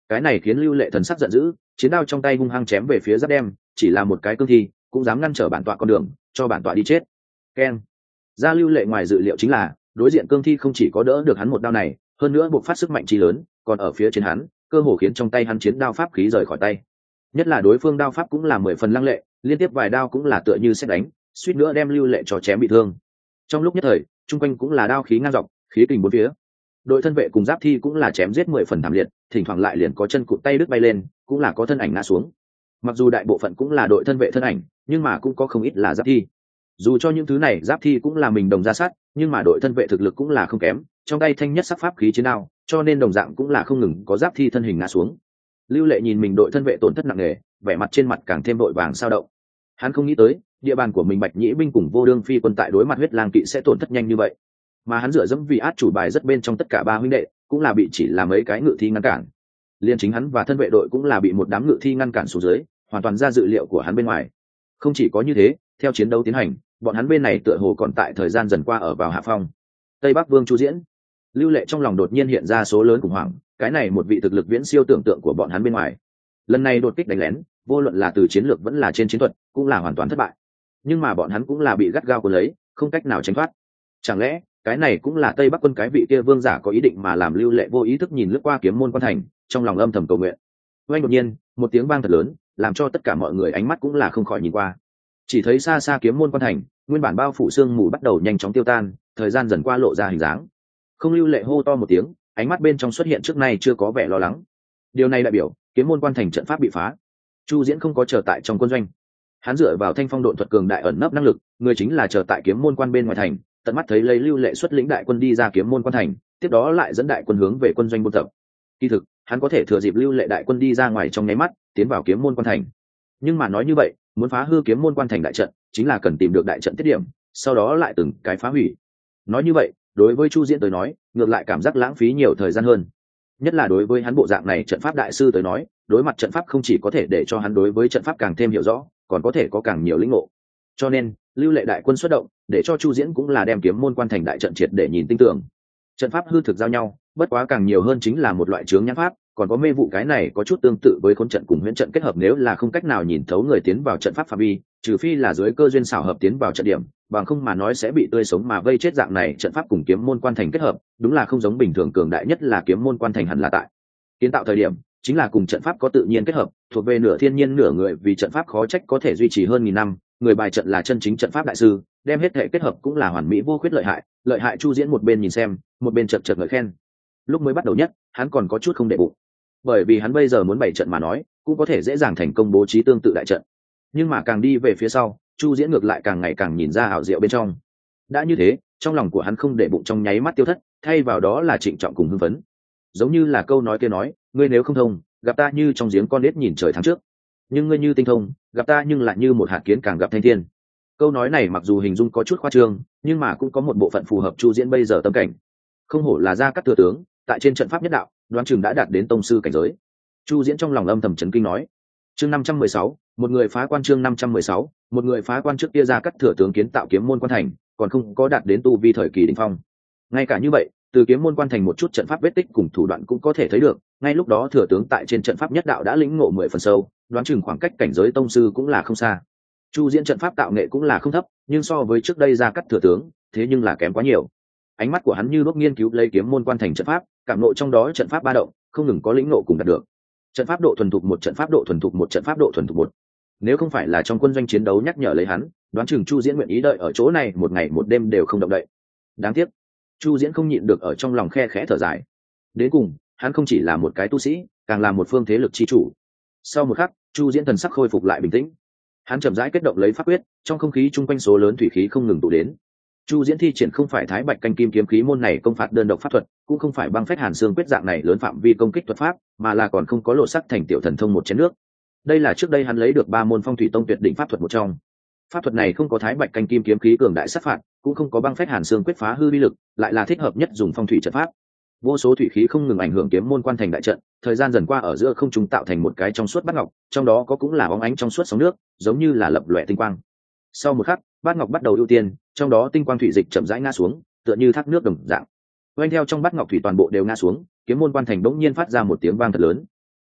cái này khiến Lưu Lệ thần sắc giận dữ, chiến đao trong tay hung hăng chém về phía giáp đem, chỉ là một cái cương thi cũng dám ngăn trở bản tọa con đường, cho bản tọa đi chết. Keng. Ra Lưu Lệ ngoài dự liệu chính là đối diện cương thi không chỉ có đỡ được hắn một đao này, hơn nữa buộc phát sức mạnh chi lớn, còn ở phía trên hắn cơ hồ khiến trong tay hắn chiến đao pháp khí rời khỏi tay. Nhất là đối phương đao pháp cũng là 10 phần lăng lệ, liên tiếp vài đao cũng là tựa như sét đánh, suýt nữa đem Lưu Lệ cho chém bị thương. Trong lúc nhất thời, trung quanh cũng là đao khí ngang dọc, khí kình bốn phía. Đội thân vệ cùng giáp thi cũng là chém giết 10 phần thảm liệt, thỉnh thoảng lại liền có chân cụt tay đứt bay lên, cũng là có thân ảnh ngã xuống. Mặc dù đại bộ phận cũng là đội thân vệ thân ảnh, nhưng mà cũng có không ít là giáp thi. Dù cho những thứ này giáp thi cũng là mình đồng ra sát, nhưng mà đội thân vệ thực lực cũng là không kém, trong tay thanh nhất sắc pháp khí chiến đao, cho nên đồng dạng cũng là không ngừng có giáp thi thân hình ngã xuống. Lưu Lệ nhìn mình đội thân vệ tổn thất nặng nề, vẻ mặt trên mặt càng thêm đội vàng sao động. Hắn không nghĩ tới địa bàn của mình Bạch Nhĩ binh cùng Vô Đương Phi quân tại đối mặt huyết lang kỵ sẽ tổn thất nhanh như vậy, mà hắn dựa dẫm vì át chủ bài rất bên trong tất cả ba huynh đệ cũng là bị chỉ là mấy cái ngự thi ngăn cản. Liên chính hắn và thân vệ đội cũng là bị một đám ngự thi ngăn cản xuống dưới, hoàn toàn ra dự liệu của hắn bên ngoài. Không chỉ có như thế, theo chiến đấu tiến hành, bọn hắn bên này tựa hồ còn tại thời gian dần qua ở vào hạ phong. Tây Bắc Vương Chu Diễn. Lưu Lệ trong lòng đột nhiên hiện ra số lớn khủng hoảng, cái này một vị thực lực viễn siêu tưởng tượng của bọn hắn bên ngoài. Lần này đột kích đánh lén, vô luận là từ chiến lược vẫn là trên chiến thuật, cũng là hoàn toàn thất bại. Nhưng mà bọn hắn cũng là bị gắt gao cuốn lấy, không cách nào tránh thoát. Chẳng lẽ cái này cũng là Tây Bắc quân cái vị kia vương giả có ý định mà làm Lưu Lệ vô ý thức nhìn lướt qua Kiếm Môn Quan Thành, trong lòng âm thầm cầu nguyện. Oanh đột nhiên, một tiếng vang thật lớn, làm cho tất cả mọi người ánh mắt cũng là không khỏi nhìn qua. Chỉ thấy xa xa Kiếm Môn Quan Thành, nguyên bản bao phủ sương mù bắt đầu nhanh chóng tiêu tan, thời gian dần qua lộ ra hình dáng. Không Lưu Lệ hô to một tiếng, ánh mắt bên trong xuất hiện trước nay chưa có vẻ lo lắng. Điều này đại biểu Kiếm Môn Quan Thành trận pháp bị phá. Chu Diễn không có chờ tại trong quân doanh, hắn dựa vào thanh phong độn thuật cường đại ẩn nấp năng lực, người chính là chờ tại Kiếm Môn Quan bên ngoài thành, tận mắt thấy lấy Lưu Lệ xuất lĩnh đại quân đi ra Kiếm Môn Quan thành, tiếp đó lại dẫn đại quân hướng về quân doanh buôn tập. Kỳ thực hắn có thể thừa dịp Lưu Lệ đại quân đi ra ngoài trong nháy mắt tiến vào Kiếm Môn Quan thành, nhưng mà nói như vậy muốn phá hư Kiếm Môn Quan thành đại trận chính là cần tìm được đại trận tiết điểm, sau đó lại từng cái phá hủy. Nói như vậy đối với Chu Diễn tới nói ngược lại cảm giác lãng phí nhiều thời gian hơn, nhất là đối với hắn bộ dạng này trận pháp đại sư tới nói, đối mặt trận pháp không chỉ có thể để cho hắn đối với trận pháp càng thêm hiểu rõ, còn có thể có càng nhiều lĩnh ngộ. Cho nên Lưu Lệ đại quân xuất động để cho Chu Diễn cũng là đem Kiếm Môn Quan thành đại trận triệt để nhìn tinh tưởng. Trận pháp hư thực giao nhau, bất quá càng nhiều hơn chính là một loại chướng nhãn pháp, còn có mê vụ, cái này có chút tương tự với khốn trận cùng huyễn trận kết hợp, nếu là không cách nào nhìn thấu người tiến vào trận pháp phạm vi, trừ phi là dưới cơ duyên xảo hợp tiến vào trận điểm, bằng không mà nói sẽ bị tươi sống mà vây chết. Dạng này trận pháp cùng Kiếm Môn Quan thành kết hợp, đúng là không giống bình thường, cường đại nhất là Kiếm Môn Quan thành hẳn là tại kiến tạo thời điểm chính là cùng trận pháp có tự nhiên kết hợp, thuộc về nửa thiên nhiên nửa người, vì trận pháp khó trách có thể duy trì hơn 1000 năm, người bài trận là chân chính trận pháp đại sư, đem hết thể kết hợp cũng là hoàn mỹ vô khuyết, lợi hại. Chu Diễn một bên nhìn xem, một bên chật chật ngợi khen. Lúc mới bắt đầu nhất hắn còn có chút không để bụng, bởi vì hắn bây giờ muốn bày trận mà nói cũng có thể dễ dàng thành công bố trí tương tự đại trận, nhưng mà càng đi về phía sau Chu Diễn ngược lại càng ngày càng nhìn ra ảo diệu bên trong. Đã như thế, trong lòng của hắn không để bụng trong nháy mắt tiêu thất, thay vào đó là trịnh trọng cùng hưng phấn. Giống như là câu nói kia nói, ngươi nếu không thông, gặp ta như trong giếng con nết nhìn trời tháng trước, nhưng ngươi như tinh thông, gặp ta nhưng lại như một hạt kiến càng gặp thanh thiên. Câu nói này mặc dù hình dung có chút khoa trương, nhưng mà cũng có một bộ phận phù hợp Chu Diễn bây giờ tâm cảnh. Không hổ là Gia Cát thừa tướng, tại trên trận pháp nhất đạo đoán chừng đã đạt đến tông sư cảnh giới. Chu Diễn trong lòng âm thầm chấn kinh nói. Chương 516, một người phá quan. Chương 516, một người phá quan. Trước kia Gia Cát thừa tướng kiến tạo Kiếm Môn Quan thành còn không có đạt đến tu vi thời kỳ đỉnh phong. Ngay cả như vậy, từ Kiếm Môn Quan thành một chút trận pháp vết tích cùng thủ đoạn cũng có thể thấy được, ngay lúc đó thừa tướng tại trên trận pháp nhất đạo đã lĩnh ngộ 10 phần sâu, đoán chừng khoảng cách cảnh giới tông sư cũng là không xa. Chu Diễn trận pháp tạo nghệ cũng là không thấp, nhưng so với trước đây Gia Cát thừa tướng, thế nhưng là kém quá nhiều. Ánh mắt của hắn như đốt nghiên cứu lấy Kiếm Môn Quan thành trận pháp, cảm ngộ trong đó trận pháp ba động, không ngừng có lĩnh ngộ cùng đạt được. Trận pháp độ thuần thục một, trận pháp độ thuần thục một, trận pháp độ thuần thục một. Nếu không phải là trong quân doanh chiến đấu nhắc nhở lấy hắn, đoán chừng Chu Diễn nguyện ý đợi ở chỗ này một ngày một đêm đều không động đậy. Đáng tiếc, Chu Diễn không nhịn được ở trong lòng khe khẽ thở dài. Đến cùng, hắn không chỉ là một cái tu sĩ, càng là một phương thế lực chi chủ. Sau một khắc, Chu Diễn thần sắc khôi phục lại bình tĩnh. Hắn chậm rãi kết động lấy pháp quyết, trong không khí chung quanh số lớn thủy khí không ngừng tụ đến. Chu Diễn thi triển không phải Thái Bạch canh kim kiếm khí môn này công phạt đơn độc pháp thuật, cũng không phải băng phách hàn xương quyết dạng này lớn phạm vi công kích thuật pháp, mà là còn không có lộ sắc thành tiểu thần thông một chén nước. Đây là trước đây hắn lấy được 3 môn phong thủy tông tuyệt đỉnh pháp thuật một trong. Pháp thuật này không có Thái Bạch canh kim kiếm khí cường đại sát phạt, cũng không có băng phách hàn xương quyết phá hư uy lực, lại là thích hợp nhất dùng phong thủy trận pháp. Vô số thủy khí không ngừng ảnh hưởng Kiếm Môn Quan thành đại trận, thời gian dần qua ở giữa không trung tạo thành một cái trong suốt bát ngọc, trong đó có cũng là bóng ánh trong suốt sóng nước, giống như là lập lòe tinh quang. Sau một khắc, bát ngọc bắt đầu ưu tiên, trong đó tinh quang thủy dịch chậm rãi ngã xuống, tựa như thác nước đồng dạng. Quanh theo trong bát ngọc thủy toàn bộ đều ngã xuống, Kiếm Môn Quan thành bỗng nhiên phát ra một tiếng vang thật lớn.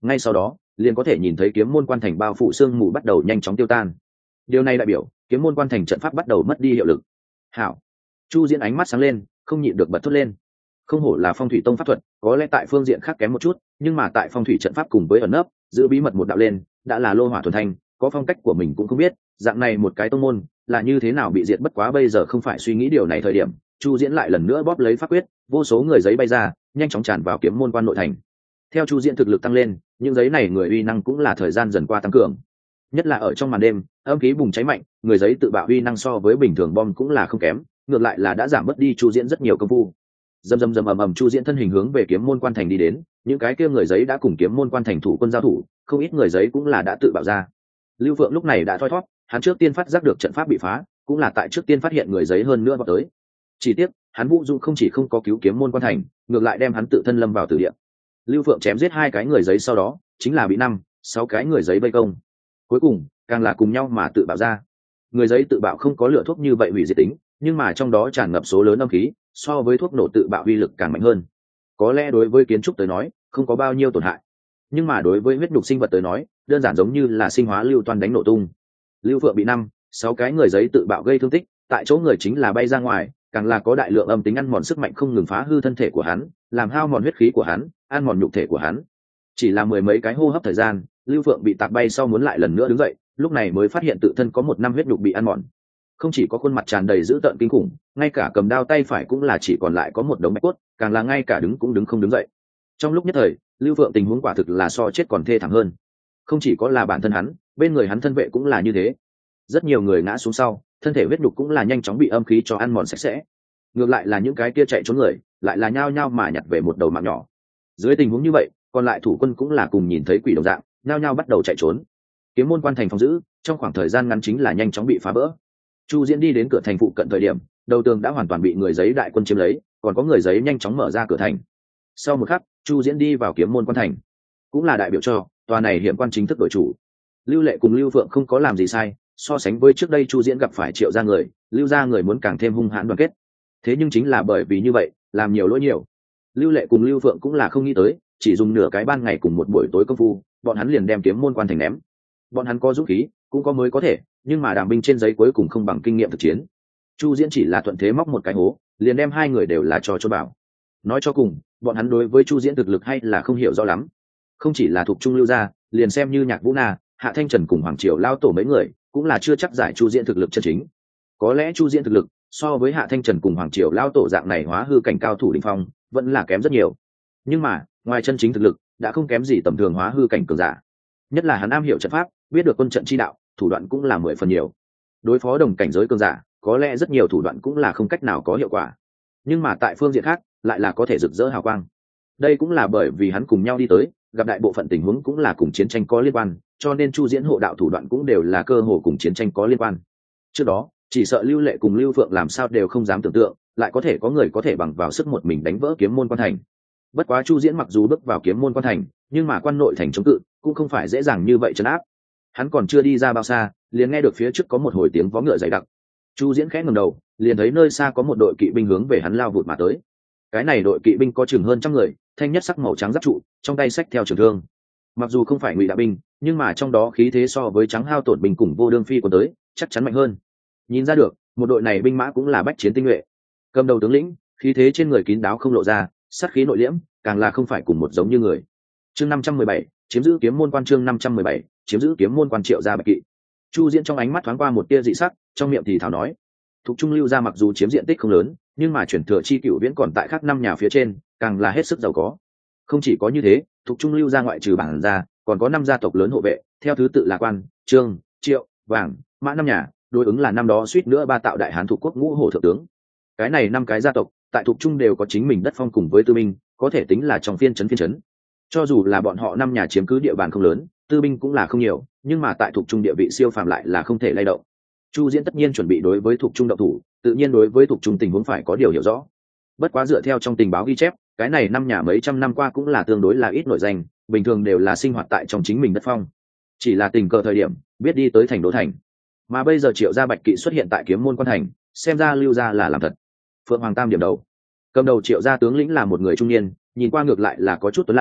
ngay sau đó liền có thể nhìn thấy kiếm môn quan thành bao phủ sương mù bắt đầu nhanh chóng tiêu tan. Điều này đại biểu kiếm môn quan thành trận pháp bắt đầu mất đi hiệu lực. Hảo. Chu Diễn ánh mắt sáng lên, không nhịn được bật thốt lên. Không hổ là phong thủy tông pháp thuật, có lẽ tại phương diện khác kém một chút, nhưng mà tại phong thủy trận pháp cùng với ẩn nấp giữ bí mật một đạo lên đã là lô hỏa thuần thanh, có phong cách của mình cũng không biết dạng này một cái tông môn là như thế nào bị diệt. Bất quá bây giờ không phải suy nghĩ điều này thời điểm. Chu Diễn lại lần nữa bóp lấy pháp quyết, vô số người giấy bay ra nhanh chóng tràn vào kiếm môn quan nội thành. Theo Chu Diễn thực lực tăng lên, những giấy này người uy năng cũng là thời gian dần qua tăng cường, nhất là ở trong màn đêm âm khí bùng cháy mạnh, người giấy tự bạo uy năng so với bình thường bom cũng là không kém, ngược lại là đã giảm bớt đi Chu Diễn rất nhiều công phu. Rầm rầm rầm ầm ầm, Chu Diễn thân hình hướng về kiếm môn quan thành đi đến, những cái kia người giấy đã cùng kiếm môn quan thành thủ quân giao thủ, không ít người giấy cũng là đã tự bạo ra. Lưu Phượng lúc này đã thoi thoát, hắn trước tiên phát giác được trận pháp bị phá, cũng là tại trước tiên phát hiện người giấy hơn nữa vào tới. Chỉ tiếc, hắn Vũ Dung không chỉ không có cứu kiếm môn quan thành, ngược lại đem hắn tự thân lâm vào tử địa. Lưu Phượng chém giết 2 cái người giấy sau đó, chính là bị 5-6 cái người giấy vây công. Cuối cùng, càng là cùng nhau mà tự bạo ra. Người giấy tự bạo không có lửa thuốc như vậy hủy diệt tính, nhưng mà trong đó tràn ngập số lớn âm khí, so với thuốc nổ tự bạo uy lực càng mạnh hơn. Có lẽ đối với kiến trúc tới nói, không có bao nhiêu tổn hại, nhưng mà đối với huyết nhục sinh vật tới nói, đơn giản giống như là sinh hóa lưu toan đánh nổ tung. Lưu Phượng bị 5-6 cái người giấy tự bạo gây thương tích, tại chỗ người chính là bay ra ngoài, càng là có đại lượng âm tính ăn mòn sức mạnh không ngừng phá hư thân thể của hắn, làm hao mòn huyết khí của hắn, ăn mòn nhục thể của hắn. Chỉ là mười mấy cái hô hấp thời gian, Lưu Phượng bị tạc bay sau muốn lại lần nữa đứng dậy, lúc này mới phát hiện tự thân có 1 năm huyết nhục bị ăn mòn. Không chỉ có khuôn mặt tràn đầy dữ tợn kinh khủng, ngay cả cầm đao tay phải cũng là chỉ còn lại có một đống bạch cốt, càng là ngay cả đứng cũng đứng không đứng dậy. Trong lúc nhất thời, Lưu Phượng tình huống quả thực là so chết còn thê thảm hơn. Không chỉ có là bản thân hắn, bên người hắn thân vệ cũng là như thế. Rất nhiều người ngã xuống sau, thân thể huyết nhục cũng là nhanh chóng bị âm khí cho ăn mòn sạch sẽ. Ngược lại là những cái kia chạy trốn người, lại là nhao nhao mà nhặt về một đầu mạng nhỏ. Dưới tình huống như vậy, còn lại thủ quân cũng là cùng nhìn thấy quỷ đồng dạng, nhao nhao bắt đầu chạy trốn. Kiếm môn quan thành phòng giữ, trong khoảng thời gian ngắn chính là nhanh chóng bị phá vỡ. Chu Diễn đi đến cửa thành phụ cận thời điểm, đầu tường đã hoàn toàn bị người giấy đại quân chiếm lấy, còn có người giấy nhanh chóng mở ra cửa thành. Sau một khắc, Chu Diễn đi vào kiếm môn quan thành, cũng là đại biểu cho tòa này hiểm quan chính thức đổi chủ. Lưu Lệ cùng Lưu Phượng không có làm gì sai, so sánh với trước đây Chu Diễn gặp phải Triệu gia người, Lưu gia người muốn càng thêm hung hãn đoàn kết. Thế nhưng chính là bởi vì như vậy, làm nhiều lỗi nhiều. Lưu Lệ cùng Lưu Phượng cũng là không nghĩ tới, chỉ dùng nửa cái ban ngày cùng một buổi tối công phu, bọn hắn liền đem kiếm môn quan thành ném. Bọn hắn có dũng khí, cũng có mới có thể, nhưng mà đàm binh trên giấy cuối cùng không bằng kinh nghiệm thực chiến. Chu Diễn chỉ là thuận thế móc một cái hố, liền đem 2 người đều là cho bảo. Nói cho cùng, bọn hắn đối với Chu Diễn thực lực hay là không hiểu rõ lắm. Không chỉ là thuộc trung Lưu gia, liền xem như Nhạc Vũ Na, Hạ Thanh Trần cùng Hoàng Triều lao tổ mấy người, cũng là chưa chắc giải Chu Diễn thực lực chân chính. Có lẽ Chu Diễn thực lực so với Hạ Thanh Trần cùng Hoàng Triều lao tổ dạng này hóa hư cảnh cao thủ đỉnh phong, vẫn là kém rất nhiều. Nhưng mà, ngoài chân chính thực lực, đã không kém gì tầm thường hóa hư cảnh cường giả. Nhất là hắn am hiểu trận pháp, biết được quân trận chi đạo, thủ đoạn cũng là 10 phần nhiều. Đối phó đồng cảnh giới cường giả, có lẽ rất nhiều thủ đoạn cũng là không cách nào có hiệu quả. Nhưng mà tại phương diện khác, lại là có thể rực rỡ hào quang. Đây cũng là bởi vì hắn cùng nhau đi tới, gặp đại bộ phận tình huống cũng là cùng chiến tranh có liên quan, cho nên Chu Diễn hộ đạo thủ đoạn cũng đều là cơ hồ cùng chiến tranh có liên quan. Trước đó, chỉ sợ Lưu Lệ cùng Lưu Phượng làm sao đều không dám tưởng tượng, lại có thể có người có thể bằng vào sức một mình đánh vỡ kiếm môn quan thành. Bất quá Chu Diễn mặc dù bước vào kiếm môn quan thành, nhưng mà quan nội thành chống cự cũng không phải dễ dàng như vậy trấn áp. Hắn còn chưa đi ra bao xa, liền nghe được phía trước có một hồi tiếng vó ngựa dày đặc. Chu Diễn khẽ ngẩng đầu, liền thấy nơi xa có một đội kỵ binh hướng về hắn lao vụt mà tới. Cái này đội kỵ binh có chừng hơn 100 người, thanh nhất sắc màu trắng giáp trụ, trong tay xách theo trường thương. Mặc dù không phải Ngụy Đạo binh, nhưng mà trong đó khí thế so với trắng hao tổn binh cùng Vô Đương Phi của tới, chắc chắn mạnh hơn. Nhìn ra được, một đội này binh mã cũng là bách chiến tinh nhuệ. Cầm đầu tướng lĩnh, khí thế trên người kín đáo không lộ ra, sát khí nội liễm, càng là không phải cùng một giống như người. Chương 517, chiếm giữ kiếm môn quan. Chương 517, chiếm giữ kiếm môn quan. Triệu gia bạch kỵ. Chu Diễn trong ánh mắt thoáng qua một tia dị sắc, trong miệng thì thào nói: Thục Trung Lưu gia mặc dù chiếm diện tích không lớn, nhưng mà chuyển thừa chi cửu viễn còn tại các 5 nhà phía trên, càng là hết sức giàu có. Không chỉ có như thế, Thục Trung Lưu gia ngoại trừ bản gia, còn có 5 gia tộc lớn hộ vệ, theo thứ tự là Quan, Trương, Triệu, Vàng, Mã 5 nhà, đối ứng là năm đó suýt nữa 3 tạo đại hán thuộc quốc ngũ hổ thượng tướng. Cái này 5 cái gia tộc, tại Thục Trung đều có chính mình đất phong cùng với tư binh, có thể tính là trong phiên trấn. Cho dù là bọn họ 5 nhà chiếm cứ địa bàn không lớn, tư binh cũng là không nhiều, nhưng mà tại Thục Trung địa vị siêu phàm lại là không thể lay động. Chu Diễn tất nhiên chuẩn bị đối với Thục Trung động thủ, tự nhiên đối với Thục Trung tình huống phải có điều hiểu rõ. Bất quá dựa theo trong tình báo ghi chép, cái này 5 nhà mấy trăm năm qua cũng là tương đối là ít nổi danh, bình thường đều là sinh hoạt tại trong chính mình đất phong. Chỉ là tình cờ thời điểm, biết đi tới thành Đô thành. Mà bây giờ Triệu gia bạch kỵ xuất hiện tại kiếm môn quan thành, xem ra Lưu gia là làm thật. Phượng Hoàng Tam điểm đầu. Cầm đầu Triệu gia tướng lĩnh là một người trung niên, nhìn qua ngược lại là có chút tuấn lãng,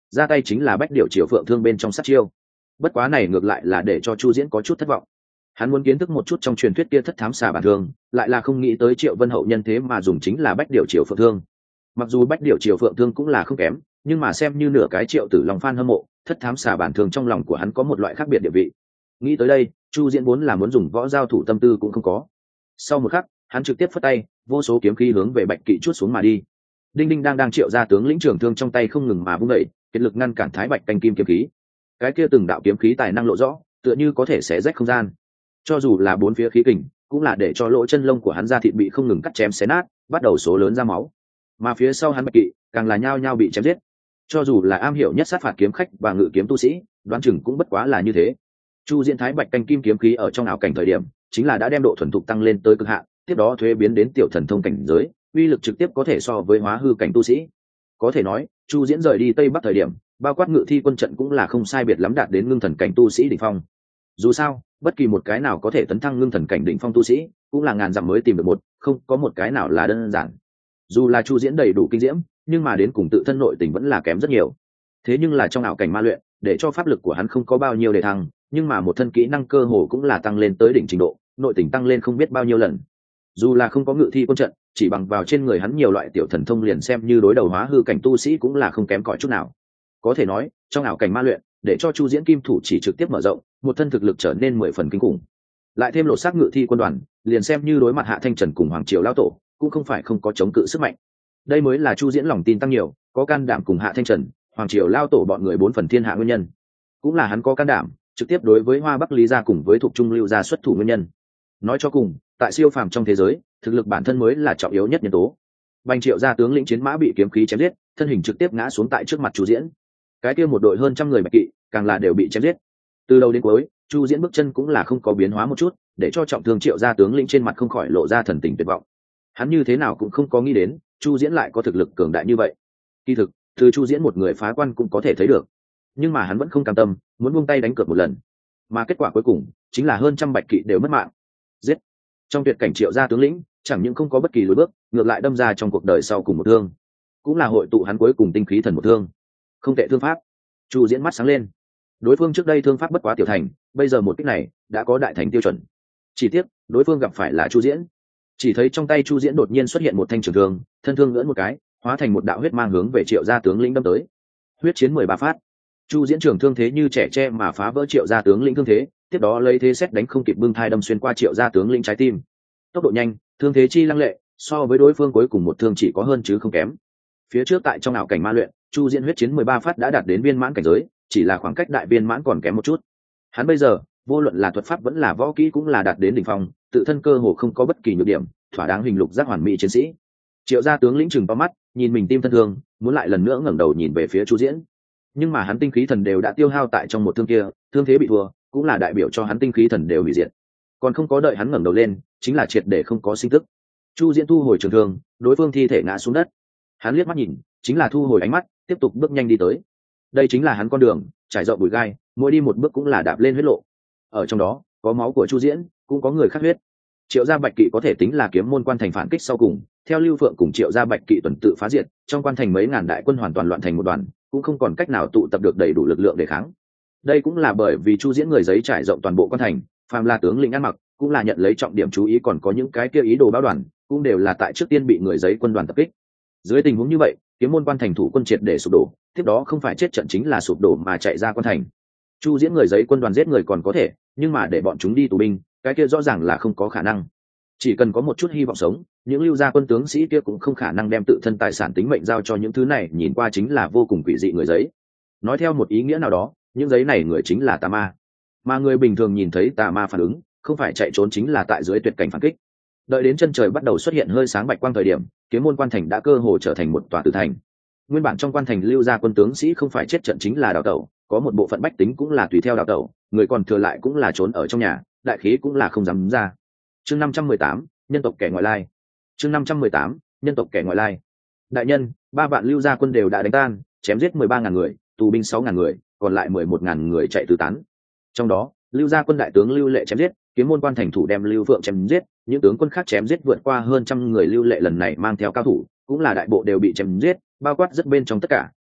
ra tay chính là bách điểu triều phượng thương bên trong sát chiêu. Bất quá này ngược lại là để cho Chu Diễn có chút thất vọng. Hắn muốn kiến thức một chút trong truyền thuyết kia thất thám xà bản thương, lại là không nghĩ tới Triệu Vân hậu nhân thế mà dùng chính là bách điểu triều phượng thương. Mặc dù bách điểu triều phượng thương cũng là không kém, nhưng mà xem như nửa cái Triệu Tử Long fan hâm mộ, thất thám xà bản thương trong lòng của hắn có một loại khác biệt địa vị. Nghĩ tới đây, Chu Diễn vốn là muốn dùng võ giao thủ tâm tư cũng không có. Sau một khắc, hắn trực tiếp phất tay, vô số kiếm khí hướng về Bạch Kỵ chuốt xuống mà đi. Đinh đinh đang Triệu ra tướng lĩnh trưởng thương trong tay không ngừng mà vung đẩy, kết lực ngăn cản Thái Bạch canh kim kiếm khí. Cái kia từng đạo kiếm khí tài năng lộ rõ, tựa như có thể xé rách không gian. Cho dù là bốn phía khí kình, cũng là để cho lỗ chân lông của hắn ra thịt bị không ngừng cắt chém xé nát, bắt đầu số lớn ra máu. Mà phía sau hắn Bạch Kỵ, càng là nhao nhao bị chém giết. Cho dù là am hiểu nhất sát phạt kiếm khách và ngự kiếm tu sĩ, đoán chừng cũng bất quá là như thế. Chu Diễn Thái Bạch canh kim kiếm khí ở trong ảo cảnh thời điểm, chính là đã đem độ thuần thục tăng lên tới cực hạn, tiếp đó thuế biến đến tiểu thần thông cảnh giới, uy lực trực tiếp có thể so với hóa hư cảnh tu sĩ. Có thể nói, Chu Diễn rời đi Tây Bắc thời điểm, bao quát ngự thi quân trận cũng là không sai biệt lắm đạt đến ngưng thần cảnh tu sĩ đỉnh phong. Dù sao, bất kỳ một cái nào có thể tấn thăng ngưng thần cảnh đỉnh phong tu sĩ, cũng là ngàn dặm mới tìm được một, không có một cái nào là đơn giản. Dù là Chu Diễn đầy đủ kinh diễm, nhưng mà đến cùng tự thân nội tình vẫn là kém rất nhiều. Thế nhưng là trong ảo cảnh ma luyện, để cho pháp lực của hắn không có bao nhiêu để thăng, nhưng mà một thân kỹ năng cơ hồ cũng là tăng lên tới đỉnh trình độ, nội tình tăng lên không biết bao nhiêu lần. Dù là không có ngự thi quân trận, chỉ bằng vào trên người hắn nhiều loại tiểu thần thông liền xem như đối đầu hóa hư cảnh tu sĩ cũng là không kém cỏi chút nào. Có thể nói, trong ảo cảnh ma luyện, để cho Chu Diễn kim thủ chỉ trực tiếp mở rộng, một thân thực lực trở nên 10 phần kinh khủng. Lại thêm lộ sắc ngự thi quân đoàn, liền xem như đối mặt Hạ Thanh Trần cùng Hoàng Triều lão tổ, cũng không phải không có chống cự sức mạnh. Đây mới là Chu Diễn lòng tin tăng nhiều, có can đảm cùng Hạ Thanh Trần, Hoàng Triều lão tổ bọn người 4 phần thiên hạ nguyên nhân. Cũng là hắn có can đảm trực tiếp đối với Hoa Bắc Lý gia cùng với Thục Trung Lưu gia xuất thủ nguyên nhân. Nói cho cùng, tại siêu phàm trong thế giới, thực lực bản thân mới là trọng yếu nhất nhân tố. Bành Triệu gia tướng lĩnh chiến mã bị kiếm khí chém giết, thân hình trực tiếp ngã xuống tại trước mặt Chu Diễn. Cái kia một đội hơn trăm người Bạch Kỵ, càng là đều bị chém giết. Từ đầu đến cuối, Chu Diễn bước chân cũng là không có biến hóa một chút, để cho trọng thương Triệu gia tướng lĩnh trên mặt không khỏi lộ ra thần tình tuyệt vọng. Hắn như thế nào cũng không có nghĩ đến, Chu Diễn lại có thực lực cường đại như vậy. Kỳ thực, từ Chu Diễn một người phá quan cũng có thể thấy được. Nhưng mà hắn vẫn không cam tâm, muốn buông tay đánh cược một lần. Mà kết quả cuối cùng, chính là hơn trăm Bạch Kỵ đều mất mạng. Giết. Trong tuyệt cảnh Triệu gia tướng lĩnh, chẳng những không có bất kỳ lùi bước, ngược lại đâm ra trong cuộc đời sau cùng một thương. Cũng là hội tụ hắn cuối cùng tinh khí thần một thương. Không tệ thương pháp. Chu Diễn mắt sáng lên. Đối phương trước đây thương pháp bất quá tiểu thành, bây giờ một kích này đã có đại thành tiêu chuẩn. Chỉ tiếc, đối phương gặp phải là Chu Diễn. Chỉ thấy trong tay Chu Diễn đột nhiên xuất hiện một thanh trường thương, thân thương ngỡn một cái, hóa thành một đạo huyết mang hướng về Triệu gia tướng lĩnh đâm tới. Huyết chiến 13 phát. Chu Diễn trường thương thế như trẻ tre mà phá vỡ Triệu gia tướng lĩnh thương thế, tiếp đó lấy thế xét đánh không kịp bưng thai đâm xuyên qua Triệu gia tướng lĩnh trái tim. Tốc độ nhanh, thương thế chi lăng lệ, so với đối phương cuối cùng một thương chỉ có hơn chứ không kém. Phía trước tại trong ảo cảnh ma luyện, Chu Diễn huyết chiến 13 phát đã đạt đến viên mãn cảnh giới, chỉ là khoảng cách đại viên mãn còn kém một chút. Hắn bây giờ, vô luận là thuật pháp vẫn là võ kỹ cũng là đạt đến đỉnh phong, tự thân cơ hồ không có bất kỳ nhược điểm, thỏa đáng hình lục giác hoàn mỹ chiến sĩ. Triệu gia tướng lĩnh chừng to mắt, nhìn mình tim thân thương, muốn lại lần nữa ngẩng đầu nhìn về phía Chu Diễn. Nhưng mà hắn tinh khí thần đều đã tiêu hao tại trong một thương kia, thương thế bị thua, cũng là đại biểu cho hắn tinh khí thần đều hủy diệt. Còn không có đợi hắn ngẩng đầu lên, chính là triệt để không có sinh tức. Chu Diễn thu hồi trường thương, đối phương thi thể ngã xuống đất. Hắn liếc mắt nhìn, chính là thu hồi ánh mắt, tiếp tục bước nhanh đi tới. Đây chính là hắn con đường, trải rộng bụi gai, mỗi đi một bước cũng là đạp lên huyết lộ. Ở trong đó, có máu của Chu Diễn, cũng có người khác huyết. Triệu gia Bạch Kỵ có thể tính là kiếm môn quan thành phản kích sau cùng, theo Lưu Phượng cùng Triệu gia Bạch Kỵ tuần tự phá diệt, trong quan thành mấy ngàn đại quân hoàn toàn loạn thành một đoàn, cũng không còn cách nào tụ tập được đầy đủ lực lượng để kháng. Đây cũng là bởi vì Chu Diễn người giấy trải rộng toàn bộ quan thành, phàm là tướng lĩnh ăn mặc, cũng là nhận lấy trọng điểm chú ý, còn có những cái kia ý đồ báo đoàn, cũng đều là tại trước tiên bị người giấy quân đoàn tập kích. Dưới tình huống như vậy, kiếm môn quan thành thủ quân triệt để sụp đổ, tiếp đó không phải chết trận chính là sụp đổ mà chạy ra quan thành. Chu Diễn người giấy quân đoàn giết người còn có thể, nhưng mà để bọn chúng đi tù binh, cái kia rõ ràng là không có khả năng. Chỉ cần có một chút hy vọng sống, những Lưu gia quân tướng sĩ kia cũng không khả năng đem tự thân tài sản tính mệnh giao cho những thứ này nhìn qua chính là vô cùng quỷ dị người giấy. Nói theo một ý nghĩa nào đó, những giấy này người chính là tà ma. Mà người bình thường nhìn thấy tà ma phản ứng, không phải chạy trốn chính là tại dưới tuyệt cảnh phản kích. Đợi đến chân trời bắt đầu xuất hiện hơi sáng bạch quang thời điểm, kiếm môn quan thành đã cơ hồ trở thành một tòa tử thành. Nguyên bản trong quan thành Lưu gia quân tướng sĩ không phải chết trận chính là đào tẩu, có một bộ phận bách tính cũng là tùy theo đào tẩu, người còn thừa lại cũng là trốn ở trong nhà, đại khí cũng là không dám ra. Chương 518, nhân tộc kẻ ngoại lai. Chương 518, nhân tộc kẻ ngoại lai. Đại nhân, 3 vạn Lưu gia quân đều đã đánh tan, chém giết 13.000 người, tù binh 6.000 người, còn lại 11.000 người chạy tứ tán. Trong đó, Lưu gia quân đại tướng Lưu Lệ chém giết, kiếm môn quan thành thủ đem Lưu Phượng chém giết, những tướng quân khác chém giết vượt qua hơn trăm người. Lưu Lệ lần này mang theo cao thủ, cũng là đại bộ đều bị chém giết, bao quát rất bên trong tất cả,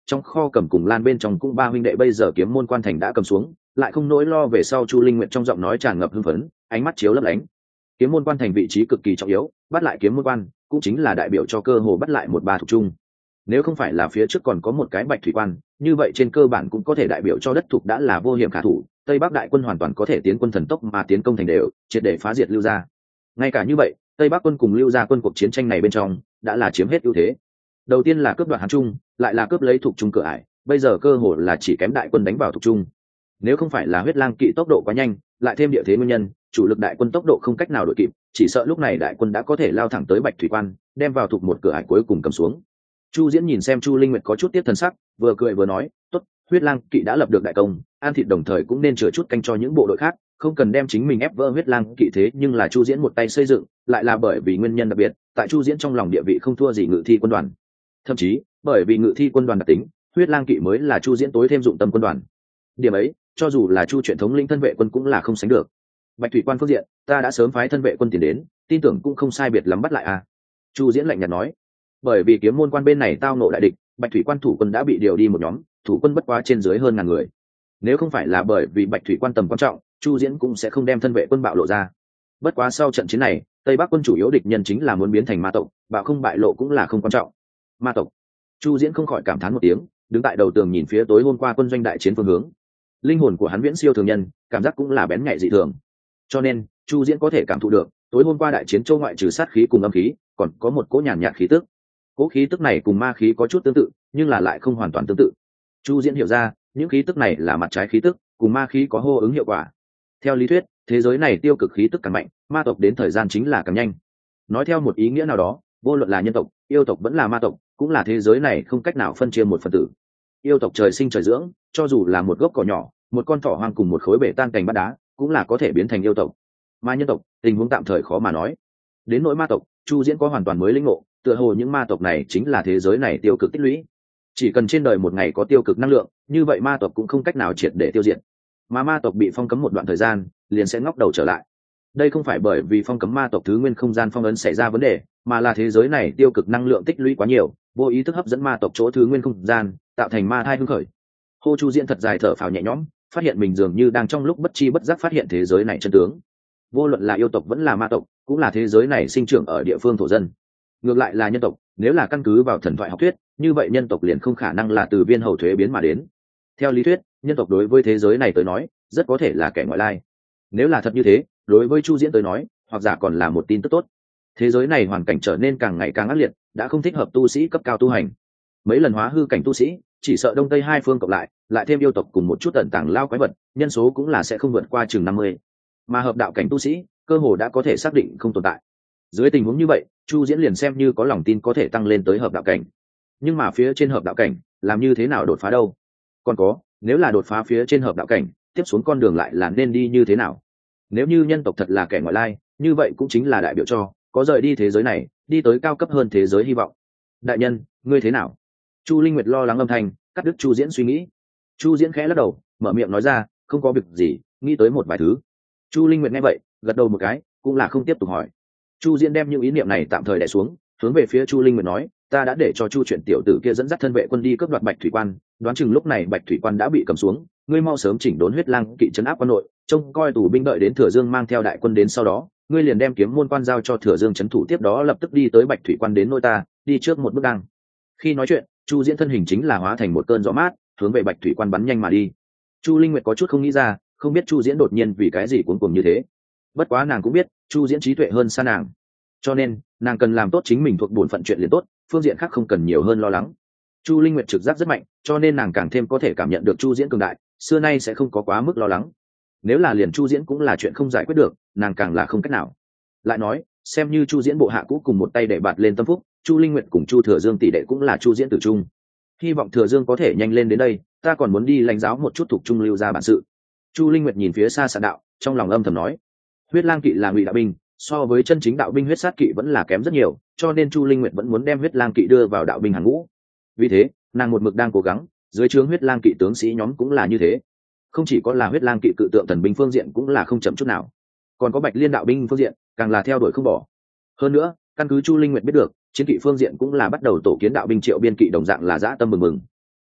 trong kho cầm cùng lan bên trong cũng ba huynh đệ bây giờ kiếm môn quan thành đã cầm xuống, lại không nỗi lo về sau. Chu Linh Nguyệt trong giọng nói tràn ngập hưng phấn, ánh mắt chiếu lấp lánh. Kiếm môn quan thành vị trí cực kỳ trọng yếu, bắt lại kiếm môn quan cũng chính là đại biểu cho cơ hồ bắt lại một ba thuộc trung. Nếu không phải là phía trước còn có một cái Bạch Thủy quan, như vậy trên cơ bản cũng có thể đại biểu cho đất thuộc đã là vô hiểm khả thủ, Tây Bắc đại quân hoàn toàn có thể tiến quân thần tốc mà tiến công thành đều, triệt để phá diệt Lưu Gia. Ngay cả như vậy, Tây Bắc quân cùng Lưu Gia quân cuộc chiến tranh này bên trong đã là chiếm hết ưu thế. Đầu tiên là cướp đoạt Hán Trung, lại là cướp lấy thuộc trung cửa ải, bây giờ cơ hồ là chỉ kém đại quân đánh vào thuộc trung. Nếu không phải là Huyết Lang kỵ tốc độ quá nhanh, lại thêm địa thế nguyên nhân, chủ lực đại quân tốc độ không cách nào đuổi kịp, chỉ sợ lúc này đại quân đã có thể lao thẳng tới Bạch Thủy quan, đem vào thuộc một cửa ải cuối cùng cầm xuống. Chu Diễn nhìn xem Chu Linh Nguyệt có chút tiếc thần sắc, vừa cười vừa nói, "Tốt, Huyết Lang kỵ đã lập được đại công, ăn thịt đồng thời cũng nên chừa chút canh cho những bộ đội khác, không cần đem chính mình ép vỡ Huyết Lang kỵ thế." Nhưng là Chu Diễn một tay xây dựng, lại là bởi vì nguyên nhân đặc biệt, tại Chu Diễn trong lòng địa vị không thua gì Ngự Thi quân đoàn. Thậm chí, bởi vì Ngự Thi quân đoàn đặc tính, Huyết Lang kỵ mới là Chu Diễn tối thêm dụng tâm quân đoàn. Điểm ấy, cho dù là Chu Truyền thống lĩnh thân vệ quân cũng là không sánh được. Bạch Thủy quan phương diện, ta đã sớm phái thân vệ quân tiền đến, tin tưởng cũng không sai biệt lắm bắt lại a." Chu Diễn lạnh nhạt nói. Bởi vì kiếm môn quan bên này tao nộ đại địch, Bạch Thủy quan thủ quân đã bị điều đi một nhóm, thủ quân bất quá trên dưới hơn 1000 người. Nếu không phải là bởi vì Bạch Thủy quan tầm quan trọng, Chu Diễn cũng sẽ không đem thân vệ quân bạo lộ ra. Bất quá sau trận chiến này, Tây Bắc quân chủ yếu địch nhân chính là muốn biến thành ma tộc, bạo không bại lộ cũng là không quan trọng. Ma tộc. Chu Diễn không khỏi cảm thán một tiếng, đứng tại đầu tường nhìn phía tối hôm qua quân doanh đại chiến phương hướng. Linh hồn của hắn viễn siêu thường nhân, cảm giác cũng là bén nhạy dị thường. Cho nên, Chu Diễn có thể cảm thụ được, tối hôm qua đại chiến châu ngoại trừ sát khí cùng âm khí, còn có một cỗ nhàn nhạt khí tức. Cỗ khí tức này cùng ma khí có chút tương tự, nhưng là lại không hoàn toàn tương tự. Chu Diễn hiểu ra, những khí tức này là mặt trái khí tức, cùng ma khí có hô ứng hiệu quả. Theo lý thuyết, thế giới này tiêu cực khí tức càng mạnh, ma tộc đến thời gian chính là càng nhanh. Nói theo một ý nghĩa nào đó, vô luận là nhân tộc, yêu tộc vẫn là ma tộc, cũng là thế giới này không cách nào phân chia một phần tử. Yêu tộc trời sinh trời dưỡng, cho dù là một gốc cỏ nhỏ, một con thỏ hoang cùng một khối bể tan cành bát đá, cũng là có thể biến thành yêu tộc. Ma nhân tộc, tình huống tạm thời khó mà nói. Đến nỗi ma tộc, Chu Diễn có hoàn toàn mới lĩnh ngộ, tựa hồ những ma tộc này chính là thế giới này tiêu cực tích lũy. Chỉ cần trên đời một ngày có tiêu cực năng lượng, như vậy ma tộc cũng không cách nào triệt để tiêu diệt. Mà ma tộc bị phong cấm một đoạn thời gian, liền sẽ ngóc đầu trở lại. Đây không phải bởi vì phong cấm ma tộc thứ nguyên không gian phong ấn xảy ra vấn đề, mà là thế giới này tiêu cực năng lượng tích lũy quá nhiều, vô ý thức hấp dẫn ma tộc chỗ thứ nguyên không gian, tạo thành ma thai hưng khởi. Hô Chu Diễn thật dài thở phào nhẹ nhõm, phát hiện mình dường như đang trong lúc bất chi bất giác phát hiện thế giới này chân tướng. Vô luận là yêu tộc vẫn là ma tộc, cũng là thế giới này sinh trưởng ở địa phương thổ dân. Ngược lại là nhân tộc, nếu là căn cứ vào thần thoại học thuyết, như vậy nhân tộc liền không khả năng là từ viên hầu thuế biến mà đến. Theo lý thuyết, nhân tộc đối với thế giới này tới nói, rất có thể là kẻ ngoại lai. Nếu là thật như thế, đối với Chu Diễn tới nói, hoặc giả còn là một tin tức tốt. Thế giới này hoàn cảnh trở nên càng ngày càng ác liệt, đã không thích hợp tu sĩ cấp cao tu hành. Mấy lần hóa hư cảnh tu sĩ, chỉ sợ đông tây hai phương cộng lại thêm yêu tộc cùng một chút tận tàng lao quái vật, nhân số cũng là sẽ không vượt qua chừng 50. Mà hợp đạo cảnh tu sĩ, cơ hồ đã có thể xác định không tồn tại. Dưới tình huống như vậy, Chu Diễn liền xem như có lòng tin có thể tăng lên tới hợp đạo cảnh. Nhưng mà phía trên hợp đạo cảnh, làm như thế nào đột phá đâu? Còn có, nếu là đột phá phía trên hợp đạo cảnh, tiếp xuống con đường lại là nên đi như thế nào? Nếu như nhân tộc thật là kẻ ngoại lai, như vậy cũng chính là đại biểu cho có rời đi thế giới này, đi tới cao cấp hơn thế giới hy vọng. Đại nhân, ngươi thế nào? Chu Linh Nguyệt lo lắng âm thanh, cắt đứt Chu Diễn suy nghĩ. Chu Diễn khẽ lắc đầu, mở miệng nói ra, không có việc gì, nghĩ tới một vài thứ. Chu Linh Nguyệt nghe vậy, gật đầu một cái, cũng là không tiếp tục hỏi. Chu Diễn đem những ý niệm này tạm thời đè xuống, hướng về phía Chu Linh Nguyệt nói, ta đã để cho Chu Chuyển tiểu tử kia dẫn dắt thân vệ quân đi cướp đoạt Bạch Thủy quan, đoán chừng lúc này Bạch Thủy quan đã bị cầm xuống, ngươi mau sớm chỉnh đốn Huyết Lang kỵ trấn áp quan nội, trông coi tù binh đợi đến Thừa Dương mang theo đại quân đến sau đó, ngươi liền đem kiếm môn quan giao cho Thừa Dương trấn thủ, tiếp đó lập tức đi tới Bạch Thủy quan đến nơi ta, đi trước một bước đăng. Khi nói chuyện, Chu Diễn thân hình chính là hóa thành một cơn gió mát, hướng về Bạch Thủy quan bắn nhanh mà đi. Chu Linh Nguyệt có chút không nghĩ ra, không biết Chu Diễn đột nhiên vì cái gì cuống cuồng như thế. Bất quá nàng cũng biết, Chu Diễn trí tuệ hơn xa nàng, cho nên nàng cần làm tốt chính mình thuộc bổn phận chuyện liền tốt, phương diện khác không cần nhiều hơn lo lắng. Chu Linh Nguyệt trực giác rất mạnh, cho nên nàng càng thêm có thể cảm nhận được Chu Diễn cường đại, xưa nay sẽ không có quá mức lo lắng. Nếu là liền Chu Diễn cũng là chuyện không giải quyết được, nàng càng là không cách nào. Lại nói, xem như Chu Diễn bộ hạ cũ cùng một tay để bạt lên tâm phúc, Chu Linh Nguyệt cùng Chu Thừa Dương tỷ đệ cũng là Chu Diễn tử trung. Hy vọng Thừa Dương có thể nhanh lên đến đây, ta còn muốn đi lãnh giáo một chút thuộc trung lưu ra bản sự. Chu Linh Nguyệt nhìn phía xa Sạn đạo, trong lòng âm thầm nói, Huyết Lang kỵ là ngụy đạo binh, so với chân chính đạo binh huyết sát kỵ vẫn là kém rất nhiều, cho nên Chu Linh Nguyệt vẫn muốn đem Huyết Lang kỵ đưa vào đạo binh hàng ngũ. Vì thế, nàng một mực đang cố gắng, dưới trướng Huyết Lang kỵ tướng sĩ nhóm cũng là như thế. Không chỉ có là Huyết Lang kỵ cự tượng thần binh phương diện cũng là không chậm chút nào, còn có Bạch Liên đạo binh phương diện, càng là theo đuổi không bỏ. Hơn nữa, căn cứ Chu Linh Nguyệt biết được, chiến kỵ phương diện cũng là bắt đầu tổ kiến đạo binh triệu biên kỵ đồng dạng là dã tâm mừng mừng.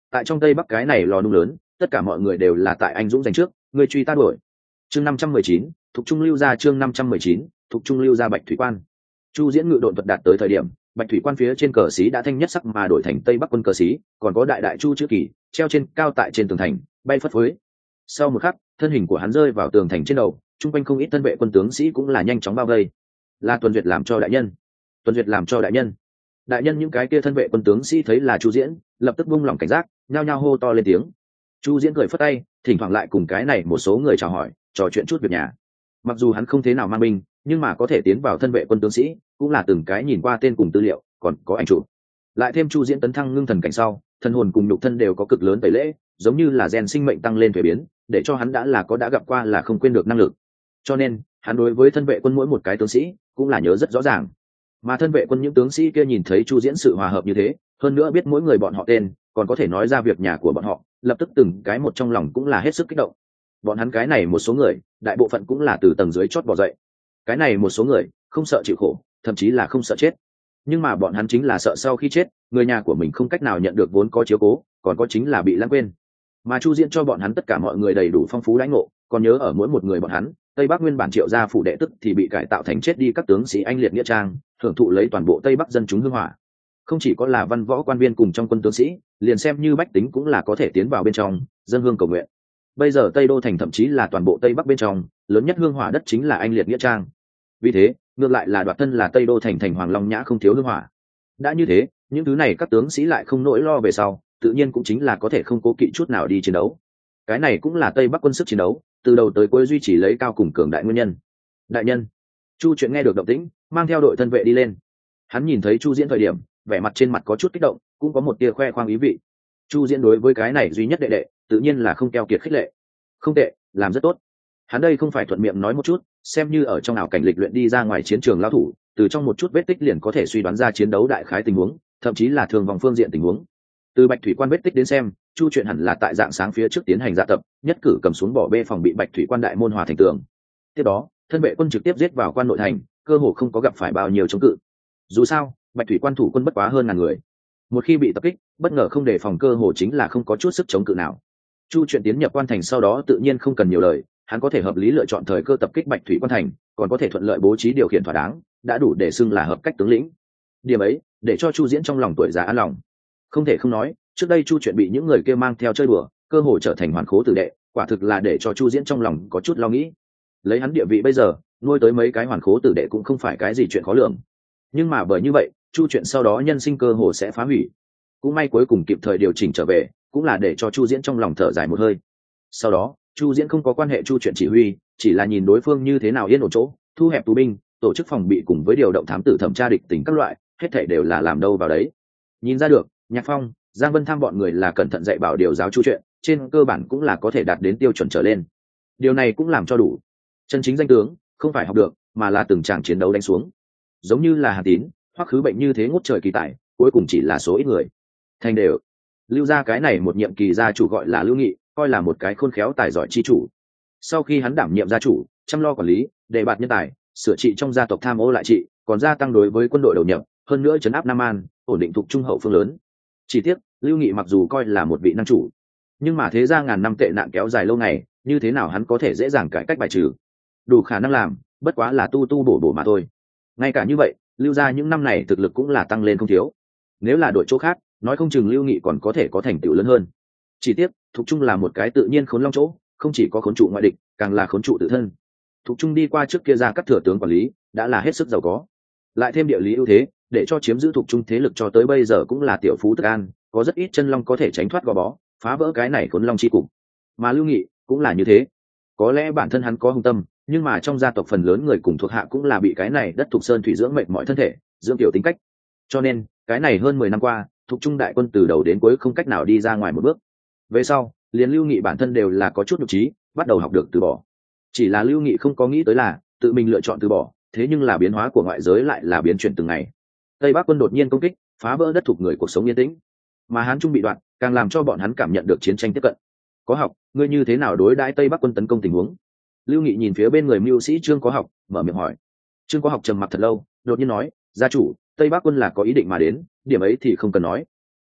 tại trong tây bắc cái này lò nung lớn, tất cả mọi người đều là tại anh dũng giành trước, người truy ta đuổi. Chương 519, thuộc trung lưu ra. Chương 519, thuộc trung lưu ra Bạch Thủy Quan. Chu Diễn ngự độn thuật đạt tới thời điểm, Bạch Thủy Quan phía trên cờ xí đã thanh nhất sắc mà đổi thành Tây Bắc quân cờ xí, còn có đại đại chu chữ kỳ treo trên cao tại trên tường thành, bay phất phới. Sau một khắc, thân hình của hắn rơi vào tường thành trên đầu, trung quanh không ít thân vệ quân tướng sĩ cũng là nhanh chóng bao vây. Là Tuần Duyệt làm cho đại nhân. Tuần Duyệt làm cho đại nhân. Đại nhân, những cái kia thân vệ quân tướng sĩ thấy là Chu Diễn, lập tức buông lỏng cảnh giác, nhao nhao hô to lên tiếng. Chu Diễn cười phất tay, thỉnh thoảng lại cùng cái này một số người chào hỏi, trò chuyện chút việc nhà. Mặc dù hắn không thế nào mang binh, nhưng mà có thể tiến vào thân vệ quân tướng sĩ, cũng là từng cái nhìn qua tên cùng tư liệu, còn có ảnh chụp. Lại thêm Chu Diễn tấn thăng ngưng thần cảnh sau, thân hồn cùng nhục thân đều có cực lớn tẩy lễ, giống như là gen sinh mệnh tăng lên thuế biến, để cho hắn đã gặp qua là không quên được năng lực. Cho nên, hắn đối với thân vệ quân mỗi một cái tướng sĩ cũng là nhớ rất rõ ràng. Mà thân vệ quân những tướng sĩ kia nhìn thấy Chu Diễn sự hòa hợp như thế, hơn nữa biết mỗi người bọn họ tên, còn có thể nói ra việc nhà của bọn họ, lập tức từng cái một trong lòng cũng là hết sức kích động. Bọn hắn cái này một số người, đại bộ phận cũng là từ tầng dưới chót bò dậy. Cái này một số người không sợ chịu khổ, thậm chí là không sợ chết, nhưng mà bọn hắn chính là sợ sau khi chết, người nhà của mình không cách nào nhận được vốn có chiếu cố, còn có chính là bị lãng quên. Mà Chu Diễn cho bọn hắn tất cả mọi người đầy đủ phong phú đãi ngộ, còn nhớ ở mỗi một người bọn hắn, Tây Bắc nguyên bản Triệu gia phủ đệ tức thì bị cải tạo thành chết đi các tướng sĩ anh liệt nghĩa trang, hưởng thụ lấy toàn bộ Tây Bắc dân chúng hương hỏa. Không chỉ có là văn võ quan viên cùng trong quân tướng sĩ, liền xem như bách tính cũng là có thể tiến vào bên trong dân hương cầu nguyện. Bây giờ Tây Đô thành thậm chí là toàn bộ Tây Bắc bên trong, lớn nhất hương hỏa đất chính là anh liệt nghĩa trang. Vì thế, ngược lại là đoạt thân là Tây Đô thành Hoàng Long Nhã không thiếu hương hỏa. Đã như thế, những thứ này các tướng sĩ lại không nỗi lo về sau, tự nhiên cũng chính là có thể không cố kỵ chút nào đi chiến đấu. Cái này cũng là Tây Bắc quân sức chiến đấu từ đầu tới cuối duy trì lấy cao cùng cường đại nguyên nhân. Đại nhân. Chu Chuyện nghe được động tĩnh, mang theo đội thân vệ đi lên. Hắn nhìn thấy Chu Diễn thời điểm, vẻ mặt trên mặt có chút kích động, cũng có một tia khoe khoang ý vị. Chu Diễn đối với cái này duy nhất đệ đệ, tự nhiên là không keo kiệt khích lệ. Không tệ, làm rất tốt. Hắn đây không phải thuận miệng nói một chút, xem như ở trong ảo cảnh lịch luyện đi ra ngoài chiến trường lao thủ, từ trong một chút vết tích liền có thể suy đoán ra chiến đấu đại khái tình huống, thậm chí là thường vòng phương diện tình huống. Từ Bạch Thủy Quan vết tích đến xem, Chu Chuyện hẳn là tại dạng sáng phía trước tiến hành dạ tập, nhất cử cầm xuống bỏ bê phòng bị Bạch Thủy Quan đại môn hòa thành tường. Tiếp đó, thân vệ quân trực tiếp giết vào quan nội thành, cơ hồ không có gặp phải bao nhiêu chống cự. Dù sao, Bạch Thủy Quan thủ quân bất quá hơn ngàn người, một khi bị tập kích, bất ngờ không đề phòng cơ hồ chính là không có chút sức chống cự nào. Chu Chuyện tiến nhập quan thành sau đó tự nhiên không cần nhiều lời, hắn có thể hợp lý lựa chọn thời cơ tập kích Bạch Thủy Quan thành, còn có thể thuận lợi bố trí điều khiển thỏa đáng, đã đủ để xưng là hợp cách tướng lĩnh. Điểm ấy, để cho Chu Diễn trong lòng tuổi già an lòng. Không thể không nói, trước đây Chu Chuyện bị những người kia mang theo chơi đùa, cơ hồ trở thành hoàn khố tử đệ, quả thực là để cho Chu Diễn trong lòng có chút lo nghĩ. Lấy hắn địa vị bây giờ, nuôi tới mấy cái hoàn khố tử đệ cũng không phải cái gì chuyện khó lường. Nhưng mà bởi như vậy, Chu Chuyện sau đó nhân sinh cơ hồ sẽ phá hủy. Cũng may cuối cùng kịp thời điều chỉnh trở về, cũng là để cho Chu Diễn trong lòng thở dài một hơi. Sau đó, Chu Diễn không có quan hệ Chu Chuyện chỉ huy, chỉ là nhìn đối phương như thế nào yên ổn chỗ, thu hẹp tù binh, tổ chức phòng bị cùng với điều động thám tử thẩm tra địch tình các loại, hết thảy đều là làm đâu vào đấy. Nhìn ra được, Nhạc Phong, Giang Vân Tham bọn người là cẩn thận dạy bảo điều giáo Chu Chuyện, trên cơ bản cũng là có thể đạt đến tiêu chuẩn trở lên. Điều này cũng làm cho đủ. Chân chính danh tướng, không phải học được, mà là từng tràng chiến đấu đánh xuống. Giống như là Hà Tín, Hoắc Khứ Bệnh như thế ngút trời kỳ tài, cuối cùng chỉ là số ít người. Thành đều. Lưu gia cái này một nhiệm kỳ gia chủ gọi là Lưu Nghị, coi là một cái khôn khéo tài giỏi chi chủ. Sau khi hắn đảm nhiệm gia chủ, chăm lo quản lý, đề bạt nhân tài, sửa trị trong gia tộc tham ô lại trị, còn gia tăng đối với quân đội đầu nhập, hơn nữa trấn áp Nam An, ổn định thuộc trung hậu phương lớn. Chỉ tiếc, Lưu Nghị mặc dù coi là một vị năng chủ, nhưng mà thế gia ngàn năm tệ nạn kéo dài lâu ngày, như thế nào hắn có thể dễ dàng cải cách bài trừ? Đủ khả năng làm, bất quá là tu tu bổ bổ mà thôi. Ngay cả như vậy, Lưu gia những năm này thực lực cũng là tăng lên không thiếu. Nếu là đội chỗ khác, nói không chừng Lưu Nghị còn có thể có thành tựu lớn hơn. Chỉ tiếc, thuộc trung là một cái tự nhiên khốn long chỗ, không chỉ có khốn trụ ngoại địch, càng là khốn trụ tự thân. Thuộc trung đi qua trước kia ra các thừa tướng quản lý, đã là hết sức giàu có. Lại thêm địa lý ưu thế, để cho chiếm giữ thuộc trung thế lực cho tới bây giờ cũng là tiểu phú tức an, có rất ít chân long có thể tránh thoát gò bó, phá vỡ cái này khốn long chi cục. Mà Lưu Nghị cũng là như thế. Có lẽ bản thân hắn có hung tâm, nhưng mà trong gia tộc phần lớn người cùng thuộc hạ cũng là bị cái này đất thuộc sơn thủy dưỡng mệt mỏi thân thể, dưỡng tiểu tính cách. Cho nên, cái này hơn 10 năm qua, thuộc trung đại quân từ đầu đến cuối không cách nào đi ra ngoài một bước. Về sau, liền Lưu Nghị bản thân đều là có chút nhục trí, bắt đầu học được từ bỏ. Chỉ là Lưu Nghị không có nghĩ tới là tự mình lựa chọn từ bỏ, thế nhưng là biến hóa của ngoại giới lại là biến chuyển từng ngày. Tây Bắc quân đột nhiên công kích, phá vỡ đất thuộc người cuộc sống yên tĩnh, mà Hán Trung bị đoạn, càng làm cho bọn hắn cảm nhận được chiến tranh tiếp cận. Có Học, ngươi như thế nào đối đãi Tây Bắc quân tấn công tình huống? Lưu Nghị nhìn phía bên người mưu sĩ Trương Có Học, mở miệng hỏi. Trương Có Học trầm mặc thật lâu, đột nhiên nói, gia chủ, Tây Bắc quân là có ý định mà đến, điểm ấy thì không cần nói.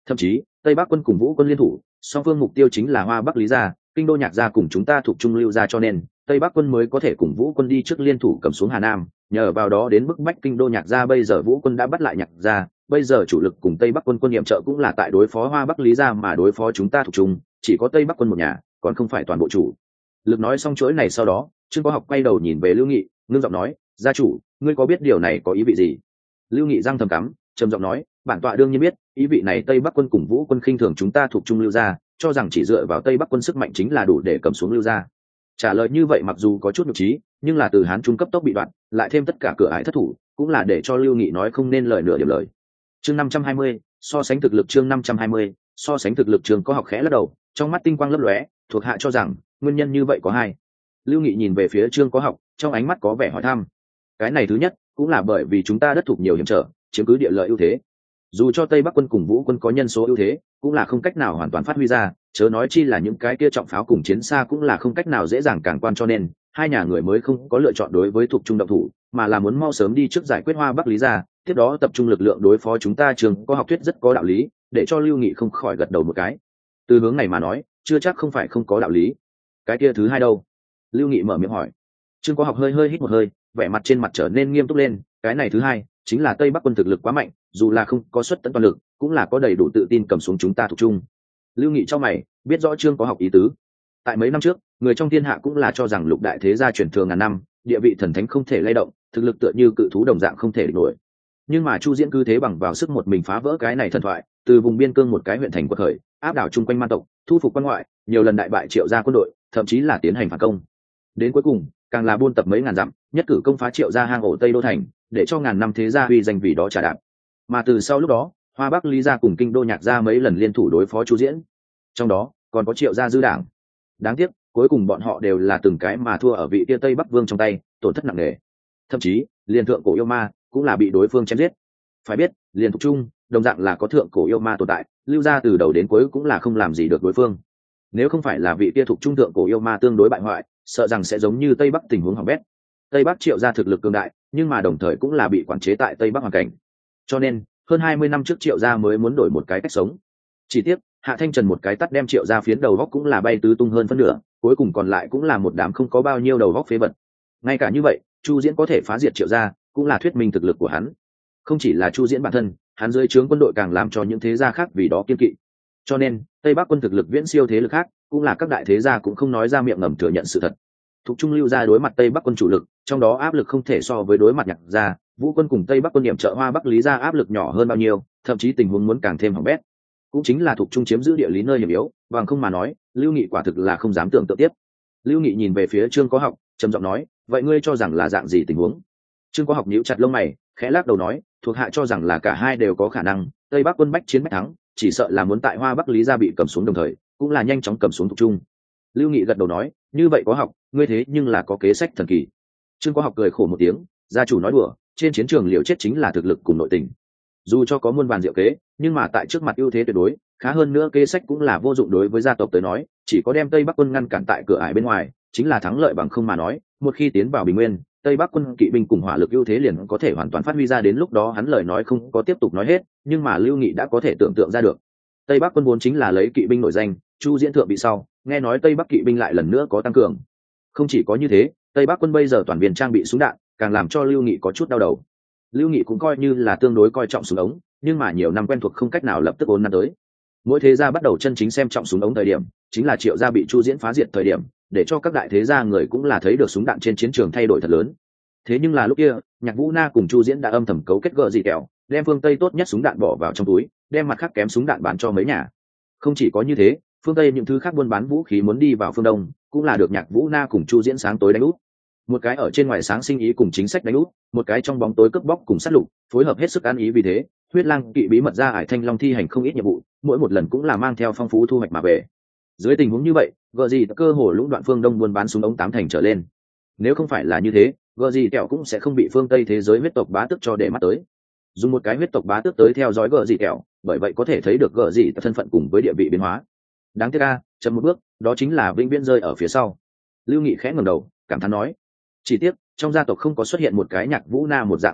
Thậm chí tây bắc quân cùng vũ quân liên thủ, song phương mục tiêu chính là hoa bắc lý gia, kinh đô nhạc gia cùng chúng ta thuộc trung lưu gia, cho nên tây bắc quân mới có thể cùng vũ quân đi trước liên thủ cầm xuống hà nam, nhờ vào đó đến bức bách kinh đô nhạc gia. Bây giờ vũ quân đã bắt lại nhạc gia, bây giờ chủ lực cùng tây bắc quân quân nhiệm trợ cũng là tại đối phó hoa bắc lý gia, mà đối phó chúng ta thuộc trung chỉ có tây bắc quân một nhà, còn không phải toàn bộ chủ lực. Nói xong chuỗi này sau đó, Trương Có Học quay đầu nhìn về Lưu Nghị, ngưng giọng nói, gia chủ, ngươi có biết điều này có ý vị gì? Lưu Nghị răng thầm cắm, trầm giọng nói, bản tọa đương nhiên biết, ý vị này tây bắc quân cùng vũ quân khinh thường chúng ta thuộc trung lưu gia, cho rằng chỉ dựa vào tây bắc quân sức mạnh chính là đủ để cầm xuống lưu gia. Trả lời như vậy mặc dù có chút nhục trí, nhưng là từ Hán Trung cấp tốc bị đoạn, lại thêm tất cả cửa ải thất thủ, cũng là để cho Lưu Nghị nói không nên lời nửa điểm lời. Chương 520, so sánh thực lực. Chương 520, so sánh thực lực. Trương Có Học khẽ lắc đầu, trong mắt tinh quang lấp lóe, thuộc hạ cho rằng nguyên nhân như vậy có hai. Lưu Nghị nhìn về phía Trương Có Học, trong ánh mắt có vẻ hỏi thăm. Cái này thứ nhất, cũng là bởi vì chúng ta đất thuộc nhiều hiểm trở, chiếm cứ địa lợi ưu thế. Dù cho tây bắc quân cùng vũ quân có nhân số ưu thế, cũng là không cách nào hoàn toàn phát huy ra, chớ nói chi là những cái kia trọng pháo cùng chiến xa cũng là không cách nào dễ dàng cản quan, cho nên hai nhà người mới không có lựa chọn đối với thuộc trung động thủ, mà là muốn mau sớm đi trước giải quyết hoa bắc lý gia, tiếp đó tập trung lực lượng đối phó chúng ta. Trương Có Học thuyết rất có đạo lý, để cho Lưu Nghị không khỏi gật đầu một cái. Từ hướng này mà nói, chưa chắc không phải không có đạo lý. Cái kia thứ hai đâu? Lưu Nghị mở miệng hỏi. Trương Có Học hơi hít một hơi, vẻ mặt trên mặt trở nên nghiêm túc lên. Cái này thứ hai chính là tây bắc quân thực lực quá mạnh, dù là không có xuất tận toàn lực, cũng là có đầy đủ tự tin cầm xuống chúng ta thuộc trung. Lưu Nghị trong mày biết rõ Trương Có Học ý tứ. Tại mấy năm trước, người trong thiên hạ cũng là cho rằng lục đại thế gia truyền thừa ngàn năm, địa vị thần thánh không thể lay động, thực lực tựa như cự thú đồng dạng không thể địch nổi. Nhưng mà Chu Diễn cứ thế bằng vào sức một mình phá vỡ cái này thần thoại, từ vùng biên cương một cái huyện thành quật khởi, áp đảo chung quanh man tộc, thu phục quan ngoại, nhiều lần đại bại Triệu gia quân đội, thậm chí là tiến hành phản công. Đến cuối cùng, càng là buôn tập mấy ngàn dặm, nhất cử công phá Triệu gia hang ổ Tây Đô thành, để cho ngàn năm thế gia uy danh vì đó trả đạp. Mà từ sau lúc đó, hoa bắc lý gia cùng kinh đô nhạc gia mấy lần liên thủ đối phó Chu Diễn, trong đó còn có Triệu gia dư đảng. Đáng tiếc, cuối cùng bọn họ đều là từng cái mà thua ở vị kia Tây Bắc Vương trong tay, tổn thất nặng nề. Thậm chí, liền thượng cổ yêu ma cũng là bị đối phương chém giết. Phải biết, liền thuộc trung, đồng dạng là có thượng cổ yêu ma tồn tại, lưu gia từ đầu đến cuối cũng là không làm gì được đối phương. Nếu không phải là vị kia thuộc trung thượng cổ yêu ma tương đối bại hoại, sợ rằng sẽ giống như Tây Bắc tình huống hỏng bét. Tây Bắc Triệu gia thực lực cường đại, nhưng mà đồng thời cũng là bị quản chế tại Tây Bắc hoàn cảnh. Cho nên, hơn 20 năm trước Triệu gia mới muốn đổi một cái cách sống. Chỉ tiếc, Hạ Thanh Trần một cái tắt đem Triệu gia phiến đầu góc cũng là bay tứ tung hơn phân nửa, cuối cùng còn lại cũng là một đám không có bao nhiêu đầu góc phế vật. Ngay cả như vậy, Chu Diễn có thể phá diệt Triệu gia, cũng là thuyết minh thực lực của hắn. Không chỉ là Chu Diễn bản thân, hắn dưới trướng quân đội càng làm cho những thế gia khác vì đó kiên kỵ. Cho nên, Tây Bắc quân thực lực viễn siêu thế lực khác, cũng là các đại thế gia cũng không nói ra miệng ngầm thừa nhận sự thật. Thuộc trung lưu gia đối mặt Tây Bắc quân chủ lực, trong đó áp lực không thể so với đối mặt nhạc gia, vũ quân cùng Tây Bắc quân điểm trợ hoa Bắc lý gia áp lực nhỏ hơn bao nhiêu, thậm chí tình huống muốn càng thêm hỏng bét. Cũng chính là thuộc trung chiếm giữ địa lý nơi hiểm yếu, bằng không mà nói, Lưu Nghị quả thực là không dám tưởng tượng tiếp. Lưu Nghị nhìn về phía Trương Có Học, trầm giọng nói, vậy ngươi cho rằng là dạng gì tình huống? Trương Có Học nhíu chặt lông mày, khẽ lắc đầu nói, thuộc hạ cho rằng là cả hai đều có khả năng, Tây Bắc quân bách chiến bách thắng, chỉ sợ là muốn tại hoa Bắc lý gia bị cầm xuống đồng thời, cũng là nhanh chóng cầm xuống thuộc trung. Lưu Nghị gật đầu nói, như vậy Có Học, ngươi thế nhưng là có kế sách thần kỳ. Trương Có Học cười khổ một tiếng, gia chủ nói đùa, trên chiến trường liều chết chính là thực lực cùng nội tình. Dù cho có muôn vàn diệu kế, nhưng mà tại trước mặt ưu thế tuyệt đối, khá hơn nữa kế sách cũng là vô dụng đối với gia tộc tới nói, chỉ có đem Tây Bắc quân ngăn cản tại cửa ải bên ngoài, chính là thắng lợi bằng không mà nói, một khi tiến vào Bình Nguyên, Tây Bắc quân kỵ binh cùng hỏa lực ưu thế liền có thể hoàn toàn phát huy ra, đến lúc đó hắn lời nói không có tiếp tục nói hết, nhưng mà Lưu Nghị đã có thể tưởng tượng ra được. Tây Bắc quân vốn chính là lấy kỵ binh nổi danh, Chu Diễn thượng bị sau, nghe nói Tây Bắc kỵ binh lại lần nữa có tăng cường. Không chỉ có như thế, Tây Bắc quân bây giờ toàn viên trang bị súng đạn, càng làm cho Lưu Nghị có chút đau đầu. Lưu Nghị cũng coi như là tương đối coi trọng súng ống, nhưng mà nhiều năm quen thuộc không cách nào lập tức ôn năm tới. Mỗi thế gia bắt đầu chân chính xem trọng súng ống thời điểm, chính là Triệu gia bị Chu Diễn phá diệt thời điểm, để cho các đại thế gia người cũng là thấy được súng đạn trên chiến trường thay đổi thật lớn. Thế nhưng là lúc kia, Nhạc Vũ Na cùng Chu Diễn đã âm thầm cấu kết gờ gì kẹo, đem phương Tây tốt nhất súng đạn bỏ vào trong túi, đem mặt khác kém súng đạn bán cho mấy nhà. Không chỉ có như thế, phương Tây những thứ khác buôn bán vũ khí muốn đi vào phương Đông, cũng là được Nhạc Vũ Na cùng Chu Diễn sáng tối đánh úp. Một cái ở trên ngoài sáng sinh ý cùng chính sách đánh úp, một cái trong bóng tối cướp bóc cùng sát lục, phối hợp hết sức ăn ý, vì thế, Huyết Lang kỵ bí mật ra Hải Thanh Long thi hành không ít nhiệm vụ, mỗi một lần cũng là mang theo phong phú thu hoạch mà về. Dưới tình huống như vậy, gờ gì cơ hồ lũng đoạn phương Đông buôn bán súng ống 8 thành trở lên. Nếu không phải là như thế, gờ gì kẹo cũng sẽ không bị phương Tây thế giới huyết tộc bá tước cho để mắt tới. Dùng một cái huyết tộc bá tước tới theo dõi gờ gì kẹo, bởi vậy có thể thấy được gờ gì thân phận cùng với địa vị biến hóa. Đáng tiếc a, chậm một bước, đó chính là vĩnh viễn rơi ở phía sau. Lưu Nghị khẽ ngẩng đầu, cảm thán nói, chỉ tiếc trong gia tộc không có xuất hiện một cái Nhạc Vũ Na một dạng nhân vật,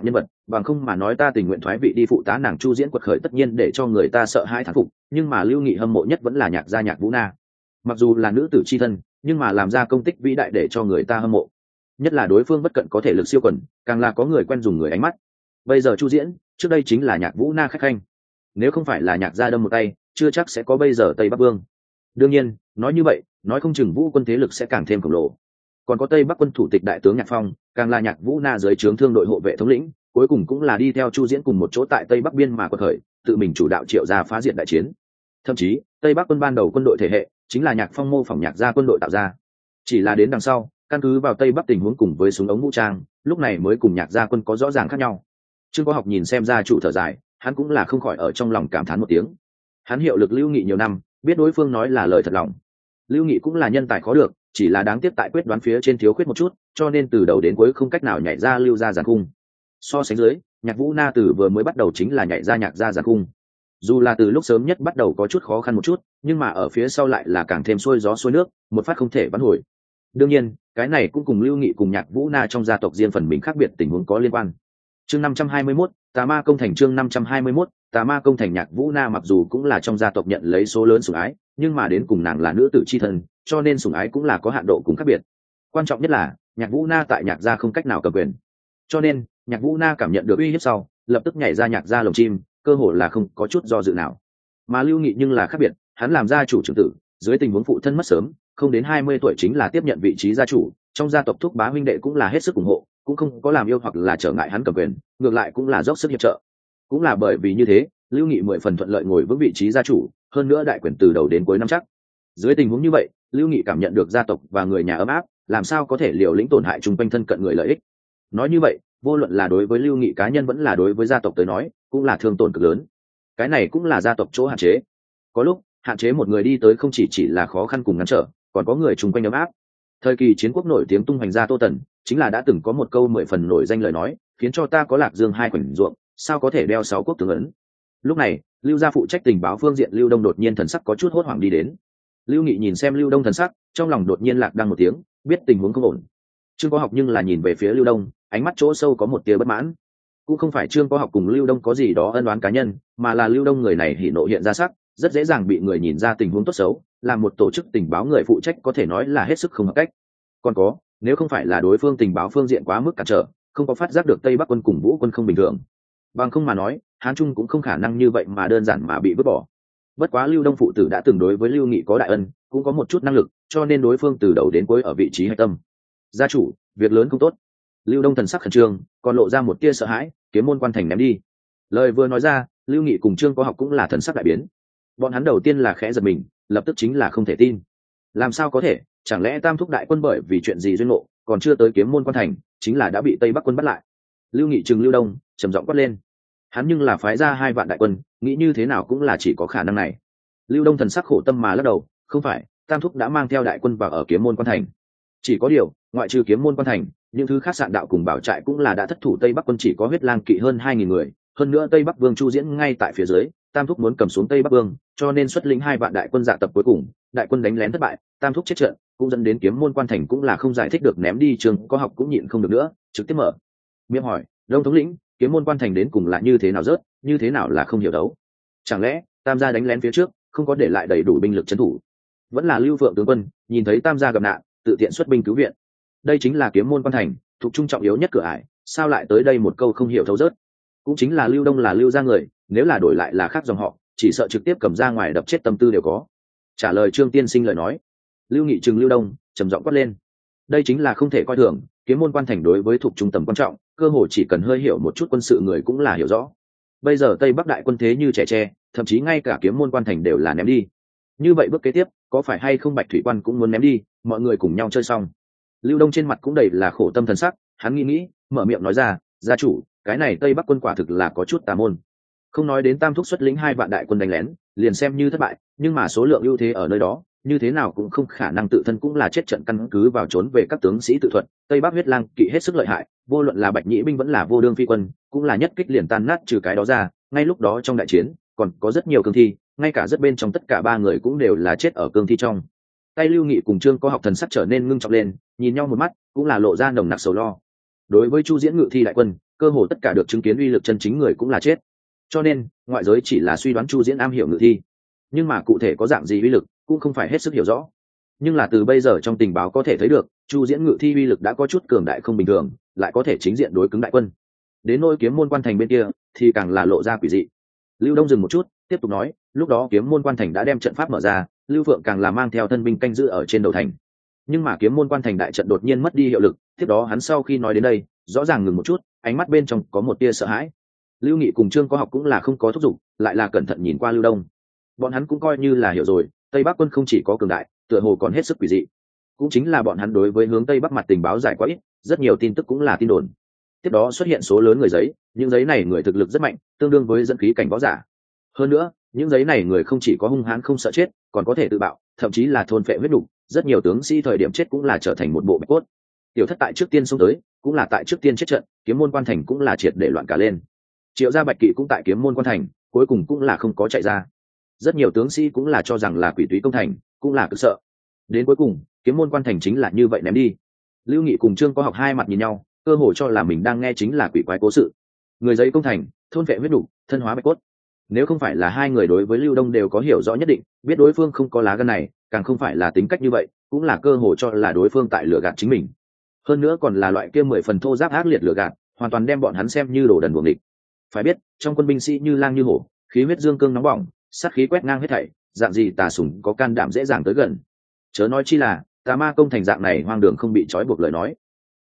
bằng không mà nói ta tình nguyện thoái vị đi phụ tá nàng Chu Diễn quật khởi, tất nhiên để cho người ta sợ hãi thán phục. Nhưng mà Lưu Nghị hâm mộ nhất vẫn là nhạc gia Nhạc Vũ Na. Mặc dù là nữ tử chi thân, nhưng mà làm ra công tích vĩ đại để cho người ta hâm mộ. Nhất là đối phương bất cận có thể lực siêu quần, càng là có người quen dùng người ánh mắt. Bây giờ Chu Diễn, trước đây chính là Nhạc Vũ Na khách khanh. Nếu không phải là nhạc gia đâm một tay, chưa chắc sẽ có bây giờ Tây Bắc Vương. Đương nhiên, nói như vậy, nói không chừng Vũ quân thế lực sẽ càng thêm khổng lồ. Còn có Tây Bắc quân thủ tịch đại tướng Nhạc Phong, càng là Nhạc Vũ Na dưới trướng thương đội hộ vệ thống lĩnh, cuối cùng cũng là đi theo Chu Diễn cùng một chỗ tại Tây Bắc biên mà quật khởi, tự mình chủ đạo triệu ra phá diệt đại chiến. Thậm chí, Tây Bắc quân ban đầu quân đội thể hệ chính là Nhạc Phong mô phỏng Nhạc gia quân đội tạo ra. Chỉ là đến đằng sau, căn cứ vào Tây Bắc tình huống cùng với súng ống vũ trang, lúc này mới cùng Nhạc gia quân có rõ ràng khác nhau. Trương Có Học nhìn xem gia chủ thở dài, hắn cũng là không khỏi ở trong lòng cảm thán một tiếng. Hắn hiệu lực Lưu Nghị nhiều năm, biết đối phương nói là lời thật lòng. Lưu Nghị cũng là nhân tài khó được, chỉ là đáng tiếc tại quyết đoán phía trên thiếu khuyết một chút, cho nên từ đầu đến cuối không cách nào nhảy ra Lưu gia giàn cung. So sánh dưới, Nhạc Vũ Na từ vừa mới bắt đầu chính là nhảy ra Nhạc gia giàn cung. Dù là từ lúc sớm nhất bắt đầu có chút khó khăn một chút, nhưng mà ở phía sau lại là càng thêm xuôi gió xuôi nước, một phát không thể vãn hồi. Đương nhiên, cái này cũng cùng Lưu Nghị cùng Nhạc Vũ Na trong gia tộc riêng phần mình khác biệt tình huống có liên quan. Chương 521, Tà Ma công thành. Chương 521, Tà Ma công thành. Nhạc Vũ Na mặc dù cũng là trong gia tộc nhận lấy số lớn sủng ái, nhưng mà đến cùng nàng là nữ tử chi thân, cho nên sủng ái cũng là có hạn độ cùng khác biệt. Quan trọng nhất là, Nhạc Vũ Na tại Nhạc gia không cách nào cầm quyền. Cho nên, Nhạc Vũ Na cảm nhận được uy hiếp sau, lập tức nhảy ra Nhạc gia lồng chim, cơ hội là không có chút do dự nào. Mà Lưu Nghị nhưng là khác biệt, hắn làm gia chủ trưởng tử, dưới tình huống phụ thân mất sớm, không đến 20 tuổi chính là tiếp nhận vị trí gia chủ, trong gia tộc thúc bá huynh đệ cũng là hết sức ủng hộ, cũng không có làm yêu hoặc là trở ngại hắn cầm quyền, ngược lại cũng là dốc sức hiệp trợ. Cũng là bởi vì như thế, Lưu Nghị 10 phần thuận lợi ngồi vững vị trí gia chủ, hơn nữa đại quyền từ đầu đến cuối năm chắc. Dưới tình huống như vậy, Lưu Nghị cảm nhận được gia tộc và người nhà ấm áp, làm sao có thể liều lĩnh tổn hại chung quanh thân cận người lợi ích. Nói như vậy, vô luận là đối với Lưu Nghị cá nhân vẫn là đối với gia tộc tới nói, cũng là thương tổn cực lớn. Cái này cũng là gia tộc chỗ hạn chế. Có lúc, hạn chế một người đi tới không chỉ là khó khăn cùng ngăn trở, còn có người chung quanh ấm áp. Thời kỳ chiến quốc nổi tiếng tung hoành gia Tô Tần, chính là đã từng có một câu 10 phần nổi danh lời nói, khiến cho ta có Lạc Dương 2 khoảnh ruộng, sao có thể đeo 6 quốc tướng ấn. Lúc này, Lưu gia phụ trách tình báo phương diện Lưu Đông đột nhiên thần sắc có chút hốt hoảng đi đến. Lưu Nghị nhìn xem Lưu Đông thần sắc, trong lòng đột nhiên lạc đăng một tiếng, biết tình huống không ổn. Trương Có Học nhưng là nhìn về phía Lưu Đông, ánh mắt chỗ sâu có một tia bất mãn. Cũng không phải Trương Có Học cùng Lưu Đông có gì đó ân oán cá nhân, mà là Lưu Đông người này hỉ nộ hiện ra sắc, rất dễ dàng bị người nhìn ra tình huống tốt xấu, là một tổ chức tình báo người phụ trách có thể nói là hết sức không hợp cách. Còn có, nếu không phải là đối phương tình báo phương diện quá mức cản trở, không có phát giác được Tây Bắc quân cùng Vũ quân không bình thường, bằng không mà nói, Hán Trung cũng không khả năng như vậy mà đơn giản mà bị vứt bỏ. Bất quá Lưu Đông phụ tử đã từng đối với Lưu Nghị có đại ân, cũng có một chút năng lực, cho nên đối phương từ đầu đến cuối ở vị trí hạch tâm. Gia chủ, việc lớn không tốt. Lưu Đông thần sắc khẩn trương, còn lộ ra một tia sợ hãi, Kiếm môn quan thành ném đi. Lời vừa nói ra, Lưu Nghị cùng Trương Có Học cũng là thần sắc đại biến. Bọn hắn đầu tiên là khẽ giật mình, lập tức chính là không thể tin. Làm sao có thể, chẳng lẽ Tam thúc đại quân bởi vì chuyện gì duyên ngộ, còn chưa tới Kiếm môn quan thành, chính là đã bị Tây Bắc quân bắt lại. Lưu Nghị trừng Lưu Đông, trầm giọng quát lên. Hắn nhưng là phái ra 2 vạn đại quân, nghĩ như thế nào cũng là chỉ có khả năng này. Lưu Đông thần sắc khổ tâm mà lắc đầu, không phải, Tam thúc đã mang theo đại quân vào ở Kiếm môn quan thành. Chỉ có điều, ngoại trừ Kiếm môn quan thành, những thứ khác sạn đạo cùng bảo trại cũng là đã thất thủ. Tây Bắc quân chỉ có huyết lang kỵ hơn 2.000 người, hơn nữa Tây Bắc Vương Chu Diễn ngay tại phía dưới, Tam thúc muốn cầm xuống Tây Bắc Vương, cho nên xuất lĩnh 2 vạn đại quân dạ tập cuối cùng, đại quân đánh lén thất bại, Tam thúc chết trận, cũng dẫn đến Kiếm môn quan thành cũng là không giải thích được ném đi. Trường Có Học cũng nhịn không được nữa, trực tiếp mở miệng hỏi, Đông thống lĩnh, Kiếm môn quan thành đến cùng là như thế nào rớt, như thế nào là không hiểu đấu? Chẳng lẽ Tam gia đánh lén phía trước, không có để lại đầy đủ binh lực trấn thủ? Vẫn là Lưu Phượng tướng quân nhìn thấy Tam gia gặp nạn, tự tiện xuất binh cứu viện? Đây chính là Kiếm môn quan thành, thuộc trung trọng yếu nhất cửa ải, sao lại tới đây một câu không hiểu thấu rớt? Cũng chính là Lưu Đông là Lưu gia người, nếu là đổi lại là khác dòng họ, chỉ sợ trực tiếp cầm ra ngoài đập chết tâm tư đều có. Trả lời Trương tiên sinh lời nói, Lưu Nghị trừng Lưu Đông, trầm giọng quát lên. Đây chính là không thể coi thường, Kiếm môn quan thành đối với thuộc trung tầm quan trọng, cơ hội chỉ cần hơi hiểu một chút quân sự người cũng là hiểu rõ. Bây giờ Tây Bắc đại quân thế như trẻ tre, thậm chí ngay cả Kiếm môn quan thành đều là ném đi. Như vậy bước kế tiếp, có phải hay không Bạch Thủy quan cũng muốn ném đi, mọi người cùng nhau chơi xong. Lưu Đông trên mặt cũng đầy là khổ tâm thần sắc, hắn nghĩ, mở miệng nói ra, gia chủ, cái này Tây Bắc quân quả thực là có chút tà môn. Không nói đến Tam thúc xuất lĩnh 2 vạn đại quân đánh lén, liền xem như thất bại, nhưng mà số lượng ưu thế ở nơi đó, như thế nào cũng không khả năng tự thân cũng là chết trận căn cứ vào trốn về các tướng sĩ tự thuận. Tây Bắc huyết lang kỵ hết sức lợi hại, vô luận là Bạch Nhĩ binh vẫn là Vô Đương phi quân, cũng là nhất kích liền tan nát. Trừ cái đó ra, ngay lúc đó trong đại chiến, còn có rất nhiều cương thi, ngay cả rất bên trong tất cả 3 người cũng đều là chết ở cương thi trong tay. Lưu Nghị cùng Trương Có Học thần sắc trở nên ngưng trọng lên, nhìn nhau một mắt, cũng là lộ ra nồng nặc sầu lo. Đối với Chu Diễn ngự thi đại quân, cơ hồ tất cả được chứng kiến uy lực chân chính người cũng là chết. Cho nên ngoại giới chỉ là suy đoán Chu Diễn am hiểu ngự thi, nhưng mà cụ thể có dạng gì uy lực cũng không phải hết sức hiểu rõ. Nhưng là từ bây giờ trong tình báo có thể thấy được, Chu Diễn ngự thi uy lực đã có chút cường đại không bình thường, lại có thể chính diện đối cứng đại quân. Đến nỗi kiếm môn quan thành bên kia thì càng là lộ ra quỷ dị. Lưu Đông dừng một chút, tiếp tục nói, lúc đó kiếm môn quan thành đã đem trận pháp mở ra, Lưu Phượng càng là mang theo thân binh canh giữ ở trên đầu thành. Nhưng mà kiếm môn quan thành đại trận đột nhiên mất đi hiệu lực, tiếp đó hắn sau khi nói đến đây, rõ ràng ngừng một chút, ánh mắt bên trong có một tia sợ hãi. Lưu Nghị cùng Trương Có Học cũng là không có thúc giục, lại là cẩn thận nhìn qua Lưu Đông. Bọn hắn cũng coi như là hiểu rồi, Tây Bắc quân không chỉ có cường đại, tựa hồ còn hết sức quỷ dị. Cũng chính là bọn hắn đối với hướng Tây Bắc mặt tình báo giải quá ít, rất nhiều tin tức cũng là tin đồn. Tiếp đó xuất hiện số lớn người giấy, những giấy này người thực lực rất mạnh, tương đương với dẫn khí cảnh võ giả. Hơn nữa, những giấy này người không chỉ có hung hãn không sợ chết, còn có thể tự bạo, thậm chí là thôn phệ huyết đủ. Rất nhiều tướng sĩ thời điểm chết cũng là trở thành một bộ bạch cốt. Tiểu Thất tại trước tiên xông tới, cũng là tại trước tiên chết trận, kiếm môn quan thành cũng là triệt để loạn cả lên. Triệu gia Bạch Kỵ cũng tại kiếm môn quan thành, cuối cùng cũng là không có chạy ra. Rất nhiều tướng sĩ cũng là cho rằng là quỷ túy công thành, cũng là cực sợ. Đến cuối cùng, kiếm môn quan thành chính là như vậy ném đi. Lưu Nghị cùng Trương Có Học hai mặt nhìn nhau, cơ hồ cho là mình đang nghe chính là quỷ quái cố sự. Người giấy công thành, thôn vệ huyết đủ, thân hóa bạch cốt. Nếu không phải là hai người đối với Lưu Đông đều có hiểu rõ nhất định, biết đối phương không có lá gan này, càng không phải là tính cách như vậy, cũng là cơ hồ cho là đối phương tại lừa gạt chính mình. Hơn nữa còn là loại kia 10 phần thô giáp ác liệt lừa gạt, hoàn toàn đem bọn hắn xem như đồ đần buồng địch. Phải biết, trong quân binh sĩ như lang như hổ, khí huyết dương cương nóng bỏng, sát khí quét ngang hết thảy, dạng gì tà sủng có can đảm dễ dàng tới gần. Chớ nói chi là tà ma công thành dạng này hoang đường không bị trói buộc lời nói.